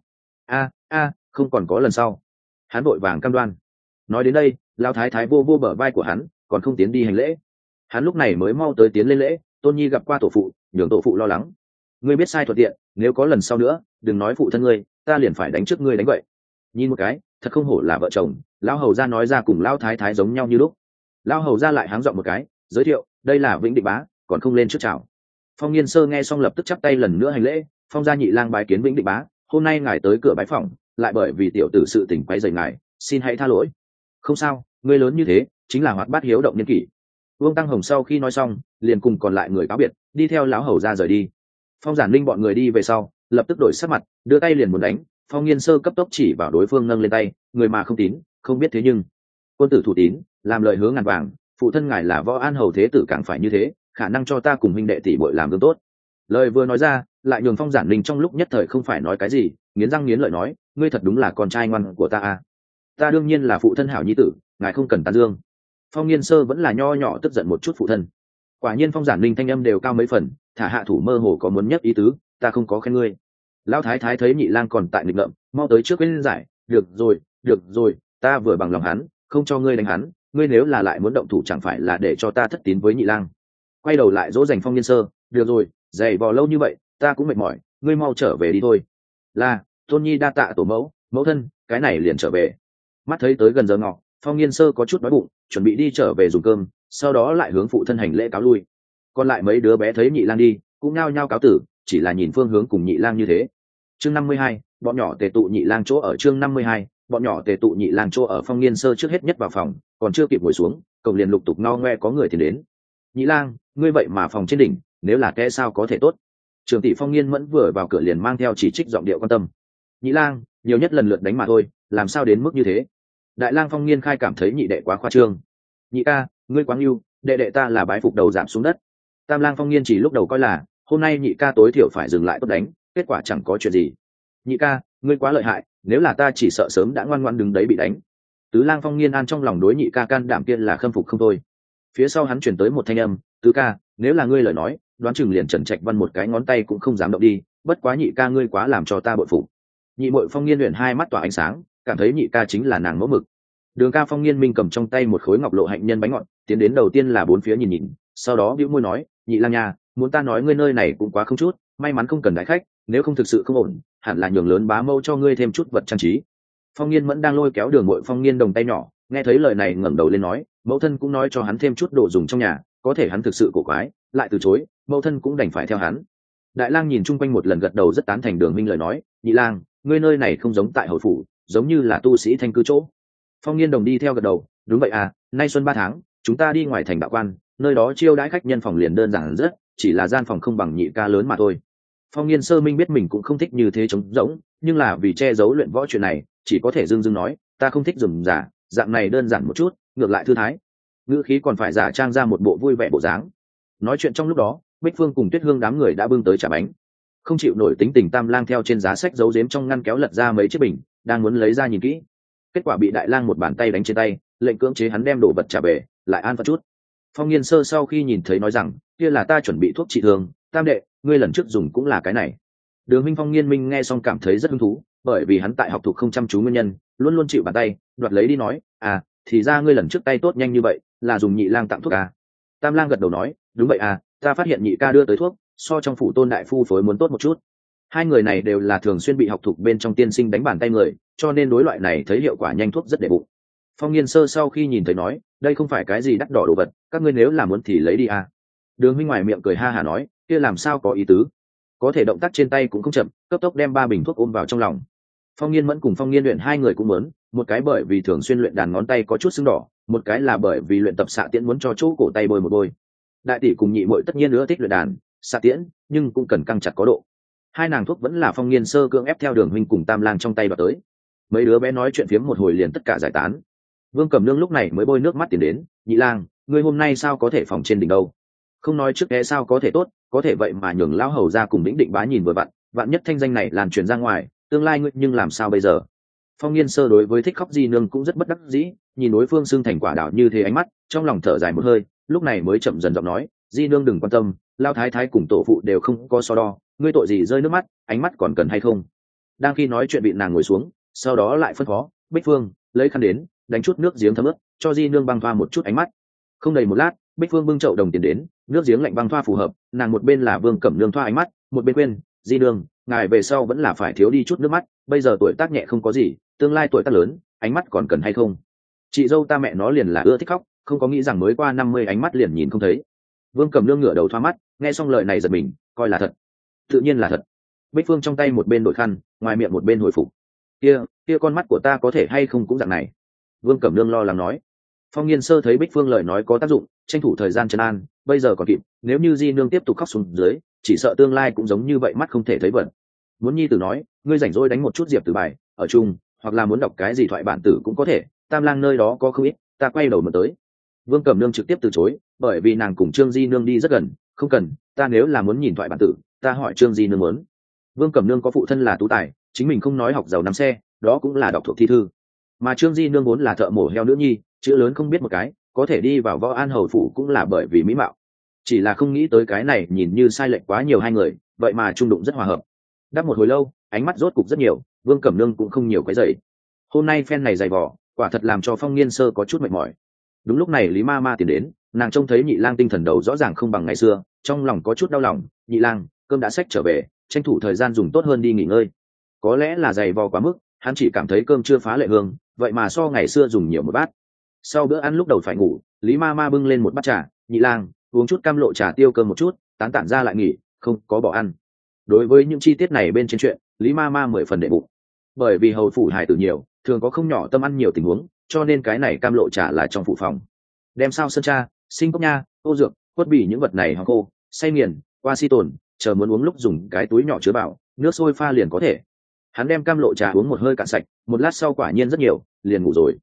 Không còn có lần sau. Hắn vội vàng cam đoan. Nói đến đây, Lao thái thái vô vô bờ vai của hắn, còn không tiến đi hành lễ. Hắn lúc này mới mau tới tiến lên lễ, Tôn Nhi gặp qua tổ phụ, nhường tổ phụ lo lắng. Ngươi biết sai thuận tiện, nếu có lần sau nữa, đừng nói phụ thân ngươi, ta liền phải đánh trước ngươi đánh vậy. Nhìn một cái, thật không hổ là vợ chồng. Lão hầu gia nói ra cùng Lão thái thái giống nhau như lúc. Lão hầu gia lại háng giọng một cái, giới thiệu, đây là Vĩnh Định Bá, còn không lên trước chào. Phong Nghiên Sơ nghe xong lập tức chắp tay lần nữa hành lễ, Phong gia Nhị Lang bái kiến Vĩnh Định Bá, hôm nay ngài tới cửa bái phỏng, lại bởi vì tiểu tử sự tình quấy rầy ngài, xin hãy tha lỗi. Không sao, ngươi lớn như thế, chính là hoạt bát hiếu động nhân kỷ. Vương Tăng Hồng sau khi nói xong, liền cùng còn lại người cáo biệt, đi theo lão hầu gia rời đi. Phong Giản Linh bọn người đi về sau, lập tức đổi sắc mặt, đưa tay liền muốn đánh. Phong Nghiên Sơ cấp tốc chỉ vào đối phương nâng lên tay, người mà không tín, không biết thế nhưng quân tử thủ tín, làm lời hứa ngàn vàng, phụ thân ngài là Võ An hầu thế tử càng phải như thế, khả năng cho ta cùng huynh đệ tỷ muội làm gương tốt. Lời vừa nói ra, lại nhường Phong Giản Linh trong lúc nhất thời không phải nói cái gì, nghiến răng nghiến lợi nói, ngươi thật đúng là con trai ngoan của ta à? Ta đương nhiên là phụ thân hảo nhi tử, ngài không cần tán dương. Phong Nghiên Sơ vẫn là nho nhỏ tức giận một chút phụ thân. Quả nhiên Phong Giản Linh thanh âm đều cao mấy phần, thả hạ thủ mơ hồ có muốn nhất ý tứ, ta không có khen ngươi. Lão thái thái thấy Nhị Lang còn tại nghịch ngợm, mau tới trước bên giải, được rồi, ta vừa bằng lòng hắn, không cho ngươi đánh hắn, ngươi nếu là lại muốn động thủ chẳng phải là để cho ta thất tín với Nhị Lang. Quay đầu lại dỗ dành Phong Nghiên Sơ, được rồi, giày vò lâu như vậy, ta cũng mệt mỏi, ngươi mau trở về đi thôi. Là, Tôn Nhi đa tạ tổ mẫu, mẫu thân, cái này liền trở về. Mắt thấy tới gần giờ ngọ, Phong Nghiên Sơ có chút đói bụng, chuẩn bị đi trở về dùng cơm, sau đó lại hướng phụ thân hành lễ cáo lui. Còn lại mấy đứa bé thấy Nhị Lang đi, cũng nhao nhao cáo tử, chỉ là nhìn phương hướng cùng Nhị Lang như thế. Chương 52, bọn nhỏ tề tụ Nhị Lang chỗ ở. Chương 52, bọn nhỏ tề tụ Nhị Lang chỗ ở. Phong Nghiên Sơ trước hết nhất vào phòng, còn chưa kịp ngồi xuống, cổng liền lục tục ngao ngoe có người tiến đến. Nhị Lang, ngươi vậy mà phòng trên đỉnh, nếu là kẻ sao có thể tốt. Trường tỷ Phong Nghiên Mẫn vừa vào cửa liền mang theo chỉ trích giọng điệu quan tâm. Nhị Lang, nhiều nhất lần lượt đánh mà thôi, làm sao đến mức như thế? Đại lang Phong Nghiên khai cảm thấy nhị đệ quá khoa trương. Nhị ca, ngươi quá ngưu, đệ đệ ta là bái phục đầu giảm xuống đất. Tam lang Phong Nghiên chỉ lúc đầu coi là hôm nay nhị ca tối thiểu phải dừng lại tốt đánh, kết quả chẳng có chuyện gì. Nhị ca, ngươi quá lợi hại, nếu là ta chỉ sợ sớm đã ngoan ngoãn đứng đấy bị đánh. Tứ lang Phong Nghiên an trong lòng đối nhị ca can đảm kia là khâm phục không thôi. Phía sau hắn truyền tới một thanh âm, tứ ca, nếu là ngươi lời nói, đoán chừng liền Trần Trạch Văn một cái ngón tay cũng không dám động đi, bất quá nhị ca ngươi quá làm cho ta bội phục. Nhị muội Phong Nghiên luyện hai mắt tỏa ánh sáng, cảm thấy nhị ca chính là nàng mẫu mực. Đường ca Phong Nghiên minh cầm trong tay một khối ngọc lộ hạnh nhân bánh ngọt, tiến đến đầu tiên là bốn phía nhìn nhìn, sau đó bĩu môi nói, nhị lang nha, muốn ta nói ngươi nơi này cũng quá không chút, may mắn không cần đại khách, nếu không thực sự không ổn, hẳn là nhường lớn bá mâu cho ngươi thêm chút vật trang trí. Phong Nghiên vẫn đang lôi kéo Đường muội Phong Nghiên đồng tay nhỏ, nghe thấy lời này ngẩng đầu lên nói, mẫu thân cũng nói cho hắn thêm chút đồ dùng trong nhà, có thể hắn thực sự cổ quái, lại từ chối, mẫu thân cũng đành phải theo hắn. Đại lang nhìn chung quanh một lần gật đầu rất tán thành Đường minh lời nói, nhị lang, ngươi nơi này không giống tại hầu phủ, giống như là tu sĩ thanh cư chỗ. Phong Nghiên đồng đi theo gật đầu, đúng vậy à, nay xuân 3 tháng, chúng ta đi ngoài thành đạo quan, nơi đó chiêu đãi khách nhân phòng liền đơn giản rất, chỉ là gian phòng không bằng nhị ca lớn mà thôi. Phong Nghiên sơ minh biết mình cũng không thích như thế trống rỗng, nhưng là vì che giấu luyện võ chuyện này, chỉ có thể dưng nói, ta không thích rườm rà, dạng này đơn giản một chút, ngược lại thư thái. Ngữ khí còn phải giả trang ra một bộ vui vẻ bộ dáng. Nói chuyện trong lúc đó, Bích Phương cùng Tuyết Hương đám người đã bưng tới trà bánh. Không chịu nổi tính tình Tam Lang theo trên giá sách giấu giếm trong ngăn kéo lật ra mấy chiếc bình, đang muốn lấy ra nhìn kỹ. Kết quả bị Đại Lang một bàn tay đánh trên tay, lệnh cưỡng chế hắn đem đồ vật trả về, lại an phận chút. Phong Nghiên sơ sau khi nhìn thấy nói rằng, kia là ta chuẩn bị thuốc trị thương, Tam đệ, ngươi lần trước dùng cũng là cái này. Đường Minh Phong Nghiên minh nghe xong cảm thấy rất hứng thú, bởi vì hắn tại học thuộc không chăm chú nguyên nhân, luôn luôn chịu bàn tay, đoạt lấy đi nói, à, thì ra ngươi lần trước tay tốt nhanh như vậy, là dùng nhị lang tặng thuốc à. Tam Lang gật đầu nói, đúng vậy à, ta phát hiện nhị ca đưa tới thuốc, so trong phủ Tôn đại phu phối muốn tốt một chút. Hai người này đều là thường xuyên bị học thuộc bên trong tiên sinh đánh bàn tay người, cho nên đối loại này thấy hiệu quả nhanh thuốc rất để bụng. Phong Nghiên sơ sau khi nhìn thấy nói, đây không phải cái gì đắt đỏ đồ vật, các ngươi nếu làm muốn thì lấy đi à. Đường Minh ngoài miệng cười ha hà nói, kia làm sao có ý tứ, có thể động tác trên tay cũng không chậm, cấp tốc đem 3 bình thuốc ôm vào trong lòng. Phong Nghiên Mẫn cùng Phong Nghiên luyện hai người cũng muốn, một cái bởi vì thường xuyên luyện đàn ngón tay có chút sưng đỏ, một cái là bởi vì luyện tập xạ tiễn muốn cho chỗ cổ tay bôi một bôi. Đại tỷ cùng nhị muội tất nhiên nữa thích luyện đàn, xạ tiễn, nhưng cũng cần căng chặt có độ. Hai nàng thuốc vẫn là Phong Nghiên sơ cưỡng ép theo Đường huynh cùng Tam Lang trong tay đoạt tới. Mấy đứa bé nói chuyện phiếm một hồi liền tất cả giải tán. Vương Cẩm Nương lúc này mới bôi nước mắt tiến đến, nhị lang, ngươi hôm nay sao có thể phòng trên đỉnh đâu? Không nói trước té sao có thể tốt, có thể vậy mà nhường lão hầu ra cùng Vĩnh Định bá nhìn vừa vạn nhất thanh danh này lan truyền ra ngoài, tương lai ngươi nhưng làm sao bây giờ? Phong Nghiên sơ đối với thích khóc di nương cũng rất bất đắc dĩ, nhìn đối phương xưng thành quả đảo như thế ánh mắt, trong lòng thở dài một hơi, lúc này mới chậm dần giọng nói, di nương đừng quan tâm, lao thái thái cùng tổ phụ đều không có so đo, ngươi tội gì rơi nước mắt, ánh mắt còn cần hay không? Đang khi nói chuyện bị nàng ngồi xuống, sau đó lại phân phó, Bích Phương lấy khăn đến, đánh chút nước giếng thấm ướt, cho di nương băng thoa một chút ánh mắt. Không đầy một lát, Bích Phương bưng chậu đồng tiền đến, nước giếng lạnh băng thoa phù hợp, nàng một bên là Vương Cẩm Nương thoa ánh mắt, một bên quên, di nương, ngài về sau vẫn là phải thiếu đi chút nước mắt, bây giờ tuổi tác nhẹ không có gì, tương lai tuổi tác lớn, ánh mắt còn cần hay không? Chị dâu ta mẹ nó liền là ưa thích khóc, không có nghĩ rằng mới qua 50 ánh mắt liền nhìn không thấy. Vương Cẩm Nương ngửa đầu thoa mắt, nghe xong lời này giật mình, coi là thật, tự nhiên là thật. Bích Phương trong tay một bên đội khăn, ngoài miệng một bên hồi phục. Kia con mắt của ta có thể hay không cũng dạng này. Vương Cẩm Nương lo lắng nói. Phong Nghiên sơ thấy Bích Phương lời nói có tác dụng, tranh thủ thời gian trấn an, bây giờ còn kịp, nếu như di nương tiếp tục khóc xuống dưới, chỉ sợ tương lai cũng giống như vậy mắt không thể thấy vật. Muốn nhi tử nói, ngươi rảnh rỗi đánh một chút diệp tử bài, ở chung, hoặc là muốn đọc cái gì thoại bản tử cũng có thể, Tam Lang nơi đó có không ít, ta quay đầu mà tới. Vương Cẩm Nương trực tiếp từ chối, bởi vì nàng cùng Trương Di nương đi rất gần, không cần, ta nếu là muốn nhìn thoại bản tử, ta hỏi Trương Di nương muốn. Vương Cẩm Nương có phụ thân là tú tài, chính mình không nói học giàu nắm xe, đó cũng là đọc thuộc thi thư. Mà Trương Di nương vốn là thợ mổ heo nữ nhi, chữ lớn không biết một cái, có thể đi vào Võ An hầu phủ cũng là bởi vì mỹ mạo. Chỉ là không nghĩ tới cái này nhìn như sai lệch quá nhiều hai người, vậy mà trung đụng rất hòa hợp. Đắp một hồi lâu, ánh mắt rốt cục rất nhiều, Vương Cẩm Nương cũng không nhiều cái dậy. Hôm nay phen này dày vò, quả thật làm cho Phong Nghiên sơ có chút mệt mỏi. Đúng lúc này Lý Ma Ma tiến đến, nàng trông thấy Nhị Lang tinh thần đầu rõ ràng không bằng ngày xưa, trong lòng có chút đau lòng. Nhị Lang, cơm đã xách trở về, tranh thủ thời gian dùng tốt hơn đi nghỉ ngơi. Có lẽ là dày vò quá mức, hắn chỉ cảm thấy cơm chưa phá lệ hương, vậy mà so ngày xưa dùng nhiều một bát. Sau bữa ăn lúc đầu phải ngủ, Lý Ma Ma bưng lên một bát trà, Nhị Lang uống chút cam lộ trà tiêu cơm một chút, tán tản ra lại nghỉ, không có bỏ ăn. Đối với những chi tiết này bên trên chuyện, Lý Ma Ma 10 phần đệ bụng. Bởi vì hầu phủ hài tử nhiều, thường có không nhỏ tâm ăn nhiều tình huống, cho nên cái này cam lộ trà là trong phủ phòng. Đem sao sơn tra, sinh cốc nha, ô dược, quất bỉ những vật này hoặc khô, xay nghiền, qua si tồn, chờ muốn uống lúc dùng cái túi nhỏ chứa vào, nước sôi pha liền có thể. Hắn đem cam lộ trà uống một hơi cạn sạch, một lát sau quả nhiên rất nhiều, liền ngủ rồi.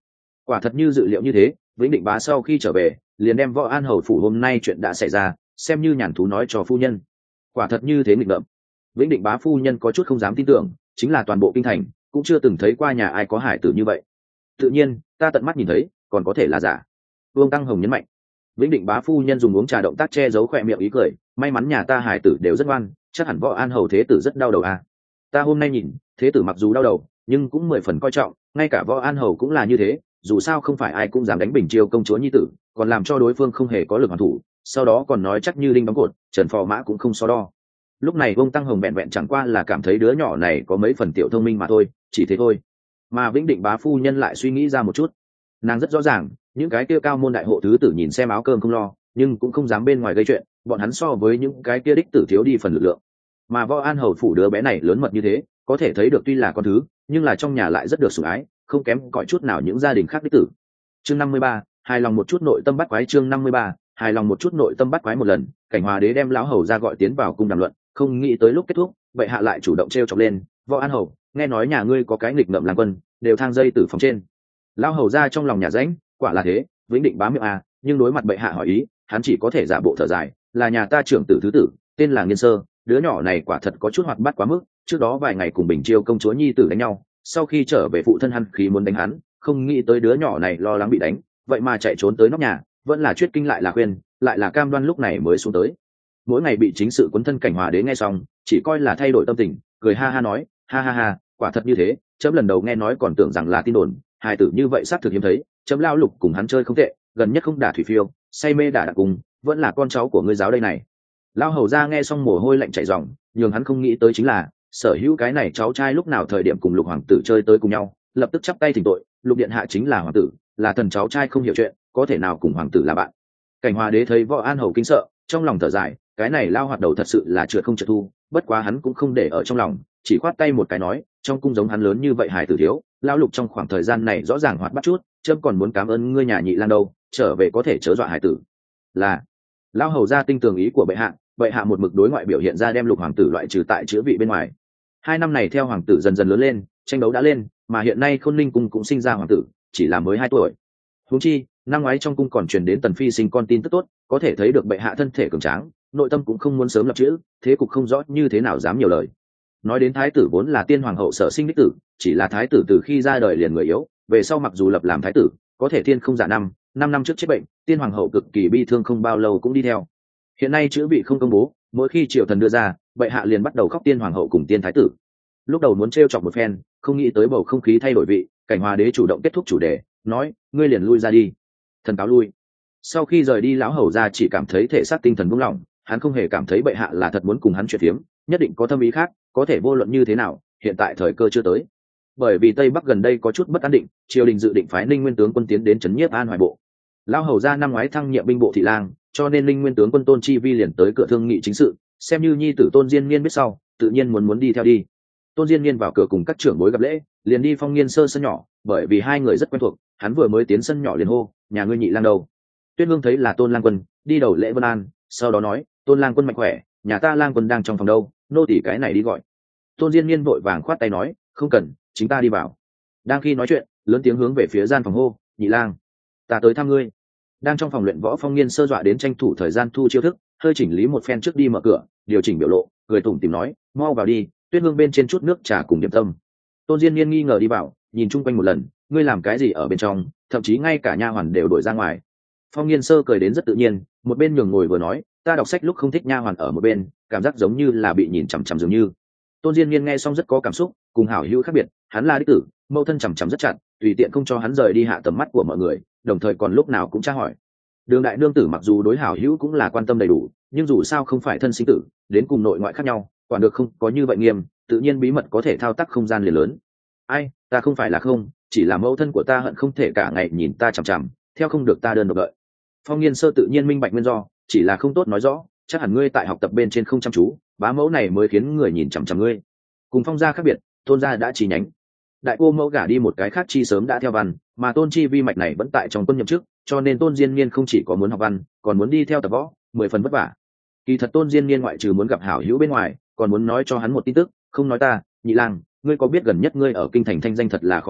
Quả thật như dự liệu như thế, Vĩnh Định Bá sau khi trở về liền đem Võ An hầu phủ hôm nay chuyện đã xảy ra xem như nhàn thú nói cho phu nhân. Quả thật như thế nghịch ngợm. Vĩnh Định Bá phu nhân có chút không dám tin tưởng, chính là toàn bộ kinh thành cũng chưa từng thấy qua nhà ai có hải tử như vậy. Tự nhiên ta tận mắt nhìn thấy, còn có thể là giả. Vương Tăng Hồng nhấn mạnh. Vĩnh Định Bá phu nhân dùng uống trà động tác che giấu khỏe miệng ý cười, may mắn nhà ta hải tử đều rất ngoan, chắc hẳn Võ An hầu thế tử rất đau đầu à. Ta hôm nay nhìn thế tử mặc dù đau đầu nhưng cũng 10 phần coi trọng, ngay cả Võ An hầu cũng là như thế, dù sao không phải ai cũng dám đánh Bình Chiêu công chúa nhi tử, còn làm cho đối phương không hề có lực hoàn thủ, sau đó còn nói chắc như đinh đóng cột, Trần Phò Mã cũng không so đo. Lúc này Vương Tăng Hồng vẹn vẹn chẳng qua là cảm thấy đứa nhỏ này có mấy phần tiểu thông minh mà thôi, chỉ thế thôi. Mà Vĩnh Định Bá phu nhân lại suy nghĩ ra một chút, nàng rất rõ ràng những cái kia cao môn đại hộ thứ tử nhìn xem áo cơm không lo, nhưng cũng không dám bên ngoài gây chuyện, bọn hắn so với những cái kia đích tử thiếu đi phần lực lượng. Mà Võ An hầu phủ đứa bé này lớn mật như thế, có thể thấy được tuy là con thứ nhưng là trong nhà lại rất được sủng ái, không kém cỏi chút nào những gia đình khác đích tử. Chương 53, hài lòng một chút nội tâm bắt quái. Chương 53, hài lòng một chút nội tâm bắt quái. Một lần Cảnh Hòa đế đem lão hầu ra gọi tiến vào cung đàm luận, không nghĩ tới lúc kết thúc vậy hạ lại chủ động trêu chọc lên. Võ An hầu, nghe nói nhà ngươi có cái nghịch ngợm lang quân đều thang dây từ phòng trên. Lão hầu ra trong lòng nhà rãnh, quả là thế, Vĩnh Định Bá miệng à, nhưng đối mặt bệ hạ hỏi ý hắn chỉ có thể giả bộ thở dài, là nhà ta trưởng tử thứ tử tên là Nghiên Sơ, đứa nhỏ này quả thật có chút hoạt bát quá mức, trước đó vài ngày cùng Bình Chiêu công chúa nhi tử đánh nhau, sau khi trở về phụ thân hắn khí muốn đánh hắn, không nghĩ tới đứa nhỏ này lo lắng bị đánh, vậy mà chạy trốn tới nóc nhà, vẫn là chuyết kinh lại là khuyên, lại là cam đoan lúc này mới xuống tới. Mỗi ngày bị chính sự quấn thân Cảnh Hòa đế nghe xong chỉ coi là thay đổi tâm tình, cười ha ha nói, ha ha ha, quả thật như thế, chấm lần đầu nghe nói còn tưởng rằng là tin đồn, hài tử như vậy xác thực hiếm thấy, chấm lao lục cùng hắn chơi không tệ, gần nhất không đả thủy phiêu, say mê đả đặc cùng, vẫn là con cháu của ngươi giáo đây này. Lao hầu ra nghe xong mồ hôi lạnh chảy ròng, nhường hắn không nghĩ tới chính là sở hữu cái này cháu trai lúc nào thời điểm cùng lục hoàng tử chơi tới cùng nhau, lập tức chắp tay thỉnh tội, lục điện hạ chính là hoàng tử, là thần cháu trai không hiểu chuyện, có thể nào cùng hoàng tử là bạn. Cảnh Hòa đế thấy Võ An hầu kinh sợ, trong lòng thở dài, cái này lao hoạt đầu thật sự là trượt không trượt thu, bất quá hắn cũng không để ở trong lòng, chỉ khoát tay một cái nói, trong cung giống hắn lớn như vậy hài tử thiếu, lao lục trong khoảng thời gian này rõ ràng hoạt bắt chút, trâm còn muốn cảm ơn ngươi nhà nhị lang đâu, trở về có thể chớ dọa hài tử. Là lao hầu ra tinh tường ý của bệ hạ một mực đối ngoại biểu hiện ra đem lục hoàng tử loại trừ tại chữa vị bên ngoài. 2 năm này theo hoàng tử dần dần lớn lên, tranh đấu đã lên, mà hiện nay Khôn Ninh cung cũng sinh ra hoàng tử, chỉ là mới 2 tuổi. Huống chi năm ngoái trong cung còn truyền đến Tần phi sinh con tin tức tốt, có thể thấy được bệ hạ thân thể cường tráng, nội tâm cũng không muốn sớm lập chữ, thế cục không rõ như thế nào dám nhiều lời. Nói đến thái tử vốn là tiên hoàng hậu sở sinh đích tử, chỉ là thái tử từ khi ra đời liền người yếu, về sau mặc dù lập làm thái tử, có thể thiên không giả năm 5 năm trước chết bệnh, tiên hoàng hậu cực kỳ bi thương không bao lâu cũng đi theo. Hiện nay chữ vị không công bố, mỗi khi triều thần đưa ra, bệ hạ liền bắt đầu khóc tiên hoàng hậu cùng tiên thái tử. Lúc đầu muốn trêu chọc một phen, không nghĩ tới bầu không khí thay đổi vị, Cảnh Hòa đế chủ động kết thúc chủ đề, nói, ngươi liền lui ra đi. Thần cáo lui. Sau khi rời đi lão hầu ra chỉ cảm thấy thể xác tinh thần buông lỏng, hắn không hề cảm thấy bệ hạ là thật muốn cùng hắn chuyện phiếm, nhất định có thâm ý khác, có thể vô luận như thế nào, hiện tại thời cơ chưa tới. Bởi vì Tây Bắc gần đây có chút bất an định, triều đình dự định phái Ninh Nguyên tướng quân tiến đến trấn nhiếp An Hoài bộ. Lão hầu ra năm ngoái thăng nhiệm binh bộ thị lang, cho nên Ninh Nguyên tướng quân Tôn Chi Vi liền tới cửa thương nghị chính sự, xem như nhi tử Tôn Diên Niên biết sau, tự nhiên muốn đi theo đi. Tôn Diên Niên vào cửa cùng các trưởng bối gặp lễ, liền đi Phong Nghiên Sơ sân nhỏ, bởi vì hai người rất quen thuộc, hắn vừa mới tiến sân nhỏ liền hô, nhà ngươi nhị lang đâu? Tuyết Hương thấy là Tôn lang quân, đi đầu lễ vân an, sau đó nói, Tôn lang quân mạnh khỏe, nhà ta lang quân đang trong phòng đâu, nô tỳ cái này đi gọi. Tôn Diên Niên vội vàng khoát tay nói, không cần, chính ta đi vào. Đang khi nói chuyện, lớn tiếng hướng về phía gian phòng hô, nhị lang, ta tới thăm ngươi. Đang trong phòng luyện võ Phong Nghiên Sơ dọa đến tranh thủ thời gian thu chiêu thức, hơi chỉnh lý một phen trước đi mở cửa, điều chỉnh biểu lộ, cười tủm tỉm nói, mau vào đi, Tuyết Hương bên trên chút nước trà cùng điểm tâm. Tôn Diên Niên nghi ngờ đi vào, nhìn chung quanh một lần, ngươi làm cái gì ở bên trong, thậm chí ngay cả nha hoàn đều đổi ra ngoài. Phong Nghiên Sơ cười đến rất tự nhiên, một bên nhường ngồi vừa nói, ta đọc sách lúc không thích nha hoàn ở một bên, cảm giác giống như là bị nhìn chằm chằm dường như. Tôn Diên Niên nghe xong rất có cảm xúc, cùng hảo hữu khác biệt, hắn là đích tử, mẫu thân chằm chằm rất chặt, tùy tiện không cho hắn rời đi hạ tầm mắt của mọi người, đồng thời còn lúc nào cũng tra hỏi. Đường đại nương tử mặc dù đối hảo hữu cũng là quan tâm đầy đủ, nhưng dù sao không phải thân sinh tử, đến cùng nội ngoại khác nhau, quản được không có như vậy nghiêm, tự nhiên bí mật có thể thao tác không gian liền lớn. Ai, ta không phải là không, chỉ là mẫu thân của ta hận không thể cả ngày nhìn ta chằm chằm, theo không được ta đơn độc đợi. Phong Nghiên Sơ tự nhiên minh bạch nguyên do, chỉ là không tốt nói rõ, chắc hẳn ngươi tại học tập bên trên không chăm chú, bá mẫu này mới khiến người nhìn chằm chằm ngươi. Cùng Phong gia khác biệt, Tôn gia đã chi nhánh. Đại cô mẫu gả đi một cái khác chi sớm đã theo văn, mà Tôn Chi Vi mạch này vẫn tại trong quân nhậm chức, cho nên Tôn Diên Niên không chỉ có muốn học văn, còn muốn đi theo tập võ, 10 phần vất vả. Kỳ thật Tôn Diên Niên ngoại trừ muốn gặp hảo hữu bên ngoài, còn muốn nói cho hắn một tin tức, không nói ta, nhị lang, ngươi có biết gần nhất ngươi ở kinh thành thanh danh thật là khó lường,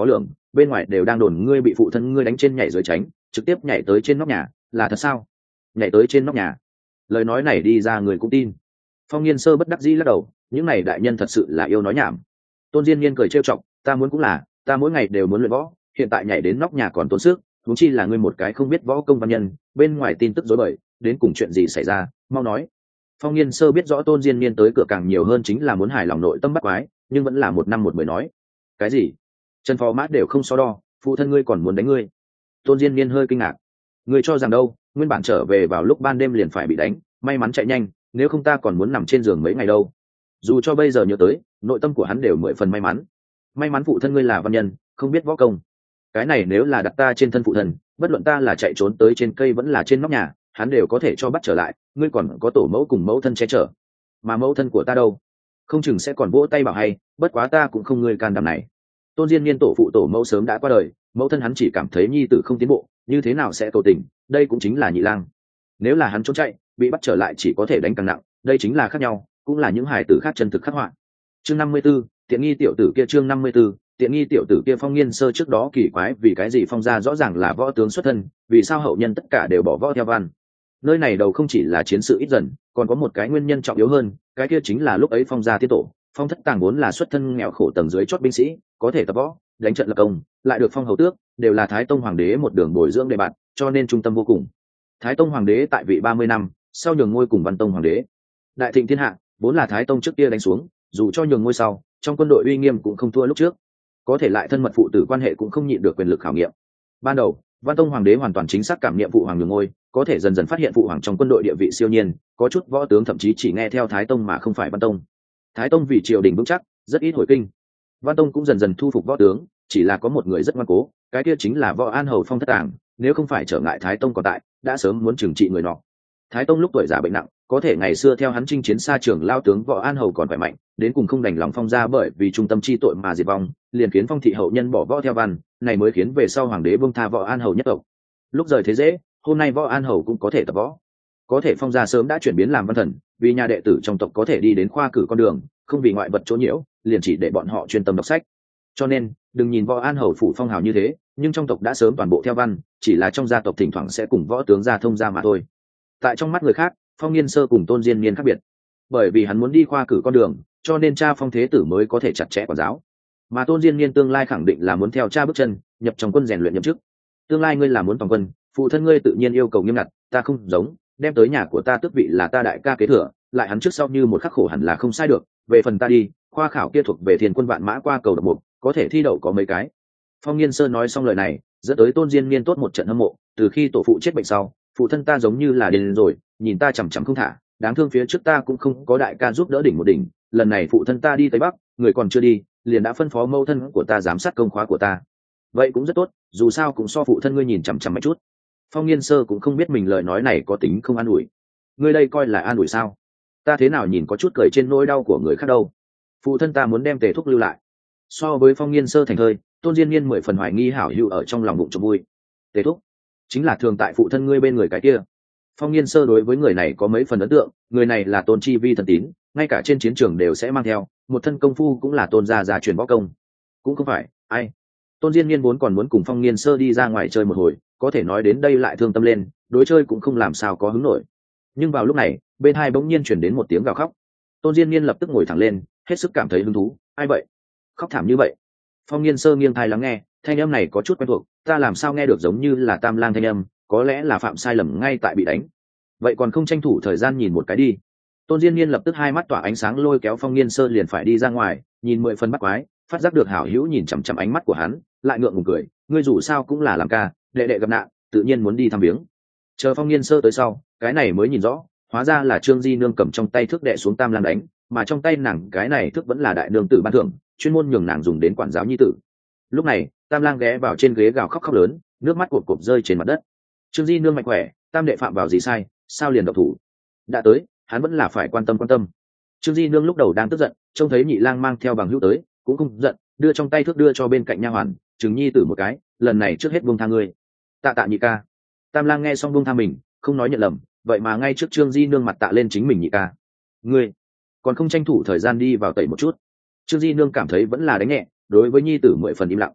bên ngoài đều đang đồn ngươi bị phụ thân ngươi đánh trên nhảy dưới tránh, trực tiếp nhảy tới trên nóc nhà, là thật sao? Nhảy tới trên nóc nhà? Lời nói này đi ra người cũng tin. Phong Nghiên Sơ bất đắc dĩ lắc đầu, những này đại nhân thật sự là yêu nói nhảm. Tôn Diên Niên cười trêu chọc, ta muốn cũng là, ta mỗi ngày đều muốn luyện võ, hiện tại nhảy đến nóc nhà còn tốn sức, huống chi là ngươi một cái không biết võ công văn nhân, bên ngoài tin tức rối bời, đến cùng chuyện gì xảy ra, mau nói. Phong Nghiên Sơ biết rõ Tôn Diên Niên tới cửa càng nhiều hơn chính là muốn hài lòng nội tâm bắt quái, nhưng vẫn là một năm một mười nói. Cái gì? Trần Phó Mã đều không so đo, phụ thân ngươi còn muốn đánh ngươi. Tôn Diên Niên hơi kinh ngạc. Ngươi cho rằng đâu, nguyên bản trở về vào lúc ban đêm liền phải bị đánh, may mắn chạy nhanh, nếu không ta còn muốn nằm trên giường mấy ngày đâu. Dù cho bây giờ nhớ tới, nội tâm của hắn đều mười phần may mắn. May mắn phụ thân ngươi là văn nhân, không biết võ công. Cái này nếu là đặt ta trên thân phụ thân, bất luận ta là chạy trốn tới trên cây vẫn là trên nóc nhà, hắn đều có thể cho bắt trở lại, ngươi còn có tổ mẫu cùng mẫu thân che chở. Mà mẫu thân của ta đâu? Không chừng sẽ còn vỗ tay bảo hay, bất quá ta cũng không ngươi can đảm này. Tôn Diên Niên tổ phụ tổ mẫu sớm đã qua đời, mẫu thân hắn chỉ cảm thấy nhi tử không tiến bộ, như thế nào sẽ cầu tình, đây cũng chính là Nhị Lang. Nếu là hắn trốn chạy, bị bắt trở lại chỉ có thể đánh càng nặng, đây chính là khác nhau, cũng là những hài tử khác chân thực khắc họa. Chương 54, tiện nghi tiểu tử kia. Chương 54, tiện nghi tiểu tử kia. Phong Nghiên Sơ trước đó kỳ quái vì cái gì Phong gia rõ ràng là võ tướng xuất thân, vì sao hậu nhân tất cả đều bỏ võ theo văn. Nơi này đầu không chỉ là chiến sự ít dần, còn có một cái nguyên nhân trọng yếu hơn, cái kia chính là lúc ấy Phong gia tiết tổ, Phong Thất Tàng vốn là xuất thân nghèo khổ tầng dưới chót binh sĩ, có thể tập võ, đánh trận lập công, lại được phong hầu tước, đều là Thái Tông hoàng đế một đường bồi dưỡng đề bạt, cho nên trung tâm vô cùng. Thái Tông hoàng đế tại vị 30 năm, sau nhường ngôi cùng Văn Tông hoàng đế. Đại thịnh thiên hạ, vốn là Thái Tông trước kia đánh xuống, dù cho nhường ngôi sau, trong quân đội uy nghiêm cũng không thua lúc trước. Có thể lại thân mật phụ tử quan hệ cũng không nhịn được quyền lực khảo nghiệm. Ban đầu, Văn Tông hoàng đế hoàn toàn chính xác cảm niệm phụ hoàng nhường ngôi, có thể dần dần phát hiện phụ hoàng trong quân đội địa vị siêu nhiên, có chút võ tướng thậm chí chỉ nghe theo Thái Tông mà không phải Văn Tông. Thái Tông vì triều đình vững chắc, rất ít hồi kinh. Văn Tông cũng dần dần thu phục võ tướng, chỉ là có một người rất ngoan cố, cái kia chính là Võ An Hầu Phong Thất Tàng, nếu không phải trở ngại Thái Tông còn tại, đã sớm muốn trừng trị người nọ. Thái Tông lúc tuổi già bệnh nặng, có thể ngày xưa theo hắn chinh chiến xa trường lao tướng Võ An Hầu còn khỏe mạnh, đến cùng không đành lòng Phong gia bởi vì trung tâm chi tội mà diệt vong, liền khiến Phong thị hậu nhân bỏ võ theo văn, này mới khiến về sau hoàng đế buông tha Võ An Hầu nhất tộc. Lúc rời thế dễ, hôm nay Võ An Hầu cũng có thể tập võ. Có thể Phong gia sớm đã chuyển biến làm văn thần, vì nhà đệ tử trong tộc có thể đi đến khoa cử con đường, không vì ngoại vật chỗ nhiễu, liền chỉ để bọn họ chuyên tâm đọc sách. Cho nên, đừng nhìn Võ An Hầu phủ phong hào như thế, nhưng trong tộc đã sớm toàn bộ theo văn, chỉ là trong gia tộc thỉnh thoảng sẽ cùng võ tướng gia thông gia mà thôi. Tại trong mắt người khác, Phong Nghiên Sơ cùng Tôn Diên Niên khác biệt, bởi vì hắn muốn đi khoa cử con đường, cho nên cha Phong Thế Tử mới có thể chặt chẽ quản giáo. Mà Tôn Diên Niên tương lai khẳng định là muốn theo cha bước chân, nhập trong quân rèn luyện nhậm chức. Tương lai ngươi là muốn toàn quân, phụ thân ngươi tự nhiên yêu cầu nghiêm ngặt, ta không giống, đem tới nhà của ta tước vị là ta đại ca kế thừa, lại hắn trước sau như một khắc khổ hẳn là không sai được. Về phần ta đi, khoa khảo kia thuộc về Thiên Quân Vạn Mã qua cầu độc mục, có thể thi đậu có mấy cái. Phong Nghiên Sơ nói xong lời này, dẫn tới Tôn Diên Niên tốt một trận hâm mộ. Từ khi tổ phụ chết bệnh sau, phụ thân ta giống như là điên rồi, nhìn ta chằm chằm không thả, đáng thương phía trước ta cũng không có đại ca giúp đỡ đỉnh một đỉnh, lần này phụ thân ta đi Tây Bắc, người còn chưa đi, liền đã phân phó mẫu thân của ta giám sát công khóa của ta. Vậy cũng rất tốt, dù sao cũng so phụ thân ngươi nhìn chằm chằm một chút. Phong Nghiên Sơ cũng không biết mình lời nói này có tính không an ủi. Ngươi đây coi là an ủi sao? Ta thế nào nhìn có chút cười trên nỗi đau của người khác đâu. Phụ thân ta muốn đem Tề Thúc lưu lại. So với Phong Nghiên Sơ thành thơi, Tôn Diên Niên 10 phần hoài nghi hảo hữu ở trong lòng bụng cho vui. Tề Thúc chính là thường tại phụ thân ngươi bên người cái kia. Phong Nghiên Sơ đối với người này có mấy phần ấn tượng, người này là Tôn Chi Vi thần tín, ngay cả trên chiến trường đều sẽ mang theo, một thân công phu cũng là Tôn gia truyền võ công. Cũng không phải, ai. Tôn Diên Niên vốn còn muốn cùng Phong Nghiên Sơ đi ra ngoài chơi một hồi, có thể nói đến đây lại thương tâm lên, đối chơi cũng không làm sao có hứng nổi. Nhưng vào lúc này, bên hai bỗng nhiên chuyển đến một tiếng gào khóc. Tôn Diên Niên lập tức ngồi thẳng lên, hết sức cảm thấy hứng thú. Ai vậy? Khóc thảm như vậy? Phong Nghiên Sơ nghiêng tai lắng nghe, thanh âm này có chút quen thuộc, ta làm sao nghe được giống như là Tam Lang thanh âm, có lẽ là phạm sai lầm ngay tại bị đánh. Vậy còn không tranh thủ thời gian nhìn một cái đi. Tôn Diên Niên lập tức hai mắt tỏa ánh sáng lôi kéo Phong Nghiên Sơ liền phải đi ra ngoài, nhìn 10 phần bắt quái, phát giác được hảo hữu nhìn chằm chằm ánh mắt của hắn, lại ngượng ngùng cười, ngươi dù sao cũng là làm ca, đệ đệ gặp nạn, tự nhiên muốn đi thăm viếng. Chờ Phong Nghiên Sơ tới sau, cái này mới nhìn rõ, hóa ra là Trương Di Nương cầm trong tay thước đệ xuống Tam Lang đánh, mà trong tay nàng cái này thước vẫn là đại nương tử ban thưởng, chuyên môn nhường nàng dùng đến quản giáo nhi tử. Lúc này, Tam Lang ghé vào trên ghế gào khóc khóc lớn, nước mắt cộp cộp rơi trên mặt đất. Trương Di Nương mạnh khỏe, Tam đệ phạm vào gì sai, sao liền độc thủ? Đã tới, hắn vẫn là phải quan tâm. Trương Di Nương lúc đầu đang tức giận, trông thấy Nhị Lang mang theo bằng hữu tới, cũng không giận, đưa trong tay thước đưa cho bên cạnh nha hoàn, Trừng nhi tử một cái, lần này trước hết buông tha ngươi. Tạ tạ nhị ca. Tam Lang nghe xong buông tha mình, không nói nhận lầm, vậy mà ngay trước Trương Di Nương mặt tạ lên chính mình nhị ca. Ngươi còn không tranh thủ thời gian đi vào tẩy một chút. Trương Di Nương cảm thấy vẫn là đánh nhẹ, đối với nhi tử 10 phần im lặng.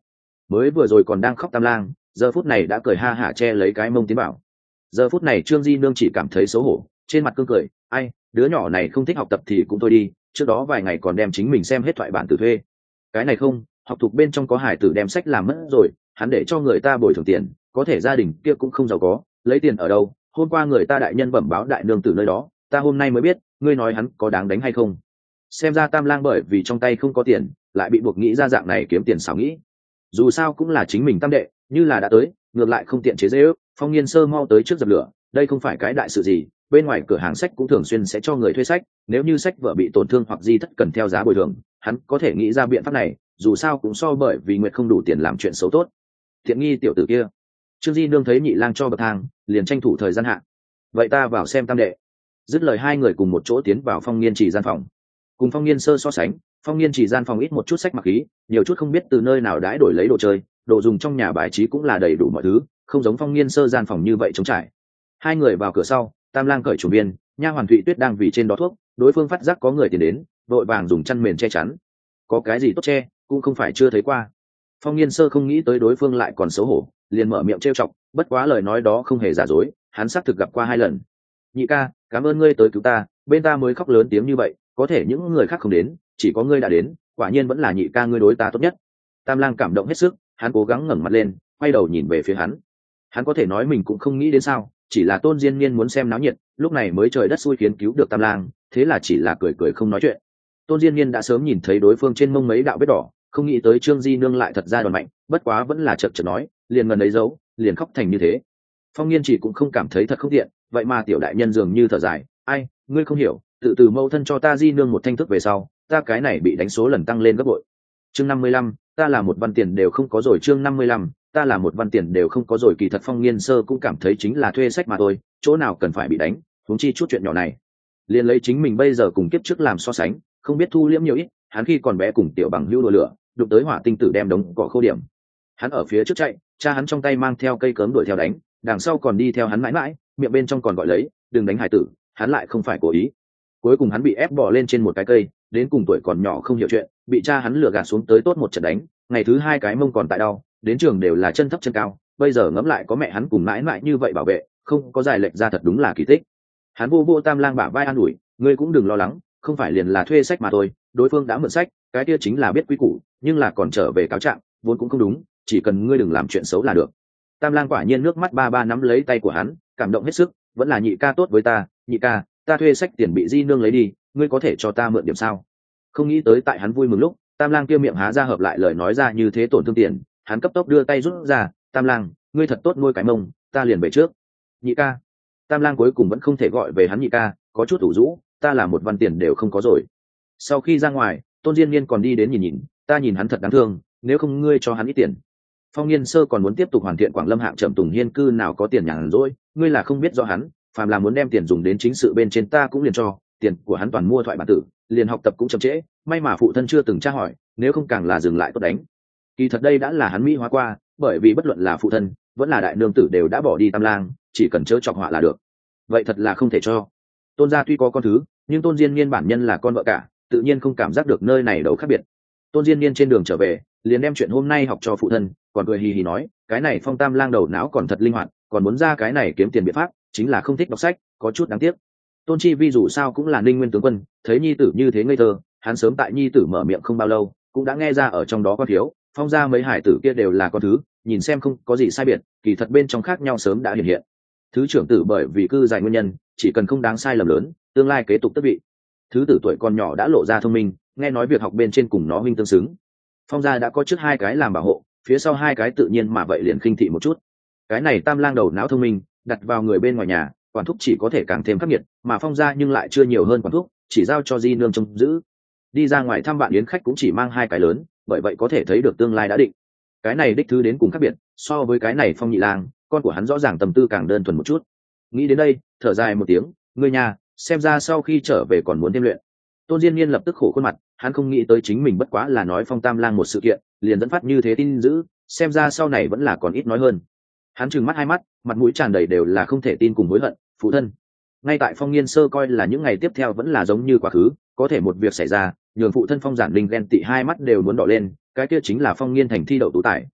mới vừa rồi còn đang khóc tam lang giờ phút này đã cười ha hả che lấy cái mông tiến bảo. Giờ phút này Trương Di Nương chỉ cảm thấy xấu hổ, trên mặt cương cười, ai, đứa nhỏ này không thích học tập thì cũng thôi đi, trước đó vài ngày còn đem chính mình xem hết thoại bản tử thuê. Cái này không, học thuộc bên trong có hải tử đem sách làm mất rồi, hắn để cho người ta bồi thường tiền, có thể gia đình kia cũng không giàu có, lấy tiền ở đâu? Hôm qua người ta đại nhân bẩm báo đại nương tử nơi đó, ta hôm nay mới biết, ngươi nói hắn có đáng đánh hay không? Xem ra tam lang bởi vì trong tay không có tiền, lại bị buộc nghĩ ra dạng này kiếm tiền xảo nghĩ. Dù sao cũng là chính mình tam đệ, như là đã tới, ngược lại không tiện chế giễu. Phong Nghiên Sơ mau tới trước dập lửa, đây không phải cái đại sự gì, bên ngoài cửa hàng sách cũng thường xuyên sẽ cho người thuê sách, nếu như sách vở bị tổn thương hoặc di thất cần theo giá bồi thường, hắn có thể nghĩ ra biện pháp này, dù sao cũng so bởi vì Nguyệt không đủ tiền làm chuyện xấu tốt. Thiện nghi tiểu tử kia. Trương Di Nương thấy Nhị Lang cho bậc thang, liền tranh thủ thời gian hạ. Vậy ta vào xem tam đệ. Dứt lời hai người cùng một chỗ tiến vào Phong Nghiên Chỉ gian phòng. Cùng Phong Nghiên Sơ so sánh, Phong Nghiên Chỉ gian phòng ít một chút sách mặc khí, nhiều chút không biết từ nơi nào đãi đổi lấy đồ chơi, đồ dùng trong nhà bài trí cũng là đầy đủ mọi thứ, không giống Phong Nghiên Sơ gian phòng như vậy trống trải. Hai người vào cửa sau, tam lang cởi chủ viên, nha hoàn Thụy Tuyết đang vì trên đó thuốc, đối phương phát giác có người tiến đến, vội vàng dùng chăn mền che chắn. Có cái gì tốt che, cũng không phải chưa thấy qua. Phong Nghiên Sơ không nghĩ tới đối phương lại còn xấu hổ, liền mở miệng trêu chọc, bất quá lời nói đó không hề giả dối, hắn xác thực gặp qua 2 lần. Nhị ca, cảm ơn ngươi tới cứu ta, bên ta mới khóc lớn tiếng như vậy, có thể những người khác không đến, chỉ có ngươi đã đến, quả nhiên vẫn là nhị ca ngươi đối ta tốt nhất. Tam lang cảm động hết sức, hắn cố gắng ngẩng mặt lên, quay đầu nhìn về phía hắn. Hắn có thể nói mình cũng không nghĩ đến sao, chỉ là Tôn Diên Niên muốn xem náo nhiệt, lúc này mới trời đất xui khiến cứu được tam lang, thế là chỉ là cười cười không nói chuyện. Tôn Diên Niên đã sớm nhìn thấy đối phương trên mông mấy đạo vết đỏ, không nghĩ tới Trương Di Nương lại thật ra đòn mạnh, bất quá vẫn là chợt chợt nói, liền ngần ấy giấu, liền khóc thành như thế. Phong Nghiên chỉ cũng không cảm thấy thật không tiện, vậy mà tiểu đại nhân dường như thở dài, ai, ngươi không hiểu, tự từ mẫu thân cho ta Di Nương một thanh thức về sau, ta cái này bị đánh số lần tăng lên gấp bội. Chương 55, ta là một văn tiền đều không có rồi. Chương 55, ta là một văn tiền đều không có rồi. Kỳ thật Phong Nghiên Sơ cũng cảm thấy chính là thuê sách mà thôi, chỗ nào cần phải bị đánh, huống chi chút chuyện nhỏ này. Liền lấy chính mình bây giờ cùng kiếp trước làm so sánh, không biết thu liễm nhiều ít, hắn khi còn bé cùng tiểu bằng hữu đùa lửa, đụng tới hỏa tinh tử đem đống cỏ khô điểm. Hắn ở phía trước chạy, cha hắn trong tay mang theo cây cớm đuổi theo đánh, đằng sau còn đi theo hắn mãi mãi, miệng bên trong còn gọi lấy, đừng đánh hải tử, hắn lại không phải cố ý. Cuối cùng hắn bị ép bò lên trên một cái cây, đến cùng tuổi còn nhỏ không hiểu chuyện, bị cha hắn lừa gạt xuống tới tốt một trận đánh, ngày thứ 2 cái mông còn tại đau, đến trường đều là chân thấp chân cao, bây giờ ngẫm lại có mẹ hắn cùng mãi mãi như vậy bảo vệ, không có giải lệch ra thật đúng là kỳ tích. Hắn vô tam lang bả vai an ủi, ngươi cũng đừng lo lắng, không phải liền là thuê sách mà thôi, đối phương đã mượn sách, cái kia chính là biết quy củ, nhưng là còn trở về cáo trạng, vốn cũng không đúng, chỉ cần ngươi đừng làm chuyện xấu là được. Tam lang quả nhiên nước mắt ba nắm lấy tay của hắn, cảm động hết sức, vẫn là nhị ca tốt với ta, nhị ca, ta thuê sách tiền bị Di Nương lấy đi, ngươi có thể cho ta mượn điểm sao? Không nghĩ tới tại hắn vui mừng lúc, tam lang kia miệng há ra hợp lại lời nói ra như thế tổn thương tiền, hắn cấp tốc đưa tay rút ra, tam lang, ngươi thật tốt nuôi cái mông, ta liền về trước. Nhị ca. Tam lang cuối cùng vẫn không thể gọi về hắn nhị ca, có chút ủ rũ, ta là một văn tiền đều không có rồi. Sau khi ra ngoài, Tôn Diên Niên còn đi đến nhìn, ta nhìn hắn thật đáng thương, nếu không ngươi cho hắn ít tiền. Phong Nghiên Sơ còn muốn tiếp tục hoàn thiện Quảng Lâm Hạng Trầm Tùng Hiên cư nào có tiền nhàn rỗi, ngươi là không biết rõ hắn, phàm là muốn đem tiền dùng đến chính sự bên trên ta cũng liền cho, tiền của hắn toàn mua thoại bản tử, liền học tập cũng chậm trễ, may mà phụ thân chưa từng tra hỏi, nếu không càng là dừng lại tốt đánh. Kỳ thật đây đã là hắn mỹ hóa qua, bởi vì bất luận là phụ thân, vẫn là đại nương tử đều đã bỏ đi tam lang, chỉ cần chớ chọc họa là được. Vậy thật là không thể cho. Tôn gia tuy có con thứ, nhưng Tôn Diên Niên bản nhân là con vợ cả, tự nhiên không cảm giác được nơi này đâu khác biệt. Tôn Diên Niên trên đường trở về, liền đem chuyện hôm nay học cho phụ thân, còn cười hì hì nói, cái này Phong tam lang đầu não còn thật linh hoạt, còn muốn ra cái này kiếm tiền biện pháp, chính là không thích đọc sách, có chút đáng tiếc. Tôn Chi Vi dù sao cũng là Ninh Nguyên tướng quân, thấy nhi tử như thế ngây thơ, hắn sớm tại nhi tử mở miệng không bao lâu, cũng đã nghe ra ở trong đó có thiếu, Phong gia mấy hải tử kia đều là con thứ, nhìn xem không có gì sai biệt, kỳ thật bên trong khác nhau sớm đã hiện hiện. Thứ trưởng tử bởi vì cư dài nguyên nhân, chỉ cần không đáng sai lầm lớn, tương lai kế tục tước vị. Thứ tử tuổi còn nhỏ đã lộ ra thông minh, nghe nói việc học bên trên cùng nó huynh tương xứng. Phong gia đã có trước 2 cái làm bảo hộ, phía sau 2 cái tự nhiên mà vậy liền khinh thị một chút. Cái này tam lang đầu não thông minh, đặt vào người bên ngoài nhà, quản thúc chỉ có thể càng thêm khắc nghiệt, mà Phong gia nhưng lại chưa nhiều hơn quản thúc, chỉ giao cho Di Nương trông giữ. Đi ra ngoài thăm bạn yến khách cũng chỉ mang 2 cái lớn, bởi vậy có thể thấy được tương lai đã định. Cái này đích thứ đến cùng khác biệt, so với cái này Phong nhị lang, con của hắn rõ ràng tâm tư càng đơn thuần một chút. Nghĩ đến đây, thở dài một tiếng, ngươi nhà, xem ra sau khi trở về còn muốn thêm luyện. Tôn Diên Niên lập tức khổ khuôn mặt, hắn không nghĩ tới chính mình bất quá là nói Phong tam lang một sự kiện, liền dẫn phát như thế tin dữ, xem ra sau này vẫn là còn ít nói hơn. Hắn trừng mắt 2 mắt, mặt mũi tràn đầy đều là không thể tin cùng hối hận, phụ thân. Ngay tại Phong Nghiên Sơ coi là những ngày tiếp theo vẫn là giống như quá khứ, có thể một việc xảy ra, nhường phụ thân Phong Giản Linh ghen tị 2 mắt đều muốn đỏ lên, cái kia chính là Phong Nghiên thành thi đậu tú tài.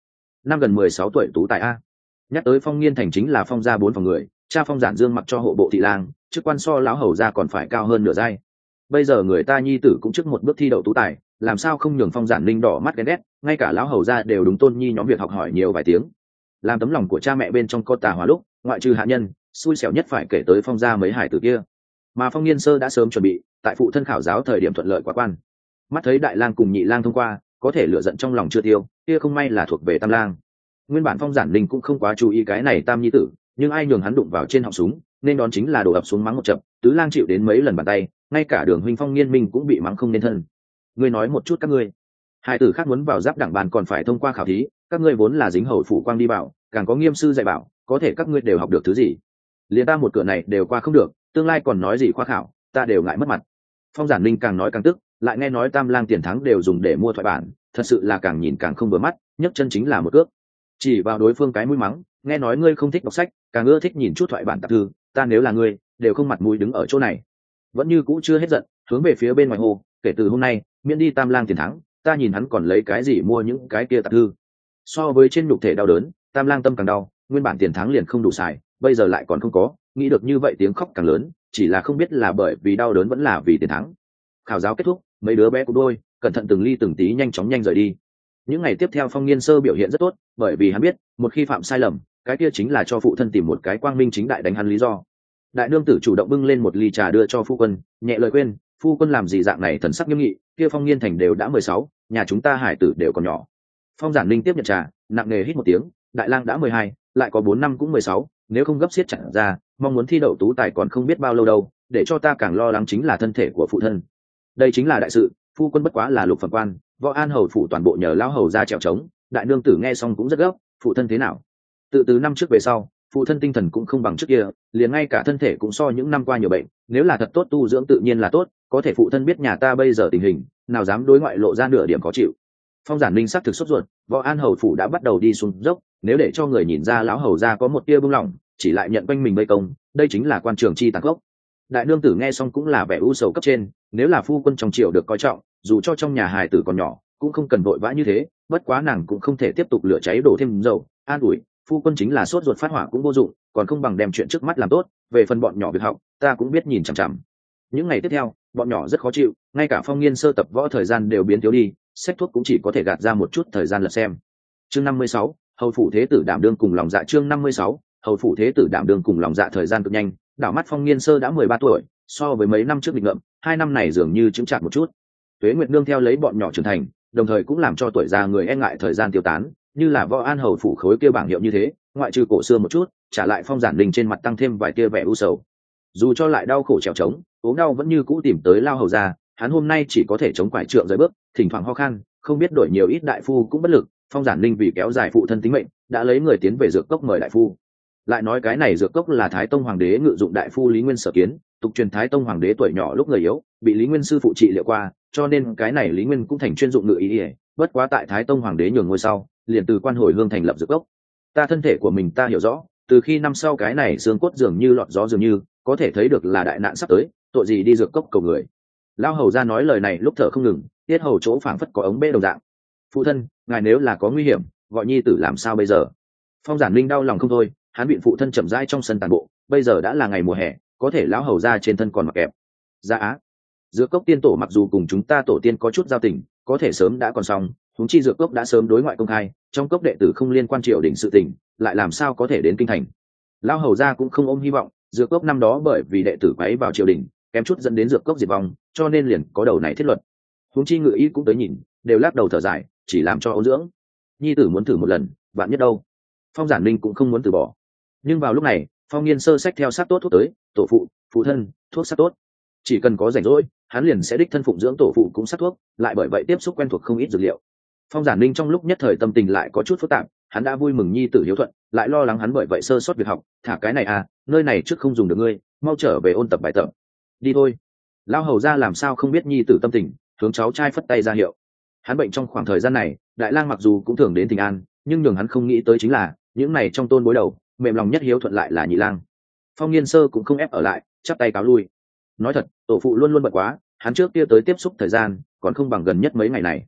năm gần 16 tuổi tú tài a. Nhắc tới Phong Nghiên thành chính là Phong gia 4 phòng người, cha Phong Giản Dương mặc cho hộ bộ thị lang, chức quan so lão hầu gia còn phải cao hơn nửa giai. Bây giờ người ta nhi tử cũng trước một bước thi đậu tú tài, làm sao không nhường Phong Giản Ninh đỏ mắt ghen ghét, ngay cả lão hầu gia đều đúng tôn nhi nhóm việc học hỏi nhiều vài tiếng. Làm tấm lòng của cha mẹ bên trong có tà hóa lúc, ngoại trừ hạ nhân, xui xẻo nhất phải kể tới Phong gia mấy hải tử kia. Mà Phong Nghiên Sơ đã sớm chuẩn bị, tại phụ thân khảo giáo thời điểm thuận lợi quá quan. Mắt thấy đại lang cùng nhị lang thông qua, có thể lựa giận trong lòng chưa tiêu, kia không may là thuộc về tam lang. Nguyên bản Phong Giản Ninh cũng không quá chú ý cái này tam nhi tử, nhưng ai nhường hắn đụng vào trên họng súng, nên đón chính là đổ ập xuống mắng một trận, tứ lang chịu đến mấy lần bàn tay, ngay cả Đường huynh Phong Nghiên Minh cũng bị mắng không nên thân. Ngươi nói một chút các ngươi, hai tử khác muốn vào giáp đảng bàn còn phải thông qua khảo thí, các ngươi vốn là dính hầu phủ quang đi bảo, càng có nghiêm sư dạy bảo, có thể các ngươi đều học được thứ gì? Liền ta một cửa này đều qua không được, tương lai còn nói gì khoa khảo, ta đều ngại mất mặt. Phong Giản Ninh càng nói càng tức, lại nghe nói tam lang tiền thắng đều dùng để mua thoại bản, thật sự là càng nhìn càng không vừa mắt, nhấc chân chính là một cước chỉ vào đối phương cái mũi mắng, nghe nói ngươi không thích đọc sách, càng ưa thích nhìn chút thoại bản tạp thư, ta nếu là ngươi đều không mặt mũi đứng ở chỗ này. Vẫn như cũ chưa hết giận, hướng về phía bên ngoài hồ, kể từ hôm nay miễn đi tam lang tiền thắng, ta nhìn hắn còn lấy cái gì mua những cái kia tạp thư. So với trên nhục thể đau đớn, tam lang tâm càng đau, nguyên bản tiền thắng liền không đủ xài, bây giờ lại còn không có, nghĩ được như vậy tiếng khóc càng lớn, chỉ là không biết là bởi vì đau đớn vẫn là vì tiền thắng. Khảo giáo kết thúc, mấy đứa bé của đôi cẩn thận từng ly từng tí nhanh chóng rời đi. Những ngày tiếp theo Phong Nghiên Sơ biểu hiện rất tốt, bởi vì hắn biết một khi phạm sai lầm, cái kia chính là cho phụ thân tìm một cái quang minh chính đại đánh hắn lý do. Đại nương tử chủ động bưng lên một ly trà đưa cho phu quân, nhẹ lời khuyên, phu quân làm gì dạng này thần sắc nghiêm nghị, kia Phong Nghiên thành đều đã 16, nhà chúng ta hải tử đều còn nhỏ. Phong Giản Ninh tiếp nhận trà, nặng nề hít một tiếng, đại lang đã 12, lại có 4 năm cũng 16, nếu không gấp xiết chặt ra, mong muốn thi đậu tú tài còn không biết bao lâu đâu, để cho ta càng lo lắng chính là thân thể của phụ thân. Đây chính là đại sự, phu quân bất quá là lục phẩm quan, võ an hầu phủ toàn bộ nhờ lão hầu ra trèo trống. Đại nương tử nghe xong cũng rất gấp, phụ thân thế nào? Từ năm trước về sau, phụ thân tinh thần cũng không bằng trước kia, liền ngay cả thân thể cũng so những năm qua nhiều bệnh, nếu là thật tốt tu dưỡng tự nhiên là tốt, có thể phụ thân biết nhà ta bây giờ tình hình, nào dám đối ngoại lộ ra nửa điểm khó chịu. Phong Giản Ninh sắc thực sốt ruột, võ an hầu phủ đã bắt đầu đi xuống dốc, nếu để cho người nhìn ra lão hầu ra có một tia buông lỏng, chỉ lại nhận quanh mình vây công, đây chính là quan trường chi tàn gốc. Đại nương tử nghe xong cũng là vẻ u sầu cấp trên, nếu là phu quân trong triều được coi trọng, dù cho trong nhà hài tử còn nhỏ cũng không cần vội vã như thế, bất quá nàng cũng không thể tiếp tục lửa cháy đổ thêm dầu, an ủi, phu quân chính là sốt ruột phát hỏa cũng vô dụng, còn không bằng đem chuyện trước mắt làm tốt, về phần bọn nhỏ việc học ta cũng biết nhìn chằm chằm. Những ngày tiếp theo bọn nhỏ rất khó chịu, ngay cả Phong Nghiên Sơ tập võ thời gian đều biến thiếu đi, sách thuốc cũng chỉ có thể gạt ra một chút thời gian lật xem. Chương 56, hầu phủ thế tử đảm đương cùng lòng dạ. Chương 56, hầu phủ thế tử đảm đương cùng lòng dạ. Thời gian cực nhanh, đảo mắt Phong Nghiên Sơ đã 13 tuổi, so với mấy năm trước nghịch ngợm, 2 năm này dường như chững chạc một chút. Tuế Nguyệt nương theo lấy bọn nhỏ trưởng thành, đồng thời cũng làm cho tuổi già người e ngại thời gian tiêu tán, như là võ an hầu phủ khối kia bảng hiệu như thế, ngoại trừ cổ xưa một chút, trả lại Phong Giản Đình trên mặt tăng thêm vài tia vẻ u sầu. Dù cho lại đau khổ trèo trống, ốm đau vẫn như cũ tìm tới lao hầu ra, hắn hôm nay chỉ có thể chống quải trượng rời bước, thỉnh thoảng ho khan, không biết đổi nhiều ít đại phu cũng bất lực. Phong Giản Linh vì kéo dài phụ thân tính mệnh, đã lấy người tiến về dược cốc mời đại phu. Lại nói cái này dược cốc là Thái Tông hoàng đế ngự dụng đại phu Lý Nguyên sở kiến, tục truyền Thái Tông hoàng đế tuổi nhỏ lúc người yếu, bị Lý Nguyên sư phụ trị liệu qua, cho nên cái này Lý Nguyên cũng thành chuyên dụng ngự y. Bất quá tại Thái Tông hoàng đế nhường ngôi sau, liền từ quan hồi hương thành lập dược cốc. Ta thân thể của mình ta hiểu rõ, từ khi năm sau cái này xương cốt dường như lọt gió dường như, có thể thấy được là đại nạn sắp tới, tội gì đi dược cốc cầu người. Lao hầu ra nói lời này lúc thở không ngừng, tiết hầu chỗ phảng phất có ống bê đồng dạng. Phụ thân, ngài nếu là có nguy hiểm, gọi nhi tử làm sao bây giờ? Phong Giản Linh đau lòng không thôi, hắn bị phụ thân chậm rãi trong sân tàn bộ, bây giờ đã là ngày mùa hè, có thể lão hầu ra trên thân còn mặc kẹp. Dạ á, dược cốc tiên tổ mặc dù cùng chúng ta tổ tiên có chút giao tình, có thể sớm đã còn xong, huống chi dược cốc đã sớm đối ngoại công khai, trong cốc đệ tử không liên quan triều đình sự tình, lại làm sao có thể đến kinh thành? Lão hầu ra cũng không ôm hy vọng, dược cốc năm đó bởi vì đệ tử quấy vào triều đình, kém chút dẫn đến dược cốc diệt vong, cho nên liền có đầu này thiết luật. Huống chi ngự y cũng tới nhìn, đều lắc đầu thở dài, chỉ làm cho ôn dưỡng. Nhi tử muốn thử một lần, vạn nhất đâu. Phong Giản Linh cũng không muốn từ bỏ. Nhưng vào lúc này, Phong Nghiên sơ sách theo sát tốt thuốc tới, tổ phụ, phụ thân, thuốc sát tốt. Chỉ cần có rảnh rỗi, hắn liền sẽ đích thân phụng dưỡng tổ phụ cũng sát thuốc, lại bởi vậy tiếp xúc quen thuộc không ít dược liệu. Phong Giản Linh trong lúc nhất thời tâm tình lại có chút phức tạp, hắn đã vui mừng nhi tử hiếu thuận, lại lo lắng hắn bởi vậy sơ sót việc học, thả cái này à, nơi này trước không dùng được ngươi, mau trở về ôn tập bài tập. Đi thôi. Lão hầu ra làm sao không biết nhi tử tâm tình, hướng cháu trai phất tay ra hiệu. Hắn bệnh trong khoảng thời gian này, Đại Lang mặc dù cũng thường đến Thịnh An, nhưng nhường hắn không nghĩ tới chính là, những này trong tôn bối đầu, mềm lòng nhất hiếu thuận lại là Nhị Lang. Phong Nghiên sơ cũng không ép ở lại, chắp tay cáo lui. Nói thật, tổ phụ luôn luôn bận quá, hắn trước kia tới tiếp xúc thời gian, còn không bằng gần nhất mấy ngày này.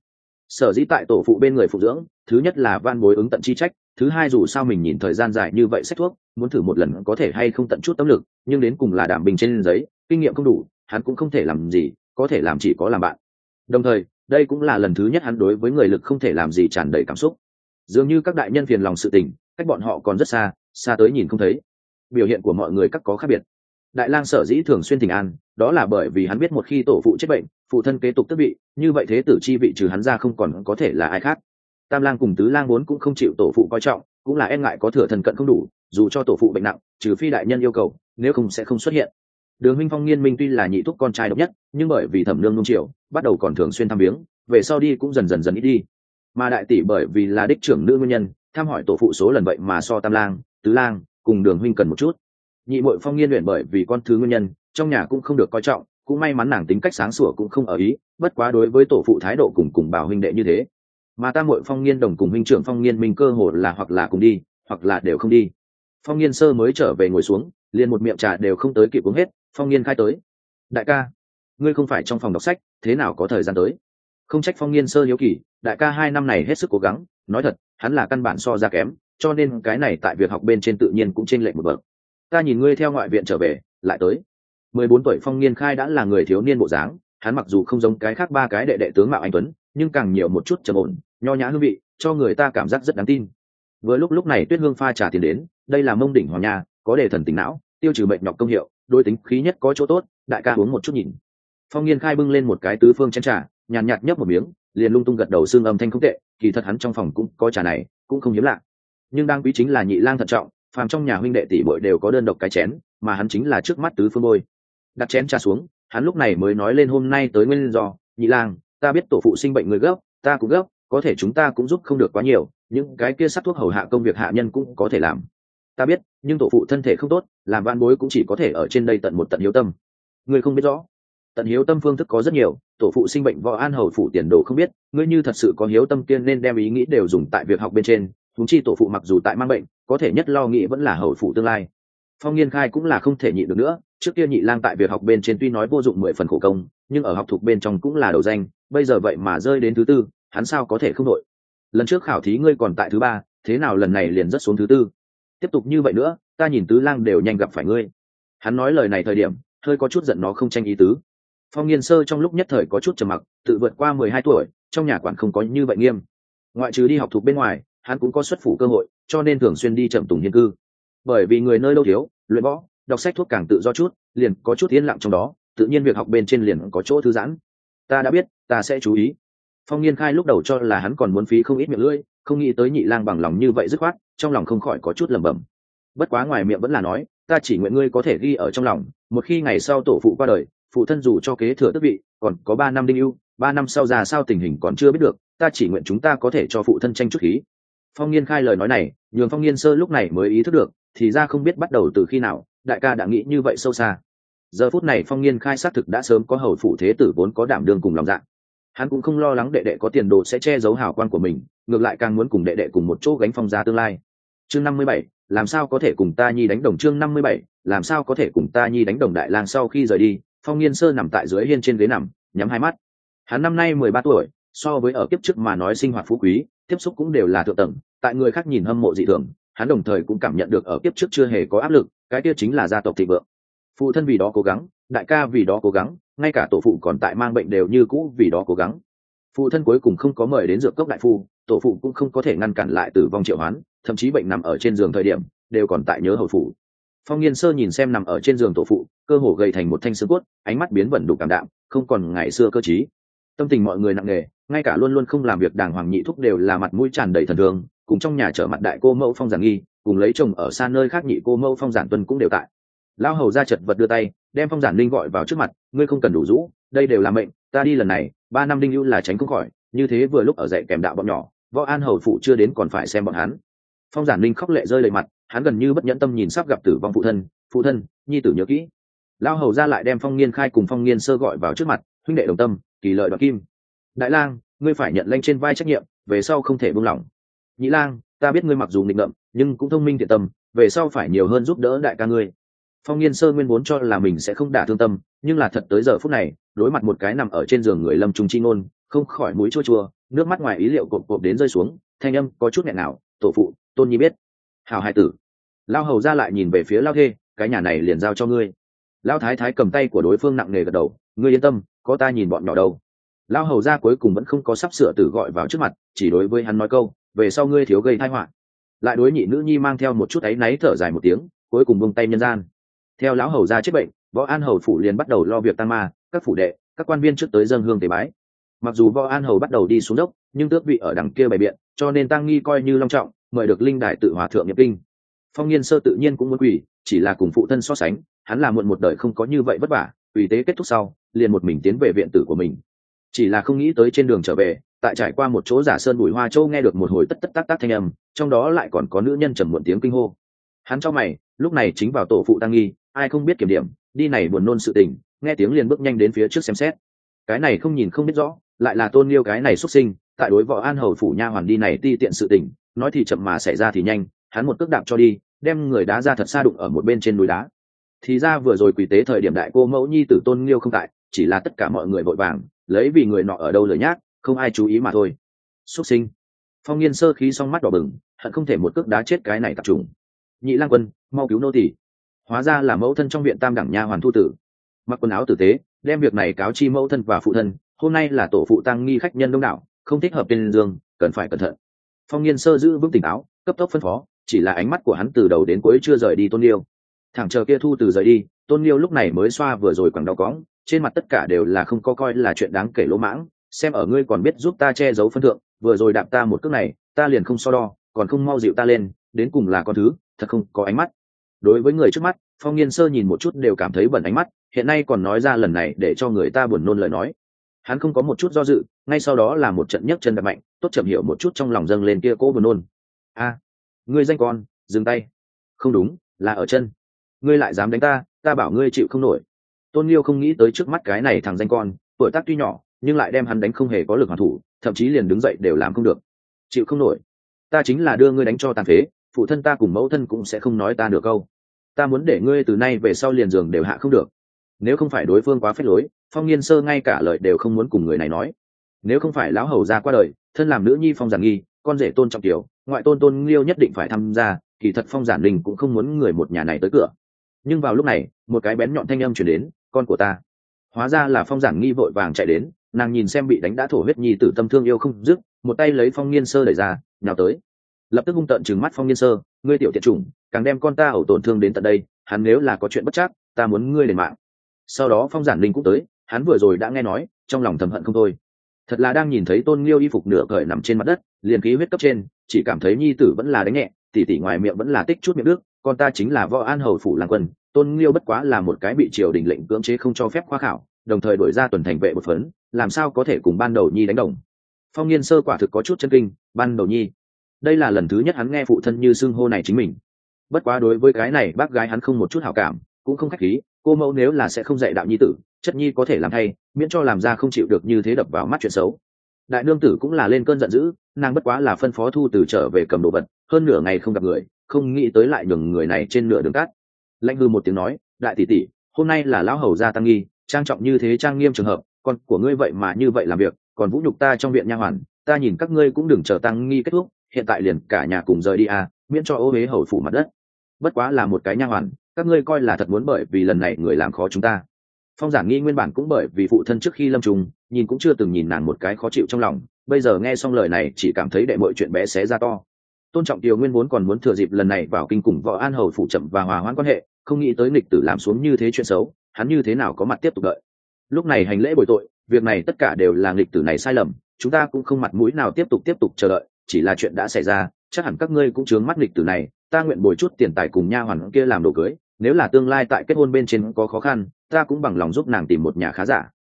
Sở dĩ tại tổ phụ bên người phụ dưỡng, thứ nhất là van bối ứng tận chi trách, thứ hai dù sao mình nhìn thời gian dài như vậy sách thuốc, muốn thử một lần có thể hay không tận chút tâm lực, nhưng đến cùng là đảm bình trên giấy, kinh nghiệm không đủ, hắn cũng không thể làm gì, có thể làm chỉ có làm bạn. Đồng thời, đây cũng là lần thứ nhất hắn đối với người lực không thể làm gì tràn đầy cảm xúc. Dường như các đại nhân phiền lòng sự tình, cách bọn họ còn rất xa, xa tới nhìn không thấy. Biểu hiện của mọi người các có khác biệt. Đại lang sở dĩ thường xuyên thỉnh an, đó là bởi vì hắn biết một khi tổ phụ chết bệnh, phụ thân kế tục tước vị, như vậy thế tử chi vị trừ hắn ra không còn có thể là ai khác. Tam lang cùng tứ lang vốn cũng không chịu tổ phụ coi trọng, cũng là e ngại có thừa thần cận không đủ, dù cho tổ phụ bệnh nặng, trừ phi đại nhân yêu cầu, nếu không sẽ không xuất hiện. Đường huynh Phong Nghiên Minh tuy là nhị thúc con trai độc nhất, nhưng bởi vì thẩm nương nung chiều, bắt đầu còn thường xuyên thăm viếng, về sau đi cũng dần ít đi. Mà đại tỷ bởi vì là đích trưởng nữ nguyên nhân, thăm hỏi tổ phụ số lần vậy mà so tam lang, tứ lang cùng đường huynh cần một chút. Nhị muội Phong Nghiên luyện bởi vì con thứ nguyên nhân, trong nhà cũng không được coi trọng, cũng may mắn nàng tính cách sáng sủa cũng không ở ý, bất quá đối với tổ phụ thái độ cùng bảo huynh đệ như thế. Mà tam muội Phong Nghiên đồng cùng huynh trưởng Phong Nghiên Minh cơ hồ là hoặc là cùng đi, hoặc là đều không đi. Phong Nghiên sơ mới trở về ngồi xuống, liền một miệng trà đều không tới kịp uống hết. Phong Nghiên khai tới: đại ca, ngươi không phải trong phòng đọc sách, thế nào có thời gian tới? Không trách Phong Nghiên sơ hiếu kỳ, đại ca 2 năm này hết sức cố gắng, nói thật, hắn là căn bản so ra kém, cho nên cái này tại việc học bên trên tự nhiên cũng chênh lệch một bậc. Ta nhìn ngươi theo ngoại viện trở về, lại tới. 14 tuổi Phong Nghiên khai đã là người thiếu niên bộ dáng, hắn mặc dù không giống cái khác 3 cái đệ đệ tướng mạo anh tuấn, nhưng càng nhiều một chút trầm ổn, nho nhã hương vị, cho người ta cảm giác rất đáng tin. Vừa lúc này Tuyết Hương pha trà tiền đến, đây là Mông đỉnh hoàng nha, có đề thần tỉnh não, tiêu trừ bệnh nhọc công hiệu, đối tính khí nhất có chỗ tốt, đại ca uống một chút nhìn. Phong Nghiên khai bưng lên một cái tứ phương chén trà, nhàn nhạt nhấp một miếng, liền lung tung gật đầu xương âm thanh không tệ, kỳ thật hắn trong phòng cũng có trà này, cũng không hiếm lạ. Nhưng đang quý chính là nhị lang thận trọng, phàm trong nhà huynh đệ tỷ muội đều có đơn độc cái chén, mà hắn chính là trước mắt tứ phương bôi. Đặt chén trà xuống, hắn lúc này mới nói lên hôm nay tới nguyên do, nhị lang, ta biết tổ phụ sinh bệnh người gấp, ta cũng gấp, có thể chúng ta cũng giúp không được quá nhiều, những cái kia sắc thuốc hầu hạ công việc hạ nhân cũng có thể làm. Ta biết, nhưng tổ phụ thân thể không tốt, làm van bối cũng chỉ có thể ở trên đây tận một tận hiếu tâm. Ngươi không biết rõ, tận hiếu tâm phương thức có rất nhiều, tổ phụ sinh bệnh võ an hầu phủ tiền đồ không biết, ngươi như thật sự có hiếu tâm tiên nên đem ý nghĩ đều dùng tại việc học bên trên, huống chi tổ phụ mặc dù tại mang bệnh, có thể nhất lo nghĩ vẫn là hầu phủ tương lai. Phong Nghiên khai cũng là không thể nhịn được nữa, trước kia nhị lang tại việc học bên trên tuy nói vô dụng 10 phần khổ công, nhưng ở học thuộc bên trong cũng là đầu danh, bây giờ vậy mà rơi đến thứ tư, hắn sao có thể không đội. Lần trước khảo thí ngươi còn tại thứ 3, thế nào lần này liền rất xuống thứ 4? Tiếp tục như vậy nữa, ta nhìn tứ lang đều nhanh gặp phải ngươi. Hắn nói lời này thời điểm, hơi có chút giận nó không tranh ý tứ. Phong Nghiên sơ trong lúc nhất thời có chút trầm mặc, tự vượt qua 12 tuổi, trong nhà quản không có như vậy nghiêm. Ngoại trừ đi học thuộc bên ngoài, hắn cũng có xuất phủ cơ hội, cho nên thường xuyên đi trầm tùng hiên cư. Bởi vì người nơi đâu thiếu, luyện võ, đọc sách thuốc càng tự do chút, liền có chút yên lặng trong đó, tự nhiên việc học bên trên liền có chỗ thư giãn. Ta đã biết, ta sẽ chú ý. Phong Nghiên khai lúc đầu cho là hắn còn muốn phí không ít miệng lưỡi, không nghĩ tới nhị lang bằng lòng như vậy dứt khoát, trong lòng không khỏi có chút lẩm bẩm. Bất quá ngoài miệng vẫn là nói, ta chỉ nguyện ngươi có thể ghi ở trong lòng, một khi ngày sau tổ phụ qua đời, phụ thân dù cho kế thừa tước vị, còn có 3 năm đinh ưu, 3 năm sau già sao tình hình còn chưa biết được, ta chỉ nguyện chúng ta có thể cho phụ thân tranh chút khí. Phong Nghiên khai lời nói này, nhường Phong Nghiên sơ lúc này mới ý thức được, thì ra không biết bắt đầu từ khi nào, đại ca đã nghĩ như vậy sâu xa. Giờ phút này Phong Nghiên khai xác thực đã sớm có hầu phủ thế tử vốn có đảm đương cùng lòng dạ. Hắn cũng không lo lắng đệ đệ có tiền đồ sẽ che giấu hào quang của mình, ngược lại càng muốn cùng đệ đệ cùng một chỗ gánh Phong gia tương lai. Chương 57, làm sao có thể cùng ta nhi đánh đồng? Chương 57, làm sao có thể cùng ta nhi đánh đồng? Đại lang sau khi rời đi, Phong Nghiên sơ nằm tại dưới hiên trên ghế nằm, nhắm hai mắt. Hắn năm nay 13 tuổi, so với ở kiếp trước mà nói sinh hoạt phú quý, tiếp xúc cũng đều là thượng tầng, tại người khác nhìn hâm mộ dị thường, hắn đồng thời cũng cảm nhận được ở kiếp trước chưa hề có áp lực, cái kia chính là gia tộc thịnh vượng. Phụ thân vì đó cố gắng, đại ca vì đó cố gắng, ngay cả tổ phụ còn tại mang bệnh đều như cũ vì đó cố gắng. Phụ thân cuối cùng không có mời đến dược cốc đại phu, tổ phụ cũng không có thể ngăn cản lại tử vong triệu hoán, thậm chí bệnh nằm ở trên giường thời điểm đều còn tại nhớ hầu phủ. Phong Nghiên sơ nhìn xem nằm ở trên giường tổ phụ, cơ hồ gầy thành một thanh xương cốt, ánh mắt biến vẩn đục cảm đạm, không còn ngày xưa cơ trí. Tâm tình mọi người nặng nề, ngay cả luôn luôn không làm việc đàng hoàng nhị thúc đều là mặt mũi tràn đầy thần thường, cùng trong nhà trở mặt đại cô mẫu Phong Giản Nghi, cùng lấy chồng ở xa nơi khác nhị cô mẫu Phong Giản Tuân cũng đều tại. Lão hầu ra chật vật đưa tay, đem Phong Giản Linh gọi vào trước mặt, ngươi không cần đủ rũ, đây đều là mệnh, ta đi lần này, 3 năm đinh ưu là tránh không khỏi, như thế vừa lúc ở dạy kèm đạo bọn nhỏ, võ an hầu phụ chưa đến còn phải xem bọn hắn. Phong Giản Linh khóc lệ rơi lệ mặt, hắn gần như bất nhẫn tâm nhìn sắp gặp tử vong phụ thân, nhi tử nhớ kỹ. Lão hầu ra lại đem Phong Nghiên khai cùng Phong Nghiên sơ gọi vào trước mặt, huynh đệ đồng tâm, kỳ lợi đoạt kim. Đại lang, ngươi phải nhận lệnh trên vai trách nhiệm, về sau không thể buông lỏng. Nhị lang, ta biết ngươi mặc dù nghịch ngợm, nhưng cũng thông minh thiện tâm, về sau phải nhiều hơn giúp đỡ đại ca ngươi. Phong Nghiên sơ nguyên vốn cho là mình sẽ không đả thương tâm, nhưng là thật tới giờ phút này, đối mặt một cái nằm ở trên giường người lâm trung chi ngôn, không khỏi mũi chua chua, nước mắt ngoài ý liệu cộp cộp đến rơi xuống, thanh âm có chút nghẹn nào. Tổ phụ, Tôn Nhi biết. Hảo hai tử. Lao hầu ra lại nhìn về phía Lao thê, cái nhà này liền giao cho ngươi. Lao thái thái cầm tay của đối phương nặng nề gật đầu, ngươi yên tâm, có ta nhìn bọn nhỏ đâu. Lao hầu ra cuối cùng vẫn không có sắp sửa tử gọi vào trước mặt, chỉ đối với hắn nói câu, về sau ngươi thiếu gây tai họa. Lại đối nhị nữ nhi mang theo một chút áy náy thở dài một tiếng, cuối cùng buông tay nhân gian. Theo lão hầu ra chết bệnh, Võ An hầu phủ liền bắt đầu lo việc tang ma, các phủ đệ, các quan viên trước tới dâng hương tế bái. Mặc dù Võ An hầu bắt đầu đi xuống dốc, nhưng tước vị ở đằng kia bày biện, cho nên tang nghi coi như long trọng, mời được linh đài tự hòa thượng nhập kinh. Phong Nghiên Sơ tự nhiên cũng muốn quỳ, chỉ là cùng phụ thân so sánh, hắn là muộn một đời không có như vậy vất vả, quỳ tế kết thúc sau, liền một mình tiến về viện tử của mình. Chỉ là không nghĩ tới trên đường trở về, tại trải qua một chỗ giả sơn bụi hoa châu nghe được một hồi tất tất tác tác thanh âm, trong đó lại còn có nữ nhân trầm muộn tiếng kinh hô. Hắn cho mày, lúc này chính vào tổ phụ tang nghi, ai không biết kiểm điểm, đi này buồn nôn sự tình, nghe tiếng liền bước nhanh đến phía trước xem xét. Cái này không nhìn không biết rõ, lại là Tôn Liêu cái này xuất sinh, tại đối Võ An hầu phủ nha hoàn đi này ti tiện sự tình, nói thì chậm mà xảy ra thì nhanh, hắn một cước đạp cho đi, đem người đá ra thật xa đụng ở một bên trên núi đá. Thì ra vừa rồi quỳ tế thời điểm đại cô mẫu nhi tử Tôn Liêu không tại, chỉ là tất cả mọi người vội vàng, lấy vì người nọ ở đâu lười nhác, không ai chú ý mà thôi. Xuất sinh. Phong Nghiên Sơ khí trong mắt đỏ bừng, hận không thể một cước đá chết cái này tạp trùng. Nhị lang quân, mau cứu nô tỳ. Hóa ra là mẫu thân trong viện tam đẳng nha hoàn Thu Tử. Mặc quần áo tử tế, đem việc này cáo chi mẫu thân và phụ thân, hôm nay là tổ phụ tang nghi khách nhân đông đảo, không thích hợp tên dương, cần phải cẩn thận. Phong Nghiên Sơ giữ vững tỉnh táo, cấp tốc phân phó, chỉ là ánh mắt của hắn từ đầu đến cuối chưa rời đi Tôn Liêu. Thẳng chờ kia Thu Tử rời đi, Tôn Liêu lúc này mới xoa vừa rồi quẳng đau cõng, trên mặt tất cả đều là không có coi là chuyện đáng kể lỗ mãng, xem ở ngươi còn biết giúp ta che giấu phân thượng, vừa rồi đạp ta một cước này, ta liền không so đo, còn không mau dịu ta lên, đến cùng là con thứ, thật không có ánh mắt. Đối với người trước mắt, Phong Nghiên Sơ nhìn một chút đều cảm thấy bẩn ánh mắt, hiện nay còn nói ra lần này để cho người ta buồn nôn lời nói. Hắn không có một chút do dự, ngay sau đó là một trận nhấc chân đạp mạnh, tốt chậm hiểu một chút trong lòng dâng lên kia cố buồn nôn. A, ngươi danh con, dừng tay. Không đúng, là ở chân. Ngươi lại dám đánh ta, ta bảo ngươi chịu không nổi. Tôn Liêu không nghĩ tới trước mắt cái này thằng danh con, tuổi tác tuy nhỏ, nhưng lại đem hắn đánh không hề có lực hoàn thủ, thậm chí liền đứng dậy đều làm không được. Chịu không nổi. Ta chính là đưa ngươi đánh cho tàn phế, phụ thân ta cùng mẫu thân cũng sẽ không nói ta được câu. Ta muốn để ngươi từ nay về sau liền giường đều hạ không được. Nếu không phải đối phương quá phết lối, Phong Nghiên Sơ ngay cả lời đều không muốn cùng người này nói. Nếu không phải lão hầu ra qua đời, thân làm nữ nhi Phong Giản Nghi, con rể Tôn Trọng Kiều, ngoại tôn Tôn Liêu nhất định phải tham gia, kỳ thật Phong Giản Linh cũng không muốn người một nhà này tới cửa. Nhưng vào lúc này, một cái bén nhọn thanh âm truyền đến, con của ta. Hóa ra là Phong Giản Nghi vội vàng chạy đến, nàng nhìn xem bị đánh đã thổ huyết nhi tử tâm thương yêu không dứt, một tay lấy Phong Nghiên Sơ đẩy ra, nhào tới. Lập tức hung tợn trừng mắt Phong Nghiên Sơ, ngươi tiểu tiện chủng, càng đem con ta ẩu tổn thương đến tận đây, hắn nếu là có chuyện bất trắc, ta muốn ngươi đền mạng. Sau đó Phong Giản Linh cũng tới, hắn vừa rồi đã nghe nói, trong lòng thầm hận không thôi. Thật là đang nhìn thấy Tôn Liêu y phục nửa cởi nằm trên mặt đất, liền khí huyết cấp trên, chỉ cảm thấy nhi tử vẫn là đánh nhẹ, tỉ tỉ ngoài miệng vẫn là tích chút miệng nước, con ta chính là Võ An hầu phủ lang quân, Tôn Liêu bất quá là một cái bị triều đình lệnh cưỡng chế không cho phép khoa khảo, đồng thời đổi ra tuần thành vệ một phấn, làm sao có thể cùng ban đầu nhi đánh đồng. Phong Nghiên Sơ quả thực có chút chân kinh, ban đầu nhi. Đây là lần thứ nhất hắn nghe phụ thân như xưng hô này chính mình. Bất quá đối với cái này bác gái hắn không một chút hảo cảm, cũng không khách khí, cô mẫu nếu là sẽ không dạy đạo nhi tử, chất nhi có thể làm thay, miễn cho làm ra không chịu được như thế đập vào mắt chuyện xấu. Đại nương tử cũng là lên cơn giận dữ, nàng bất quá là phân phó Thu Tử trở về cầm đồ vật, hơn nửa ngày không gặp người, không nghĩ tới lại nhường người này trên nửa đường cát. Lạnh hư một tiếng nói, đại tỷ tỷ, hôm nay là lão hầu gia tăng nghi, trang trọng như thế trang nghiêm trường hợp, con của ngươi vậy mà như vậy làm việc, còn vũ nhục ta trong viện nha hoàn, ta nhìn các ngươi cũng đừng chờ tăng nghi kết thúc, hiện tại liền cả nhà cùng rời đi à, miễn cho ô uế hầu phủ mặt đất. Bất quá là một cái nha hoàn, các ngươi coi là thật muốn bởi vì lần này người làm khó chúng ta. Phong Giản Nghi nguyên bản cũng bởi vì phụ thân trước khi lâm trùng, nhìn cũng chưa từng nhìn nàng một cái khó chịu trong lòng, bây giờ nghe xong lời này chỉ cảm thấy đệ mọi chuyện bé xé ra to. Tôn Trọng Kiều nguyên vốn còn muốn thừa dịp lần này vào kinh cùng Võ An hầu phủ chậm và hòa hoãn quan hệ, không nghĩ tới nghịch tử làm xuống như thế chuyện xấu, hắn như thế nào có mặt tiếp tục đợi. Lúc này hành lễ bồi tội, việc này tất cả đều là nghịch tử này sai lầm, chúng ta cũng không mặt mũi nào tiếp tục chờ đợi, chỉ là chuyện đã xảy ra, chắc hẳn các ngươi cũng chướng mắt nghịch tử này, ta nguyện bồi chút tiền tài cùng nha hoàn kia làm đồ cưới, nếu là tương lai tại kết hôn bên trên có khó khăn, ta cũng bằng lòng giúp nàng tìm một nhà khá giả.